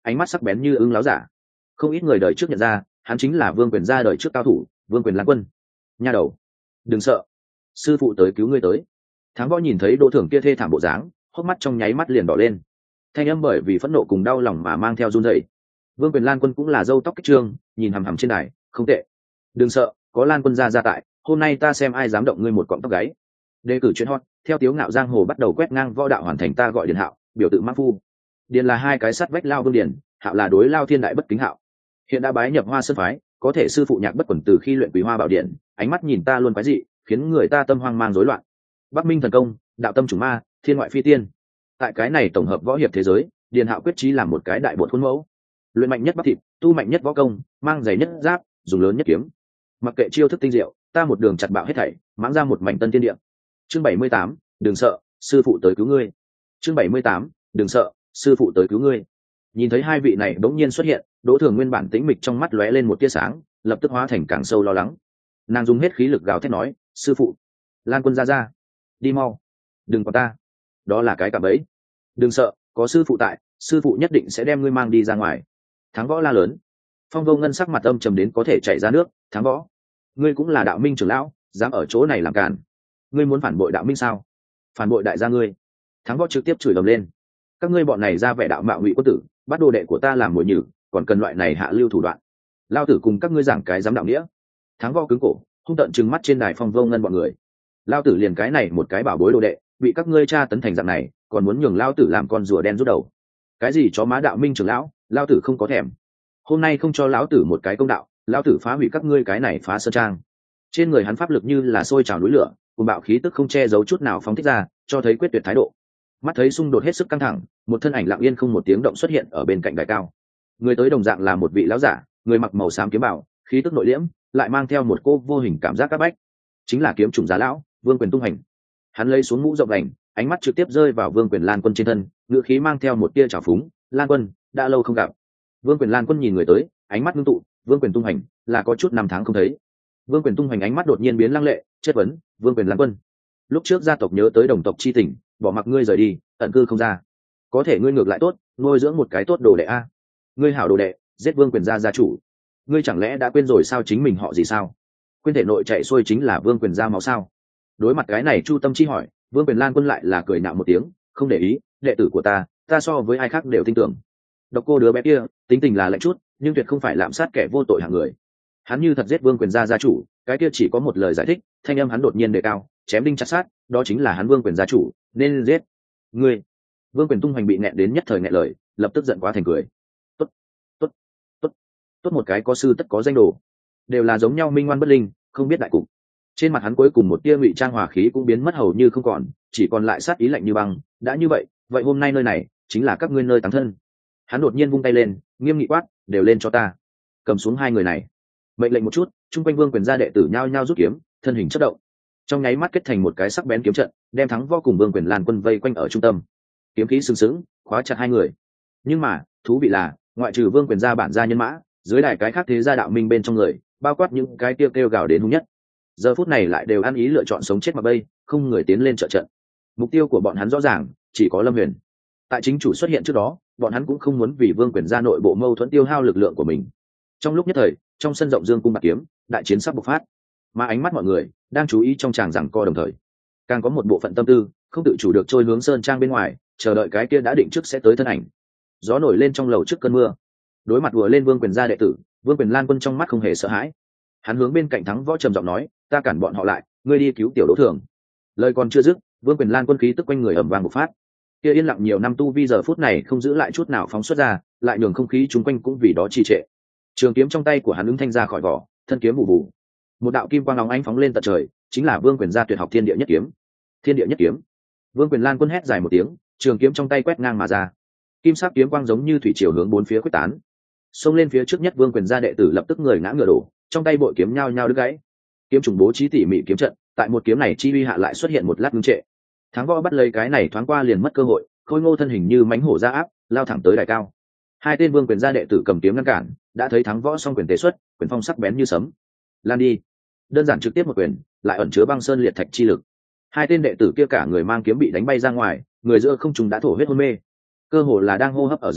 ánh mắt sắc bén như ưng láo giả. Không ít người đời trước nhận ra hắn chính là Vương Quyền gia đời trước cao thủ Vương Quyền Lan Quân. Nha đầu, đừng sợ, sư phụ tới cứu ngươi tới. Thắng Võ nhìn thấy Đỗ Thường kia thê thảm bộ dáng, hốc mắt trong nháy mắt liền đỏ lên, thanh âm bởi vì phẫn nộ cùng đau lòng mà mang theo run rẩy. Vương Quyền Lan Quân cũng là râu tóc kích trương, nhìn hằm hằm trên đài, không tệ. Đừng sợ, có Lan Quân gia tại, hôm nay ta xem ai dám động ngươi một cọng tóc gáy. Đề cử chuyện hot, theo Tiếu Ngạo giang hồ bắt đầu quét ngang võ đạo hoàn thành, ta gọi Điền Hạo, biểu tự Mã Phu. Điền là hai cái sắt vách lao Vương Điền, Hạo là đối lao thiên đại bất kính Hạo. Hiện đã bái nhập Hoa Sơn phái, có thể sư phụ nhạc bất quẩn từ khi luyện Quý Hoa Bảo Điện, ánh mắt nhìn ta luôn quái dị, khiến người ta tâm hoang mang rối loạn. Bắc Minh thần công, đạo tâm chủng ma, thiên ngoại phi tiên. Tại cái này tổng hợp võ hiệp thế giới, Điền Hạo quyết chí làm một cái đại bột khuôn mẫu. Luyện mạnh nhất bắp thịt, tu mạnh nhất võ công, mang giày nhất giáp, dùng lớn nhất kiếm. Mặc kệ chiêu thức tinh diệu, ta một đường chặt bạo hết thảy, mãng ra một mảnh tân thiên địa. Chương 78, đừng sợ, sư phụ tới cứu ngươi. Chương 78, đừng sợ, sư phụ tới cứu ngươi. Nhìn thấy hai vị này bỗng nhiên xuất hiện, Đỗ Thường nguyên bản tĩnh mịch trong mắt lóe lên một tia sáng, lập tức hóa thành càng sâu lo lắng. Nàng dùng hết khí lực gào thét nói, sư phụ, Lan Quân ra, đi mau, đừng có ta, đó là cái cạm bẫy. Đừng sợ, có sư phụ tại, sư phụ nhất định sẽ đem ngươi mang đi ra ngoài. Thắng Võ la lớn. Phong Vô Ngân sắc mặt âm trầm đến có thể chảy ra nước. Thắng Võ, ngươi cũng là đạo minh trưởng lão, dám ở chỗ này làm cản, ngươi muốn phản bội đạo minh sao? Phản bội đại gia ngươi. Thắng Võ trực tiếp chửi ầm lên, các ngươi bọn này ra vẻ đạo mạo ngụy quân tử, bắt đồ đệ của ta làm mồi nhử, còn cần loại này hạ lưu thủ đoạn. Lao tử cùng các ngươi giảng cái dám đạo nghĩa. Thắng Võ cứng cổ, hung tợn trừng mắt trên đài Phong Vô Ngân bọn người. Lao tử liền cái này một cái bảo bối đồ đệ, bị các ngươi tra tấn thành dạng này, còn muốn nhường lao tử làm con rùa đen rút đầu. Cái gì chó má đạo minh trưởng lão, lao tử không có thèm. Hôm nay không cho lão tử một cái công đạo, lão tử phá hủy các ngươi cái này phá sơn trang. Trên người hắn pháp lực như là sôi trào núi lửa, cùng bạo khí tức không che giấu chút nào phóng thích ra, cho thấy quyết tuyệt thái độ. Mắt thấy xung đột hết sức căng thẳng, một thân ảnh lặng yên không một tiếng động xuất hiện ở bên cạnh đài cao. Người tới đồng dạng là một vị lão giả, người mặc màu xám kiếm bào, khí tức nội liễm, lại mang theo một cô vô hình cảm giác các bách. Chính là kiếm trùng giá lão, Vương Quyền tung hành. Hắn lấy xuống mũ rộng vành, ánh mắt trực tiếp rơi vào Vương Quyền Lan Quân trên thân, ngữ khí mang theo một tia trào phúng, "Lan Quân, đã lâu không gặp." Vương Quyền Lan Quân nhìn người tới, ánh mắt ngưng tụ, Vương Quyền tung hành, là có chút năm tháng không thấy. Vương Quyền tung hành ánh mắt đột nhiên biến lăng lệ, chất vấn, "Vương Quyền Lan Quân, lúc trước gia tộc nhớ tới đồng tộc chi tình, bỏ mặc ngươi rời đi, ẩn cư không ra. Có thể ngươi ngược lại tốt, nuôi dưỡng một cái tốt đồ đệ a. Ngươi hảo đồ đệ, giết Vương Quyền gia chủ. Ngươi chẳng lẽ đã quên rồi sao chính mình họ gì sao? Quên thể nội chạy xuôi chính là Vương Quyền gia máu sao?" Đối mặt cái này Chu Tâm Chi hỏi, Vương Quyền Lan Quân lại là cười nạo một tiếng, "Không để ý, đệ tử của ta so với ai khác đều tin tưởng. Độc Cô đứa bé kia, tính tình là lạnh chút, nhưng tuyệt không phải lạm sát kẻ vô tội hạng người. Hắn như thật giết Vương Quyền gia chủ, cái kia chỉ có một lời giải thích." Thanh âm hắn đột nhiên đề cao, chém đinh chặt sát, "Đó chính là hắn Vương Quyền gia chủ, nên giết." Ngươi. Vương Quyền tung hoành bị nghẹn đến nhất thời nghẹn lời, lập tức giận quá thành cười. Tốt, tốt, tốt, tốt một cái có sư tất có danh đồ, đều là giống nhau minh ngoan bất linh, không biết đại cục. Trên mặt hắn cuối cùng một tia ngụy trang hòa khí cũng biến mất hầu như không còn, chỉ còn lại sát ý lạnh như băng. "Đã như vậy, vậy hôm nay nơi này chính là các ngươi nơi táng thân." Hắn đột nhiên vung tay lên, nghiêm nghị quát, "Đều lên cho ta, cầm xuống hai người này." Mệnh lệnh một chút, chung quanh Vương Quyền gia đệ tử nhao nhao rút kiếm, thân hình chớp động, trong nháy mắt kết thành một cái sắc bén kiếm trận, đem Thắng Võ cùng Vương Quyền Lan Quân vây quanh ở trung tâm. Kiếm khí sừng sững, khóa chặt hai người. Nhưng mà thú vị là, ngoại trừ Vương Quyền gia bản gia nhân mã, dưới đài cái khác thế gia đạo minh bên trong người, bao quát những cái kêu gào đến hung nhất, giờ phút này lại đều ăn ý lựa chọn sống chết mà bây, không người tiến lên trợ trận. Mục tiêu của bọn hắn rõ ràng, chỉ có Lâm Huyền. Tại chính chủ xuất hiện trước đó, bọn hắn cũng không muốn vì Vương Quyền gia nội bộ mâu thuẫn tiêu hao lực lượng của mình. Trong lúc nhất thời, trong sân rộng dương cung bạc kiếm, đại chiến sắp bộc phát, mà ánh mắt mọi người đang chú ý trong tràng giằng co đồng thời, càng có một bộ phận tâm tư không tự chủ được trôi hướng sơn trang bên ngoài, chờ đợi cái kia đã định trước sẽ tới thân ảnh. Gió nổi lên trong lầu trước cơn mưa, đối mặt vừa lên Vương Quyền gia đệ tử, Vương Quyền Lan Quân trong mắt không hề sợ hãi. Hắn hướng bên cạnh Thắng Võ trầm giọng nói, "Ta cản bọn họ lại, ngươi đi cứu tiểu Đỗ Thường." Lời còn chưa dứt, Vương Quyền Lan Quân khí tức quanh người ầm vang bộc phát. Kia yên lặng nhiều năm tu vi giờ phút này không giữ lại chút nào phóng xuất ra, lại nhường không khí chúng quanh cũng vì đó trì trệ. Trường kiếm trong tay của hắn ứng thanh ra khỏi vỏ, thân kiếm vụ vụ. Một đạo kim quang óng ánh phóng lên tận trời, chính là Vương Quyền gia tuyệt học Thiên Địa Nhất Kiếm. Thiên Địa Nhất Kiếm. Vương Quyền Lan Quân hét dài một tiếng, trường kiếm trong tay quét ngang mà ra. Kim sắc kiếm quang giống như thủy triều hướng bốn phía khuếch tán. Xông lên phía trước nhất Vương Quyền gia đệ tử lập tức người ngã ngửa đổ, trong tay bội kiếm nhao nhao đứt gãy. Kiếm trùng bố trí tỉ mỉ kiếm trận, tại một kiếm này chi uy hạ lại xuất hiện một lát ngưng trệ. Thắng Võ bắt lấy cái này thoáng qua liền mất cơ hội, khôi ngô thân hình như mãnh hổ ra áp, lao thẳng tới đài cao. Hai tên Vương Quyền gia đệ tử cầm kiếm ngăn cản, đã thấy Thắng Võ song quyền tế xuất, quyền phong sắc bén như sấm. Lan đi. Đơn giản trực tiếp một quyền, lại ẩn chứa băng sơn liệt thạch chi lực. Hai tên đệ tử kia cả người mang kiếm bị đánh bay ra ngoài, người giữa không trung đã thổ huyết hôn mê. Cơ hồ là đang hô hấp ở giữa,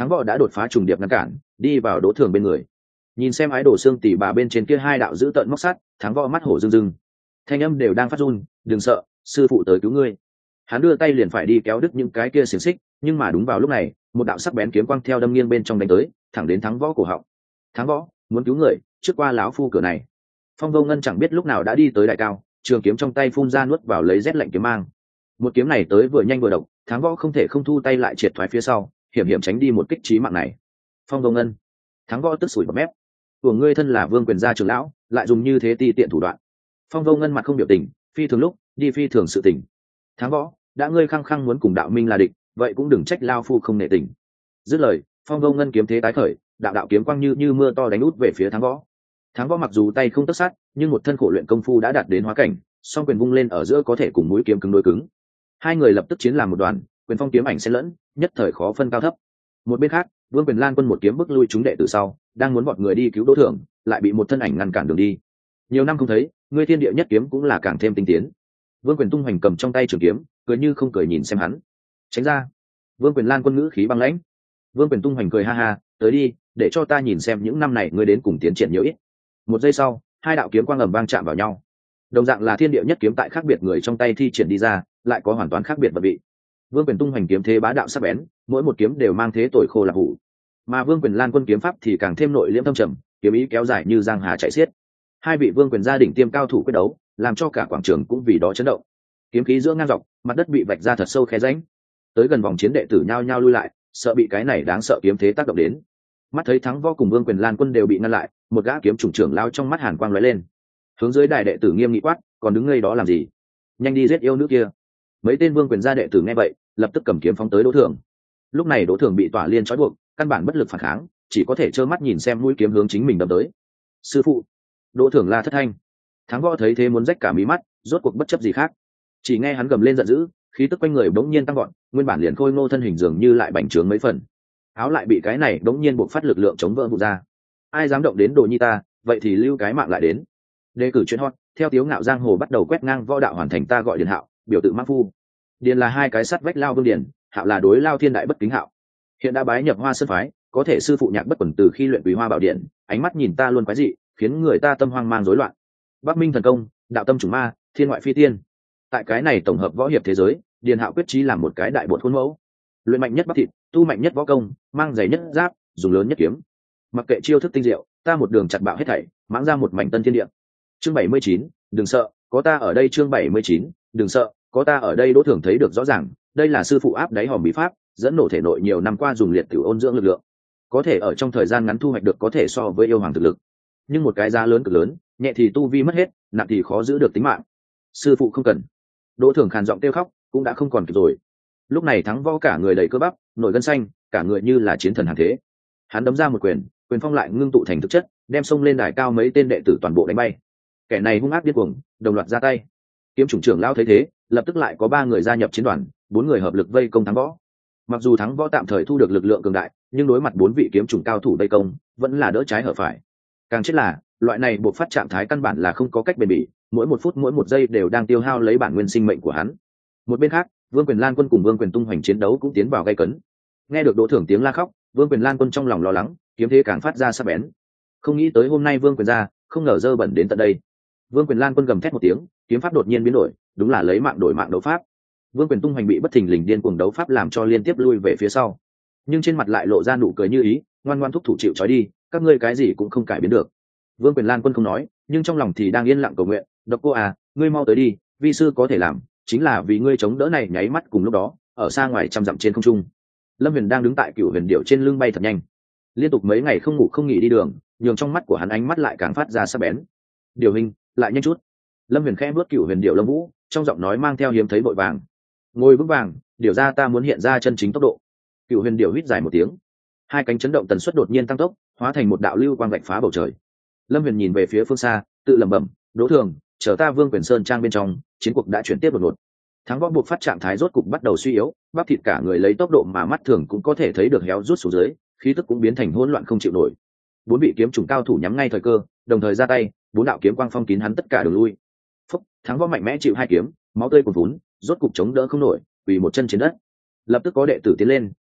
Thắng Võ đã đột phá trùng điệp ngăn cản, đi vào Đỗ Thường bên người. Nhìn xem ái đổ xương tỉ bà bên trên kia hai đạo giữ tận móc sắt, Thắng Võ mắt hổ rưng rưng, thanh âm đều đang phát run. Đừng sợ, sư phụ tới cứu ngươi. Hắn đưa tay liền phải đi kéo đứt những cái kia xiềng xích, nhưng mà đúng vào lúc này, một đạo sắc bén kiếm quang theo đâm nghiêng bên trong đánh tới, thẳng đến Thắng Võ cổ họng. Thắng Võ muốn cứu người, trước qua lão phu cửa này. Phong Vô Ngân chẳng biết lúc nào đã đi tới đại cao, trường kiếm trong tay phun ra nuốt vào lấy rét lạnh kiếm mang. Một kiếm này tới vừa nhanh vừa độc, Thắng Võ không thể không thu tay lại triệt thoái phía sau, hiểm hiểm tránh đi một kích chí mạng này. Phong Vô Ngân, Thắng Võ tức sủi bọt mép. Của ngươi thân là Vương Quyền gia trưởng lão, lại dùng như thế ti tiện thủ đoạn. Phong Vô Ngân mặt không biểu tình, phi thường lúc đi phi thường sự tình. Thắng Võ, đã ngươi khăng khăng muốn cùng đạo minh là địch, vậy cũng đừng trách lao phu không nể tình. Dứt lời, Phong Vô Ngân kiếm thế tái khởi, đạo đạo kiếm quang như mưa to đánh út về phía Thắng Võ. Thắng Võ mặc dù tay không tất sát, nhưng một thân khổ luyện công phu đã đạt đến hóa cảnh, song quyền vung lên ở giữa có thể cùng mũi kiếm cứng đối cứng. Hai người lập tức chiến làm một đoàn, quyền phong kiếm ảnh xen lẫn, nhất thời khó phân cao thấp. Một bên khác, Vương Quyền Lan Quân một kiếm bức lui chúng đệ tử sau, đang muốn vọt người đi cứu Đỗ Thưởng, lại bị một thân ảnh ngăn cản đường đi. Nhiều năm không thấy, ngươi thiên địa nhất kiếm cũng là càng thêm tinh tiến. Vương Quyền tung hoành cầm trong tay trường kiếm, cười như không cười nhìn xem hắn. Tránh ra. Vương Quyền Lan Quân ngữ khí băng lãnh. Vương Quyền tung hoành cười ha ha, tới đi, để cho ta nhìn xem những năm này ngươi đến cùng tiến triển nhiều ít. Một giây sau, hai đạo kiếm quang ầm vang chạm vào nhau. Đồng dạng là thiên địa nhất kiếm tại khác biệt người trong tay thi triển đi ra, lại có hoàn toàn khác biệt vận vị. Vương Quyền tung hoành kiếm thế bá đạo sắc bén, mỗi một kiếm đều mang thế tội khô là hủ. Mà Vương Quyền Lan Quân kiếm pháp thì càng thêm nội liễm thâm trầm, kiếm ý kéo dài như giang hà chảy xiết. Hai vị Vương Quyền gia đỉnh tiêm cao thủ quyết đấu, làm cho cả quảng trường cũng vì đó chấn động. Kiếm khí giữa ngang dọc, mặt đất bị vạch ra thật sâu khe rãnh. Tới gần vòng chiến đệ tử nhao nhao lui lại, sợ bị cái này đáng sợ kiếm thế tác động đến. Mắt thấy Thắng Võ cùng Vương Quyền Lan Quân đều bị ngăn lại, một gã kiếm trùng trưởng lao trong mắt hàn quang lóe lên, hướng dưới đài đệ tử nghiêm nghị quát, còn đứng ngây đó làm gì, nhanh đi giết yêu nữ kia. Mấy tên Vương Quyền gia đệ tử nghe vậy, lập tức cầm kiếm phóng tới Đỗ Thường. Lúc này Đỗ Thường bị tỏa liên trói buộc, căn bản bất lực phản kháng, chỉ có thể trơ mắt nhìn xem mũi kiếm hướng chính mình đâm tới. Sư phụ! Đỗ Thường la thất thanh. Thắng Võ thấy thế muốn rách cả mí mắt, rốt cuộc bất chấp gì khác, chỉ nghe hắn gầm lên giận dữ, khí tức quanh người bỗng nhiên tăng gọn, nguyên bản liền khôi ngô thân hình dường như lại bành trướng mấy phần, áo lại bị cái này bỗng nhiên buộc phát lực lượng chống vỡ vụt ra. Ai dám động đến đồ nhi ta, vậy thì lưu cái mạng lại đến. Đề cử chuyện hot, theo Tiếu Ngạo giang hồ bắt đầu quét ngang võ đạo hoàn thành, ta gọi Điền Hạo, biểu tự mã phu. Điền là hai cái sắt vách lao vương điền, Hạo là đối lao thiên đại bất kính Hạo. Hiện đã bái nhập Hoa Sơn phái, có thể sư phụ nhạc bất quần từ khi luyện Quý Hoa Bảo Điện, ánh mắt nhìn ta luôn quái dị, khiến người ta tâm hoang mang rối loạn. Bắc Minh thần công, đạo tâm chủng ma, thiên ngoại phi tiên. Tại cái này tổng hợp võ hiệp thế giới, Điền Hạo quyết chí làm một cái đại bột khuôn mẫu. Luyện mạnh nhất bắp thịt, tu mạnh nhất võ công, mang giày nhất giáp, dùng lớn nhất kiếm. Mặc kệ chiêu thức tinh diệu, ta một đường chặt bạo hết thảy, mãng ra một mảnh tân thiên địa. Chương 79, đừng sợ, có ta ở đây. Chương 79, đừng sợ, có ta ở đây. Đỗ Thường thấy được rõ ràng, đây là sư phụ áp đáy hòm bí pháp, dẫn nổ thể nội nhiều năm qua dùng liệt tiểu ôn dưỡng lực lượng, có thể ở trong thời gian ngắn thu hoạch được có thể so với yêu hoàng thực lực. Nhưng một cái giá lớn cực lớn, nhẹ thì tu vi mất hết, nặng thì khó giữ được tính mạng. Sư phụ không cần. Đỗ Thường khàn giọng kêu khóc, cũng đã không còn kịp rồi. Lúc này Thắng Võ cả người đầy cơ bắp, nổi gân xanh, cả người như là chiến thần hàng thế. Hắn đấm ra một quyền, quyền phong lại ngưng tụ thành thực chất, đem xông lên đài cao mấy tên đệ tử toàn bộ đánh bay. Kẻ này hung ác điên cuồng, đồng loạt ra tay. Kiếm chủng trưởng lao thấy thế, lập tức lại có 3 người gia nhập chiến đoàn, 4 người hợp lực vây công Thắng Võ. Mặc dù Thắng Võ tạm thời thu được lực lượng cường đại, nhưng đối mặt 4 vị kiếm chủng cao thủ vây công, vẫn là đỡ trái hở phải. Càng chết là, loại này buộc phát trạng thái căn bản là không có cách bền bỉ, mỗi một phút mỗi một giây đều đang tiêu hao lấy bản nguyên sinh mệnh của hắn. Một bên khác, Vương Quyền Lan Quân cùng Vương Quyền tung hoành chiến đấu cũng tiến vào gay cấn. Nghe được Đỗ Thường tiếng la khóc, Vương Quyền Lan Quân trong lòng lo lắng, kiếm thế càng phát ra sắc bén. Không nghĩ tới hôm nay Vương Quyền ra, không ngờ dơ bẩn đến tận đây. Vương Quyền Lan Quân gầm thét một tiếng, kiếm pháp đột nhiên biến đổi, đúng là lấy mạng đổi mạng đấu pháp. Vương Quyền tung hoành bị bất thình lình điên cuồng đấu pháp làm cho liên tiếp lui về phía sau, nhưng trên mặt lại lộ ra nụ cười như ý, ngoan ngoan thúc thủ chịu trói đi, các ngươi cái gì cũng không cải biến được. Vương Quyền Lan Quân không nói, nhưng trong lòng thì đang yên lặng cầu nguyện, Độc Cô à, ngươi mau tới đi, vi sư có thể làm, chính là vì ngươi chống đỡ này. Nháy mắt cùng lúc đó, ở xa ngoài trăm dặm trên không trung, Lâm Huyền đang đứng tại Cửu Huyền Điểu trên lưng bay thật nhanh, liên tục mấy ngày không ngủ không nghỉ đi đường, nhường trong mắt của hắn ánh mắt lại càng phát ra sắc bén. Điều hình, lại nhanh chút. Lâm Huyền khẽ bước Cửu Huyền Điểu lông vũ, trong giọng nói mang theo hiếm thấy vội vàng. Ngồi vững vàng, điều ra ta muốn hiện ra chân chính tốc độ. Cửu Huyền Điểu hít dài một tiếng, hai cánh chấn động tần suất đột nhiên tăng tốc, hóa thành một đạo lưu quang vạch phá bầu trời. Lâm Huyền nhìn về phía phương xa, tự lẩm bẩm, Đỗ Thường, chờ ta Vương Quyền Sơn trang bên trong, chiến cuộc đã chuyển tiếp đột ngột. Thắng Võ buộc phát trạng thái rốt cục bắt đầu suy yếu, bắp thịt cả người lấy tốc độ mà mắt thường cũng có thể thấy được héo rút xuống dưới, khí tức cũng biến thành hỗn loạn không chịu nổi. 4 vị kiếm trùng cao thủ nhắm ngay thời cơ, đồng thời ra tay, 4 đạo kiếm quang phong kín hắn tất cả đường lui. Phúc, Thắng Võ mạnh mẽ chịu 2 kiếm, máu tươi cuồn vốn, rốt cục chống đỡ không nổi, quỳ một chân trên đất. Lập tức có đệ tử tiến lên,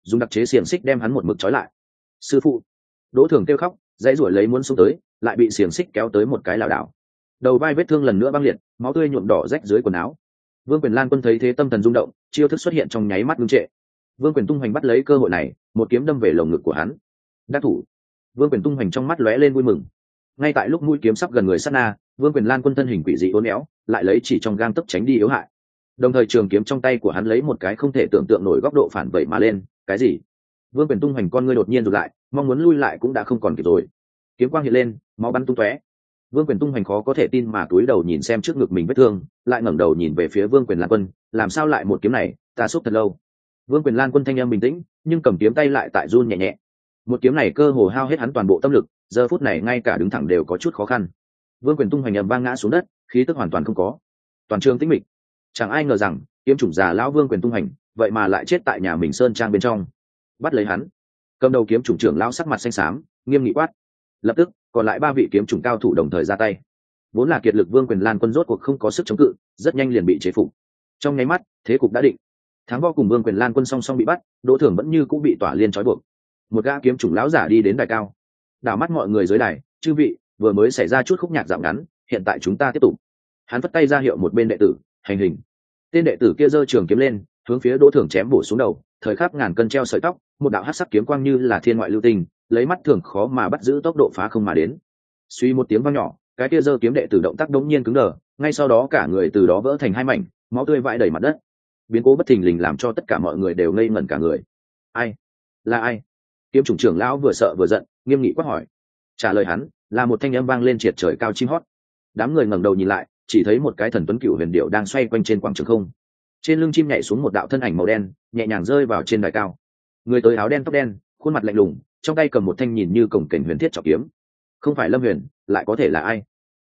dùng đặc chế xiềng xích đem hắn một mực trói lại. Sư phụ! Đỗ Thường kêu khóc, dãy ruổi lấy muốn xuống tới, lại bị xiềng xích kéo tới một cái lảo đảo. Đầu vai vết thương lần nữa băng liệt, máu tươi nhuộm đỏ rách dưới quần áo. Vương Quyền Lan Quân thấy thế tâm thần rung động, chiêu thức xuất hiện trong nháy mắt ngưng trệ. Vương Quyền Tung Hoành bắt lấy cơ hội này, một kiếm đâm về lồng ngực của hắn. Đắc thủ! Vương Quyền Tung Hoành trong mắt lóe lên vui mừng. Ngay tại lúc mũi kiếm sắp gần người sát na, Vương Quyền Lan Quân thân hình quỷ dị uốn éo, lại lấy chỉ trong gang tấc tránh đi yếu hại. Đồng thời trường kiếm trong tay của hắn lấy một cái không thể tưởng tượng nổi góc độ phản vẩy mà lên. Cái gì? Vương Quyền Tung Hoành con ngươi đột nhiên rụt lại, mong muốn lui lại cũng đã không còn kịp rồi. Kiếm quang hiện lên, máu bắn tung tóe. Vương Quyền Tung Hoành khó có thể tin mà cúi đầu nhìn xem trước ngực mình vết thương, lại ngẩng đầu nhìn về phía Vương Quyền Lan Quân, làm sao lại một kiếm này, ta xúc thật lâu. Vương Quyền Lan Quân thanh âm bình tĩnh, nhưng cầm kiếm tay lại tại run nhẹ nhẹ. Một kiếm này cơ hồ hao hết hắn toàn bộ tâm lực, giờ phút này ngay cả đứng thẳng đều có chút khó khăn. Vương Quyền Tung Hoành ầm vang ngã xuống đất, khí tức hoàn toàn không có. Toàn trường tĩnh mịch. Chẳng ai ngờ rằng, kiếm chủng già lão Vương Quyền Tung Hoành, vậy mà lại chết tại nhà mình sơn trang bên trong. Bắt lấy hắn. Cầm đầu kiếm chủng trưởng lão sắc mặt xanh xám, nghiêm nghị quát. Lập tức, còn lại 3 vị kiếm chủng cao thủ đồng thời ra tay. Vốn là kiệt lực Vương Quyền Lan Quân rốt cuộc không có sức chống cự, rất nhanh liền bị chế phục. Trong nháy mắt, thế cục đã định. Thắng Võ cùng Vương Quyền Lan Quân song song bị bắt, Đỗ Thường vẫn như cũng bị tỏa liên trói buộc. Một gã kiếm chủng lão giả đi đến đài cao, đảo mắt mọi người dưới đài, chư vị, vừa mới xảy ra chút khúc nhạc dạo ngắn, hiện tại chúng ta tiếp tục. Hắn vất tay ra hiệu một bên đệ tử, hành hình. Tên đệ tử kia giơ trường kiếm lên, hướng phía Đỗ Thường chém bổ xuống đầu, thời khắc ngàn cân treo sợi tóc, một đạo hắc sắc kiếm quang như là thiên ngoại lưu tinh, lấy mắt thường khó mà bắt giữ tốc độ phá không mà đến. Suy một tiếng vang nhỏ, cái kia giơ kiếm đệ tử động tác đống nhiên cứng đờ, ngay sau đó cả người từ đó vỡ thành 2 mảnh, máu tươi vãi đầy mặt đất. Biến cố bất thình lình làm cho tất cả mọi người đều ngây ngẩn cả người. Ai? Là ai? Kiếm chủng trưởng lão vừa sợ vừa giận, nghiêm nghị quát hỏi. Trả lời hắn là một thanh âm vang lên triệt trời cao chim hót. Đám người ngẩng đầu nhìn lại, chỉ thấy một cái thần tuấn cựu huyền điệu đang xoay quanh trên quảng trường không. Trên lưng chim nhảy xuống một đạo thân ảnh màu đen, nhẹ nhàng rơi vào trên đài cao. Người tới áo đen tóc đen, khuôn mặt lạnh lùng, trong tay cầm một thanh nhìn như cổng kềnh huyền thiết trọng kiếm. Không phải Lâm Huyền, lại có thể là ai?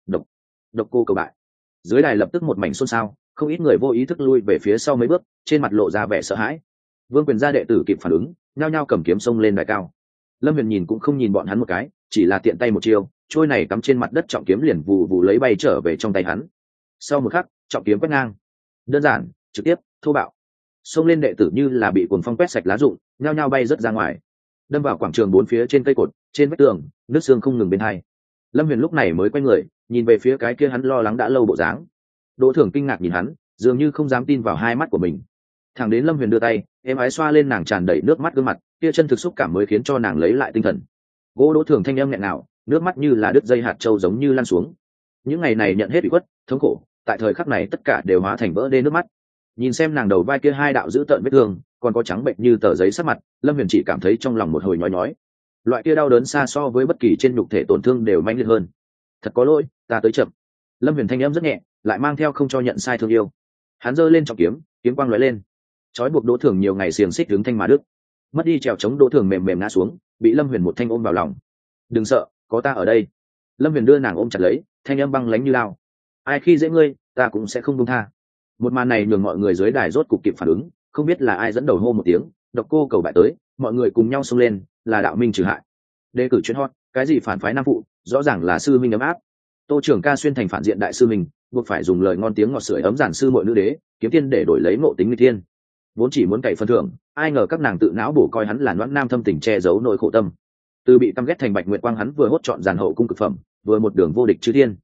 Độc Cô Cầu Bại. Dưới đài lập tức một mảnh xôn xao, không ít người vô ý thức lui về phía sau mấy bước, trên mặt lộ ra vẻ sợ hãi. Vương Quyền gia đệ tử kịp phản ứng, nhao nhao cầm kiếm xông lên đài cao. Lâm Huyền nhìn cũng không nhìn bọn hắn một cái, chỉ là tiện tay một chiêu, trôi này cắm trên mặt đất trọng kiếm liền vù vù lấy bay trở về trong tay hắn. Sau một khắc, trọng kiếm quét ngang. Đơn giản, trực tiếp, thô bạo. Xông lên đệ tử như là bị cuồng phong quét sạch lá rụng, nhao nhao bay rớt ra ngoài, đâm vào quảng trường 4 phía trên cây cột, trên vách tường, nước xương không ngừng bên hai. Lâm Huyền lúc này mới quay người, nhìn về phía cái kia hắn lo lắng đã lâu bộ dáng. Đỗ Thường kinh ngạc nhìn hắn, dường như không dám tin vào hai mắt của mình. Thẳng đến Lâm Huyền đưa tay, êm ái xoa lên nàng tràn đầy nước mắt gương mặt, kia chân thực xúc cảm mới khiến cho nàng lấy lại tinh thần. Đỗ Thường thanh âm nghẹn ngào, nước mắt như là đứt dây hạt châu giống như lăn xuống. Những ngày này nhận hết ủy khuất, thống khổ, tại thời khắc này tất cả đều hóa thành vỡ đê nước mắt. Nhìn xem nàng đầu vai kia 2 đạo dữ tợn vết thương, còn có trắng bệnh như tờ giấy sắc mặt, Lâm Huyền chỉ cảm thấy trong lòng một hồi nhói nhói. Loại kia đau đớn xa so với bất kỳ trên nhục thể tổn thương đều mãnh liệt hơn. Thật có lỗi, ta tới chậm. Lâm Huyền thanh âm rất nhẹ, lại mang theo không cho nhận sai thương yêu. Hắn giơ lên trọng kiếm, kiếm quang lóe lên, trói buộc Đỗ Thường nhiều ngày xiềng xích đứng thanh mà đứt. Mất đi trèo chống Đỗ Thường mềm mềm ngã xuống, bị Lâm Huyền một thanh ôm vào lòng. Đừng sợ, có ta ở đây. Lâm Huyền đưa nàng ôm chặt lấy, thanh âm băng lãnh như lao. Ai khi dễ ngươi, ta cũng sẽ không buông tha. Một màn này nhường mọi người dưới đài rốt cục kịp phản ứng, không biết là ai dẫn đầu hô một tiếng, Độc Cô Cầu Bại tới, mọi người cùng nhau xông lên, là đạo minh trừ hại. Đề cử chuyên hot, cái gì phản phái nam phụ, rõ ràng là sư minh ấm áp. Tô Trường Ca xuyên thành phản diện đại sư mình, buộc phải dùng lời ngon tiếng ngọt sưởi ấm giản sư muội nữ đế, kiếm tiên để đổi lấy ngộ tính nguy thiên. Vốn chỉ muốn cày phân thưởng, ai ngờ các nàng tự não bổ coi hắn là noãn nam thâm tình che giấu nỗi khổ tâm. Từ bị căm ghét thành Bạch Nguyệt Quang hắn vừa hốt chọn giàn hậu cung cực phẩm, vừa một đường vô địch chư thiên.